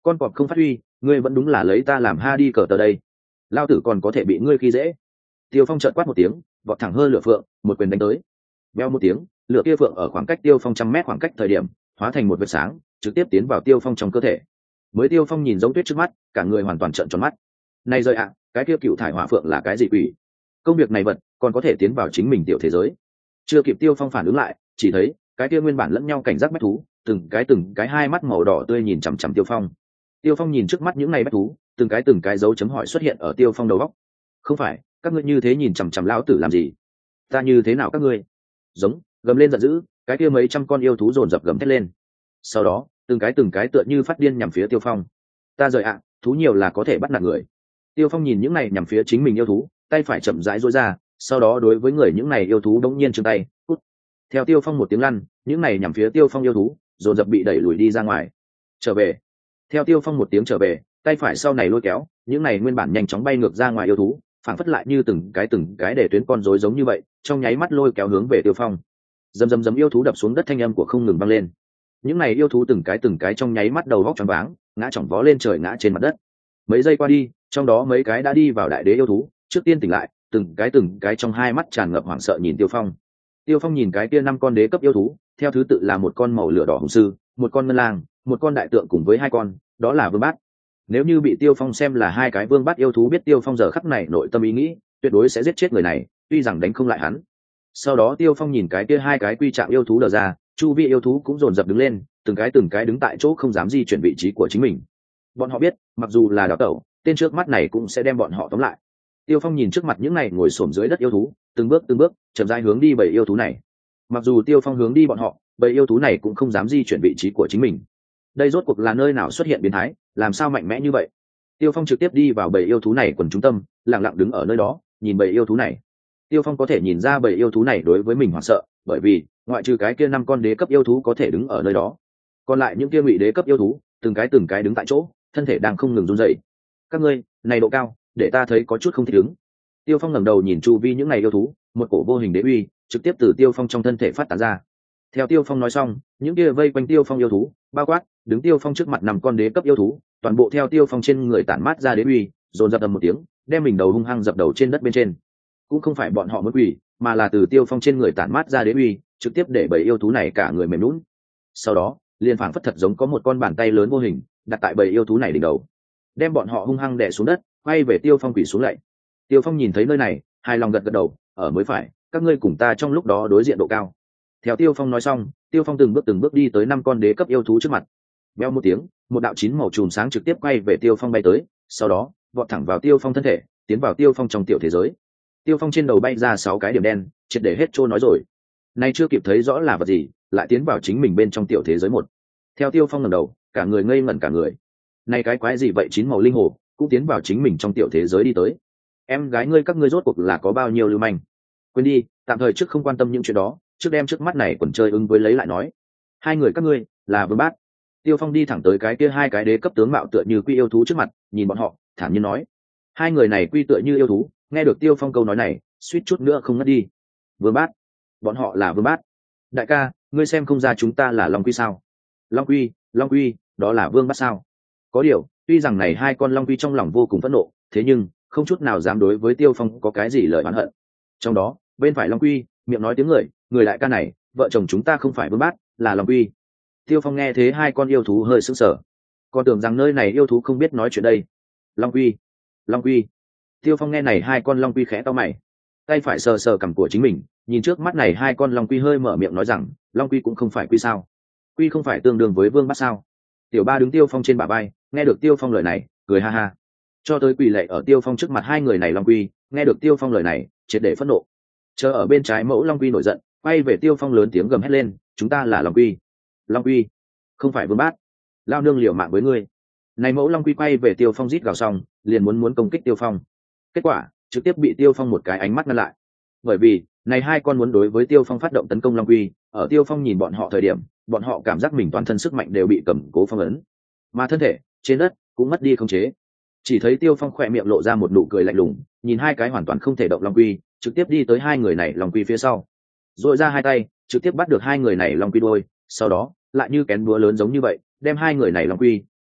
con cọp không phát huy, ngươi vẫn đúng là lấy ta làm ha đi cờ tờ đây, lao tử còn có thể bị ngươi khi dễ. Tiêu Phong chợt quát một tiếng, vọt thẳng hơn lửa phượng, một quyền đánh tới. Veo một tiếng, lửa kia phượng ở khoảng cách Tiêu Phong trăm mét khoảng cách thời điểm, hóa thành một vệt sáng, trực tiếp tiến vào Tiêu Phong trong cơ thể. Mới Tiêu Phong nhìn giống tuyết trước mắt, cả người hoàn toàn trợn tròn mắt. Này rời ạ, cái kia cựu thải hỏa phượng là cái gì quỷ? Công việc này vật, còn có thể tiến vào chính mình tiểu thế giới. Chưa kịp Tiêu Phong phản ứng lại, chỉ thấy cái kia nguyên bản lẫn nhau cảnh giác bách thú, từng cái từng cái hai mắt màu đỏ tươi nhìn chằm chằm Tiêu Phong. Tiêu Phong nhìn trước mắt những này bách thú, từng cái từng cái dấu chấm hỏi xuất hiện ở Tiêu Phong đầu óc. Không phải, các ngươi như thế nhìn chằm chằm lão tử làm gì? Ta như thế nào các ngươi? Giống, gầm lên giận dữ, cái kia mấy trăm con yêu thú dồn dập gầm thét lên. Sau đó, từng cái từng cái tựa như phát điên nhằm phía Tiêu Phong. Ta rời ạ, thú nhiều là có thể bắt nạt người. Tiêu Phong nhìn những này nhằm phía chính mình yêu thú, tay phải chậm rãi duỗi ra, sau đó đối với người những này yêu thú đống nhiên giương tay, cút. Theo Tiêu Phong một tiếng lăn, những này nhằm phía Tiêu Phong yêu thú, dồn dập bị đẩy lùi đi ra ngoài. Trở về. Theo Tiêu Phong một tiếng trở về, tay phải sau này lôi kéo, những này nguyên bản nhanh chóng bay ngược ra ngoài yêu thú, phản phất lại như từng cái từng cái để tuyến con rối giống như vậy, trong nháy mắt lôi kéo hướng về Tiêu Phong. Dầm dầm dầm yêu thú đập xuống đất thanh âm của không ngừng vang lên. Những này yêu thú từng cái từng cái trong nháy mắt đầu vóc choáng váng, ngã chỏng vó lên trời ngã trên mặt đất. Mấy giây qua đi, trong đó mấy cái đã đi vào đại đế yêu thú, trước tiên tỉnh lại, từng cái từng cái trong hai mắt tràn ngập hoảng sợ nhìn Tiêu Phong. Tiêu Phong nhìn cái kia năm con đế cấp yêu thú, theo thứ tự là một con màu lửa đỏ hùng sư, một con ngân lang, một con đại tượng cùng với hai con, đó là vương bát. Nếu như bị Tiêu Phong xem là hai cái vương bát yêu thú biết Tiêu Phong giờ khắc này nội tâm ý nghĩ, tuyệt đối sẽ giết chết người này, tuy rằng đánh không lại hắn. Sau đó Tiêu Phong nhìn cái kia hai cái quy trạng yêu thú đờ ra, chu vi yêu thú cũng dồn dập đứng lên, từng cái từng cái đứng tại chỗ không dám di chuyển vị trí của chính mình. Bọn họ biết, mặc dù là đào tẩu, tên trước mắt này cũng sẽ đem bọn họ tóm lại. Tiêu Phong nhìn trước mặt những này ngồi xổm dưới đất yêu thú, từng bước từng bước, chậm rãi hướng đi bảy yêu thú này. Mặc dù Tiêu Phong hướng đi bọn họ, bảy yêu thú này cũng không dám di chuyển vị trí của chính mình. Đây rốt cuộc là nơi nào xuất hiện biến thái, làm sao mạnh mẽ như vậy? Tiêu Phong trực tiếp đi vào bảy yêu thú này quần trung tâm, lặng lặng đứng ở nơi đó, nhìn bảy yêu thú này. Tiêu Phong có thể nhìn ra bảy yêu thú này đối với mình hoảng sợ, bởi vì ngoại trừ cái kia năm con đế cấp yêu thú có thể đứng ở nơi đó, còn lại những kia ngụy đế cấp yêu thú, từng cái từng cái đứng tại chỗ, thân thể đang không ngừng run rẩy. Các ngươi, này độ cao, để ta thấy có chút không thích ứng. Tiêu Phong ngẩng đầu nhìn chu vi những này yêu thú, một cổ vô hình đế uy trực tiếp từ Tiêu Phong trong thân thể phát tán ra. Theo Tiêu Phong nói xong, những kia vây quanh Tiêu Phong yêu thú, bao quát, đứng Tiêu Phong trước mặt nằm con đế cấp yêu thú, toàn bộ theo Tiêu Phong trên người tản mát ra đế uy, dồn dập tầm một tiếng, đem mình đầu hung hăng dập đầu trên đất bên trên. Cũng không phải bọn họ muốn quỳ, mà là từ Tiêu Phong trên người tản mát ra đế uy, trực tiếp để bầy yêu thú này cả người mềm nhũn. Sau đó, liền phảng phất thật giống có một con bàn tay lớn vô hình đặt tại bầy yêu thú này đỉnh đầu, đem bọn họ hung hăng đè xuống đất, quay về Tiêu Phong quỳ xuống lại. Tiêu Phong nhìn thấy nơi này, hài lòng gật gật đầu, ở mới phải, các ngươi cùng ta trong lúc đó đối diện độ cao. Theo Tiêu Phong nói xong, Tiêu Phong từng bước từng bước đi tới năm con đế cấp yêu thú trước mặt. Beo một tiếng, một đạo chín màu chùm sáng trực tiếp quay về Tiêu Phong bay tới, sau đó vọt thẳng vào Tiêu Phong thân thể, tiến vào Tiêu Phong trong tiểu thế giới. Tiêu Phong trên đầu bay ra sáu cái điểm đen, triệt để hết trôi nói rồi. Nay chưa kịp thấy rõ là vật gì, lại tiến vào chính mình bên trong tiểu thế giới một. Theo Tiêu Phong ngẩng đầu, cả người ngây ngẩn cả người. Này cái quái gì vậy, chín màu linh hồ cũng tiến vào chính mình trong tiểu thế giới đi tới. Em gái ngươi các ngươi rốt cuộc là có bao nhiêu lưu manh? Quên đi, tạm thời trước không quan tâm những chuyện đó, trước đem trước mắt này quần chơi ứng với lấy lại nói. Hai người các ngươi là vương bát. Tiêu Phong đi thẳng tới cái kia hai cái đế cấp tướng mạo tựa như quy yêu thú trước mặt, nhìn bọn họ, thản nhiên nói: hai người này quy tựa như yêu thú. Nghe được Tiêu Phong câu nói này, suýt chút nữa không ngất đi. Vương bát? Bọn họ là vương bát? Đại ca, ngươi xem không ra chúng ta là long quy sao? Long quy, long quy, đó là vương bát sao? Có điều, tuy rằng này hai con long quy trong lòng vô cùng phẫn nộ, thế nhưng không chút nào dám đối với Tiêu Phong có cái gì lời oán hận. Trong đó, bên phải long quy miệng nói tiếng người, người đại ca này, vợ chồng chúng ta không phải vương bát, là long quy. Tiêu Phong nghe thế hai con yêu thú hơi sững sờ, còn tưởng rằng nơi này yêu thú không biết nói chuyện đây. Long quy, long quy. Tiêu Phong nghe này hai con long quy khẽ to mày, tay phải sờ sờ cằm của chính mình, nhìn trước mắt này hai con long quy hơi mở miệng nói rằng: long quy cũng không phải quy sao? Quy không phải tương đương với vương bát sao? Tiểu Ba đứng Tiêu Phong trên bả vai, nghe được Tiêu Phong lời này, cười ha ha. Cho tới quỳ lạy ở Tiêu Phong trước mặt hai người này long quy, nghe được Tiêu Phong lời này, triệt để phẫn nộ. Chờ ở bên trái mẫu long quy nổi giận, quay về Tiêu Phong lớn tiếng gầm hét lên: chúng ta là long quy, long quy, không phải vương bát. Lao nương liều mạng với ngươi. Này mẫu long quy quay về Tiêu Phong rít gào xong, liền muốn muốn công kích Tiêu Phong. Kết quả, trực tiếp bị Tiêu Phong một cái ánh mắt ngăn lại. Bởi vì, này hai con muốn đối với Tiêu Phong phát động tấn công long quy, ở Tiêu Phong nhìn bọn họ thời điểm, bọn họ cảm giác mình toàn thân sức mạnh đều bị cầm cố phong ấn, mà thân thể trên đất cũng mất đi khống chế. Chỉ thấy Tiêu Phong khỏe miệng lộ ra một nụ cười lạnh lùng, nhìn hai cái hoàn toàn không thể động long quy, trực tiếp đi tới hai người này long quy phía sau, rồi ra hai tay, trực tiếp bắt được hai người này long quy đuôi, sau đó lại như kén búa lớn giống như vậy, đem hai người này long quy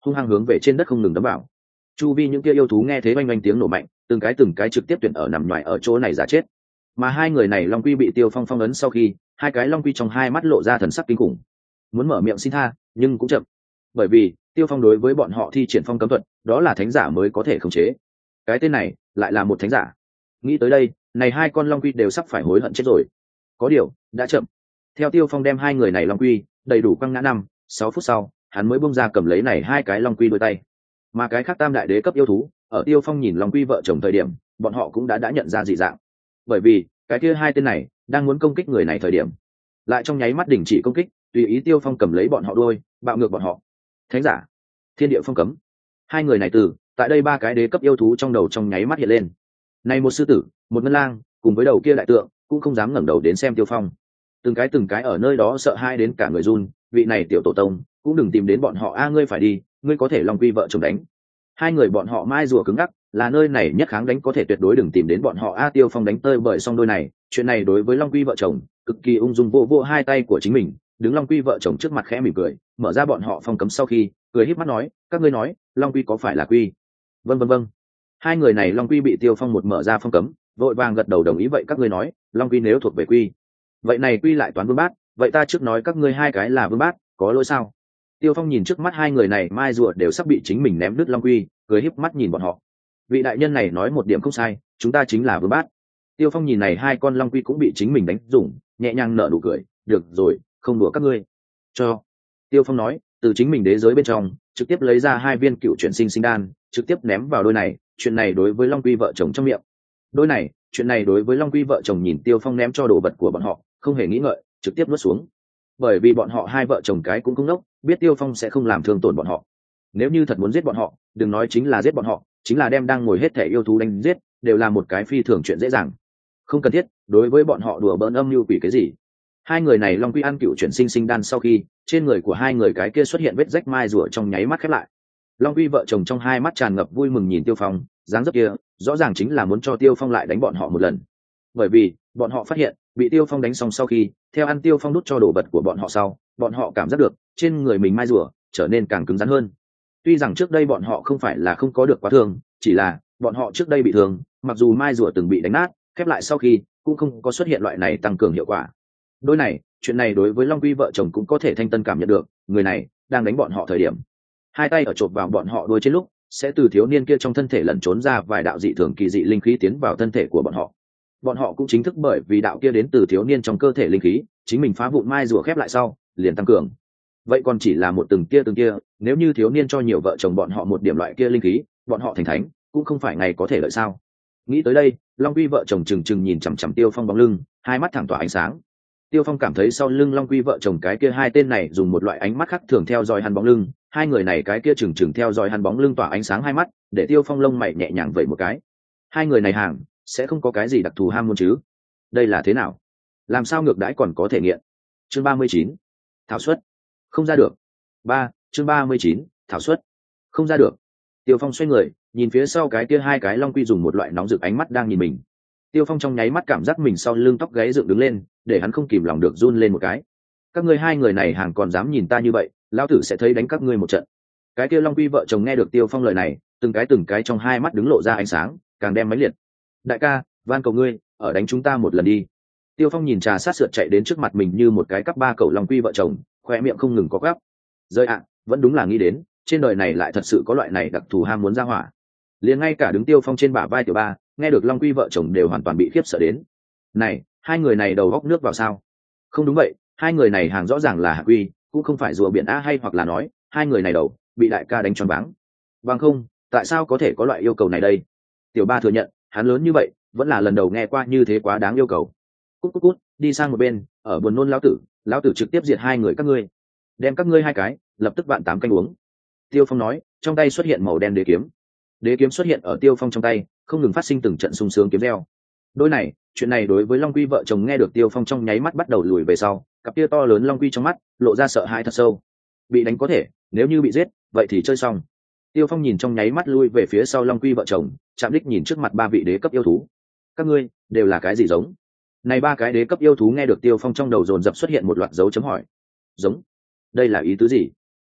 hung hăng hướng về trên đất không ngừng đấm vào. Chu vi những kia yêu thú nghe thấy oanh oanh tiếng nổ mạnh, từng cái từng cái trực tiếp tuyển ở nằm ngoài ở chỗ này giả chết. Mà hai người này long quy bị Tiêu Phong phong ấn sau khi, hai cái long quy trong hai mắt lộ ra thần sắc kinh khủng, muốn mở miệng xin tha nhưng cũng chậm, bởi vì Tiêu Phong đối với bọn họ thi triển phong cấm thuật, đó là thánh giả mới có thể khống chế. Cái tên này lại là một thánh giả. Nghĩ tới đây, này hai con long quy đều sắp phải hối hận chết rồi. Có điều đã chậm. Theo Tiêu Phong đem hai người này long quy đầy đủ quăng ngã năm sáu phút sau, hắn mới bung ra cầm lấy này hai cái long quy đôi tay. Mà cái khác tam đại đế cấp yêu thú, ở Tiêu Phong nhìn long quy vợ chồng thời điểm, bọn họ cũng đã đã nhận ra dị dạng. Bởi vì cái kia hai tên này đang muốn công kích người này thời điểm, lại trong nháy mắt đình chỉ công kích, tùy ý Tiêu Phong cầm lấy bọn họ đôi, bạo ngược bọn họ. Thánh giả, thiên địa phong cấm. Hai người này từ tại đây ba cái đế cấp yêu thú trong đầu trong nháy mắt hiện lên. Này một sư tử, một ngân lang, cùng với đầu kia đại tượng, cũng không dám ngẩng đầu đến xem Tiêu Phong. Từng cái từng cái ở nơi đó sợ hai đến cả người run, vị này tiểu tổ tông, cũng đừng tìm đến bọn họ a, ngươi phải đi, ngươi có thể long quy vợ chồng đánh. Hai người bọn họ mai rùa cứng ngắc, là nơi này nhất kháng đánh có thể tuyệt đối đừng tìm đến bọn họ a. Tiêu Phong đánh tơi bởi xong đôi này, chuyện này đối với long quy vợ chồng cực kỳ ung dung, vô vô hai tay của chính mình, đứng long quy vợ chồng trước mặt khẽ mỉm cười, mở ra bọn họ phong cấm sau khi, cười híp mắt nói, các ngươi nói long quy có phải là quy? Vâng vâng vâng. Hai người này long quy bị Tiêu Phong một mở ra phong cấm, vội vàng gật đầu đồng ý. Vậy các ngươi nói long quy nếu thuộc về quy, vậy này quy lại toán vương bát, vậy ta trước nói các ngươi hai cái là vương bát, có lỗi sao? Tiêu Phong nhìn trước mắt hai người này mai rùa đều sắp bị chính mình ném đứt long quy, cười híp mắt nhìn bọn họ. Vị đại nhân này nói một điểm không sai, chúng ta chính là vương bát. Tiêu Phong nhìn này hai con long quy cũng bị chính mình đánh rủng, nhẹ nhàng nở nụ cười, được rồi, không đùa các ngươi. Cho. Tiêu Phong nói, từ chính mình đế giới bên trong trực tiếp lấy ra hai viên cựu chuyển sinh sinh đan, trực tiếp ném vào đôi này. Chuyện này đối với long quy vợ chồng trong miệng. Đôi này, chuyện này đối với long quy vợ chồng nhìn Tiêu Phong ném cho đồ vật của bọn họ, không hề nghĩ ngợi, trực tiếp nuốt xuống. Bởi vì bọn họ hai vợ chồng cái cũng không đốc, biết Tiêu Phong sẽ không làm thương tổn bọn họ. Nếu như thật muốn giết bọn họ, đừng nói chính là giết bọn họ, chính là đem đang ngồi hết thể yêu thú đánh giết, đều là một cái phi thường chuyện dễ dàng. Không cần thiết đối với bọn họ đùa bỡn âm mưu quỷ cái gì. Hai người này long quy ăn cựu chuyển sinh sinh đan sau khi, trên người của hai người cái kia xuất hiện vết rách mai rùa trong nháy mắt khép lại. Long quy vợ chồng trong hai mắt tràn ngập vui mừng nhìn Tiêu Phong, dáng dấp kia rõ ràng chính là muốn cho Tiêu Phong lại đánh bọn họ một lần. Bởi vì bọn họ phát hiện bị Tiêu Phong đánh xong sau khi, theo ăn Tiêu Phong đút cho đồ vật của bọn họ sau, bọn họ cảm giác được trên người mình mai rùa trở nên càng cứng rắn hơn. Tuy rằng trước đây bọn họ không phải là không có được quá thương, chỉ là bọn họ trước đây bị thương, mặc dù mai rùa từng bị đánh nát, khép lại sau khi cũng không có xuất hiện loại này tăng cường hiệu quả. Đôi này, chuyện này đối với long quy vợ chồng cũng có thể thanh tân cảm nhận được, người này đang đánh bọn họ thời điểm, hai tay ở chộp vào bọn họ đuôi trên lúc, sẽ từ thiếu niên kia trong thân thể lẩn trốn ra vài đạo dị thường kỳ dị linh khí tiến vào thân thể của bọn họ. Bọn họ cũng chính thức bởi vì đạo kia đến từ thiếu niên trong cơ thể linh khí, chính mình phá vụn mai rùa khép lại sau, liền tăng cường. Vậy còn chỉ là một từng kia từng kia, nếu như thiếu niên cho nhiều vợ chồng bọn họ một điểm loại kia linh khí, bọn họ thành thánh, cũng không phải ngày có thể lợi sao? Nghĩ tới đây, long quy vợ chồng trừng trừng nhìn chằm chằm Tiêu Phong bóng lưng, hai mắt thẳng tỏa ánh sáng. Tiêu Phong cảm thấy sau lưng long quy vợ chồng cái kia hai tên này dùng một loại ánh mắt khác thường theo dõi hắn bóng lưng, hai người này cái kia trừng trừng theo dõi hắn bóng lưng tỏa ánh sáng hai mắt, để Tiêu Phong lông mày nhẹ nhàng vẩy một cái. Hai người này hàng sẽ không có cái gì đặc thù ham muốn chứ? Đây là thế nào? Làm sao ngược đãi còn có thể nghiện? Chương ba mươi chín, thảo suất. Không ra được. Ba, chương ba mươi chín, thảo suất. Không ra được. Tiêu Phong xoay người, nhìn phía sau cái kia hai cái long quy dùng một loại nóng rực ánh mắt đang nhìn mình. Tiêu Phong trong nháy mắt cảm giác mình sau lưng tóc gáy dựng đứng lên, để hắn không kìm lòng được run lên một cái. Các ngươi hai người này hàng còn dám nhìn ta như vậy, lão tử sẽ thấy đánh các ngươi một trận. Cái kia long quy vợ chồng nghe được Tiêu Phong lời này, từng cái từng cái trong hai mắt đứng lộ ra ánh sáng, càng đem máy liệt. Đại ca, van cầu ngươi, ở đánh chúng ta một lần đi. Tiêu Phong nhìn trà sát sượt chạy đến trước mặt mình như một cái cắp ba cẩu long quy vợ chồng, khoe miệng không ngừng có gắp. Rơi ạ, vẫn đúng là nghĩ đến, trên đời này lại thật sự có loại này đặc thù ham muốn ra hỏa. Liền ngay cả đứng Tiêu Phong trên bả vai tiểu ba, nghe được long quy vợ chồng đều hoàn toàn bị khiếp sợ đến. Này, hai người này đầu góc nước vào sao? Không đúng vậy, hai người này hàng rõ ràng là hạ quy, cũng không phải rùa biển a, hay hoặc là nói, hai người này đầu bị đại ca đánh choáng váng. Bằng không, tại sao có thể có loại yêu cầu này đây? Tiểu ba thừa nhận, hắn lớn như vậy, vẫn là lần đầu nghe qua như thế quá đáng yêu cầu. Cút cút cút, đi sang một bên, ở buồn nôn lão tử, lão tử trực tiếp diệt hai người các ngươi, đem các ngươi hai cái lập tức vạn tám canh uống. Tiêu Phong nói, trong tay xuất hiện màu đen đế kiếm. Đế kiếm xuất hiện ở Tiêu Phong trong tay, không ngừng phát sinh từng trận sung sướng kiếm reo. Đôi này, chuyện này đối với long quy vợ chồng nghe được Tiêu Phong trong nháy mắt bắt đầu lùi về sau, cặp kia to lớn long quy trong mắt lộ ra sợ hãi thật sâu. Bị đánh có thể, nếu như bị giết, vậy thì chơi xong. Tiêu Phong nhìn trong nháy mắt lui về phía sau long quy vợ chồng, chạm đích nhìn trước mặt ba vị đế cấp yêu thú. Các ngươi đều là cái gì giống? Này ba cái đế cấp yêu thú nghe được Tiêu Phong trong đầu dồn dập xuất hiện một loạt dấu chấm hỏi. Giống? Đây là ý tứ gì?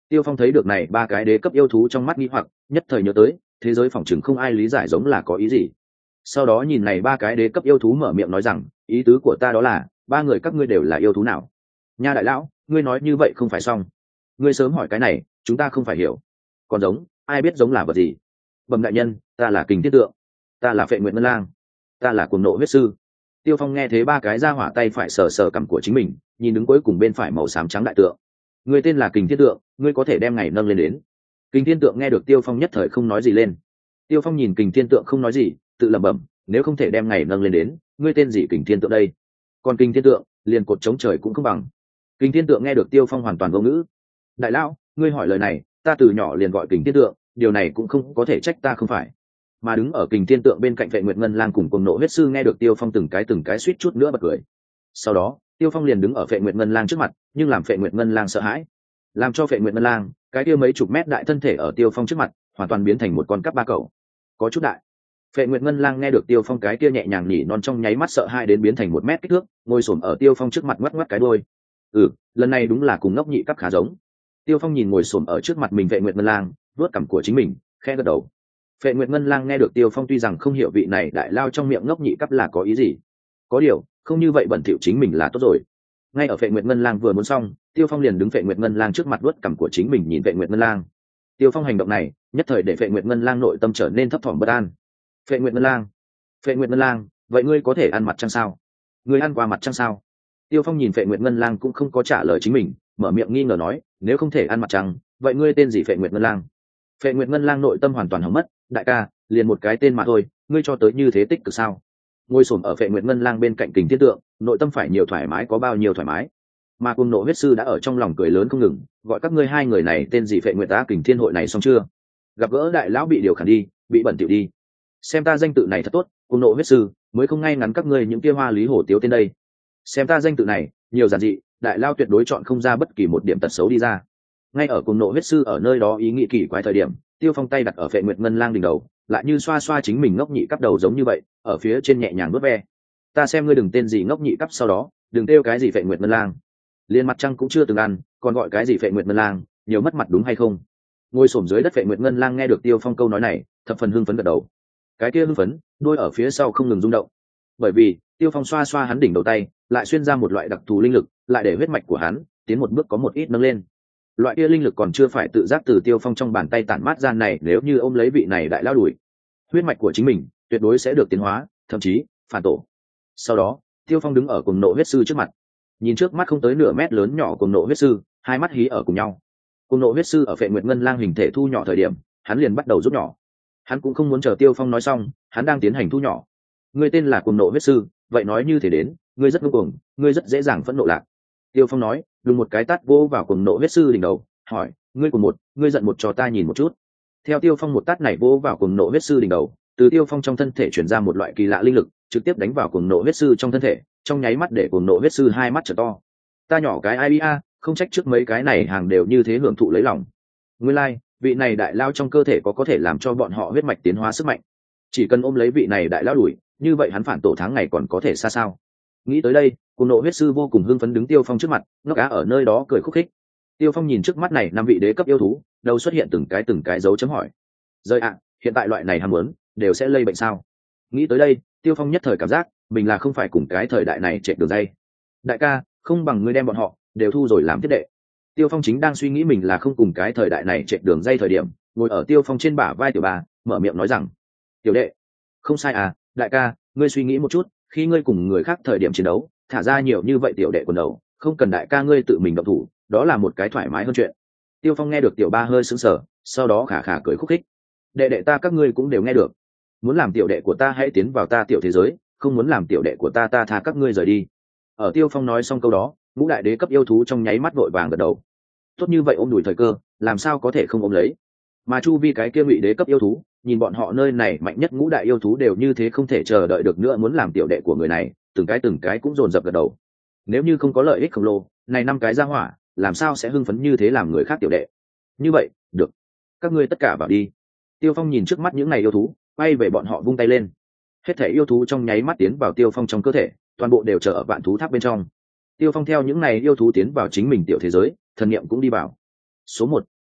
Tiêu Phong thấy được này ba cái đế cấp yêu thú trong mắt nghi hoặc, nhất thời nhớ tới thế giới phỏng chừng không ai lý giải giống là có ý gì. Sau đó nhìn này ba cái đế cấp yêu thú mở miệng nói rằng, ý tứ của ta đó là ba người các ngươi đều là yêu thú nào? Nha đại lão, ngươi nói như vậy không phải xong. Ngươi sớm hỏi cái này chúng ta không phải hiểu. Còn giống, ai biết giống là vật gì? Bẩm đại nhân, ta là Kình Thiên Tượng, ta là Phệ Nguyệt Ngân Lang, ta là Cuồng Nộ Huyết Sư. Tiêu Phong nghe thế ba cái ra hỏa tay phải sờ sờ cằm của chính mình, nhìn đứng cuối cùng bên phải màu xám trắng đại tượng. Ngươi tên là Kình Thiên Tượng, ngươi có thể đem ngày nâng lên đến. Kình Thiên Tượng nghe được Tiêu Phong nhất thời không nói gì lên. Tiêu Phong nhìn Kình Thiên Tượng không nói gì, tự lẩm bẩm, nếu không thể đem ngày nâng lên đến, ngươi tên gì Kình Thiên Tượng đây? Còn Kình Thiên Tượng, liền cột chống trời cũng không bằng. Kình Thiên Tượng nghe được Tiêu Phong hoàn toàn vô ngữ. Đại lão, ngươi hỏi lời này, ta từ nhỏ liền gọi Kình Thiên Tượng, điều này cũng không có thể trách ta không phải. Mà đứng ở Kình Thiên Tượng bên cạnh Vệ Nguyệt Ngân Lang cùng Cuồng Nộ Huyết Sư nghe được Tiêu Phong từng cái từng cái suýt chút nữa bật cười. Sau đó, Tiêu Phong liền đứng ở Vệ Nguyệt Ngân Lang trước mặt, nhưng làm Vệ Nguyệt Ngân Lang sợ hãi, làm cho Vệ Nguyệt Ngân Lang, cái kia mấy chục mét đại thân thể ở Tiêu Phong trước mặt, hoàn toàn biến thành một con cắp ba cẩu, có chút đại. Vệ Nguyệt Ngân Lang nghe được Tiêu Phong cái kia nhẹ nhàng nhỉ non trong nháy mắt sợ hãi đến biến thành một mét kích thước, ngồi xổm ở Tiêu Phong trước mặt ngoắc ngoắc cái đuôi. Ừ, lần này đúng là cùng ngốc nhị cắp khá giống. Tiêu Phong nhìn ngồi xổm ở trước mặt mình Vệ Nguyệt Ngân Lang, vuốt cằm của chính mình, khẽ gật đầu. Vệ Nguyệt Ngân Lang nghe được Tiêu Phong tuy rằng không hiểu vị này đại lao trong miệng ngốc nhị cắp là có ý gì, có điều không như vậy bẩn thỉu chính mình là tốt rồi. Ngay ở Vệ Nguyệt Ngân Lang vừa muốn xong, Tiêu Phong liền đứng Vệ Nguyệt Ngân Lang trước mặt vuốt cằm của chính mình nhìn Vệ Nguyệt Ngân Lang. Tiêu Phong hành động này nhất thời để Vệ Nguyệt Ngân Lang nội tâm trở nên thấp thỏm bất an. Vệ Nguyệt Ngân Lang, Vệ Nguyệt Ngân Lang, vậy ngươi có thể ăn mặt trăng sao? Ngươi ăn qua mặt trăng sao? Tiêu Phong nhìn Vệ Nguyệt Ngân Lang cũng không có trả lời chính mình, mở miệng nghi ngờ nói, nếu không thể ăn mặt trăng, vậy ngươi tên gì Vệ Nguyệt Ngân Lang? Vệ Nguyệt Ngân Lang nội tâm hoàn toàn hỏng mất, đại ca, liền một cái tên mà thôi, ngươi cho tới như thế tích cực sao? Ngồi xổm ở Vệ Nguyệt Ngân Lang bên cạnh Kình Thiên Tượng, nội tâm phải nhiều thoải mái có bao nhiêu thoải mái. Mà Cuồng Nộ Huyết Sư đã ở trong lòng cười lớn không ngừng, gọi các ngươi hai người này tên gì Vệ Nguyệt ta Kình Thiên hội này xong chưa? Gặp gỡ đại lão bị điều khản đi, bị bẩn tiểu đi. Xem ta danh tự này thật tốt, Cuồng Nộ Huyết Sư, mới không ngay ngắn các ngươi những kia hoa lý hổ tiếu tên đây. Xem ta danh tự này, nhiều giản dị, đại lao tuyệt đối chọn không ra bất kỳ một điểm tật xấu đi ra. Ngay ở Cuồng Nộ Huyết Sư ở nơi đó ý nghĩ kỳ quái thời điểm, Tiêu Phong tay đặt ở Vệ Nguyệt Ngân Lang đỉnh đầu, lại như xoa xoa chính mình ngốc nhị cắp đầu giống như vậy, ở phía trên nhẹ nhàng vuốt ve. Ta xem ngươi đừng tên gì ngốc nhị cắp sau đó, đừng kêu cái gì Vệ Nguyệt Ngân Lang. Liên mặt trăng cũng chưa từng ăn, còn gọi cái gì Vệ Nguyệt Ngân Lang, nhiều mất mặt đúng hay không? Ngồi xổm dưới đất Vệ Nguyệt Ngân Lang nghe được Tiêu Phong câu nói này, thập phần hưng phấn gật đầu. Cái kia hưng phấn, đôi ở phía sau không ngừng rung động. Bởi vì, Tiêu Phong xoa xoa hắn đỉnh đầu tay, lại xuyên ra một loại đặc thù linh lực, lại để huyết mạch của hắn tiến một bước có một ít nâng lên. Loại kia linh lực còn chưa phải tự giác từ Tiêu Phong trong bàn tay tản mát ra này, nếu như ôm lấy vị này đại lao đuổi, huyết mạch của chính mình tuyệt đối sẽ được tiến hóa, thậm chí phản tổ. Sau đó, Tiêu Phong đứng ở Cuồng Nộ Huyết Sư trước mặt, nhìn trước mắt không tới nửa mét lớn nhỏ Cuồng Nộ Huyết Sư, hai mắt hí ở cùng nhau. Cuồng Nộ Huyết Sư ở Vệ Nguyệt Ngân Lang hình thể thu nhỏ thời điểm, hắn liền bắt đầu rút nhỏ. Hắn cũng không muốn chờ Tiêu Phong nói xong, hắn đang tiến hành thu nhỏ. Ngươi tên là Cuồng Nộ Huyết Sư, vậy nói như thế đến, ngươi rất ngông cuồng, ngươi rất dễ dàng phẫn nộ lạc. Tiêu Phong nói, đùng một cái tát vô vào Cuồng Nộ Huyết Sư đỉnh đầu, hỏi, ngươi cùng một, ngươi giận một cho ta nhìn một chút. Theo Tiêu Phong một tát này vô vào Cuồng Nộ Huyết Sư đỉnh đầu, từ Tiêu Phong trong thân thể chuyển ra một loại kỳ lạ linh lực, trực tiếp đánh vào Cuồng Nộ Huyết Sư trong thân thể, trong nháy mắt để Cuồng Nộ Huyết Sư hai mắt trở to. Ta nhỏ cái ai a, không trách trước mấy cái này hàng đều như thế hưởng thụ lấy lòng. Nguyên lai, like, vị này đại lao trong cơ thể có có thể làm cho bọn họ huyết mạch tiến hóa sức mạnh. Chỉ cần ôm lấy vị này đại lao đuổi, như vậy hắn phản tổ tháng ngày còn có thể xa sao? Nghĩ tới đây, Cuồng Nộ Huyết Sư vô cùng hưng phấn đứng Tiêu Phong trước mặt, ngốc cá ở nơi đó cười khúc khích. Tiêu Phong nhìn trước mắt này năm vị đế cấp yêu thú, đầu xuất hiện từng cái từng cái dấu chấm hỏi. Rơi ạ, hiện tại loại này ham muốn đều sẽ lây bệnh sao? Nghĩ tới đây, Tiêu Phong nhất thời cảm giác mình là không phải cùng cái thời đại này chạy đường dây. Đại ca, không bằng ngươi đem bọn họ đều thu rồi làm thiết đệ. Tiêu Phong chính đang suy nghĩ mình là không cùng cái thời đại này chạy đường dây thời điểm, ngồi ở Tiêu Phong trên bả vai tiểu bà, mở miệng nói rằng: "Tiểu đệ, không sai à, đại ca, ngươi suy nghĩ một chút, khi ngươi cùng người khác thời điểm chiến đấu, thả ra nhiều như vậy tiểu đệ quần đầu, không cần đại ca ngươi tự mình động thủ, đó là một cái thoải mái hơn chuyện." Tiêu Phong nghe được tiểu ba hơi sững sờ, sau đó khả khả cười khúc khích: "Đệ đệ ta các ngươi cũng đều nghe được, muốn làm tiểu đệ của ta hãy tiến vào ta tiểu thế giới, không muốn làm tiểu đệ của ta ta tha các ngươi rời đi." Ở Tiêu Phong nói xong câu đó, ngũ đại đế cấp yêu thú trong nháy mắt vội vàng gật đầu. Tốt như vậy ôm đùi thời cơ, làm sao có thể không ôm lấy? Mà chu vi cái kia ngụy đế cấp yêu thú, nhìn bọn họ nơi này mạnh nhất ngũ đại yêu thú đều như thế không thể chờ đợi được nữa muốn làm tiểu đệ của người này, từng cái từng cái cũng dồn dập gật đầu. Nếu như không có lợi ích khổng lồ, này năm cái ra hỏa, làm sao sẽ hưng phấn như thế làm người khác tiểu đệ? Như vậy, được, các ngươi tất cả vào đi. Tiêu Phong nhìn trước mắt những này yêu thú, quay về bọn họ vung tay lên. Hết thể yêu thú trong nháy mắt tiến vào Tiêu Phong trong cơ thể, toàn bộ đều chờ ở vạn thú tháp bên trong. Tiêu Phong theo những này yêu thú tiến vào chính mình tiểu thế giới, thần niệm cũng đi vào. Số một,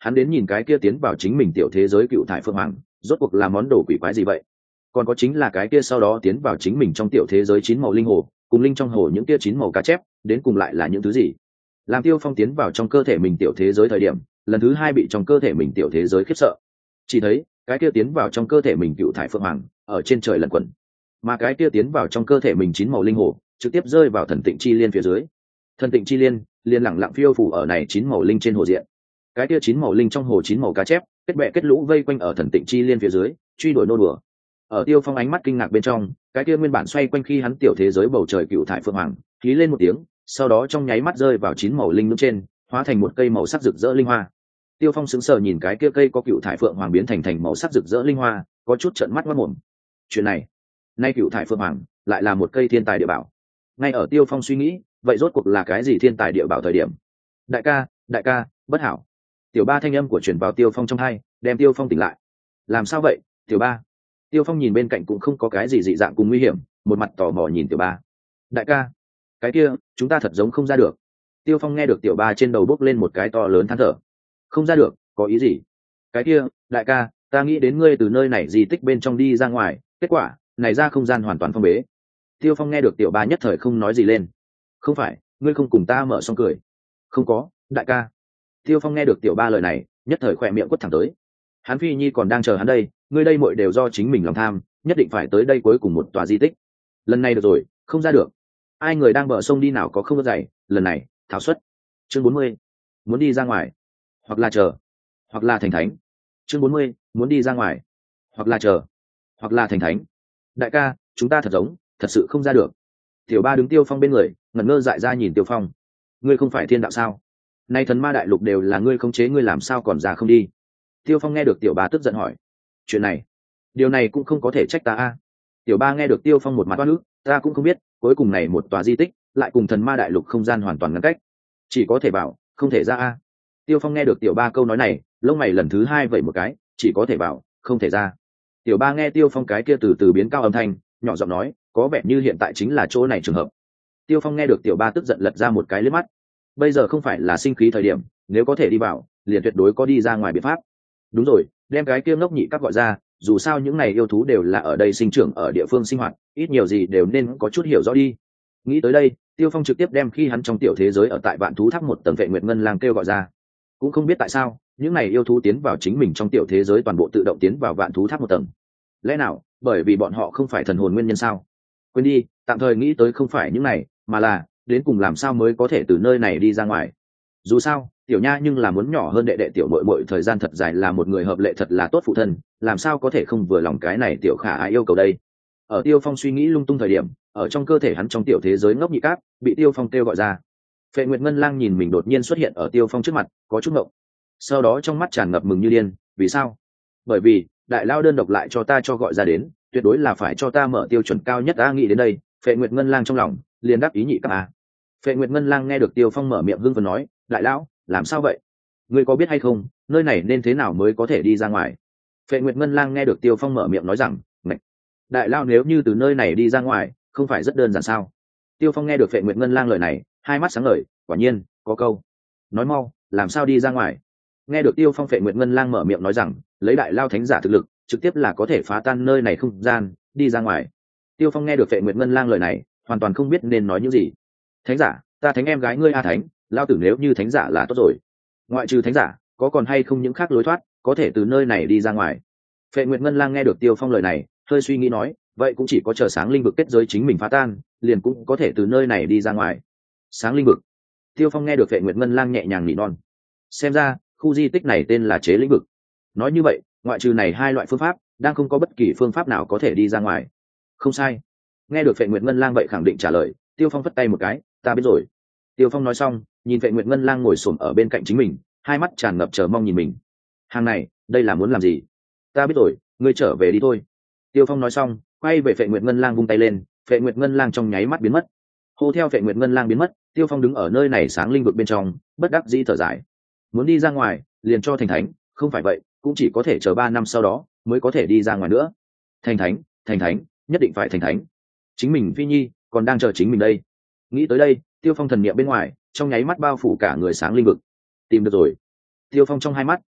hắn đến nhìn cái kia tiến vào chính mình tiểu thế giới cựu thải phượng hoàng rốt cuộc là món đồ quỷ quái gì vậy. Còn có chính là cái kia sau đó tiến vào chính mình trong tiểu thế giới chín màu linh hồ cùng linh trong hồ những kia chín màu cá chép đến cùng lại là những thứ gì. Làm Tiêu Phong tiến vào trong cơ thể mình tiểu thế giới thời điểm, lần thứ hai bị trong cơ thể mình tiểu thế giới khiếp sợ. Chỉ thấy cái kia tiến vào trong cơ thể mình cựu thải phượng hoàng ở trên trời lẩn quẩn, mà cái kia tiến vào trong cơ thể mình chín màu linh hồ trực tiếp rơi vào thần tịnh chi liên phía dưới. Thần tịnh chi liên liên lẳng lặng phiêu phủ ở này chín màu linh trên hồ diện. Cái kia chín màu linh trong hồ chín màu cá chép kết bè kết lũ vây quanh ở thần tịnh chi liên phía dưới, truy đuổi nô đùa. Ở Tiêu Phong ánh mắt kinh ngạc bên trong, cái kia nguyên bản xoay quanh khi hắn tiểu thế giới bầu trời cựu thải phượng hoàng khí lên một tiếng, sau đó trong nháy mắt rơi vào chín màu linh nước trên, hóa thành một cây màu sắc rực rỡ linh hoa. Tiêu Phong sững sờ nhìn cái kia cây có cựu thải phượng hoàng biến thành thành màu sắc rực rỡ linh hoa, có chút trợn mắt mắt mồm. Chuyện này, nay cựu thải phượng hoàng lại là một cây thiên tài địa bảo. Ngay ở Tiêu Phong suy nghĩ, vậy rốt cuộc là cái gì thiên tài địa bảo thời điểm? Đại ca, đại ca, bất hảo. Tiểu ba thanh âm của truyền vào Tiêu Phong trong tai, đem Tiêu Phong tỉnh lại. Làm sao vậy, Tiểu ba? Tiêu Phong nhìn bên cạnh cũng không có cái gì dị dạng cùng nguy hiểm, một mặt tò mò nhìn Tiểu ba. Đại ca, cái kia, chúng ta thật giống không ra được. Tiêu Phong nghe được Tiểu ba trên đầu bốc lên một cái to lớn than thở. Không ra được, có ý gì? Cái kia, đại ca, ta nghĩ đến ngươi từ nơi này di tích bên trong đi ra ngoài, kết quả, này ra không gian hoàn toàn phong bế. Tiêu Phong nghe được Tiểu ba nhất thời không nói gì lên. Không phải, ngươi không cùng ta mở xong cười. Không có, đại ca. Tiêu Phong nghe được Tiểu ba lời này, nhất thời khỏe miệng quất thẳng tới. Hắn Phi Nhi còn đang chờ hắn đây, ngươi đây muội đều do chính mình lòng tham, nhất định phải tới đây cuối cùng một tòa di tích. Lần này được rồi, không ra được. Ai người đang bờ sông đi nào có không có giày, lần này, thảo suất. Chương bốn mươi, muốn đi ra ngoài, hoặc là chờ, hoặc là thành thánh. Chương bốn mươi, muốn đi ra ngoài, hoặc là chờ, hoặc là thành thánh. Đại ca, chúng ta thật giống, thật sự không ra được. Tiểu ba đứng Tiêu Phong bên người, ngẩn ngơ dại ra nhìn Tiêu Phong. Ngươi không phải thiên đạo sao? Nay thần ma đại lục đều là ngươi khống chế, ngươi làm sao còn ra không đi? Tiêu Phong nghe được Tiểu ba tức giận hỏi. Chuyện này, điều này cũng không có thể trách ta a. Tiểu ba nghe được Tiêu Phong một mặt oan ức, ta cũng không biết, cuối cùng này một tòa di tích lại cùng thần ma đại lục không gian hoàn toàn ngăn cách, chỉ có thể bảo không thể ra a. Tiêu Phong nghe được Tiểu ba câu nói này, lông mày lần thứ hai vẩy một cái, chỉ có thể bảo không thể ra. Tiểu ba nghe Tiêu Phong cái kia từ từ biến cao âm thanh, nhỏ giọng nói, có vẻ như hiện tại chính là chỗ này trường hợp. Tiêu Phong nghe được Tiểu ba tức giận lật ra một cái liếc mắt. Bây giờ không phải là sinh khí thời điểm, nếu có thể đi vào, liền tuyệt đối có đi ra ngoài biện pháp. Đúng rồi, đem cái kia ngốc nhị các gọi ra, dù sao những này yêu thú đều là ở đây sinh trưởng ở địa phương sinh hoạt, ít nhiều gì đều nên có chút hiểu rõ đi. Nghĩ tới đây, Tiêu Phong trực tiếp đem khi hắn trong tiểu thế giới ở tại Vạn Thú Tháp một tầng Vệ Nguyệt Ngân Lang kêu gọi ra. Cũng không biết tại sao, những này yêu thú tiến vào chính mình trong tiểu thế giới toàn bộ tự động tiến vào Vạn Thú Tháp một tầng. Lẽ nào, bởi vì bọn họ không phải thần hồn nguyên nhân sao? Quên đi, tạm thời nghĩ tới không phải những này, mà là đến cùng làm sao mới có thể từ nơi này đi ra ngoài. Dù sao, tiểu nha nhưng là muốn nhỏ hơn đệ đệ tiểu muội muội thời gian thật dài, là một người hợp lệ thật là tốt phụ thân, làm sao có thể không vừa lòng cái này tiểu khả ái yêu cầu đây. Ở Tiêu Phong suy nghĩ lung tung thời điểm, ở trong cơ thể hắn trong tiểu thế giới ngốc nhị cáp bị Tiêu Phong kêu gọi ra. Phệ Nguyệt Ngân Lang nhìn mình đột nhiên xuất hiện ở Tiêu Phong trước mặt, có chút ngộng. Sau đó trong mắt tràn ngập mừng như điên, vì sao? Bởi vì đại lao đơn độc lại cho ta cho gọi ra đến, tuyệt đối là phải cho ta mở tiêu chuẩn cao nhất. Ta nghĩ đến đây, Phệ Nguyệt Ngân Lang trong lòng liền đáp ý nhị cáp à. Phệ Nguyệt Ngân Lang nghe được Tiêu Phong mở miệng hưng phấn nói, đại lão, làm sao vậy? Ngươi có biết hay không, nơi này nên thế nào mới có thể đi ra ngoài? Phệ Nguyệt Ngân Lang nghe được Tiêu Phong mở miệng nói rằng, Ngạch! Đại lao, nếu như từ nơi này đi ra ngoài, không phải rất đơn giản sao? Tiêu Phong nghe được Phệ Nguyệt Ngân Lang lời này, hai mắt sáng ngời, quả nhiên, có câu. Nói mau, làm sao đi ra ngoài? Nghe được Tiêu Phong, Phệ Nguyệt Ngân Lang mở miệng nói rằng, lấy đại lao thánh giả thực lực, trực tiếp là có thể phá tan nơi này không gian, đi ra ngoài. Tiêu Phong nghe được Phệ Nguyệt Ngân Lang lời này, hoàn toàn không biết nên nói những gì. Thánh giả, ta thánh em gái ngươi a thánh, lao tử nếu như thánh giả là tốt rồi. Ngoại trừ thánh giả, có còn hay không những khác lối thoát, có thể từ nơi này đi ra ngoài? Phệ Nguyệt Ngân Lang nghe được Tiêu Phong lời này, hơi suy nghĩ nói, vậy cũng chỉ có chờ sáng linh vực kết giới chính mình phá tan, liền cũng có thể từ nơi này đi ra ngoài. Sáng linh vực. Tiêu Phong nghe được Phệ Nguyệt Ngân Lang nhẹ nhàng nỉ non. Xem ra, khu di tích này tên là chế lĩnh vực. Nói như vậy, ngoại trừ này hai loại phương pháp, đang không có bất kỳ phương pháp nào có thể đi ra ngoài. Không sai. Nghe được Phệ Nguyệt Ngân Lang vậy khẳng định trả lời, Tiêu Phong phất tay một cái, ta biết rồi. Tiêu Phong nói xong, nhìn Phệ Nguyệt Ngân Lang ngồi xổm ở bên cạnh chính mình, hai mắt tràn ngập chờ mong nhìn mình. Hàng này, đây là muốn làm gì? Ta biết rồi, ngươi trở về đi thôi. Tiêu Phong nói xong, quay về Phệ Nguyệt Ngân Lang vung tay lên, Phệ Nguyệt Ngân Lang trong nháy mắt biến mất. Hô theo Phệ Nguyệt Ngân Lang biến mất, Tiêu Phong đứng ở nơi này sáng linh vực bên trong, bất đắc dĩ thở dài. Muốn đi ra ngoài, liền cho thành thánh, không phải vậy, cũng chỉ có thể chờ ba năm sau đó mới có thể đi ra ngoài nữa. Thành thánh, thành thánh, nhất định phải thành thánh. Chính mình Phi Nhi còn đang chờ chính mình đây. Nghĩ tới đây, Tiêu Phong thần niệm bên ngoài, trong nháy mắt bao phủ cả người sáng linh vực. Tìm được rồi. Tiêu Phong trong hai mắt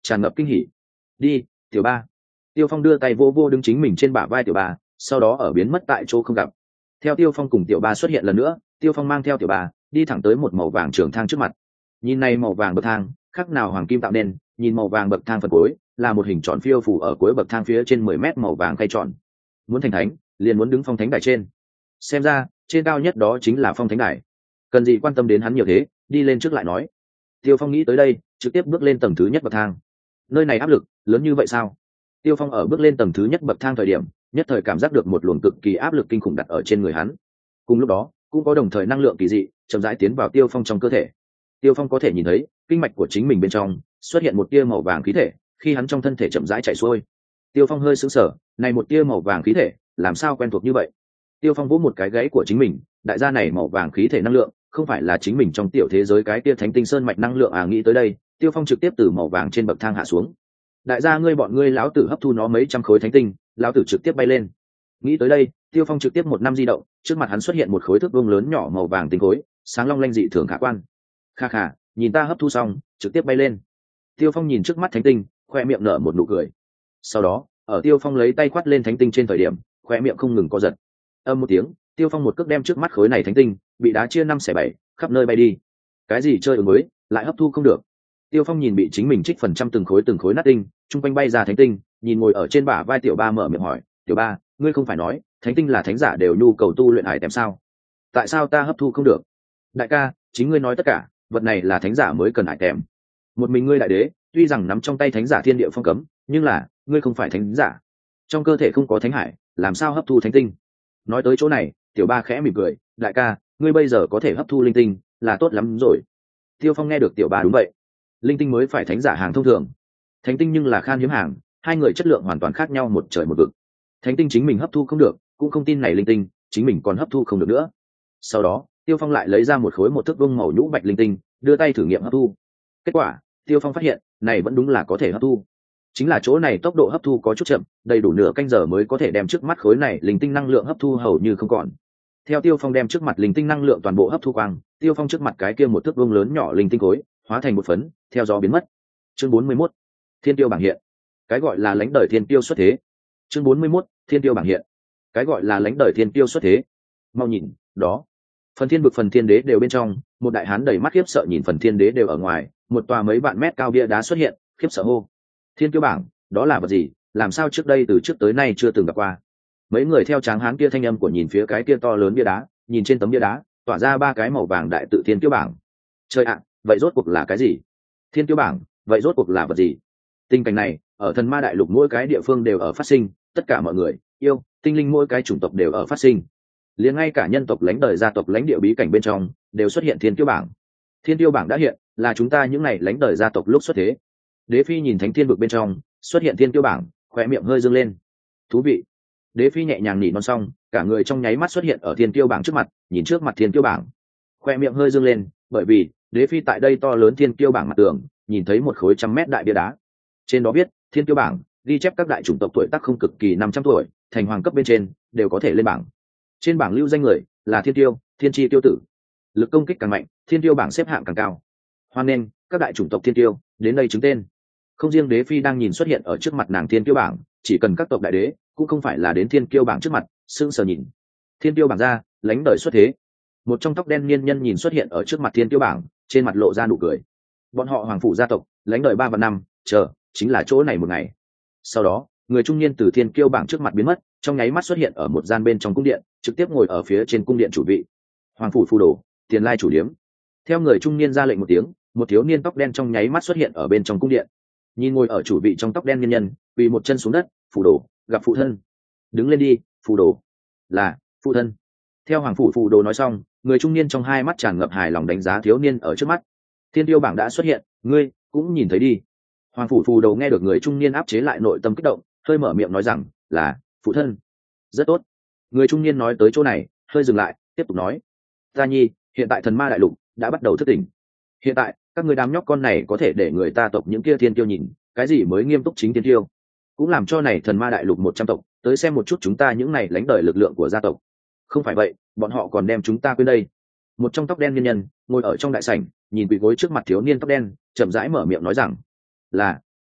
tràn ngập kinh hỉ. Đi, tiểu ba. Tiêu Phong đưa tay vô vô đứng chính mình trên bả vai tiểu ba, sau đó ở biến mất tại chỗ không gặp. Theo Tiêu Phong cùng tiểu ba xuất hiện lần nữa, Tiêu Phong mang theo tiểu ba đi thẳng tới một màu vàng trường thang trước mặt. Nhìn này màu vàng bậc thang, khác nào hoàng kim tạo nên, nhìn màu vàng bậc thang phần cuối là một hình tròn phiêu phủ ở cuối bậc thang phía trên mười mét màu vàng cây tròn. Muốn thành thánh, liền muốn đứng phong thánh đài trên. Xem ra, trên cao nhất đó chính là phong thánh đài. Cần gì quan tâm đến hắn nhiều thế, đi lên trước lại nói. Tiêu Phong nghĩ tới đây, trực tiếp bước lên tầng thứ nhất bậc thang. Nơi này áp lực lớn như vậy sao? Tiêu Phong ở bước lên tầng thứ nhất bậc thang thời điểm, nhất thời cảm giác được một luồng cực kỳ áp lực kinh khủng đặt ở trên người hắn. Cùng lúc đó, cũng có đồng thời năng lượng kỳ dị chậm rãi tiến vào Tiêu Phong trong cơ thể. Tiêu Phong có thể nhìn thấy kinh mạch của chính mình bên trong xuất hiện một tia màu vàng khí thể, khi hắn trong thân thể chậm rãi chảy xuôi. Tiêu Phong hơi sững sờ, này một tia màu vàng khí thể, làm sao quen thuộc như vậy? Tiêu Phong vỗ một cái gãy của chính mình, đại gia này màu vàng khí thể năng lượng, không phải là chính mình trong tiểu thế giới cái tia Thánh Tinh Sơn mạch năng lượng à? Nghĩ tới đây, Tiêu Phong trực tiếp từ màu vàng trên bậc thang hạ xuống. Đại gia ngươi bọn ngươi lão tử hấp thu nó mấy trăm khối thánh tinh, lão tử trực tiếp bay lên. Nghĩ tới đây, Tiêu Phong trực tiếp một năm di động, trước mặt hắn xuất hiện một khối thước vuông lớn nhỏ màu vàng tinh khối, sáng long lanh dị thường khả quan. Kha kha, nhìn ta hấp thu xong, trực tiếp bay lên. Tiêu Phong nhìn trước mắt thánh tinh, khoe miệng nở một nụ cười. Sau đó, ở Tiêu Phong lấy tay quát lên thánh tinh trên thời điểm, khoe miệng không ngừng co giật. Âm một tiếng, Tiêu Phong một cước đem trước mắt khối này thánh tinh bị đá chia năm xẻ bảy, khắp nơi bay đi. Cái gì chơi ứng mới, lại hấp thu không được. Tiêu Phong nhìn bị chính mình trích phần trăm từng khối từng khối nát tinh, trung quanh bay ra thánh tinh, nhìn ngồi ở trên bả vai tiểu ba mở miệng hỏi, "Tiểu ba, ngươi không phải nói, thánh tinh là thánh giả đều nhu cầu tu luyện hải tèm sao? Tại sao ta hấp thu không được?" "Đại ca, chính ngươi nói tất cả, vật này là thánh giả mới cần hải tèm. Một mình ngươi đại đế, tuy rằng nắm trong tay thánh giả thiên địa phong cấm, nhưng là, ngươi không phải thánh giả. Trong cơ thể không có thánh hải, làm sao hấp thu thánh tinh?" Nói tới chỗ này, tiểu ba khẽ mỉm cười, "Đại ca, ngươi bây giờ có thể hấp thu linh tinh, là tốt lắm rồi." Tiêu Phong nghe được tiểu ba đúng vậy. Linh tinh mới phải thánh giả hàng thông thường, thánh tinh nhưng là khan hiếm hàng, hai người chất lượng hoàn toàn khác nhau một trời một vực. Thánh tinh chính mình hấp thu không được, cũng không tin này linh tinh chính mình còn hấp thu không được nữa. Sau đó, Tiêu Phong lại lấy ra một khối một thước vuông màu nhũ bạch linh tinh, đưa tay thử nghiệm hấp thu. Kết quả, Tiêu Phong phát hiện, này vẫn đúng là có thể hấp thu. Chính là chỗ này tốc độ hấp thu có chút chậm, đầy đủ nửa canh giờ mới có thể đem trước mắt khối này linh tinh năng lượng hấp thu hầu như không còn. Theo Tiêu Phong đem trước mặt linh tinh năng lượng toàn bộ hấp thu quang, Tiêu Phong trước mặt cái kia một thước vuông lớn nhỏ linh tinh khối, hóa thành một phấn, theo gió biến mất. Chương bốn mươi mốt, Thiên Tiêu bảng hiện. Cái gọi là lãnh đời thiên tiêu xuất thế. Chương bốn mươi mốt, Thiên Tiêu bảng hiện. Cái gọi là lãnh đời thiên tiêu xuất thế. Mau nhìn, đó. Phần Thiên Vực Phần Thiên Đế đều bên trong, một đại hán đầy mắt khiếp sợ nhìn Phần Thiên Đế đều ở ngoài, một tòa mấy vạn mét cao bia đá xuất hiện, khiếp sợ hô: "Thiên Tiêu bảng, đó là vật gì? Làm sao trước đây từ trước tới nay chưa từng gặp qua?" Mấy người theo tráng hán kia thanh âm của nhìn phía cái kia to lớn bia đá, nhìn trên tấm bia đá, tỏa ra ba cái màu vàng đại tự Thiên Tiêu bảng. Trời ạ, vậy rốt cuộc là cái gì? Thiên Tiêu bảng, vậy rốt cuộc là vật gì? Tình cảnh này, ở Thần Ma Đại Lục mỗi cái địa phương đều ở phát sinh, tất cả mọi người, yêu, tinh linh mỗi cái chủng tộc đều ở phát sinh. Liền ngay cả nhân tộc lãnh đời gia tộc lãnh địa bí cảnh bên trong, đều xuất hiện Thiên Tiêu bảng. Thiên Tiêu bảng đã hiện, là chúng ta những ngày lãnh đời gia tộc lúc xuất thế. Đế Phi nhìn Thánh Thiên Vực bên trong, xuất hiện Thiên Tiêu bảng, khóe miệng hơi dương lên. Thú vị. Đế Phi nhẹ nhàng nỉ non xong, cả người trong nháy mắt xuất hiện ở Thiên Tiêu bảng trước mặt, nhìn trước mặt Thiên Tiêu bảng, khóe miệng hơi dương lên, bởi vì Đế Phi tại đây to lớn Thiên Tiêu bảng mặt tường, nhìn thấy một khối trăm mét đại bia đá. Trên đó viết, Thiên Tiêu bảng, ghi chép các đại chủng tộc tuổi tác không cực kỳ năm trăm tuổi, thành hoàng cấp bên trên, đều có thể lên bảng. Trên bảng lưu danh người là Thiên Tiêu, Thiên Chi Tiêu tử. Lực công kích càng mạnh, Thiên Tiêu bảng xếp hạng càng cao. Hoan nên các đại chủng tộc Thiên Tiêu đến đây chứng tên. Không riêng Đế Phi đang nhìn xuất hiện ở trước mặt nàng Thiên Tiêu bảng, chỉ cần các tộc đại đế, cũng không phải là đến Thiên Tiêu bảng trước mặt, sững sờ nhìn. Thiên Tiêu bảng ra, lãnh đời xuất thế. Một trong tóc đen niên nhân nhìn xuất hiện ở trước mặt Thiên Tiêu bảng, trên mặt lộ ra nụ cười. Bọn họ hoàng phủ gia tộc, lãnh đời ba vạn năm, chờ, chính là chỗ này một ngày. Sau đó, người trung niên từ Thiên Kiêu bảng trước mặt biến mất, trong nháy mắt xuất hiện ở một gian bên trong cung điện, trực tiếp ngồi ở phía trên cung điện chủ vị. Hoàng phủ phù đồ, tiền lai chủ liếm. Theo người trung niên ra lệnh một tiếng, một thiếu niên tóc đen trong nháy mắt xuất hiện ở bên trong cung điện. Nhìn ngồi ở chủ vị trong tóc đen nhân nhân, quỳ một chân xuống đất, phù đồ, gặp phụ thân. Đứng lên đi, phù đồ. Là, phụ thân. Theo hoàng phủ phù đồ nói xong, người trung niên trong hai mắt tràn ngập hài lòng đánh giá thiếu niên ở trước mắt. Thiên Tiêu bảng đã xuất hiện, ngươi cũng nhìn thấy đi. Hoàng phủ phù đồ nghe được người trung niên áp chế lại nội tâm kích động, hơi mở miệng nói rằng, là phụ thân. Rất tốt. Người trung niên nói tới chỗ này, hơi dừng lại, tiếp tục nói, ta nhi, hiện tại Thần Ma Đại Lục đã bắt đầu thức tỉnh. Hiện tại các người đám nhóc con này có thể để người ta tộc những kia thiên tiêu nhìn, cái gì mới nghiêm túc chính thiên tiêu, cũng làm cho này Thần Ma Đại Lục một trăm tộc tới xem một chút chúng ta những này lãnh đời lực lượng của gia tộc. Không phải vậy, bọn họ còn đem chúng ta quên đây. Một trong tóc đen nhân nhân ngồi ở trong đại sảnh, nhìn quỳ gối trước mặt thiếu niên tóc đen, chậm rãi mở miệng nói rằng, là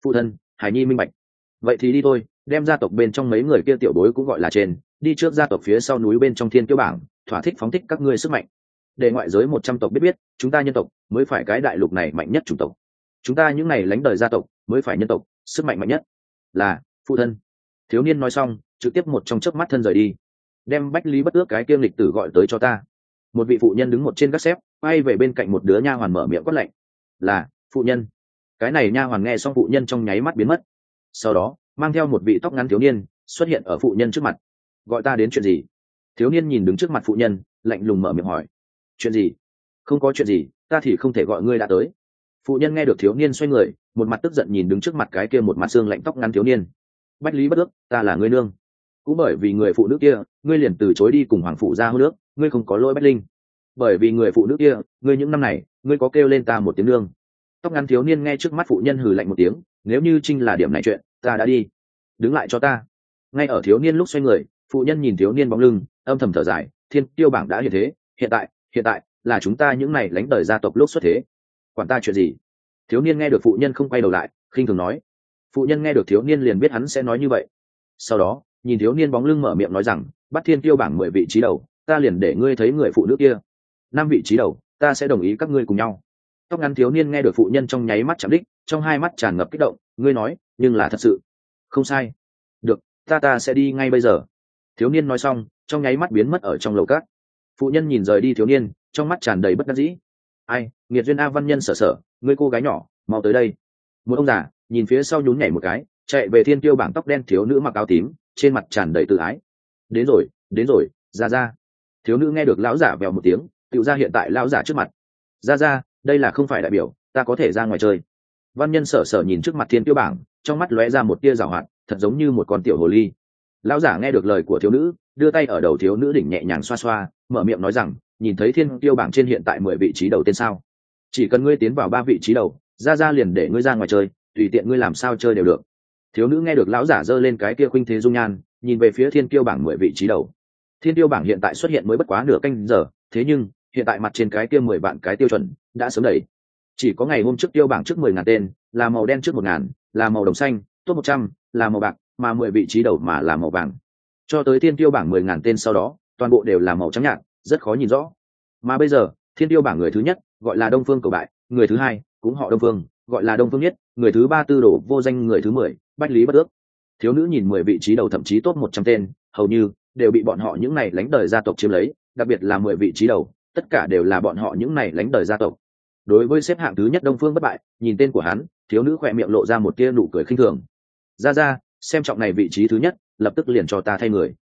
Phụ thân, hải nhi minh bạch. Vậy thì đi thôi, đem gia tộc bên trong mấy người kia tiểu bối cũng gọi là trên, đi trước gia tộc phía sau núi bên trong thiên kiêu bảng, thỏa thích phóng thích các ngươi sức mạnh, để ngoại giới một trăm tộc biết biết chúng ta nhân tộc mới phải cái đại lục này mạnh nhất chủng tộc, chúng ta những này lánh đời gia tộc mới phải nhân tộc sức mạnh mạnh nhất. Là phụ thân. Thiếu niên nói xong trực tiếp một trong chớp mắt thân rời đi. Đem Bách Lý Bất Ước cái kiêm lịch tử gọi tới cho ta. Một vị phụ nhân đứng một trên gác xếp, quay về bên cạnh một đứa nha hoàn mở miệng quát lạnh. Là phụ nhân. Cái này nha hoàn nghe xong phụ nhân trong nháy mắt biến mất, sau đó mang theo một vị tóc ngắn thiếu niên xuất hiện ở phụ nhân trước mặt. Gọi ta đến chuyện gì? Thiếu niên nhìn đứng trước mặt phụ nhân lạnh lùng mở miệng hỏi. Chuyện gì? Không có chuyện gì, ta thì không thể gọi ngươi đã tới. Phụ nhân nghe được thiếu niên xoay người, một mặt tức giận nhìn đứng trước mặt cái kia một mặt xương lạnh tóc ngắn thiếu niên. Bách Lý Bất Ước, ta là ngươi nương. Cũng bởi vì người phụ nữ kia ngươi liền từ chối đi cùng hoàng phụ ra hôn nước, ngươi không có lỗi Bách Linh. Bởi vì người phụ nữ kia ngươi những năm này ngươi có kêu lên ta một tiếng nương. Tóc ngắn thiếu niên nghe trước mắt phụ nhân hừ lạnh một tiếng, nếu như trinh là điểm này chuyện ta đã đi. Đứng lại cho ta. Ngay ở thiếu niên lúc xoay người, phụ nhân nhìn thiếu niên bóng lưng âm thầm thở dài. Thiên tiêu bảng đã hiện thế, hiện tại hiện tại là chúng ta những này lãnh đời gia tộc lúc xuất thế, quản ta chuyện gì? Thiếu niên nghe được phụ nhân không quay đầu lại khinh thường nói. Phụ nhân nghe được thiếu niên liền biết hắn sẽ nói như vậy, sau đó nhìn thiếu niên bóng lưng mở miệng nói rằng, bắt thiên tiêu bảng mười vị trí đầu, ta liền để ngươi thấy người phụ nữ kia năm vị trí đầu, ta sẽ đồng ý các ngươi cùng nhau. Tóc ngắn thiếu niên nghe được phụ nhân trong nháy mắt chạm đích, trong hai mắt tràn ngập kích động. Ngươi nói nhưng là thật sự? Không sai. Được, ta ta sẽ đi ngay bây giờ. Thiếu niên nói xong trong nháy mắt biến mất ở trong lầu cát. Phụ nhân nhìn rời đi thiếu niên trong mắt tràn đầy bất đắc dĩ. Ai, nghiệt duyên a văn nhân sở sở, ngươi cô gái nhỏ mau tới đây. Một ông già nhìn phía sau nhún nhảy một cái chạy về thiên tiêu bảng tóc đen thiếu nữ mặc áo tím, trên mặt tràn đầy tự ái. Đến rồi đến rồi, ra ra. Thiếu nữ nghe được lão giả vèo một tiếng tự ra hiện tại lão giả trước mặt. Ra ra, đây là không phải đại biểu, ta có thể ra ngoài chơi. Văn nhân sở sở nhìn trước mặt thiên tiêu bảng, trong mắt lóe ra một tia giảo hoạt, thật giống như một con tiểu hồ ly. Lão giả nghe được lời của thiếu nữ, đưa tay ở đầu thiếu nữ đỉnh nhẹ nhàng xoa xoa, mở miệng nói rằng, nhìn thấy thiên tiêu bảng trên hiện tại mười vị trí đầu tên sao? Chỉ cần ngươi tiến vào ba vị trí đầu, ra ra liền để ngươi ra ngoài chơi, tùy tiện ngươi làm sao chơi đều được. Thiếu nữ nghe được lão giả giơ lên cái kia khuynh thế dung nhan, nhìn về phía thiên tiêu bảng mười vị trí đầu. Thiên tiêu bảng hiện tại xuất hiện mới bất quá nửa canh giờ, thế nhưng hiện tại mặt trên cái kia mười vạn cái tiêu chuẩn đã sớm đẩy. Chỉ có ngày hôm trước tiêu bảng trước mười ngàn tên là màu đen trước một ngàn, là màu đồng xanh, top một trăm là màu bạc, mà mười vị trí đầu mà là màu vàng. Cho tới thiên tiêu bảng mười ngàn tên sau đó, toàn bộ đều là màu trắng nhạt, rất khó nhìn rõ. Mà bây giờ, thiên tiêu bảng người thứ nhất gọi là Đông Phương Cầu Bại, người thứ hai cũng họ Đông Phương, gọi là Đông Phương Nhất, người thứ ba tư đồ vô danh, người thứ mười Bách Lý Bất Ước. Thiếu nữ nhìn mười vị trí đầu thậm chí top một trăm tên, hầu như đều bị bọn họ những này lánh đời gia tộc chiếm lấy, đặc biệt là mười vị trí đầu, tất cả đều là bọn họ những này lánh đời gia tộc. Đối với xếp hạng thứ nhất Đông Phương Bất Bại, nhìn tên của hắn, thiếu nữ khỏe miệng lộ ra một tia nụ cười khinh thường. Ra ra, xem trọng này vị trí thứ nhất, lập tức liền cho ta thay người.